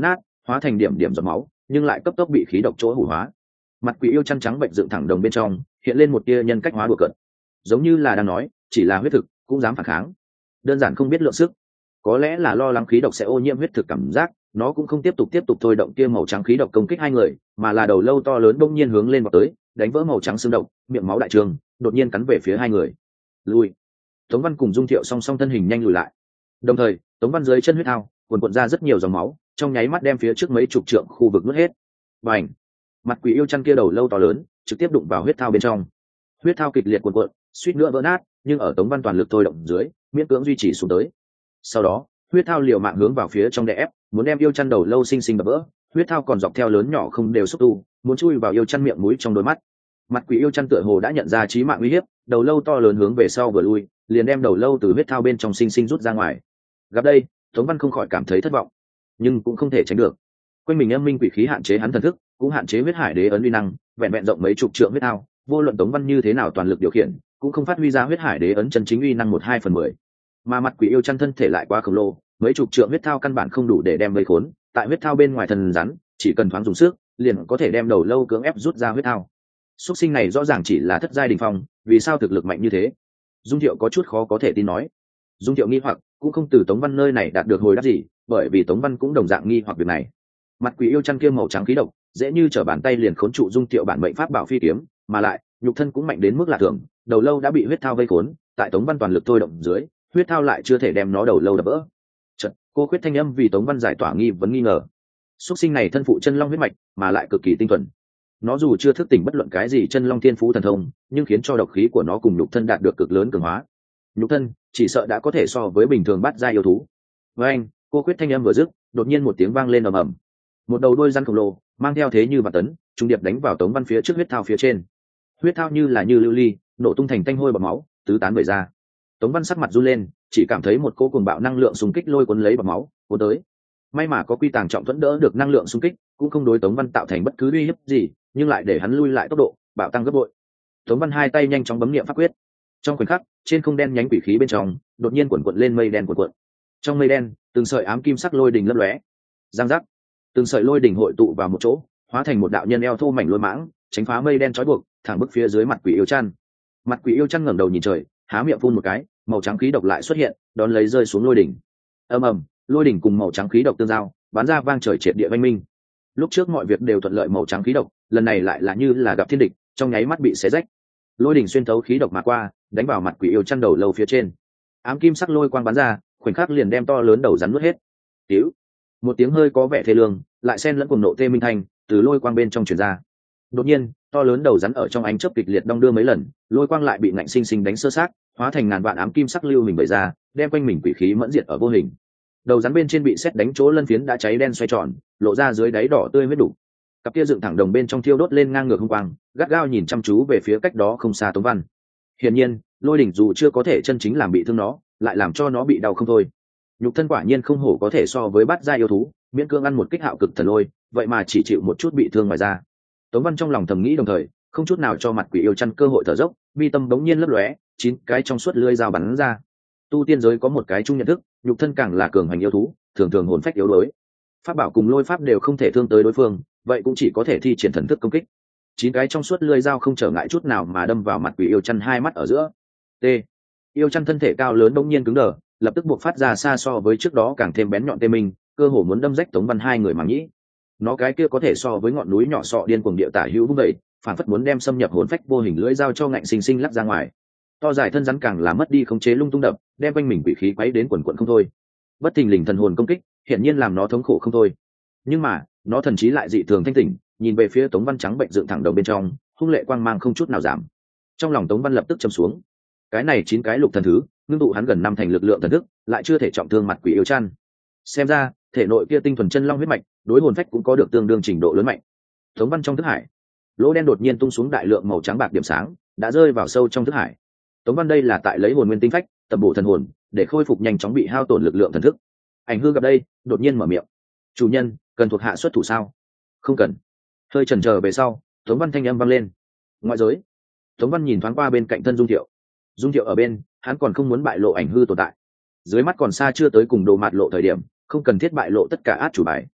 hóa thành điểm điểm giọt máu, nhưng lại cấp tốc bị khí độc chỗ hủ hóa. Mặt quỷ yêu chăn trắng bệnh dựng thẳng đồng bên trong, hiện lên một tia nhân cách hóa đùa cợt, giống như là đang nói, chỉ là huyết thực cũng dám phản kháng, đơn giản không biết lượng sức. Có lẽ là lo lắng khí độc sẽ ô nhiễm huyết thực cảm giác, nó cũng không tiếp tục tiếp tục thôi động kia màu trắng khí độc công kích hai người, mà là đầu lâu to lớn bỗng nhiên hướng lên vào tới, đánh vỡ màu trắng xương độc, miệng máu đại trường, đột nhiên cắn về phía hai người. Lùi. Tống Văn cùng Dung Thiệu song song thân hình nhanh lùi lại. Đồng thời, Tống Văn dưới chân huyết thao, cuồn cuộn ra rất nhiều dòng máu, trong nháy mắt đem phía trước mấy chục trượng khu vực nuốt hết. Bành! Mặt quỷ yêu chăn kia đầu lâu to lớn, trực tiếp đụng vào huyết thao bên trong. Huyết thao kịch liệt cuồn cuộn, suýt nữa vỡ nát, nhưng ở Tống Văn toàn lực thôi động dưới, miễn cưỡng duy trì xuống tới. Sau đó, huyết thao liều mạng hướng vào phía trong đè ép, muốn đem yêu chăn đầu lâu sinh sinh đập vỡ. Huyết thao còn dọc theo lớn nhỏ không đều xúc tu, muốn chui vào yêu chăn miệng mũi trong đôi mắt. Mặt quỷ yêu chăn tựa hồ đã nhận ra chí mạng uy hiếp, đầu lâu to lớn hướng về sau vừa lui, liền đem đầu lâu từ huyết thao bên trong sinh sinh rút ra ngoài. Gặp đây, Tống Văn không khỏi cảm thấy thất vọng, nhưng cũng không thể tránh được. Quanh mình âm minh quỷ khí hạn chế hắn thần thức, cũng hạn chế huyết hải đế ấn uy năng, vẹn vẹn rộng mấy chục trượng huyết thao, vô luận Tống Văn như thế nào toàn lực điều khiển, cũng không phát huy ra huyết hải đế ấn chân chính uy năng một hai phần mười. Mà mặt quỷ yêu chăn thân thể lại quá khổng lồ, mấy chục trượng huyết thao căn bản không đủ để đem vây khốn, tại huyết thao bên ngoài thần rắn, chỉ cần thoáng dùng sức, liền có thể đem đầu lâu cưỡng ép rút ra huyết thao. Xuất sinh này rõ ràng chỉ là thất giai đỉnh phong, vì sao thực lực mạnh như thế? Dung Thiệu có chút khó có thể tin nói. Dung Thiệu nghi hoặc, cũng không từ Tống Văn nơi này đạt được hồi đáp gì, bởi vì Tống Văn cũng đồng dạng nghi hoặc việc này. Mặt quỷ yêu chăn kia màu trắng khí độc, dễ như trở bàn tay liền khốn trụ Dung Thiệu bản mệnh pháp bảo phi kiếm, mà lại, nhục thân cũng mạnh đến mức lạ thường, đầu lâu đã bị huyết thao vây khốn, tại Tống Văn toàn lực thôi động dưới, huyết thao lại chưa thể đem nó đầu lâu đập vỡ. Chợt, cô khuyết thanh âm vì Tống Văn giải tỏa nghi vấn nghi ngờ. Xuất sinh này thân phụ chân long huyết mạch, mà lại cực kỳ tinh thuần. Nó dù chưa thức tỉnh bất luận cái gì chân long thiên phú thần thông, nhưng khiến cho độc khí của nó cùng nhục thân đạt được cực lớn cường hóa. Nhục thân chỉ sợ đã có thể so với bình thường bắt giai yêu thú. Với anh, cô khuyết thanh âm vừa dứt, đột nhiên một tiếng vang lên ầm ầm. Một đầu đuôi rắn khổng lồ, mang theo thế như vạn tấn, trung điệp đánh vào Tống Văn phía trước huyết thao phía trên. Huyết thao như là như lưu ly, nổ tung thành tanh hôi bọt máu, tứ tán bể ra. Tống Văn sắc mặt run lên, chỉ cảm thấy một cỗ cuồng bạo năng lượng xung kích lôi cuốn lấy bọt máu, cuốn tới. May mà có quy tàng trọng thuẫn đỡ được năng lượng xung kích, cũng không đối Tống Văn tạo thành bất cứ uy hiếp gì, nhưng lại để hắn lui lại tốc độ, bạo tăng gấp bội. Tống Văn hai tay nhanh chóng bấm niệm pháp quyết. Trong khoảnh khắc, trên không đen nhánh quỷ khí bên trong, đột nhiên cuộn cuộn lên mây đen cuộn cuộn. Trong mây đen, từng sợi ám kim sắc lôi đình lấp lóe. Giang giác, từng sợi lôi đình hội tụ vào một chỗ, hóa thành một đạo nhân eo thô mảnh lôi mãng, tránh phá mây đen trói buộc, thẳng bức phía dưới mặt quỷ yêu chăn. Mặt quỷ yêu chăn ngẩng đầu nhìn trời, há miệng phun một cái, màu trắng khí độc lại xuất hiện, đón lấy rơi xuống lôi đỉnh. Ầm ầm, lôi đỉnh cùng màu trắng khí độc tương giao, bắn ra vang trời triệt địa vang minh. Lúc trước mọi việc đều thuận lợi màu trắng khí độc, lần này lại là như là gặp thiên địch, trong nháy mắt bị xé rách. Lôi đỉnh xuyên thấu khí độc mà qua, đánh vào mặt quỷ yêu chăn đầu lâu phía trên. Ám kim sắc lôi quang bắn ra, khoảnh khắc liền đem to lớn đầu rắn nuốt hết. Tiểu, một tiếng hơi có vẻ thê lương, lại xen lẫn cuồng nộ tê minh thanh, từ lôi quang bên trong truyền ra. Đột nhiên, to lớn đầu rắn ở trong ánh chớp kịch liệt đong đưa mấy lần, lôi quang lại bị ngạnh sinh sinh đánh sơ sát, hóa thành ngàn vạn ám kim sắc lưu mình bày ra, đem quanh mình quỷ khí mẫn diệt ở vô hình. Đầu rắn bên trên bị sét đánh chỗ lân phiến đã cháy đen xoay tròn, lộ ra dưới đáy đỏ tươi huyết đủ. Cặp kia dựng thẳng đồng bên trong thiêu đốt lên ngang ngược hung quang, gắt gao nhìn chăm chú về phía cách đó không xa Tống Văn. Hiển nhiên, lôi đỉnh dù chưa có thể chân chính làm bị thương nó, lại làm cho nó bị đau không thôi. Nhục thân quả nhiên không hổ có thể so với bát gia yêu thú, miễn cương ăn một kích hạo cực thần lôi, vậy mà chỉ chịu một chút bị thương ngoài ra. Tống Văn trong lòng thầm nghĩ đồng thời, không chút nào cho mặt quỷ yêu chăn cơ hội thở dốc, mi tâm bỗng nhiên lấp lóe, chín cái trong suốt lưỡi dao bắn ra. Tu tiên giới có một cái chung nhận thức, nhục thân càng là cường hành yêu thú, thường thường hồn phách yếu đuối. Pháp bảo cùng lôi pháp đều không thể thương tới đối phương, vậy cũng chỉ có thể thi triển thần thức công kích. Chín cái trong suốt lưỡi dao không trở ngại chút nào mà đâm vào mặt quỷ yêu chăn hai mắt ở giữa. T. Yêu chăn thân thể cao lớn bỗng nhiên cứng đờ, lập tức buộc phát ra xa so với trước đó càng thêm bén nhọn tê minh, cơ hồ muốn đâm rách Tống Văn hai người màng nhĩ. Nó cái kia có thể so với ngọn núi nhỏ sọ điên cuồng địa tả hữu vung dậy, phản phất muốn đem xâm nhập hồn phách vô hình lưỡi dao cho ngạnh sinh sinh lắc ra ngoài. To dài thân rắn càng là mất đi khống chế lung tung đập, đem quanh mình quỷ khí quấy đến quần quần không thôi. Bất thình lình thần hồn công kích, hiển nhiên làm nó thống khổ không thôi. Nhưng mà, nó thần trí lại dị thường thanh tỉnh, nhìn về phía Tống Văn trắng bệnh dựng thẳng đầu bên trong, hung lệ quang mang không chút nào giảm. Trong lòng Tống Văn lập tức trầm xuống. Cái này chín cái lục thần thứ, ngưng tụ hắn gần năm thành lực lượng thần thức, lại chưa thể trọng thương mặt quỷ yêu chăn. Xem ra, thể nội kia tinh thuần chân long huyết mạch, đối hồn phách cũng có được tương đương trình độ lớn mạnh. Tống Văn trong thức hải, lỗ đen đột nhiên tung xuống đại lượng màu trắng bạc điểm sáng, đã rơi vào sâu trong thức hải. Tống Văn đây là tại lấy hồn nguyên tinh phách, tập bổ thần hồn, để khôi phục nhanh chóng bị hao tổn lực lượng thần thức. Ảnh hư gặp đây, đột nhiên mở miệng: "Chủ nhân, cần thuộc hạ xuất thủ sao?" "Không cần." Hơi chần chờ về sau, Tống Văn thanh âm vang lên: "Ngoại giới." Tống Văn nhìn thoáng qua bên cạnh thân Dung Thiệu. Dung Thiệu ở bên, hắn còn không muốn bại lộ ảnh hư tồn tại. Dưới mắt còn xa chưa tới cùng đồ mạt lộ thời điểm, không cần thiết bại lộ tất cả át chủ bài.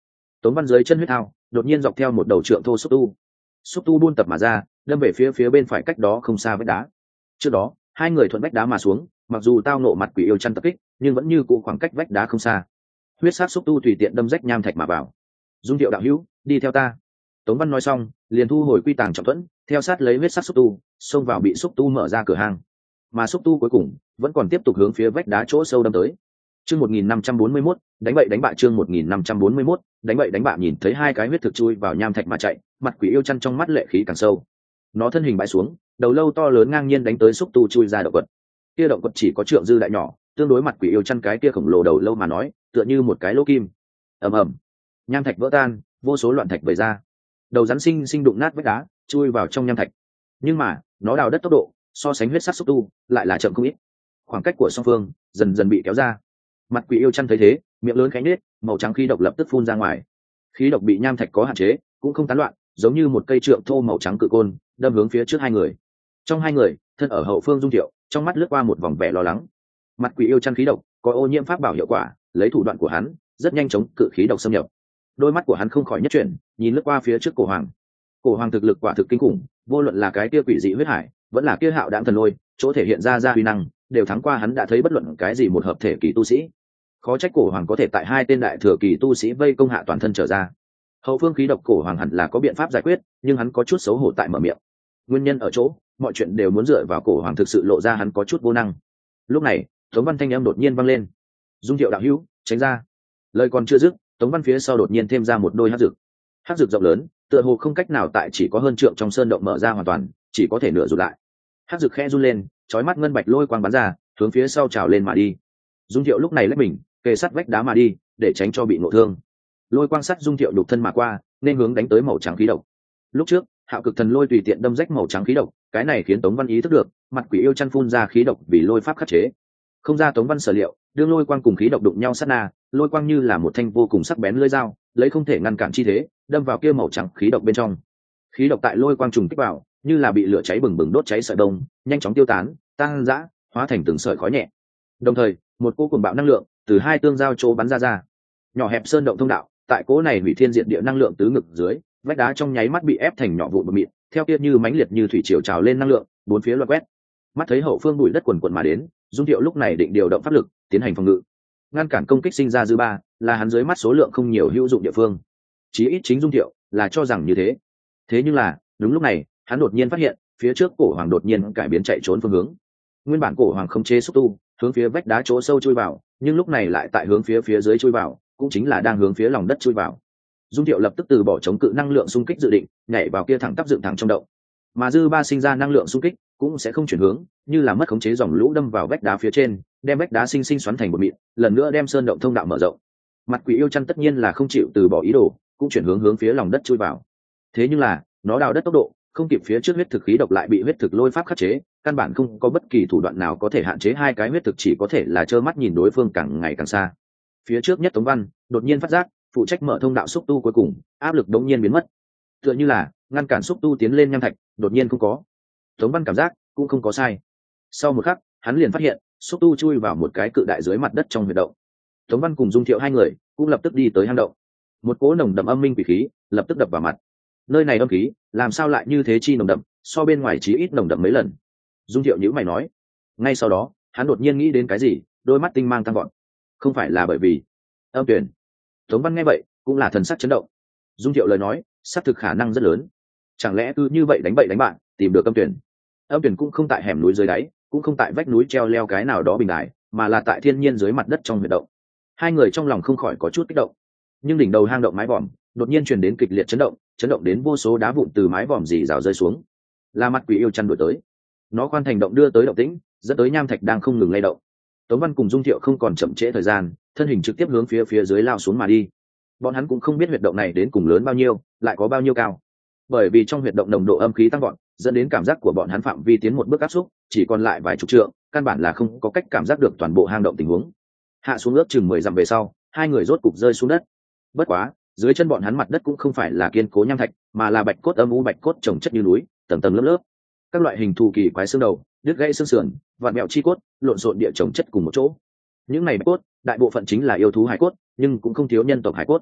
Tống Văn dưới chân huyết thao đột nhiên dọc theo một đầu trượng thô xúc tu xúc tu buôn tập mà ra, đâm về phía phía bên phải cách đó không xa vách đá. Trước đó hai người thuận vách đá mà xuống, mặc dù tao nộ mặt quỷ yêu chăn tập kích nhưng vẫn như cụ khoảng cách vách đá không xa. Huyết sát xúc tu tùy tiện đâm rách nham thạch mà vào. Dung Thiệu đạo hữu, đi theo ta. Tống Văn nói xong liền thu hồi quy tàng trọng thuẫn, theo sát lấy huyết sát xúc tu xông vào bị xúc tu mở ra cửa hang, mà xúc tu cuối cùng vẫn còn tiếp tục hướng phía vách đá chỗ sâu đâm tới. Chương một nghìn năm trăm bốn mươi mốt, đánh bậy đánh bạ. Chương một nghìn năm trăm bốn mươi mốt, đánh bậy đánh bạ. Nhìn thấy hai cái huyết thực chui vào nham thạch mà chạy, mặt quỷ yêu chăn trong mắt lệ khí càng sâu. Nó thân hình bãi xuống, đầu lâu to lớn ngang nhiên đánh tới xúc tu chui ra động vật. Kia động vật chỉ có trượng dư đại nhỏ, tương đối mặt quỷ yêu chăn cái kia khổng lồ đầu lâu mà nói, tựa như một cái lỗ kim. Ầm ầm, nham thạch vỡ tan, vô số loạn thạch vẩy ra. Đầu rắn sinh sinh đụng nát vách đá, chui vào trong nham thạch. Nhưng mà, nó đào đất tốc độ, so sánh huyết sắc xúc tu, lại là chậm không ít. Khoảng cách của song phương dần dần bị kéo ra. Mặt quỷ yêu chăn thấy thế, miệng lớn khẽ nhếch, màu trắng khí độc lập tức phun ra ngoài. Khí độc bị nham thạch có hạn chế, cũng không tán loạn, giống như một cây trượng thô màu trắng cự côn, đâm hướng phía trước hai người. Trong hai người, thân ở hậu phương Dung Thiệu, trong mắt lướt qua một vòng vẻ lo lắng. Mặt quỷ yêu chăn khí độc có ô nhiễm pháp bảo hiệu quả, lấy thủ đoạn của hắn, rất nhanh chóng cự khí độc xâm nhập. Đôi mắt của hắn không khỏi nhất chuyển, nhìn lướt qua phía trước cổ hoàng. Cổ hoàng thực lực quả thực kinh khủng, vô luận là cái kia quỷ dị huyết hải, vẫn là kia hạo đãng thần lôi, chỗ thể hiện ra ra uy năng, đều thắng qua hắn đã thấy bất luận cái gì một hợp thể kỳ tu sĩ. Khó trách cổ hoàng có thể tại hai tên đại thừa kỳ tu sĩ vây công hạ toàn thân trở ra. Hậu phương khí độc cổ hoàng hẳn là có biện pháp giải quyết, nhưng hắn có chút xấu hổ tại mở miệng. Nguyên nhân ở chỗ, mọi chuyện đều muốn dựa vào cổ hoàng thực sự lộ ra hắn có chút vô năng. Lúc này, Tống Văn thanh âm đột nhiên vang lên. Dung Thiệu đạo hữu, tránh ra. Lời còn chưa dứt, Tống Văn phía sau đột nhiên thêm ra một đôi hắc dược. Hắc dược rộng lớn, tựa hồ không cách nào tại chỉ có hơn trượng trong sơn động mở ra hoàn toàn, chỉ có thể nửa rụt lại. Hắc dược khẽ run lên, chói mắt ngân bạch lôi quang bắn ra, hướng phía sau trào lên mà đi. Dung Thiệu lúc này lách mình, kề sát vách đá mà đi, để tránh cho bị ngộ thương. Lôi quang sắt Dung Thiệu đục thân mà qua, nên hướng đánh tới màu trắng khí độc. Lúc trước, Hạo Cực Thần Lôi tùy tiện đâm rách màu trắng khí độc, cái này khiến Tống Văn ý thức được, mặt quỷ yêu chăn phun ra khí độc vì lôi pháp khắc chế. Không ra Tống Văn sở liệu, đương lôi quang cùng khí độc đụng nhau sát na, lôi quang như là một thanh vô cùng sắc bén lưỡi dao, lấy không thể ngăn cản chi thế, đâm vào kia màu trắng khí độc bên trong. Khí độc tại lôi quang trùng kích vào, như là bị lửa cháy bừng bừng đốt cháy sợi đông, nhanh chóng tiêu tán, tăng dã, hóa thành từng sợi khói nhẹ. Đồng thời, một cỗ cuồng bạo năng lượng từ hai tương giao chỗ bắn ra ra. Nhỏ hẹp sơn động thông đạo, tại cỗ này hủy thiên diệt địa năng lượng tứ ngực dưới, vách đá trong nháy mắt bị ép thành nhỏ vụn bột mịn, theo kia như mãnh liệt như thủy triều trào lên năng lượng, bốn phía loạn quét. Mắt thấy hậu phương bụi đất quần quần mà đến, Dung Thiệu lúc này định điều động pháp lực, tiến hành phòng ngự, ngăn cản công kích sinh ra dư ba, là hắn dưới mắt số lượng không nhiều hữu dụng địa phương. Chí ít chính Dung Thiệu là cho rằng như thế. Thế nhưng là, đúng lúc này, hắn đột nhiên phát hiện, phía trước cổ hoàng đột nhiên cải biến chạy trốn phương hướng. Nguyên bản cổ hoàng không chế xúc tu, hướng phía vách đá chỗ sâu chui vào, nhưng lúc này lại tại hướng phía phía dưới chui vào, cũng chính là đang hướng phía lòng đất chui vào. Dung Thiệu lập tức từ bỏ chống cự năng lượng xung kích dự định, nhảy vào kia thẳng tắp dựng thẳng trong động. Mà dư ba sinh ra năng lượng xung kích cũng sẽ không chuyển hướng, như là mất khống chế dòng lũ đâm vào vách đá phía trên, đem vách đá sinh sinh xoắn thành một mịn, lần nữa đem sơn động thông đạo mở rộng. Mặt quỷ yêu chăn tất nhiên là không chịu từ bỏ ý đồ, cũng chuyển hướng hướng phía lòng đất chui vào. Thế nhưng là, nó đào đất tốc độ không kịp phía trước huyết thực khí độc lại bị huyết thực lôi pháp khắc chế, căn bản không có bất kỳ thủ đoạn nào có thể hạn chế hai cái huyết thực, chỉ có thể là trơ mắt nhìn đối phương càng ngày càng xa. Phía trước nhất Tống Văn đột nhiên phát giác, phụ trách mở thông đạo xúc tu cuối cùng, áp lực đống nhiên biến mất. Tựa như là ngăn cản xúc tu tiến lên nham thạch, đột nhiên không có. Tống Văn cảm giác cũng không có sai. Sau một khắc, hắn liền phát hiện, xúc tu chui vào một cái cự đại dưới mặt đất trong huyệt động. Tống Văn cùng Dung Thiệu hai người cũng lập tức đi tới hang động. Một cỗ nồng đậm âm minh quỷ khí lập tức đập vào mặt. Nơi này âm khí, làm sao lại như thế chi nồng đậm, so bên ngoài chí ít nồng đậm mấy lần. Dung Thiệu nhíu mày nói. Ngay sau đó, hắn đột nhiên nghĩ đến cái gì, đôi mắt tinh mang tăng gọn. Không phải là bởi vì âm tuyển. Tống Văn nghe vậy, cũng là thần sắc chấn động. Dung Thiệu lời nói, xác thực khả năng rất lớn. Chẳng lẽ cứ như vậy đánh bậy đánh bạn, tìm được âm tuyển? Âm tuyển cũng không tại hẻm núi dưới đáy, cũng không tại vách núi treo leo cái nào đó bình đại, mà là tại thiên nhiên dưới mặt đất trong huyệt động. Hai người trong lòng không khỏi có chút kích động. Nhưng đỉnh đầu hang động mái vòm đột nhiên truyền đến kịch liệt chấn động, chấn động đến vô số đá vụn từ mái vòm rì rào rơi xuống. Là mặt quỷ yêu chăn đuổi tới. Nó khoan thành động đưa tới động tĩnh, dẫn tới nham thạch đang không ngừng lay động. Tống Văn cùng Dung Thiệu không còn chậm trễ thời gian, thân hình trực tiếp hướng phía phía dưới lao xuống mà đi. Bọn hắn cũng không biết huyệt động này đến cùng lớn bao nhiêu, lại có bao nhiêu cao. Bởi vì trong huyệt động nồng độ âm khí tăng vọt, dẫn đến cảm giác của bọn hắn phạm vi tiến một bước áp xúc, chỉ còn lại vài chục trượng, căn bản là không có cách cảm giác được toàn bộ hang động tình huống. Hạ xuống ước chừng mười dặm về sau, hai người rốt cục rơi xuống đất. Bất quá, dưới chân bọn hắn mặt đất cũng không phải là kiên cố nham thạch, mà là bạch cốt âm u bạch cốt chồng chất như núi, tầng tầng lớp lớp. Các loại hình thù kỳ quái xương đầu, đứt gãy xương sườn, vạn mèo chi cốt, lộn xộn địa chồng chất cùng một chỗ. Những này bạch cốt, đại bộ phận chính là yêu thú hải cốt, nhưng cũng không thiếu nhân tộc hải cốt.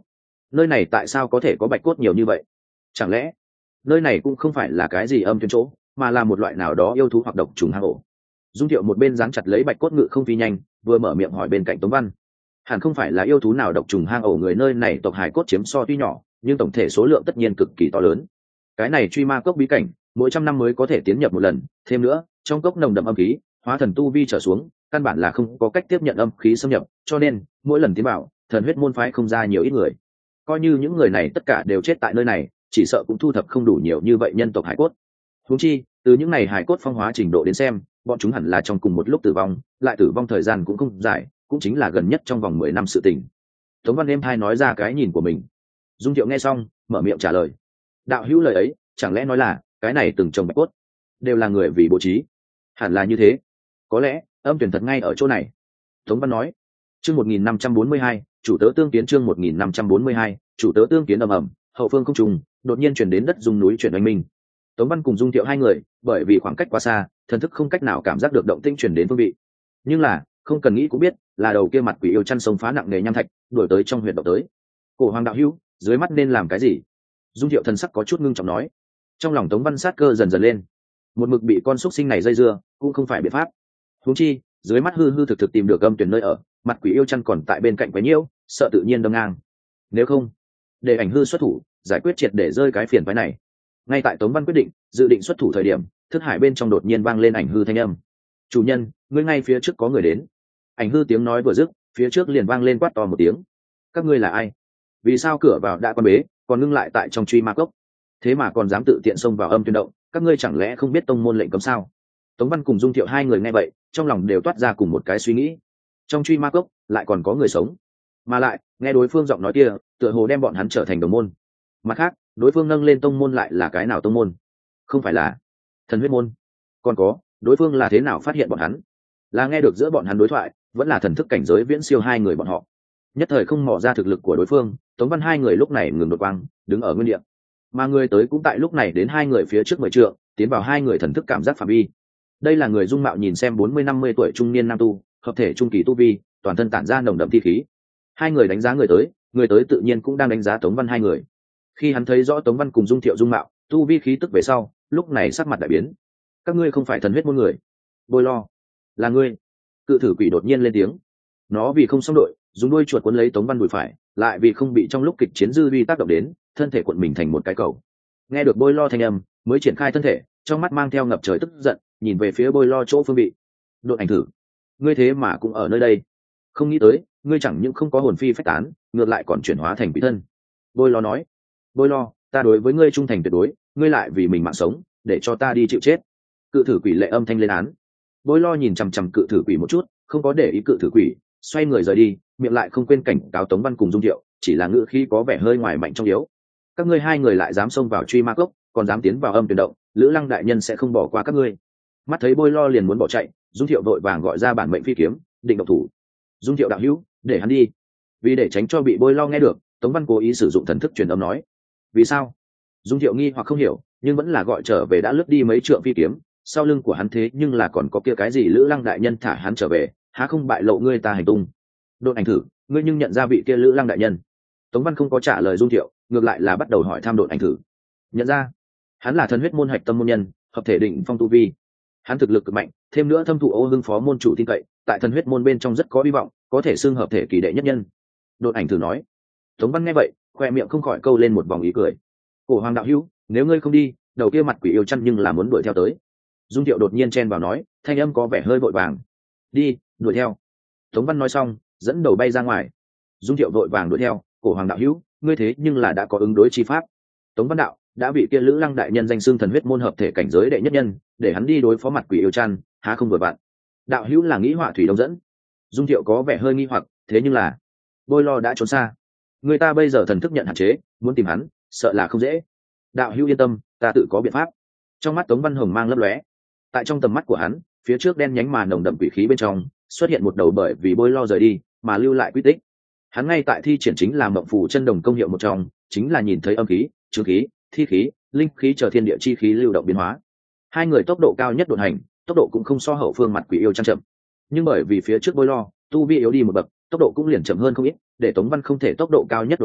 nơi này tại sao có thể có bạch cốt nhiều như vậy? Chẳng lẽ nơi này cũng không phải là cái gì âm tuyến chỗ, mà là một loại nào đó yêu thú hoặc độc trùng hang ổ? Dung Thiệu một bên dán chặt lấy bạch cốt ngự không phi nhanh, vừa mở miệng hỏi bên cạnh Tống Văn. Hẳn không phải là yêu thú nào độc trùng hang ổ, người nơi này tộc hải cốt chiếm so tuy nhỏ, nhưng tổng thể số lượng tất nhiên cực kỳ to lớn. Cái này truy ma cốc bí cảnh, mỗi trăm năm mới có thể tiến nhập một lần, thêm nữa, trong cốc nồng đậm âm khí, hóa thần tu vi trở xuống, căn bản là không có cách tiếp nhận âm khí xâm nhập, cho nên mỗi lần tiến vào, thần huyết môn phái không ra nhiều ít người. Coi như những người này tất cả đều chết tại nơi này, chỉ sợ cũng thu thập không đủ nhiều như vậy nhân tộc hải cốt. Huống chi, từ những này hải cốt phong hóa trình độ đến xem, bọn chúng hẳn là trong cùng một lúc tử vong, lại tử vong thời gian cũng không dài, cũng chính là gần nhất trong vòng mười năm sự tình. Tống Văn em hai nói ra cái nhìn của mình. Dung Thiệu nghe xong, mở miệng trả lời. Đạo hữu lời ấy, chẳng lẽ nói là cái này từng trồng bạch cốt đều là người vì bố trí? Hẳn là như thế. Có lẽ âm tuyển thật ngay ở chỗ này. Tống Văn nói. Chương một nghìn năm trăm bốn mươi hai, chủ tớ tương kiến. Chương một nghìn năm trăm bốn mươi hai, chủ tớ tương kiến. Ầm ầm, hậu phương không trùng, đột nhiên chuyển đến đất dung núi chuyển oanh minh. Tống Văn cùng Dung Thiệu hai người, bởi vì khoảng cách quá xa, thần thức không cách nào cảm giác được động tĩnh chuyển đến phương vị. Nhưng là, không cần nghĩ cũng biết, là đầu kia mặt quỷ yêu chăn sông phá nặng nề nham thạch, đuổi tới trong huyệt động tới. Cổ Hoàng đạo hữu, dưới mắt nên làm cái gì? Dung Thiệu thần sắc có chút ngưng trọng nói. Trong lòng Tống Văn sát cơ dần dần lên. Một mực bị con xúc sinh này dây dưa, cũng không phải biện pháp. Huống chi, dưới mắt hư hư thực thực tìm được âm tuyển nơi ở, mặt quỷ yêu chăn còn tại bên cạnh quấy nhiễu, sợ tự nhiên đâm ngang. Nếu không, để ảnh hư xuất thủ, giải quyết triệt để rơi cái phiền phái này. Ngay tại Tống Văn quyết định dự định xuất thủ thời điểm, thức hải bên trong đột nhiên vang lên ảnh hư thanh âm. Chủ nhân, ngươi ngay phía trước có người đến. Ảnh hư tiếng nói vừa dứt, phía trước liền vang lên quát to một tiếng. Các ngươi là ai? Vì sao cửa vào đã quan bế, còn ngưng lại tại trong truy ma cốc? Thế mà còn dám tự tiện xông vào âm tuyển động, các ngươi chẳng lẽ không biết tông môn lệnh cấm sao? Tống Văn cùng Dung Thiệu hai người nghe vậy, trong lòng đều toát ra cùng một cái suy nghĩ. Trong truy ma cốc lại còn có người sống, mà lại nghe đối phương giọng nói kia, tựa hồ đem bọn hắn trở thành đồng môn. Mặt khác, đối phương nâng lên tông môn lại là cái nào tông môn? Không phải là thần huyết môn? Còn có, đối phương là thế nào phát hiện bọn hắn? Là nghe được giữa bọn hắn đối thoại, vẫn là thần thức cảnh giới viễn siêu hai người bọn họ? Nhất thời không mò ra thực lực của đối phương, Tống Văn hai người lúc này ngừng đột quang, đứng ở nguyên địa. Mà người tới cũng tại lúc này đến hai người phía trước mười trượng, tiến vào hai người thần thức cảm giác phạm vi. Đây là người dung mạo nhìn xem bốn mươi năm mươi tuổi trung niên nam tu, hợp thể trung kỳ tu vi, toàn thân tản ra nồng đậm thi khí. Hai người đánh giá người tới, người tới tự nhiên cũng đang đánh giá Tống Văn hai người. Khi hắn thấy rõ Tống Văn cùng Dung Thiệu dung mạo, tu vi khí tức về sau, lúc này sắc mặt đại biến. Các ngươi không phải thần huyết môn người? Bôi lo, là ngươi. Cự thử quỷ đột nhiên lên tiếng. Nó vì không xong đội, dùng đuôi chuột cuốn lấy Tống Văn đùi phải, lại vì không bị trong lúc kịch chiến dư vi tác động đến, thân thể cuộn mình thành một cái cầu. Nghe được Bôi lo thanh âm, mới triển khai thân thể, trong mắt mang theo ngập trời tức giận, nhìn về phía Bôi lo chỗ phương vị. Đột ảnh thử, ngươi thế mà cũng ở nơi đây. Không nghĩ tới, ngươi chẳng những không có hồn phi phách tán, ngược lại còn chuyển hóa thành quỷ thân. Bôi lo nói. Bôi lo, ta đối với ngươi trung thành tuyệt đối, ngươi lại vì mình mạng sống, để cho ta đi chịu chết. Cự thử quỷ lệ âm thanh lên án. Bôi lo nhìn chằm chằm cự thử quỷ một chút, không có để ý cự thử quỷ, xoay người rời đi, miệng lại không quên cảnh cáo Tống Văn cùng Dung Thiệu, chỉ là ngữ khí có vẻ hơi ngoài mạnh trong yếu. Các ngươi hai người lại dám xông vào truy ma cốc, còn dám tiến vào âm tuyển động, Lữ Lăng đại nhân sẽ không bỏ qua các ngươi. Mắt thấy Bôi lo liền muốn bỏ chạy, Dung Thiệu vội vàng gọi ra bản mệnh phi kiếm, định động thủ. Dung Thiệu đạo hữu, để hắn đi. Vì để tránh cho bị Bôi lo nghe được, Tống Văn cố ý sử dụng thần thức truyền âm nói. Vì sao? Dung Thiệu nghi hoặc không hiểu, nhưng vẫn là gọi trở về đã lướt đi mấy trượng phi kiếm, sau lưng của hắn thế nhưng là còn có kia cái gì Lữ Lăng đại nhân thả hắn trở về, há không bại lộ ngươi ta hành tung. Đột ảnh thử, ngươi nhưng nhận ra vị kia Lữ Lăng đại nhân? Tống Văn không có trả lời Dung Thiệu, ngược lại là bắt đầu hỏi thăm đột ảnh thử. Nhận ra, hắn là thần huyết môn hạch tâm môn nhân, hợp thể định phong tu vi. Hắn thực lực cực mạnh, thêm nữa thâm thụ Ô Hưng phó môn chủ tin cậy, tại thần huyết môn bên trong rất có hy vọng, có thể xưng hợp thể kỳ đệ nhất nhân. Đột ảnh thử nói. Tống Văn nghe vậy, khoe miệng không khỏi câu lên một vòng ý cười. Cổ Hoàng đạo hữu, nếu ngươi không đi, đầu kia mặt quỷ yêu chăn nhưng là muốn đuổi theo tới. Dung Thiệu đột nhiên chen vào nói, thanh âm có vẻ hơi vội vàng. Đi, đuổi theo. Tống Văn nói xong, dẫn đầu bay ra ngoài. Dung Thiệu vội vàng đuổi theo. Cổ Hoàng đạo hữu, ngươi thế nhưng là đã có ứng đối chi pháp. Tống Văn đạo, đã bị kia Lữ Lăng đại nhân danh xưng thần huyết môn hợp thể cảnh giới đệ nhất nhân, để hắn đi đối phó mặt quỷ yêu chăn, há không vừa vặn. Đạo hữu là nghĩ họa thủy đông dẫn. Dung Thiệu có vẻ hơi nghi hoặc, thế nhưng là Bôi lo đã trốn xa, người ta bây giờ thần thức nhận hạn chế, muốn tìm hắn sợ là không dễ. Đạo hữu yên tâm, ta tự có biện pháp. Trong mắt Tống Văn Hồng mang lấp lóe, tại trong tầm mắt của hắn, phía trước đen nhánh mà nồng đậm quỷ khí bên trong xuất hiện một đầu bởi vì Bôi lo rời đi mà lưu lại quy tích. Hắn ngay tại thi triển chính là mộng phù chân đồng công hiệu một trong, chính là nhìn thấy âm khí, trương khí, thi khí, linh khí chờ thiên địa chi khí lưu động biến hóa. Hai người tốc độ cao nhất đột hành, tốc độ cũng không so hậu phương mặt quỷ yêu chăn chậm, nhưng bởi vì phía trước Bôi lo tu vi yếu đi một bậc, tốc độ cũng liền chậm hơn không ít, để Tống Văn không thể tốc độ cao nhất đột hành,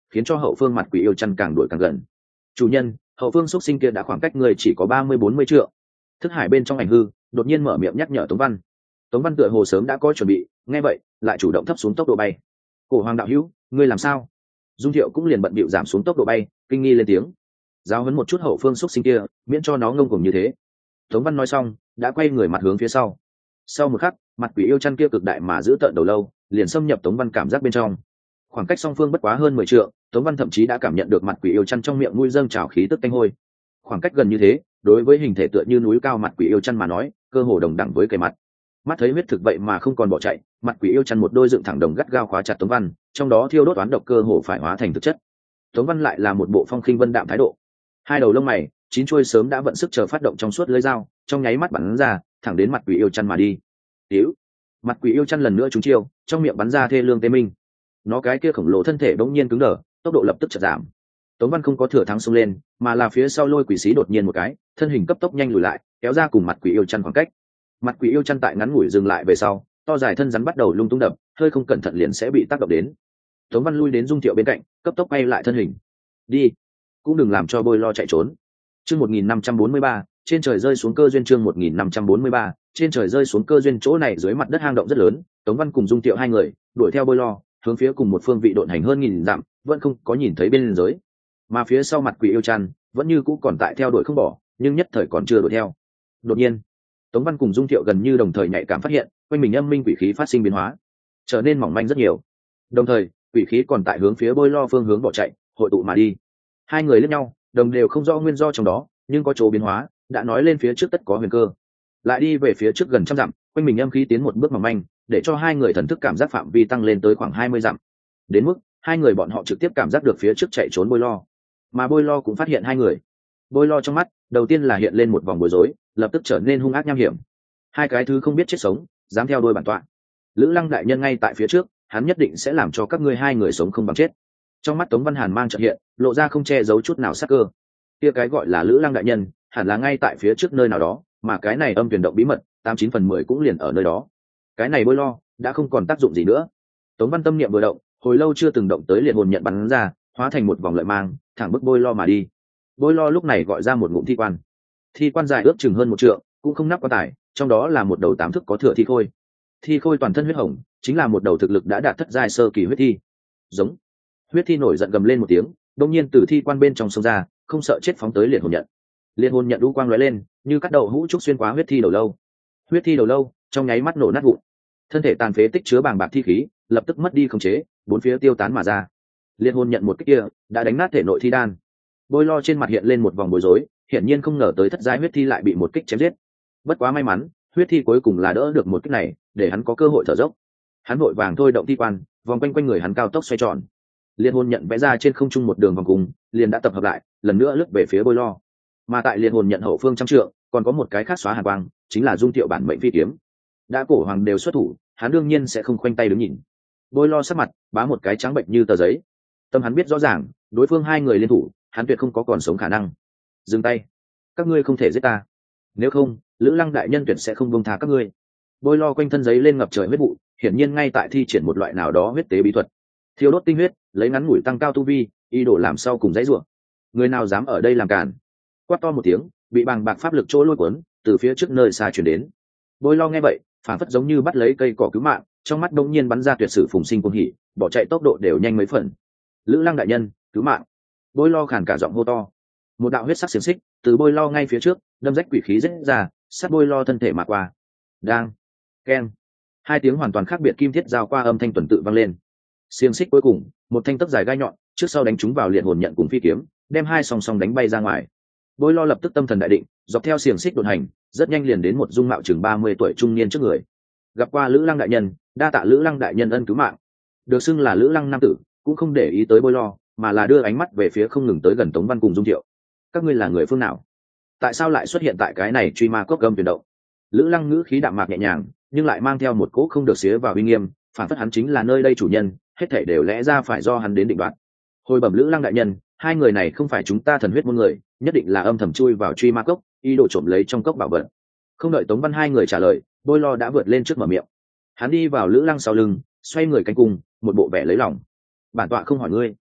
khiến cho hậu phương mặt quỷ yêu chăn càng đuổi càng gần. Chủ nhân, hậu phương xuất sinh kia đã khoảng cách người chỉ có ba mươi bốn mươi trượng. Thức hải bên trong ảnh hư đột nhiên mở miệng nhắc nhở Tống Văn. Tống Văn tựa hồ sớm đã có chuẩn bị, nghe vậy lại chủ động thấp xuống tốc độ bay. Cổ Hoàng đạo hữu, ngươi làm sao? Dung Thiệu cũng liền bận bịu giảm xuống tốc độ bay, kinh nghi lên tiếng. Giáo huấn một chút hậu phương xuất sinh kia, miễn cho nó ngông cuồng như thế. Tống Văn nói xong, đã quay người mặt hướng phía sau. Sau một khắc, mặt quỷ yêu chăn kia cực đại mà giữ tợn đầu lâu, liền xâm nhập Tống Văn cảm giác bên trong. Khoảng cách song phương bất quá hơn mười trượng, Tống Văn thậm chí đã cảm nhận được mặt quỷ yêu chăn trong miệng mũi dâng trào khí tức tanh hôi. Khoảng cách gần như thế, đối với hình thể tựa như núi cao mặt quỷ yêu chăn mà nói, cơ hồ đồng đẳng với cây mặt. Mắt thấy huyết thực vậy mà không còn bỏ chạy, mặt quỷ yêu chăn một đôi dựng thẳng đồng gắt gao khóa chặt Tống Văn, trong đó thiêu đốt toán độc cơ hồ phải hóa thành thực chất. Tống Văn lại là một bộ phong khinh vân đạm thái độ. Hai đầu lông mày, chín chuôi sớm đã vận sức chờ phát động trong suốt lưỡi dao, trong nháy mắt bắn ra, thẳng đến mặt quỷ yêu chăn mà đi. Điếu. Mặt quỷ yêu chăn lần nữa trúng chiêu, trong miệng bắn ra thê lương tê minh. Nó cái kia khổng lồ thân thể bỗng nhiên cứng đờ, tốc độ lập tức chợt giảm. Tống Văn không có thừa thắng xông lên, mà là phía sau lôi quỷ xí đột nhiên một cái, thân hình cấp tốc nhanh lùi lại, kéo ra cùng mặt quỷ yêu chăn khoảng cách. Mặt quỷ yêu chăn tại ngắn ngủi dừng lại về sau, to dài thân rắn bắt đầu lung tung đập, hơi không cẩn thận liền sẽ bị tác động đến. Tống Văn lui đến Dung Thiệu bên cạnh, cấp tốc quay lại thân hình. Đi, cũng đừng làm cho Bôi Lo chạy trốn. Chương một nghìn năm trăm bốn mươi ba, trên trời rơi xuống cơ duyên. Chương một nghìn năm trăm bốn mươi ba, trên trời rơi xuống cơ duyên. Chỗ này dưới mặt đất hang động rất lớn, Tống Văn cùng Dung Thiệu hai người đuổi theo Bôi Lo, hướng phía cùng một phương vị độn hành hơn nghìn dặm, vẫn không có nhìn thấy bên dưới. Mà phía sau mặt quỷ yêu chăn vẫn như cũ còn tại theo đuổi không bỏ, nhưng nhất thời còn chưa đuổi theo. Đột nhiên, Tống Văn cùng Dung Thiệu gần như đồng thời nhạy cảm phát hiện, quanh mình âm minh quỷ khí phát sinh biến hóa, trở nên mỏng manh rất nhiều. Đồng thời, quỷ khí còn tại hướng phía Bôi Lo phương hướng bỏ chạy, hội tụ mà đi. Hai người lẫn nhau, đồng đều không rõ nguyên do trong đó, nhưng có chỗ biến hóa, đã nói lên phía trước tất có huyền cơ. Lại đi về phía trước gần trăm dặm, quanh mình âm khí tiến một bước mỏng manh, để cho hai người thần thức cảm giác phạm vi tăng lên tới khoảng hai mươi dặm. Đến mức hai người bọn họ trực tiếp cảm giác được phía trước chạy trốn Bôi Lo, mà Bôi Lo cũng phát hiện hai người. Bôi Lo trong mắt đầu tiên là hiện lên một vòng bối rối, lập tức trở nên hung ác nham hiểm. Hai cái thứ không biết chết sống, dám theo đuôi bản tọa. Lữ Lăng đại nhân ngay tại phía trước, hắn nhất định sẽ làm cho các ngươi hai người sống không bằng chết. Trong mắt Tống Văn Hàn mang chợt hiện, lộ ra không che giấu chút nào sắc cơ. Kia cái gọi là Lữ Lăng đại nhân, hẳn là ngay tại phía trước nơi nào đó, mà cái này âm truyền động bí mật, tám chín phần mười cũng liền ở nơi đó. Cái này Bôi Lo đã không còn tác dụng gì nữa. Tống Văn tâm niệm vừa động, hồi lâu chưa từng động tới liệt hồn nhận bắn ra, hóa thành một vòng lợi mang, thẳng bức Bôi Lo mà đi. Bôi Lo lúc này gọi ra một ngụm thi quan. Thi quan dài ước chừng hơn một trượng, cũng không nắp quan tài, trong đó là một đầu tám thước có thừa thi khôi. Thi khôi toàn thân huyết hồng, chính là một đầu thực lực đã đạt thất giai sơ kỳ huyết thi. Giống. Huyết thi nổi giận gầm lên một tiếng, đột nhiên từ thi quan bên trong sông ra, không sợ chết phóng tới liệt hồn nhận. Liệt hồn nhận đu quang lóe lên, như cắt đầu hũ trúc xuyên qua huyết thi đầu lâu. Huyết thi đầu lâu trong nháy mắt nổ nát vụn, thân thể tàn phế tích chứa bàng bạc thi khí, lập tức mất đi khống chế, bốn phía tiêu tán mà ra. Liệt hồn nhận một kích kia đã đánh nát thể nội thi đan. Bôi Lo trên mặt hiện lên một vòng bối rối, hiển nhiên không ngờ tới thất giai huyết thi lại bị một kích chém giết. Bất quá may mắn, huyết thi cuối cùng là đỡ được một kích này, để hắn có cơ hội thở dốc. Hắn vội vàng thôi động thi quan, vòng quanh quanh người hắn cao tốc xoay tròn. Liệt hồn nhận vẽ ra trên không trung một đường vòng cung, liền đã tập hợp lại, lần nữa lướt về phía Bôi Lo. Mà tại liệt hồn nhận hậu phương trăm trượng, còn có một cái khác xóa hàn quang, chính là Dung Thiệu bản mệnh phi kiếm. Đã cổ hoàng đều xuất thủ, hắn đương nhiên sẽ không khoanh tay đứng nhìn. Bôi Lo sắc mặt bá một cái trắng bệnh như tờ giấy. Tâm hắn biết rõ ràng, đối phương hai người liên thủ, hắn tuyệt không có còn sống khả năng. Dừng tay, các ngươi không thể giết ta, nếu không Lữ Lăng đại nhân tuyệt sẽ không buông tha các ngươi. Bôi Lo quanh thân giấy lên ngập trời huyết vụ, hiển nhiên ngay tại thi triển một loại nào đó huyết tế bí thuật, thiêu đốt tinh huyết, lấy ngắn ngủi tăng cao tu vi, ý đồ làm sau cùng dãy rủa. Người nào dám ở đây làm cản? Quát to một tiếng, bị bàng bạc pháp lực trôi lôi cuốn từ phía trước nơi xa truyền đến. Bôi Lo nghe vậy, phản phất giống như bắt lấy cây cỏ cứu mạng, trong mắt đông nhiên bắn ra tuyệt sử phùng sinh cuồng hỉ, bỏ chạy tốc độ đều nhanh mấy phần. Lữ Lăng đại nhân, cứu mạng! Bôi Lo khàn cả giọng hô to. Một đạo huyết sắc xiềng xích từ Bôi Lo ngay phía trước đâm rách quỷ khí rết ra, sát Bôi Lo thân thể mà qua. Đang, keng, hai tiếng hoàn toàn khác biệt kim thiết giao qua âm thanh tuần tự vang lên. Xiềng xích cuối cùng, một thanh tấc dài gai nhọn, trước sau đánh trúng vào liệt hồn nhận cùng phi kiếm, đem hai song song đánh bay ra ngoài. Bôi Lo lập tức tâm thần đại định, dọc theo xiềng xích đột hành, rất nhanh liền đến một dung mạo chừng ba mươi tuổi trung niên trước người. Gặp qua Lữ Lăng đại nhân, đa tạ Lữ Lăng đại nhân ân cứu mạng. Được xưng là Lữ Lăng nam tử, cũng không để ý tới Bôi Lo, mà là đưa ánh mắt về phía không ngừng tới gần Tống Văn cùng Dung Thiệu. Các ngươi là người phương nào? Tại sao lại xuất hiện tại cái này truy ma cốc gầm chuyển động? Lữ Lăng ngữ khí đạm mạc nhẹ nhàng, nhưng lại mang theo một cỗ không được xía vào uy nghiêm, phản phất hắn chính là nơi đây chủ nhân, hết thảy đều lẽ ra phải do hắn đến định đoạt. Hồi bẩm Lữ Lăng đại nhân, hai người này không phải chúng ta thần huyết môn người, nhất định là âm thầm chui vào truy ma cốc, ý đồ trộm lấy trong cốc bảo vật. Không đợi Tống Văn hai người trả lời, Bôi Lo đã vượt lên trước mở miệng. Hắn đi vào Lữ Lăng sau lưng, xoay người cánh cung, một bộ vẻ lấy lòng. Bản tọa không hỏi ngươi,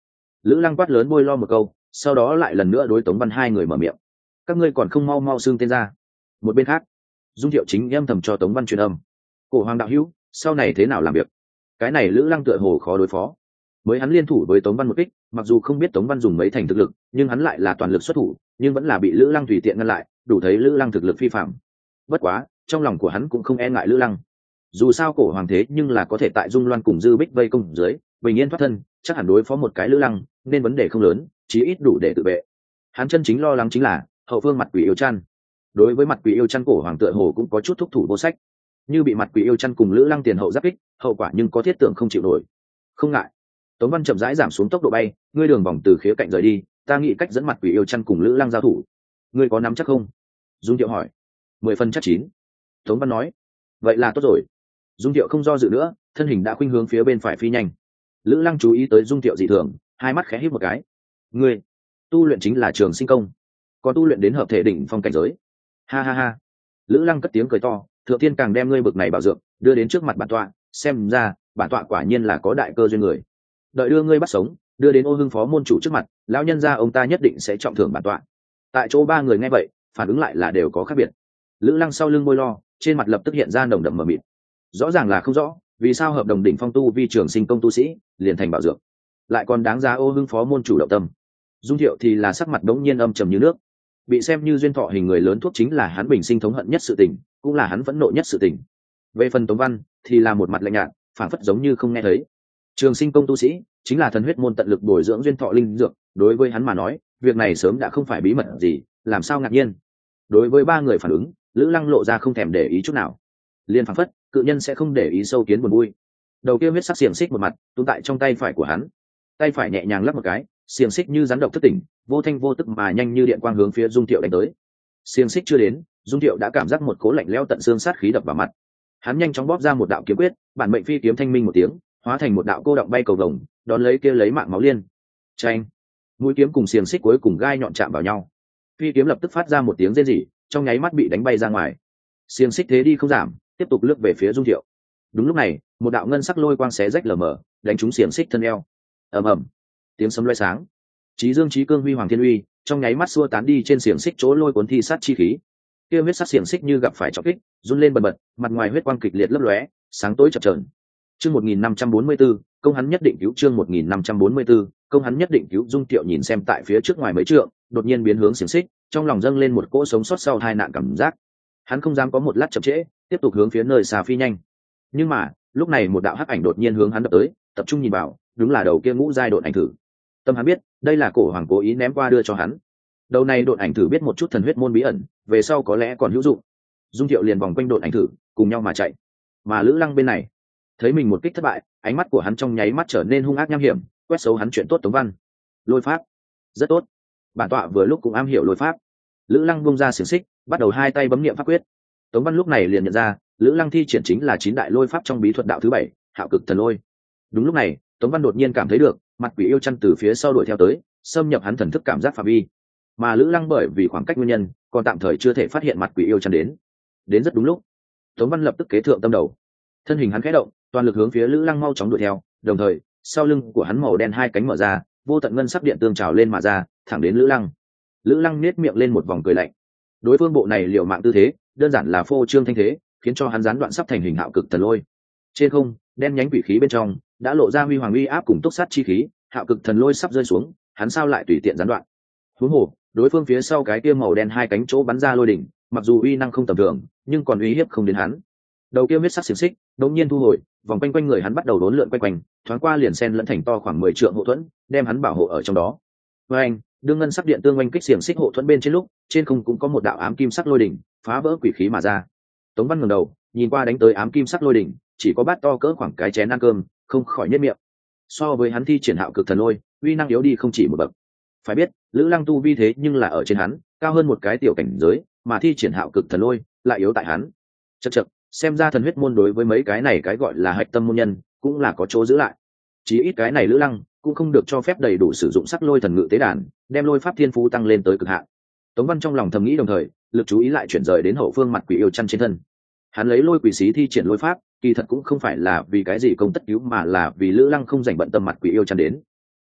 Lữ Lăng quát lớn bôi lo một câu, sau đó lại lần nữa đối Tống Văn hai người mở miệng. Các ngươi còn không mau mau xưng tên ra. Một bên khác, Dung Thiệu chính âm thầm cho Tống Văn truyền âm. Cổ Hoàng đạo hữu, sau này thế nào làm việc? Cái này Lữ Lăng tựa hồ khó đối phó. Mới hắn liên thủ với Tống Văn một kích, mặc dù không biết Tống Văn dùng mấy thành thực lực, nhưng hắn lại là toàn lực xuất thủ, nhưng vẫn là bị Lữ Lăng tùy tiện ngăn lại, đủ thấy Lữ Lăng thực lực phi phàm. Bất quá, trong lòng của hắn cũng không e ngại Lữ Lăng. Dù sao Cổ Hoàng thế nhưng là có thể tại Dung Loan cùng Dư Bích vây công dưới, bình yên thoát thân, chắc hẳn đối phó một cái Lữ Lăng, nên vấn đề không lớn, chí ít đủ để tự vệ. Hắn chân chính lo lắng chính là hậu phương Mặt Quỷ Yêu Chăn. Đối với Mặt Quỷ Yêu Chăn, Cổ Hoàng tựa hồ cũng có chút thúc thủ vô sách. Như bị Mặt Quỷ Yêu Chăn cùng Lữ Lăng tiền hậu giáp kích, hậu quả nhưng có thiết tưởng không chịu nổi. Không ngại. Tống Văn chậm rãi giảm xuống tốc độ bay, ngươi đường vòng từ khía cạnh rời đi, ta nghĩ cách dẫn Mặt Quỷ Yêu Chăn cùng Lữ Lăng giao thủ. Ngươi có nắm chắc không? Dung Thiệu hỏi. Mười phần chắc chín. Tống Văn nói. Vậy là tốt rồi. Dung Thiệu không do dự nữa, thân hình đã khuynh hướng phía bên phải phi nhanh. Lữ Lăng chú ý tới Dung Thiệu dị thường, hai mắt khẽ híp một cái. Ngươi tu luyện chính là Trường Sinh Công, còn tu luyện đến hợp thể đỉnh phong cảnh giới. Ha ha ha. Lữ Lăng cất tiếng cười to, thượng tiên càng đem ngươi bực này bảo dưỡng đưa đến trước mặt bản tọa, xem ra bản tọa quả nhiên là có đại cơ duyên người. Đợi đưa ngươi bắt sống, đưa đến Ô Hưng phó môn chủ trước mặt, lão nhân gia ông ta nhất định sẽ trọng thưởng bản tọa. Tại chỗ ba người nghe vậy, phản ứng lại là đều có khác biệt. Lữ Lăng sau lưng bôi lo, trên mặt lập tức hiện ra nồng đậm mờ mịt. Rõ ràng là không rõ, vì sao hợp đồng đỉnh phong tu vi Trường Sinh Công tu sĩ liền thành bảo dưỡng, lại còn đáng giá Ô Hưng phó môn chủ động tâm. Dung Thiệu thì là sắc mặt đống nhiên âm trầm như nước. Bị xem như duyên thọ hình người lớn thuốc chính là hắn bình sinh thống hận nhất sự tình, cũng là hắn phẫn nộ nhất sự tình. Về phần Tống Văn thì là một mặt lạnh nhạt, phảng phất giống như không nghe thấy. Trường Sinh Công tu sĩ chính là thần huyết môn tận lực bồi dưỡng duyên thọ linh dược, đối với hắn mà nói, việc này sớm đã không phải bí mật gì, làm sao ngạc nhiên. Đối với ba người phản ứng, Lữ Lăng lộ ra không thèm để ý chút nào. Liên phảng phất, cự nhân sẽ không để ý sâu kiến buồn vui. Đầu kia huyết sắc xiềng xích một mặt, túm tại trong tay phải của hắn. Tay phải nhẹ nhàng lắp một cái, xiềng xích như rắn độc thức tỉnh, vô thanh vô tức mà nhanh như điện quang hướng phía Dung Thiệu đánh tới. Xiềng xích chưa đến, Dung Thiệu đã cảm giác một cố lạnh lẽo tận xương sát khí đập vào mặt. Hắn nhanh chóng bóp ra một đạo kiếm quyết, bản mệnh phi kiếm thanh minh một tiếng, hóa thành một đạo cô động bay cầu vồng, đón lấy kia lấy mạng máu liên. Chanh! Mũi kiếm cùng xiềng xích cuối cùng gai nhọn chạm vào nhau. Phi kiếm lập tức phát ra một tiếng rên rỉ, trong nháy mắt bị đánh bay ra ngoài. Xiềng xích thế đi không giảm, tiếp tục lướt về phía Dung Thiệu. Đúng lúc này, một đạo ngân sắc lôi quang xé rách lờ mờ, đánh trúng xiềng xích thân eo. Ầm ầm, tiếng sấm loé sáng. Chí Dương Chí Cương Huy Hoàng Thiên Uy, trong nháy mắt xua tán đi trên xiềng xích chỗ lôi cuốn thi sát chi khí. Kia huyết sắc xiềng xích như gặp phải trọng kích, run lên bần bật, mặt ngoài huyết quang kịch liệt lấp lóe, sáng tối chập chờn. Chương một nghìn năm trăm bốn mươi tư, công hắn nhất định cứu chương một nghìn năm trăm bốn mươi tư, công hắn nhất định cứu. Dung Tiệu nhìn xem tại phía trước ngoài mấy trượng, đột nhiên biến hướng xiềng xích, trong lòng dâng lên một cỗ sống sót sau tai nạn cảm giác. Hắn không dám có một lát chậm trễ, tiếp tục hướng phía nơi xa phi nhanh. Nhưng mà, lúc này một đạo hắc ảnh đột nhiên hướng hắn đập tới, tập trung nhìn vào, đúng là đầu kia ngũ giai độn ảnh thử. Tâm hắn biết, đây là Cổ Hoàng cố ý ném qua đưa cho hắn. Đầu này độn ảnh thử biết một chút thần huyết môn bí ẩn, về sau có lẽ còn hữu dụng. Dung Thiệu liền vòng quanh độn ảnh thử, cùng nhau mà chạy. Mà Lữ Lăng bên này, thấy mình một kích thất bại, ánh mắt của hắn trong nháy mắt trở nên hung ác nham hiểm, quét xấu hắn chuyện tốt Tống Văn. Lôi pháp, rất tốt. Bản tọa vừa lúc cũng am hiểu lôi pháp. Lữ Lăng bung ra xiềng xích, bắt đầu hai tay bấm niệm pháp quyết. Tống Văn lúc này liền nhận ra, Lữ Lăng thi triển chính là chín đại lôi pháp trong bí thuật đạo thứ bảy, Hạo Cực Thần Lôi. Đúng lúc này, Tống Văn đột nhiên cảm thấy được, mặt quỷ yêu chăn từ phía sau đuổi theo tới, xâm nhập hắn thần thức cảm giác phạm vi. Mà Lữ Lăng bởi vì khoảng cách nguyên nhân, còn tạm thời chưa thể phát hiện mặt quỷ yêu chăn đến. Đến rất đúng lúc, Tống Văn lập tức kế thượng tâm đầu, thân hình hắn khẽ động, toàn lực hướng phía Lữ Lăng mau chóng đuổi theo, đồng thời, sau lưng của hắn màu đen hai cánh mở ra, vô tận ngân sắc điện tương trào lên mà ra, thẳng đến Lữ Lăng. Lữ Lăng nhếch miệng lên một vòng cười lạnh. Đối phương bộ này liều mạng tư thế, đơn giản là phô trương thanh thế, khiến cho hắn gián đoạn sắp thành hình Hạo Cực Thần Lôi. Trên không, đen nhánh quỷ khí bên trong đã lộ ra huy hoàng uy áp cùng túc sát chi khí, Hạo Cực Thần Lôi sắp rơi xuống, hắn sao lại tùy tiện gián đoạn? Huống hồ, đối phương phía sau cái kia màu đen hai cánh chỗ bắn ra lôi đỉnh, mặc dù uy năng không tầm thường, nhưng còn uy hiếp không đến hắn. Đầu kia huyết sắc xiềng xích, đột nhiên thu hồi, vòng quanh quanh người hắn bắt đầu đốn lượn quanh quanh, thoáng qua liền xen lẫn thành to khoảng mười trượng hộ thuẫn, đem hắn bảo hộ ở trong đó. Với anh, đương ngân sắc điện tương oanh kích xiềng xích hộ thuẫn bên trên lúc, trên không cũng có một đạo ám kim sắc lôi đỉnh, phá vỡ quỷ khí mà ra. Tống Văn ngẩng đầu, nhìn qua đánh tới ám kim sắc lôi đỉnh, chỉ có bát to cỡ khoảng cái chén ăn cơm, không khỏi nhếch miệng. So với hắn thi triển Hạo Cực Thần Lôi, uy năng yếu đi không chỉ một bậc. Phải biết, Lữ Lăng tu vi thế nhưng là ở trên hắn, cao hơn một cái tiểu cảnh giới, mà thi triển Hạo Cực Thần Lôi lại yếu tại hắn. Chậc chậc, xem ra thần huyết môn đối với mấy cái này cái gọi là hạch tâm môn nhân, cũng là có chỗ giữ lại. Chỉ ít cái này Lữ Lăng cũng không được cho phép đầy đủ sử dụng sắc lôi thần ngự tế đàn, đem lôi pháp thiên phú tăng lên tới cực hạn. Tống Văn trong lòng thầm nghĩ đồng thời, lực chú ý lại chuyển rời đến hậu phương mặt quỷ yêu chăn trên thân. Hắn lấy lôi quỷ xí thi triển lôi pháp, kỳ thật cũng không phải là vì cái gì công tất cứu, mà là vì Lữ Lăng không dành bận tâm mặt quỷ yêu chăn đến.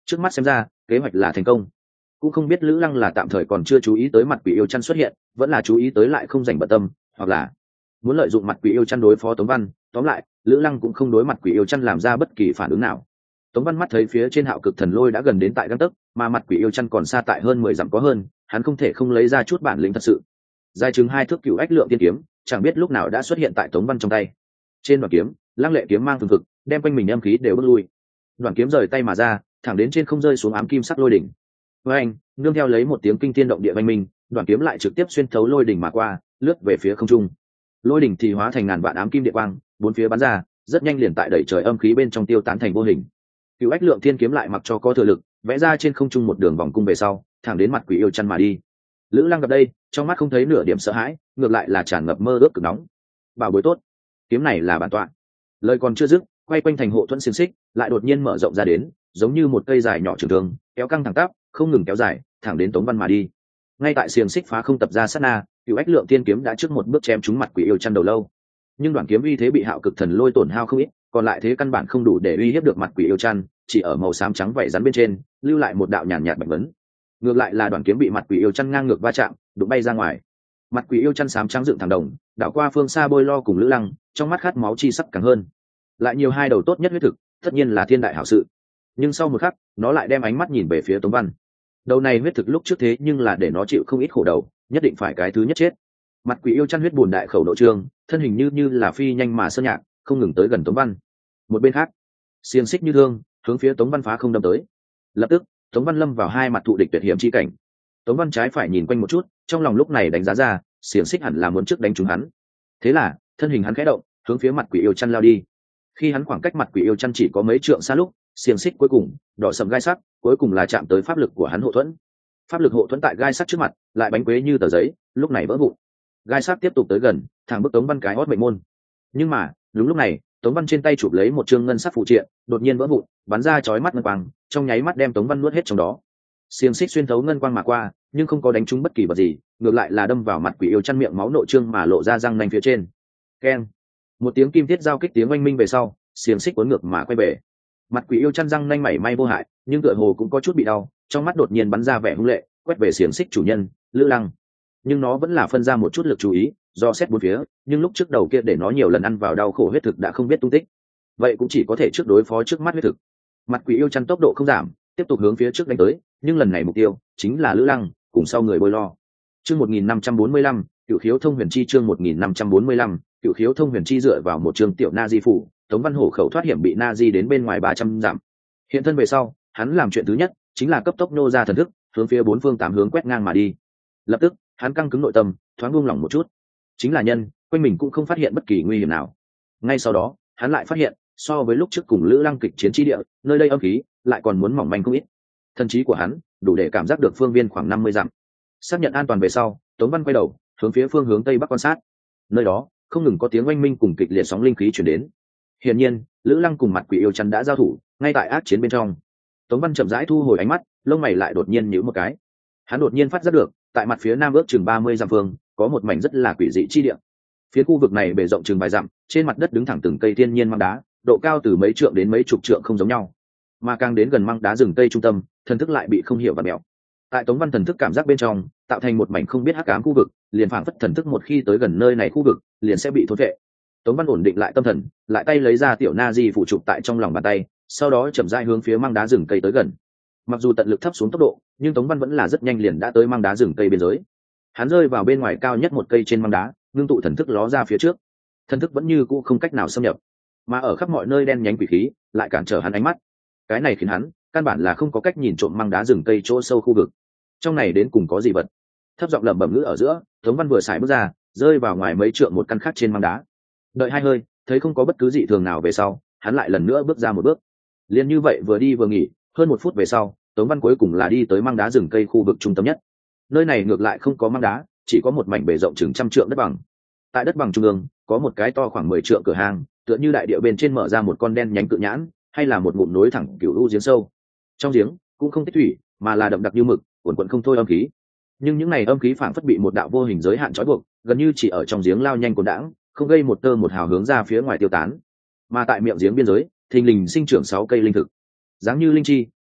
Trước mắt xem ra kế hoạch là thành công, cũng không biết Lữ Lăng là tạm thời còn chưa chú ý tới mặt quỷ yêu chăn xuất hiện, vẫn là chú ý tới lại không dành bận tâm, hoặc là muốn lợi dụng mặt quỷ yêu chăn đối phó Tống Văn. Tóm lại Lữ Lăng cũng không đối mặt quỷ yêu chăn làm ra bất kỳ phản ứng nào. Tống Văn mắt thấy phía trên Hạo Cực Thần Lôi đã gần đến tại gang tấc, mà mặt quỷ yêu chăn còn xa tại hơn mười dặm có hơn, hắn không thể không lấy ra chút bản lĩnh thật sự. Dài chừng hai thước cựu ách lượng tiên kiếm chẳng biết lúc nào đã xuất hiện tại Tống Văn trong tay. Trên đoàn kiếm lăng lệ kiếm mang thường thực đem quanh mình âm khí đều bước lui. Đoàn kiếm rời tay mà ra, thẳng đến trên không rơi xuống ám kim sắc lôi đỉnh. Với anh nương theo lấy một tiếng kinh thiên động địa vang minh, đoàn kiếm lại trực tiếp xuyên thấu lôi đỉnh mà qua, lướt về phía không trung. Lôi đỉnh thì hóa thành ngàn vạn ám kim địa quang, bốn phía bắn ra, rất nhanh liền tại đẩy trời âm khí bên trong tiêu tán thành vô hình. Cựu ách lượng thiên kiếm lại mặc cho có thừa lực, vẽ ra trên không trung một đường vòng cung về sau, thẳng đến mặt quỷ yêu chăn mà đi. Lữ Lăng gặp đây, trong mắt không thấy nửa điểm sợ hãi, ngược lại là tràn ngập mơ ước cực nóng. Bảo bối tốt, kiếm này là bản tọa. Lời còn chưa dứt, quay quanh thành hộ thuẫn xiềng xích lại đột nhiên mở rộng ra đến, giống như một cây dài nhỏ trường thương, kéo căng thẳng tắp, không ngừng kéo dài, thẳng đến Tống Văn mà đi. Ngay tại xiềng xích phá không tập ra sát na, cựu ách lượng tiên kiếm đã trước một bước chém trúng mặt quỷ yêu chăn đầu lâu. Nhưng đoạn kiếm uy thế bị Hạo Cực Thần Lôi tổn hao không ít, còn lại thế căn bản không đủ để uy hiếp được mặt quỷ yêu chăn, chỉ ở màu xám trắng vảy rắn bên trên lưu lại một đạo nhàn nhạt bạch vấn. Ngược lại là đoạn kiếm bị mặt quỷ yêu chăn ngang ngược va chạm, đụng bay ra ngoài. Mặt quỷ yêu chăn xám trắng dựng thẳng đồng, đảo qua phương xa Bôi Lo cùng Lữ Lăng, trong mắt khát máu chi sắc càng hơn. Lại nhiều hai đầu tốt nhất huyết thực, tất nhiên là thiên đại hảo sự. Nhưng sau một khắc, nó lại đem ánh mắt nhìn về phía Tống Văn. Đầu này huyết thực lúc trước thế nhưng là để nó chịu không ít khổ đầu, nhất định phải cái thứ nhất chết. Mặt quỷ yêu chăn huyết buồn đại khẩu độ trương, thân hình như như là phi nhanh mà sơn nhạc, không ngừng tới gần Tống Văn. Một bên khác, xiềng xích như thương hướng phía Tống Văn phá không đâm tới. Lập tức Tống Văn lâm vào hai mặt thụ địch tuyệt hiểm chi cảnh. Tống Văn trái phải nhìn quanh một chút, trong lòng lúc này đánh giá ra xiềng xích hẳn là muốn trước đánh trúng hắn. Thế là thân hình hắn khẽ động, hướng phía mặt quỷ yêu chăn lao đi. Khi hắn khoảng cách mặt quỷ yêu chăn chỉ có mấy trượng xa lúc, xiềng xích cuối cùng đỏ sầm gai sắc, cuối cùng là chạm tới pháp lực của hắn hộ thuẫn. Pháp lực hộ thuẫn tại gai sắc trước mặt lại bánh quế như tờ giấy, lúc này vỡ vụn. Gai sắc tiếp tục tới gần, thẳng bức Tống Văn cái hót mệnh môn. Nhưng mà đúng lúc này, Tống Văn trên tay chụp lấy một chương ngân sắc phụ triện, đột nhiên vỡ vụn, bắn ra chói mắt ngân quang, trong nháy mắt đem Tống Văn nuốt hết trong đó. Xiềng xích xuyên thấu ngân quang mà qua, nhưng không có đánh trúng bất kỳ vật gì, ngược lại là đâm vào mặt quỷ yêu chăn miệng máu nội trương mà lộ ra răng nanh phía trên. Keng! Một tiếng kim thiết giao kích tiếng oanh minh về sau, xiềng xích cuốn ngược mà quay về. Mặt quỷ yêu chăn răng nanh mảy may vô hại, nhưng tựa hồ cũng có chút bị đau, trong mắt đột nhiên bắn ra vẻ hung lệ, quét về xiềng xích chủ nhân, Lữ Lăng. Nhưng nó vẫn là phân ra một chút lực chú ý, do xét bốn phía, nhưng lúc trước đầu kia để nó nhiều lần ăn vào đau khổ huyết thực đã không biết tung tích. Vậy cũng chỉ có thể trước đối phó trước mắt huyết thực. Mặt quỷ yêu chăn tốc độ không giảm, tiếp tục hướng phía trước đánh tới, nhưng lần này mục tiêu chính là Lữ Lăng cùng sau người Bôi Lo. Chương một nghìn năm trăm bốn mươi lăm, Cửu Khiếu Thông Huyền Chi chương một nghìn năm trăm bốn mươi lăm, Cửu Khiếu Thông Huyền Chi dựa vào một chương tiểu na di phủ, Tống Văn Hổ khẩu thoát hiểm bị na di đến bên ngoài ba trăm dặm. Hiện thân về sau, hắn làm chuyện thứ nhất chính là cấp tốc nô ra thần thức, hướng phía bốn phương tám hướng quét ngang mà đi. Lập tức, hắn căng cứng nội tâm, thoáng buông lỏng một chút. Chính là nhân, quanh mình cũng không phát hiện bất kỳ nguy hiểm nào. Ngay sau đó, hắn lại phát hiện, so với lúc trước cùng Lữ Lăng kịch chiến chi địa, nơi đây âm khí lại còn muốn mỏng manh không ít. Thần trí của hắn đủ để cảm giác được phương viên khoảng năm mươi dặm. Xác nhận an toàn về sau, Tống Văn quay đầu, hướng phía phương hướng tây bắc quan sát. Nơi đó, không ngừng có tiếng oanh minh cùng kịch liệt sóng linh khí truyền đến. Hiển nhiên, Lữ Lăng cùng mặt quỷ yêu chăn đã giao thủ, ngay tại ác chiến bên trong. Tống Văn chậm rãi thu hồi ánh mắt, lông mày lại đột nhiên nhíu một cái. Hắn đột nhiên phát giác được, tại mặt phía nam ước chừng ba mươi dặm phương, có một mảnh rất là quỷ dị chi địa. Phía khu vực này bề rộng chừng vài dặm, trên mặt đất đứng thẳng từng cây thiên nhiên măng đá, độ cao từ mấy trượng đến mấy chục trượng không giống nhau. Mà càng đến gần măng đá rừng tây trung tâm, thần thức lại bị không hiểu và mèo. Tại Tống Văn thần thức cảm giác bên trong, tạo thành một mảnh không biết hắc ám khu vực, liền phảng phất thần thức một khi tới gần nơi này khu vực, liền sẽ bị thôn phệ. Tống Văn ổn định lại tâm thần, lại tay lấy ra tiểu na di phụ chụp tại trong lòng bàn tay, sau đó chậm rãi hướng phía măng đá rừng cây tới gần. Mặc dù tận lực thấp xuống tốc độ, nhưng Tống Văn vẫn là rất nhanh liền đã tới măng đá rừng cây biên giới. Hắn rơi vào bên ngoài cao nhất một cây trên măng đá, ngưng tụ thần thức ló ra phía trước. Thần thức vẫn như cũ không cách nào xâm nhập, mà ở khắp mọi nơi đen nhánh quỷ khí lại cản trở hắn ánh mắt. Cái này khiến hắn căn bản là không có cách nhìn trộm măng đá rừng cây chỗ sâu khu vực. Trong này đến cùng có gì vật? Thấp giọng lẩm bẩm ngữ ở giữa, Tống Văn vừa xài bước ra, rơi vào ngoài mấy trượng một căn khác trên măng đá. Đợi hai hơi, thấy không có bất cứ dị thường nào về sau, hắn lại lần nữa bước ra một bước. Liên như vậy vừa đi vừa nghỉ, hơn một phút về sau, Tống Văn cuối cùng là đi tới măng đá rừng cây khu vực trung tâm nhất. Nơi này ngược lại không có măng đá, chỉ có một mảnh bề rộng chừng trăm trượng đất bằng. Tại đất bằng trung ương, có một cái to khoảng mười trượng cửa hang, tựa như đại địa bên trên mở ra một con đen nhánh cự nhãn, hay là một ngụm nối thẳng cửu u giếng sâu. Trong giếng cũng không tích thủy, mà là đậm đặc như mực, cuồn cuộn không thôi âm khí. Nhưng những này âm khí phảng phất bị một đạo vô hình giới hạn trói buộc, gần như chỉ ở trong giếng lao nhanh cuồn đãng, không gây một tơ một hào hướng ra phía ngoài tiêu tán. Mà tại miệng giếng biên giới, thình lình sinh trưởng sáu cây linh thực, dáng như linh chi,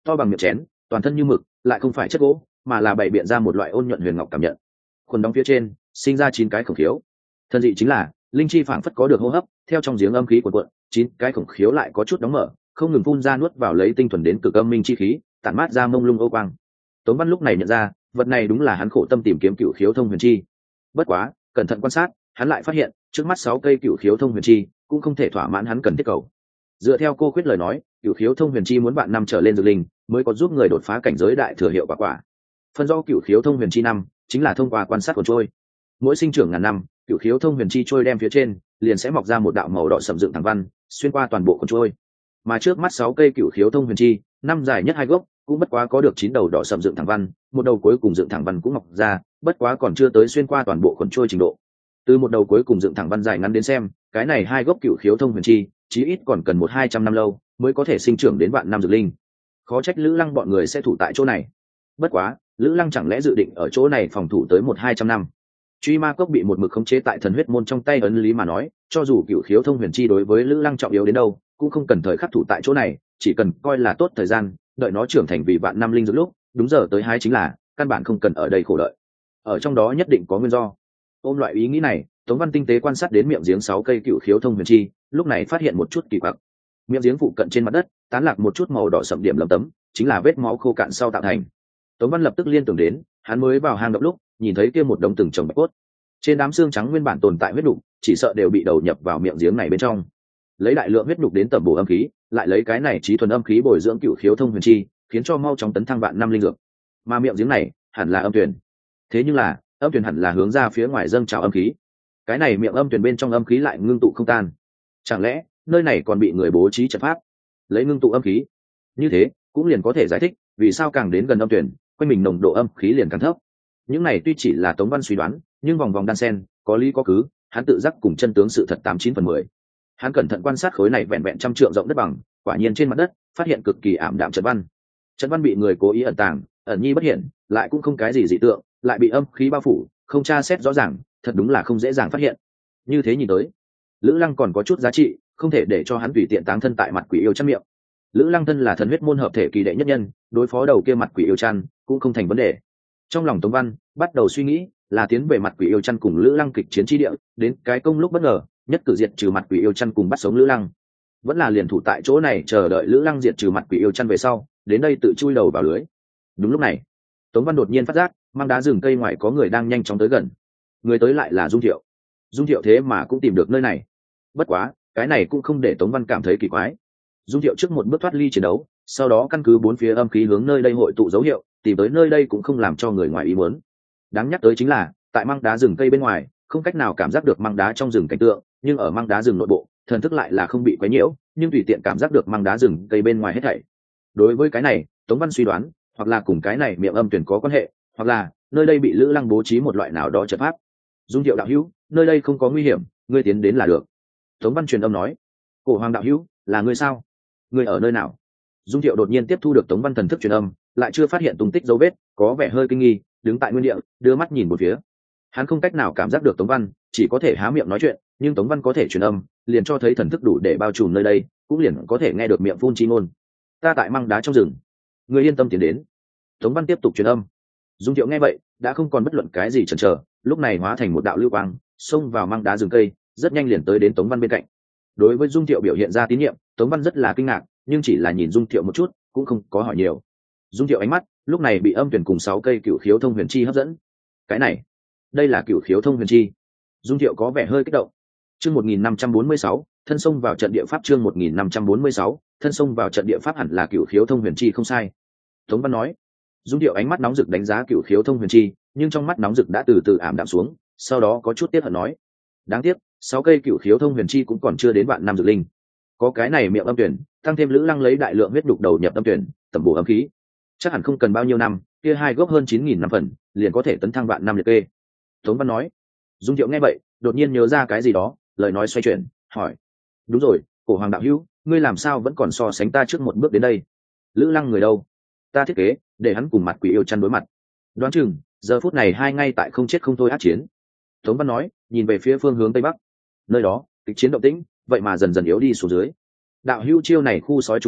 to bằng miệng chén, toàn thân như mực, lại không phải chất gỗ, mà là bày biện ra một loại ôn nhuận huyền ngọc cảm nhận. Khuôn đóng phía trên sinh ra chín cái khổng khiếu. Thân dị chính là linh chi phảng phất có được hô hấp, theo trong giếng âm khí cuộn cuộn, chín cái khổng khiếu lại có chút đóng mở, không ngừng phun ra nuốt vào lấy tinh thuần đến cực âm minh chi khí, tản mát ra mông lung ô quang. Tống Văn lúc này nhận ra, vật này đúng là hắn khổ tâm tìm kiếm cựu khiếu thông huyền chi. Bất quá, cẩn thận quan sát, hắn lại phát hiện, trước mắt sáu cây cựu khiếu thông huyền chi cũng không thể thỏa mãn hắn cần thiết cầu. Dựa theo cô Khuyết lời nói, cựu khiếu thông huyền chi muốn bạn năm trở lên dược linh mới có giúp người đột phá cảnh giới đại thừa hiệu quả quả. Phân do cựu khiếu thông huyền chi năm chính là thông qua quan sát của trôi. Mỗi sinh trưởng ngàn năm, cựu khiếu thông huyền chi trôi đem phía trên liền sẽ mọc ra một đạo màu đỏ sậm dựng thẳng văn, xuyên qua toàn bộ con trôi. Mà trước mắt sáu cây cựu khiếu thông huyền chi, năm dài nhất hai gốc, cũng bất quá có được chín đầu đỏ sậm dựng thẳng văn, một đầu cuối cùng dựng thẳng văn cũng mọc ra, bất quá còn chưa tới xuyên qua toàn bộ khuẩn trôi trình độ. Từ một đầu cuối cùng dựng thẳng văn dài ngắn đến xem, cái này hai gốc cựu khiếu thông huyền chi, chí ít còn cần một hai trăm năm lâu mới có thể sinh trưởng đến vạn năm dược linh. Khó trách Lữ Lăng bọn người sẽ thủ tại chỗ này. Bất quá, Lữ Lăng chẳng lẽ dự định ở chỗ này phòng thủ tới một hai trăm năm? Truy ma cốc bị một mực khống chế tại thần huyết môn trong tay ấn lý mà nói, cho dù cựu khiếu thông huyền chi đối với Lữ Lăng trọng yếu đến đâu, cũng không cần thời khắc thủ tại chỗ này, chỉ cần coi là tốt thời gian, đợi nó trưởng thành vì vạn năm linh dược lúc, đúng giờ tới hái chính là, căn bản không cần ở đây khổ đợi. Ở trong đó nhất định có nguyên do. Ôm loại ý nghĩ này, Tống Văn tinh tế quan sát đến miệng giếng sáu cây cựu khiếu thông huyền chi, lúc này phát hiện một chút kỳ quặc. Miệng giếng phụ cận trên mặt đất, tán lạc một chút màu đỏ sậm điểm lấm tấm, chính là vết máu khô cạn sau tạo thành. Tống Văn lập tức liên tưởng đến, hắn mới vào hang động lúc, nhìn thấy kia một đống từng chồng bạch cốt. Trên đám xương trắng nguyên bản tồn tại huyết nục, chỉ sợ đều bị đầu nhập vào miệng giếng này bên trong. Lấy đại lượng huyết nục đến tẩm bổ âm khí, lại lấy cái này trí thuần âm khí bồi dưỡng cựu khiếu thông huyền chi, khiến cho mau chóng tấn thăng vạn năm linh dược. Mà miệng giếng này, hẳn là âm tuyển. Thế nhưng là, âm tuyển hẳn là hướng ra phía ngoài dâng trào âm khí. Cái này miệng âm tuyển bên trong âm khí lại ngưng tụ không tan. Chẳng lẽ, nơi này còn bị người bố trí trận pháp, lấy ngưng tụ âm khí? Như thế, cũng liền có thể giải thích, vì sao càng đến gần âm tuyển, quanh mình nồng độ âm khí liền càng thấp. Những này tuy chỉ là Tống Văn suy đoán, nhưng vòng vòng đan sen, có lý có cứ, hắn tự giác cùng chân tướng sự thật tám chín phần mười. Hắn cẩn thận quan sát khối này vẹn vẹn trăm trượng rộng đất bằng, quả nhiên trên mặt đất phát hiện cực kỳ ảm đạm trận văn. Trận văn bị người cố ý ẩn tàng, ẩn nhi bất hiển, lại cũng không cái gì dị tượng, lại bị âm khí bao phủ, không tra xét rõ ràng, thật đúng là không dễ dàng phát hiện. Như thế nhìn tới, Lữ Lăng còn có chút giá trị, không thể để cho hắn tùy tiện táng thân tại mặt quỷ yêu chăn miệng. Lữ Lăng thân là thần huyết môn hợp thể kỳ đệ nhất nhân, đối phó đầu kia mặt quỷ yêu chăn cũng không thành vấn đề. Trong lòng Tống Văn bắt đầu suy nghĩ, là tiến về mặt quỷ yêu chăn cùng Lữ Lăng kịch chiến chi địa, đến cái công lúc bất ngờ, nhất cử diệt trừ mặt quỷ yêu chăn cùng bắt sống Lữ Lăng. Vẫn là liền thủ tại chỗ này chờ đợi Lữ Lăng diệt trừ mặt quỷ yêu chăn về sau, đến đây tự chui đầu vào lưới. Đúng lúc này, Tống Văn đột nhiên phát giác, mang đá rừng cây ngoài có người đang nhanh chóng tới gần. Người tới lại là Dung Thiệu. Dung Thiệu thế mà cũng tìm được nơi này. Bất quá, cái này cũng không để Tống Văn cảm thấy kỳ quái. Dung Thiệu trước một bước thoát ly chiến đấu, sau đó căn cứ bốn phía âm khí hướng nơi đây hội tụ dấu hiệu, tìm tới nơi đây cũng không làm cho người ngoài ý muốn. Đáng nhắc tới chính là, tại măng đá rừng cây bên ngoài, không cách nào cảm giác được măng đá trong rừng cảnh tượng, nhưng ở măng đá rừng nội bộ, thần thức lại là không bị quấy nhiễu, nhưng tùy tiện cảm giác được măng đá rừng cây bên ngoài hết thảy. Đối với cái này, Tống Văn suy đoán, hoặc là cùng cái này miệng âm tuyển có quan hệ, hoặc là nơi đây bị Lữ Lăng bố trí một loại nào đó trận pháp. Dung Thiệu đạo hữu, nơi đây không có nguy hiểm, ngươi tiến đến là được. Tống Văn truyền âm nói. Cổ Hoàng đạo hữu, là ngươi sao? Ngươi ở nơi nào? Dung Thiệu đột nhiên tiếp thu được Tống Văn thần thức truyền âm, lại chưa phát hiện tung tích dấu vết, có vẻ hơi kinh nghi, đứng tại nguyên địa, đưa mắt nhìn một phía. Hắn không cách nào cảm giác được Tống Văn, chỉ có thể há miệng nói chuyện, nhưng Tống Văn có thể truyền âm, liền cho thấy thần thức đủ để bao trùm nơi đây, cũng liền có thể nghe được miệng phun chi ngôn. Ta tại măng đá trong rừng, ngươi yên tâm tiến đến. Tống Văn tiếp tục truyền âm. Dung Thiệu nghe vậy, đã không còn bất luận cái gì chần chờ, lúc này hóa thành một đạo lưu quang, xông vào măng đá rừng cây, rất nhanh liền tới đến Tống Văn bên cạnh. Đối với Dung Thiệu biểu hiện ra tín nhiệm, Tống Văn rất là kinh ngạc, nhưng chỉ là nhìn Dung Thiệu một chút, cũng không có hỏi nhiều. Dung Thiệu ánh mắt lúc này bị âm tuyển cùng sáu cây cựu khiếu thông huyền chi hấp dẫn. Cái này, đây là cựu khiếu thông huyền chi. Dung Thiệu có vẻ hơi kích động. Chương một nghìn năm trăm bốn mươi sáu, thân xông vào trận địa pháp. Chương một nghìn năm trăm bốn mươi sáu, thân xông vào trận địa pháp hẳn là cựu khiếu thông huyền chi không sai. Tống Văn nói. Dung Thiệu ánh mắt nóng rực đánh giá cựu khiếu thông huyền chi, nhưng trong mắt nóng rực đã từ từ ảm đạm xuống, sau đó có chút tiếc hận nói: đáng tiếc, sáu cây cựu khiếu thông huyền chi cũng còn chưa đến vạn năm dược linh. Có cái này miệng âm tuyển, tăng thêm Lữ Lăng lấy đại lượng huyết đục đầu nhập âm tuyển, tẩm bổ âm khí, chắc hẳn không cần bao nhiêu năm, kia hai gốc hơn chín nghìn năm phần, liền có thể tấn thăng vạn năm liệt kê. Tống Văn nói. Dung Thiệu nghe vậy, đột nhiên nhớ ra cái gì đó, lời nói xoay chuyển, hỏi: đúng rồi, Cổ Hoàng đạo hữu, ngươi làm sao vẫn còn so sánh ta trước một bước đến đây? Lữ Lăng người đâu? Ta thiết kế để hắn cùng mặt quỷ yêu chăn đối mặt, đoán chừng giờ phút này hai ngay tại không chết không thôi ác chiến. Tống Văn nói, nhìn về phía phương hướng tây bắc, nơi đó kịch chiến động tĩnh vậy mà dần dần yếu đi xuống dưới. Đạo hữu chiêu này khu sói trục hổ,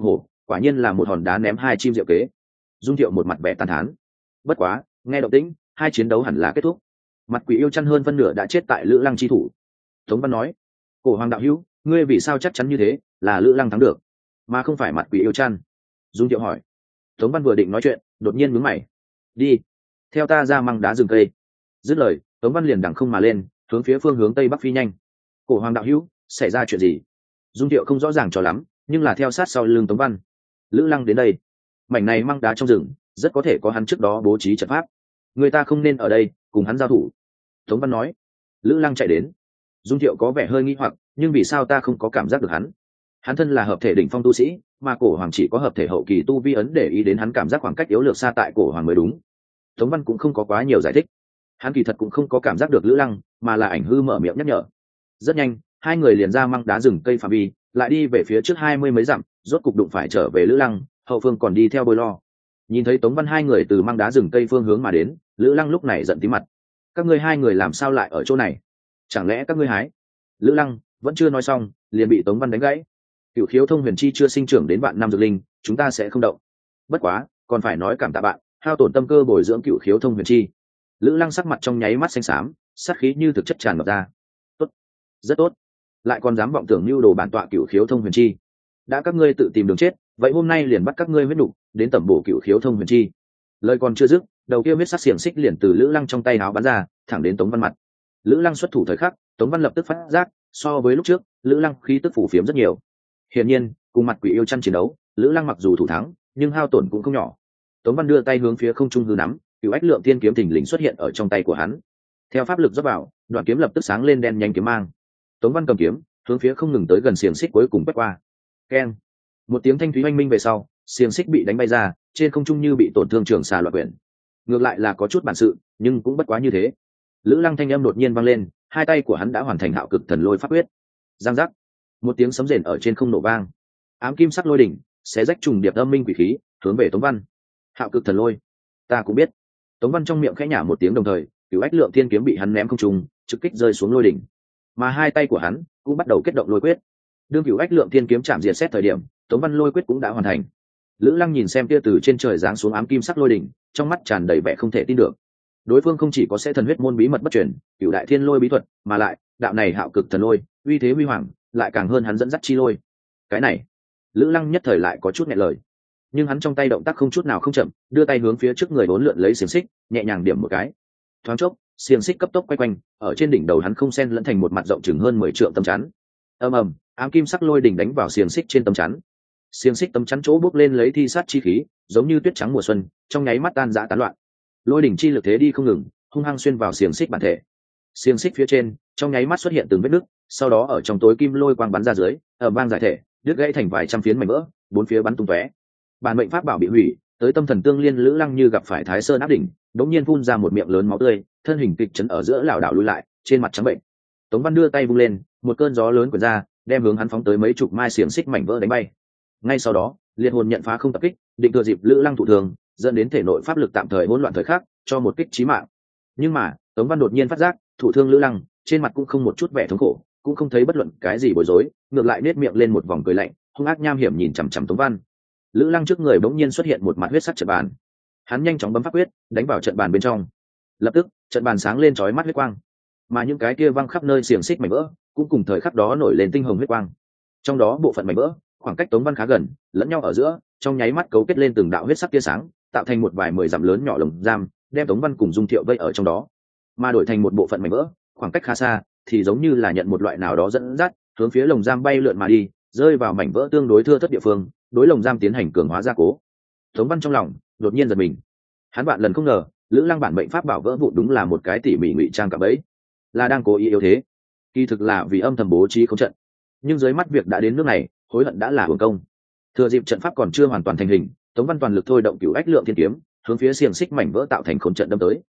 quả nhiên là một hòn đá ném hai chim diệu kế. Dung Thiệu một mặt vẻ tàn thán. Bất quá, nghe động tĩnh, hai chiến đấu hẳn là kết thúc. Mặt quỷ yêu chăn hơn phân nửa đã chết tại Lữ Lăng chi thủ. Tống Văn nói: Cổ Hoàng đạo hữu, ngươi vì sao chắc chắn như thế, là Lữ Lăng thắng được, mà không phải mặt quỷ yêu chăn? Dung Thiệu hỏi. Tống Văn vừa định nói chuyện, đột nhiên nhướng mày. Đi, theo ta ra măng đá rừng cây. Dứt lời, Tống Văn liền đằng không mà lên, hướng phía phương hướng tây bắc phi nhanh. Cổ Hoàng đạo hữu, xảy ra chuyện gì? Dung Thiệu không rõ ràng cho lắm, nhưng là theo sát sau lưng Tống Văn. Lữ Lăng đến đây, mảnh này măng đá trong rừng, rất có thể có hắn trước đó bố trí trận pháp. Người ta không nên ở đây cùng hắn giao thủ. Tống Văn nói. Lữ Lăng chạy đến. Dung Thiệu có vẻ hơi nghi hoặc, nhưng vì sao ta không có cảm giác được hắn? Hắn thân là hợp thể đỉnh phong tu sĩ, mà Cổ Hoàng chỉ có hợp thể hậu kỳ tu vi, ấn để ý đến hắn cảm giác khoảng cách yếu lược xa tại Cổ Hoàng mới đúng. Tống Văn cũng không có quá nhiều giải thích. Hắn kỳ thật cũng không có cảm giác được Lữ Lăng, mà là ảnh hư mở miệng nhắc nhở. Rất nhanh, hai người liền ra măng đá rừng cây phạm vi, lại đi về phía trước hai mươi mấy dặm, rốt cục đụng phải trở về Lữ Lăng, hậu phương còn đi theo Bôi Lo. Nhìn thấy Tống Văn hai người từ măng đá rừng cây phương hướng mà đến, Lữ Lăng lúc này giận tí mặt. Các ngươi hai người làm sao lại ở chỗ này? Chẳng lẽ các ngươi hái? Lữ Lăng vẫn chưa nói xong, liền bị Tống Văn đánh gãy. Cửu khiếu thông huyền chi chưa sinh trưởng đến vạn năm dược linh, chúng ta sẽ không động. Bất quá, còn phải nói cảm tạ bạn, hao tổn tâm cơ bồi dưỡng cửu khiếu thông huyền chi. Lữ Lăng sắc mặt trong nháy mắt xanh xám, sát khí như thực chất tràn ngập ra. Tốt, rất tốt. Lại còn dám vọng tưởng mưu đồ bản tọa cửu khiếu thông huyền chi. Đã các ngươi tự tìm đường chết, vậy hôm nay liền bắt các ngươi huyết nục, đến tẩm bổ cửu khiếu thông huyền chi. Lời còn chưa dứt, đầu kia huyết sắc xiềng xích liền từ Lữ Lăng trong tay áo bắn ra, thẳng đến Tống Văn mặt. Lữ Lăng xuất thủ thời khắc, Tống Văn lập tức phát giác, so với lúc trước, Lữ Lăng khí tức phủ phiếm rất nhiều. Hiển nhiên, cùng mặt quỷ yêu chăn chiến đấu, Lữ Lăng mặc dù thủ thắng, nhưng hao tổn cũng không nhỏ. Tống Văn đưa tay hướng phía không trung hư nắm, cửu ách lượng tiên kiếm thình lình xuất hiện ở trong tay của hắn. Theo pháp lực dốc vào, đoạn kiếm lập tức sáng lên đen nhanh kiếm mang. Tống Văn cầm kiếm, hướng phía không ngừng tới gần xiềng xích cuối cùng quét qua. Keng! Một tiếng thanh thúy oanh minh về sau, xiềng xích bị đánh bay ra, trên không trung như bị tổn thương trường xà loạn quyển. Ngược lại là có chút bản sự, nhưng cũng bất quá như thế. Lữ Lăng thanh âm đột nhiên vang lên, hai tay của hắn đã hoàn thành hạo cực thần lôi pháp quyết. Giang giác! Một tiếng sấm rền ở trên không nổ vang. Ám kim sắc lôi đỉnh, xé rách trùng điệp âm minh quỷ khí, hướng về Tống Văn. Hạo cực thần lôi, ta cũng biết. Tống Văn trong miệng khẽ nhả một tiếng, đồng thời, cửu ách lượng thiên kiếm bị hắn ném không trung, trực kích rơi xuống lôi đỉnh. Mà hai tay của hắn cũng bắt đầu kết động lôi quyết. Đương cửu ách lượng thiên kiếm chạm diệt xét thời điểm, Tống Văn lôi quyết cũng đã hoàn thành. Lữ Lăng nhìn xem kia từ trên trời giáng xuống ám kim sắc lôi đỉnh, trong mắt tràn đầy vẻ không thể tin được. Đối phương không chỉ có sẽ thần huyết môn bí mật bất truyền, cửu đại thiên lôi bí thuật, mà lại đạo này hạo cực thần lôi, uy thế huy hoàng, lại càng hơn hắn dẫn dắt chi lôi. Cái này, Lữ Lăng nhất thời lại có chút nghẹn lời. Nhưng hắn trong tay động tác không chút nào không chậm, đưa tay hướng phía trước người bốn lượn lấy xiềng xích, nhẹ nhàng điểm một cái. Thoáng chốc, xiềng xích cấp tốc quay quanh, ở trên đỉnh đầu hắn không xen lẫn thành một mặt rộng chừng hơn mười trượng tấm chắn. Ầm ầm, ám kim sắc lôi đỉnh đánh vào xiềng xích trên tấm chắn. Xiềng xích tấm chắn chỗ bốc lên lấy thi sát chi khí, giống như tuyết trắng mùa xuân, trong nháy mắt tan rã tán loạn. Lôi đỉnh chi lực thế đi không ngừng, hung hăng xuyên vào xiềng xích bản thể. Xiềng xích phía trên, trong nháy mắt xuất hiện từng vết nứt, sau đó ở trong tối kim lôi quang bắn ra dưới, ở vang giải thể, đứt gãy thành vài trăm phiến mảnh vỡ, bốn phía bắn tung tóe. Bản mệnh pháp bảo bị hủy, tới tâm thần tương liên Lữ Lăng như gặp phải Thái Sơn áp đỉnh, đống nhiên phun ra một miệng lớn máu tươi, thân hình kịch chấn ở giữa lảo đảo lùi lại, trên mặt trắng bệnh. Tống Văn đưa tay vung lên, một cơn gió lớn quyển ra, đem hướng hắn phóng tới mấy chục mai xiềng xích mảnh vỡ đánh bay. Ngay sau đó, liệt hồn nhận phá không tập kích, định thừa dịp Lữ Lăng thụ thường, dẫn đến thể nội pháp lực tạm thời hỗn loạn thời khắc, cho một kích chí mạng. Nhưng mà, Tống Văn đột nhiên phát giác, thụ thương Lữ Lăng, trên mặt cũng không một chút vẻ thống khổ, cũng không thấy bất luận cái gì bối rối, ngược lại nết miệng lên một vòng cười lạnh, hung ác nham hiểm nhìn chằm chằm Tống Văn. Lữ Lăng trước người bỗng nhiên xuất hiện một mặt huyết sắc trận bàn. Hắn nhanh chóng bấm pháp quyết, đánh vào trận bàn bên trong. Lập tức, trận bàn sáng lên chói mắt huyết quang, mà những cái kia văng khắp nơi xiềng xích mảnh vỡ, cũng cùng thời khắc đó nổi lên tinh hồng huyết quang. Trong đó bộ phận mảnh vỡ, khoảng cách Tống Văn khá gần, lẫn nhau ở giữa, trong nháy mắt cấu kết lên từng đạo huyết sắc tia sáng, tạo thành một vài mười dặm lớn nhỏ lồng giam, đem Tống Văn cùng Dung Thiệu vây ở trong đó. Mà đổi thành một bộ phận mảnh vỡ, khoảng cách khá xa, thì giống như là nhận một loại nào đó dẫn dắt, hướng phía lồng giam bay lượn mà đi, rơi vào mảnh vỡ tương đối thưa thớt địa phương, đối lồng giam tiến hành cường hóa gia cố. Tống Văn trong lòng đột nhiên giật mình, hắn bạn lần không ngờ Lữ Lăng bản mệnh pháp bảo vỡ vụn đúng là một cái tỉ mỉ ngụy trang cả bẫy, là đang cố ý yếu thế, kỳ thực là vì âm thầm bố trí không trận. Nhưng dưới mắt việc đã đến nước này, hối hận đã là hưởng công. Thừa dịp trận pháp còn chưa hoàn toàn thành hình, Tống Văn toàn lực thôi động cửu ách lượng thiên kiếm, hướng phía xiềng xích mảnh vỡ tạo thành khốn trận đâm tới.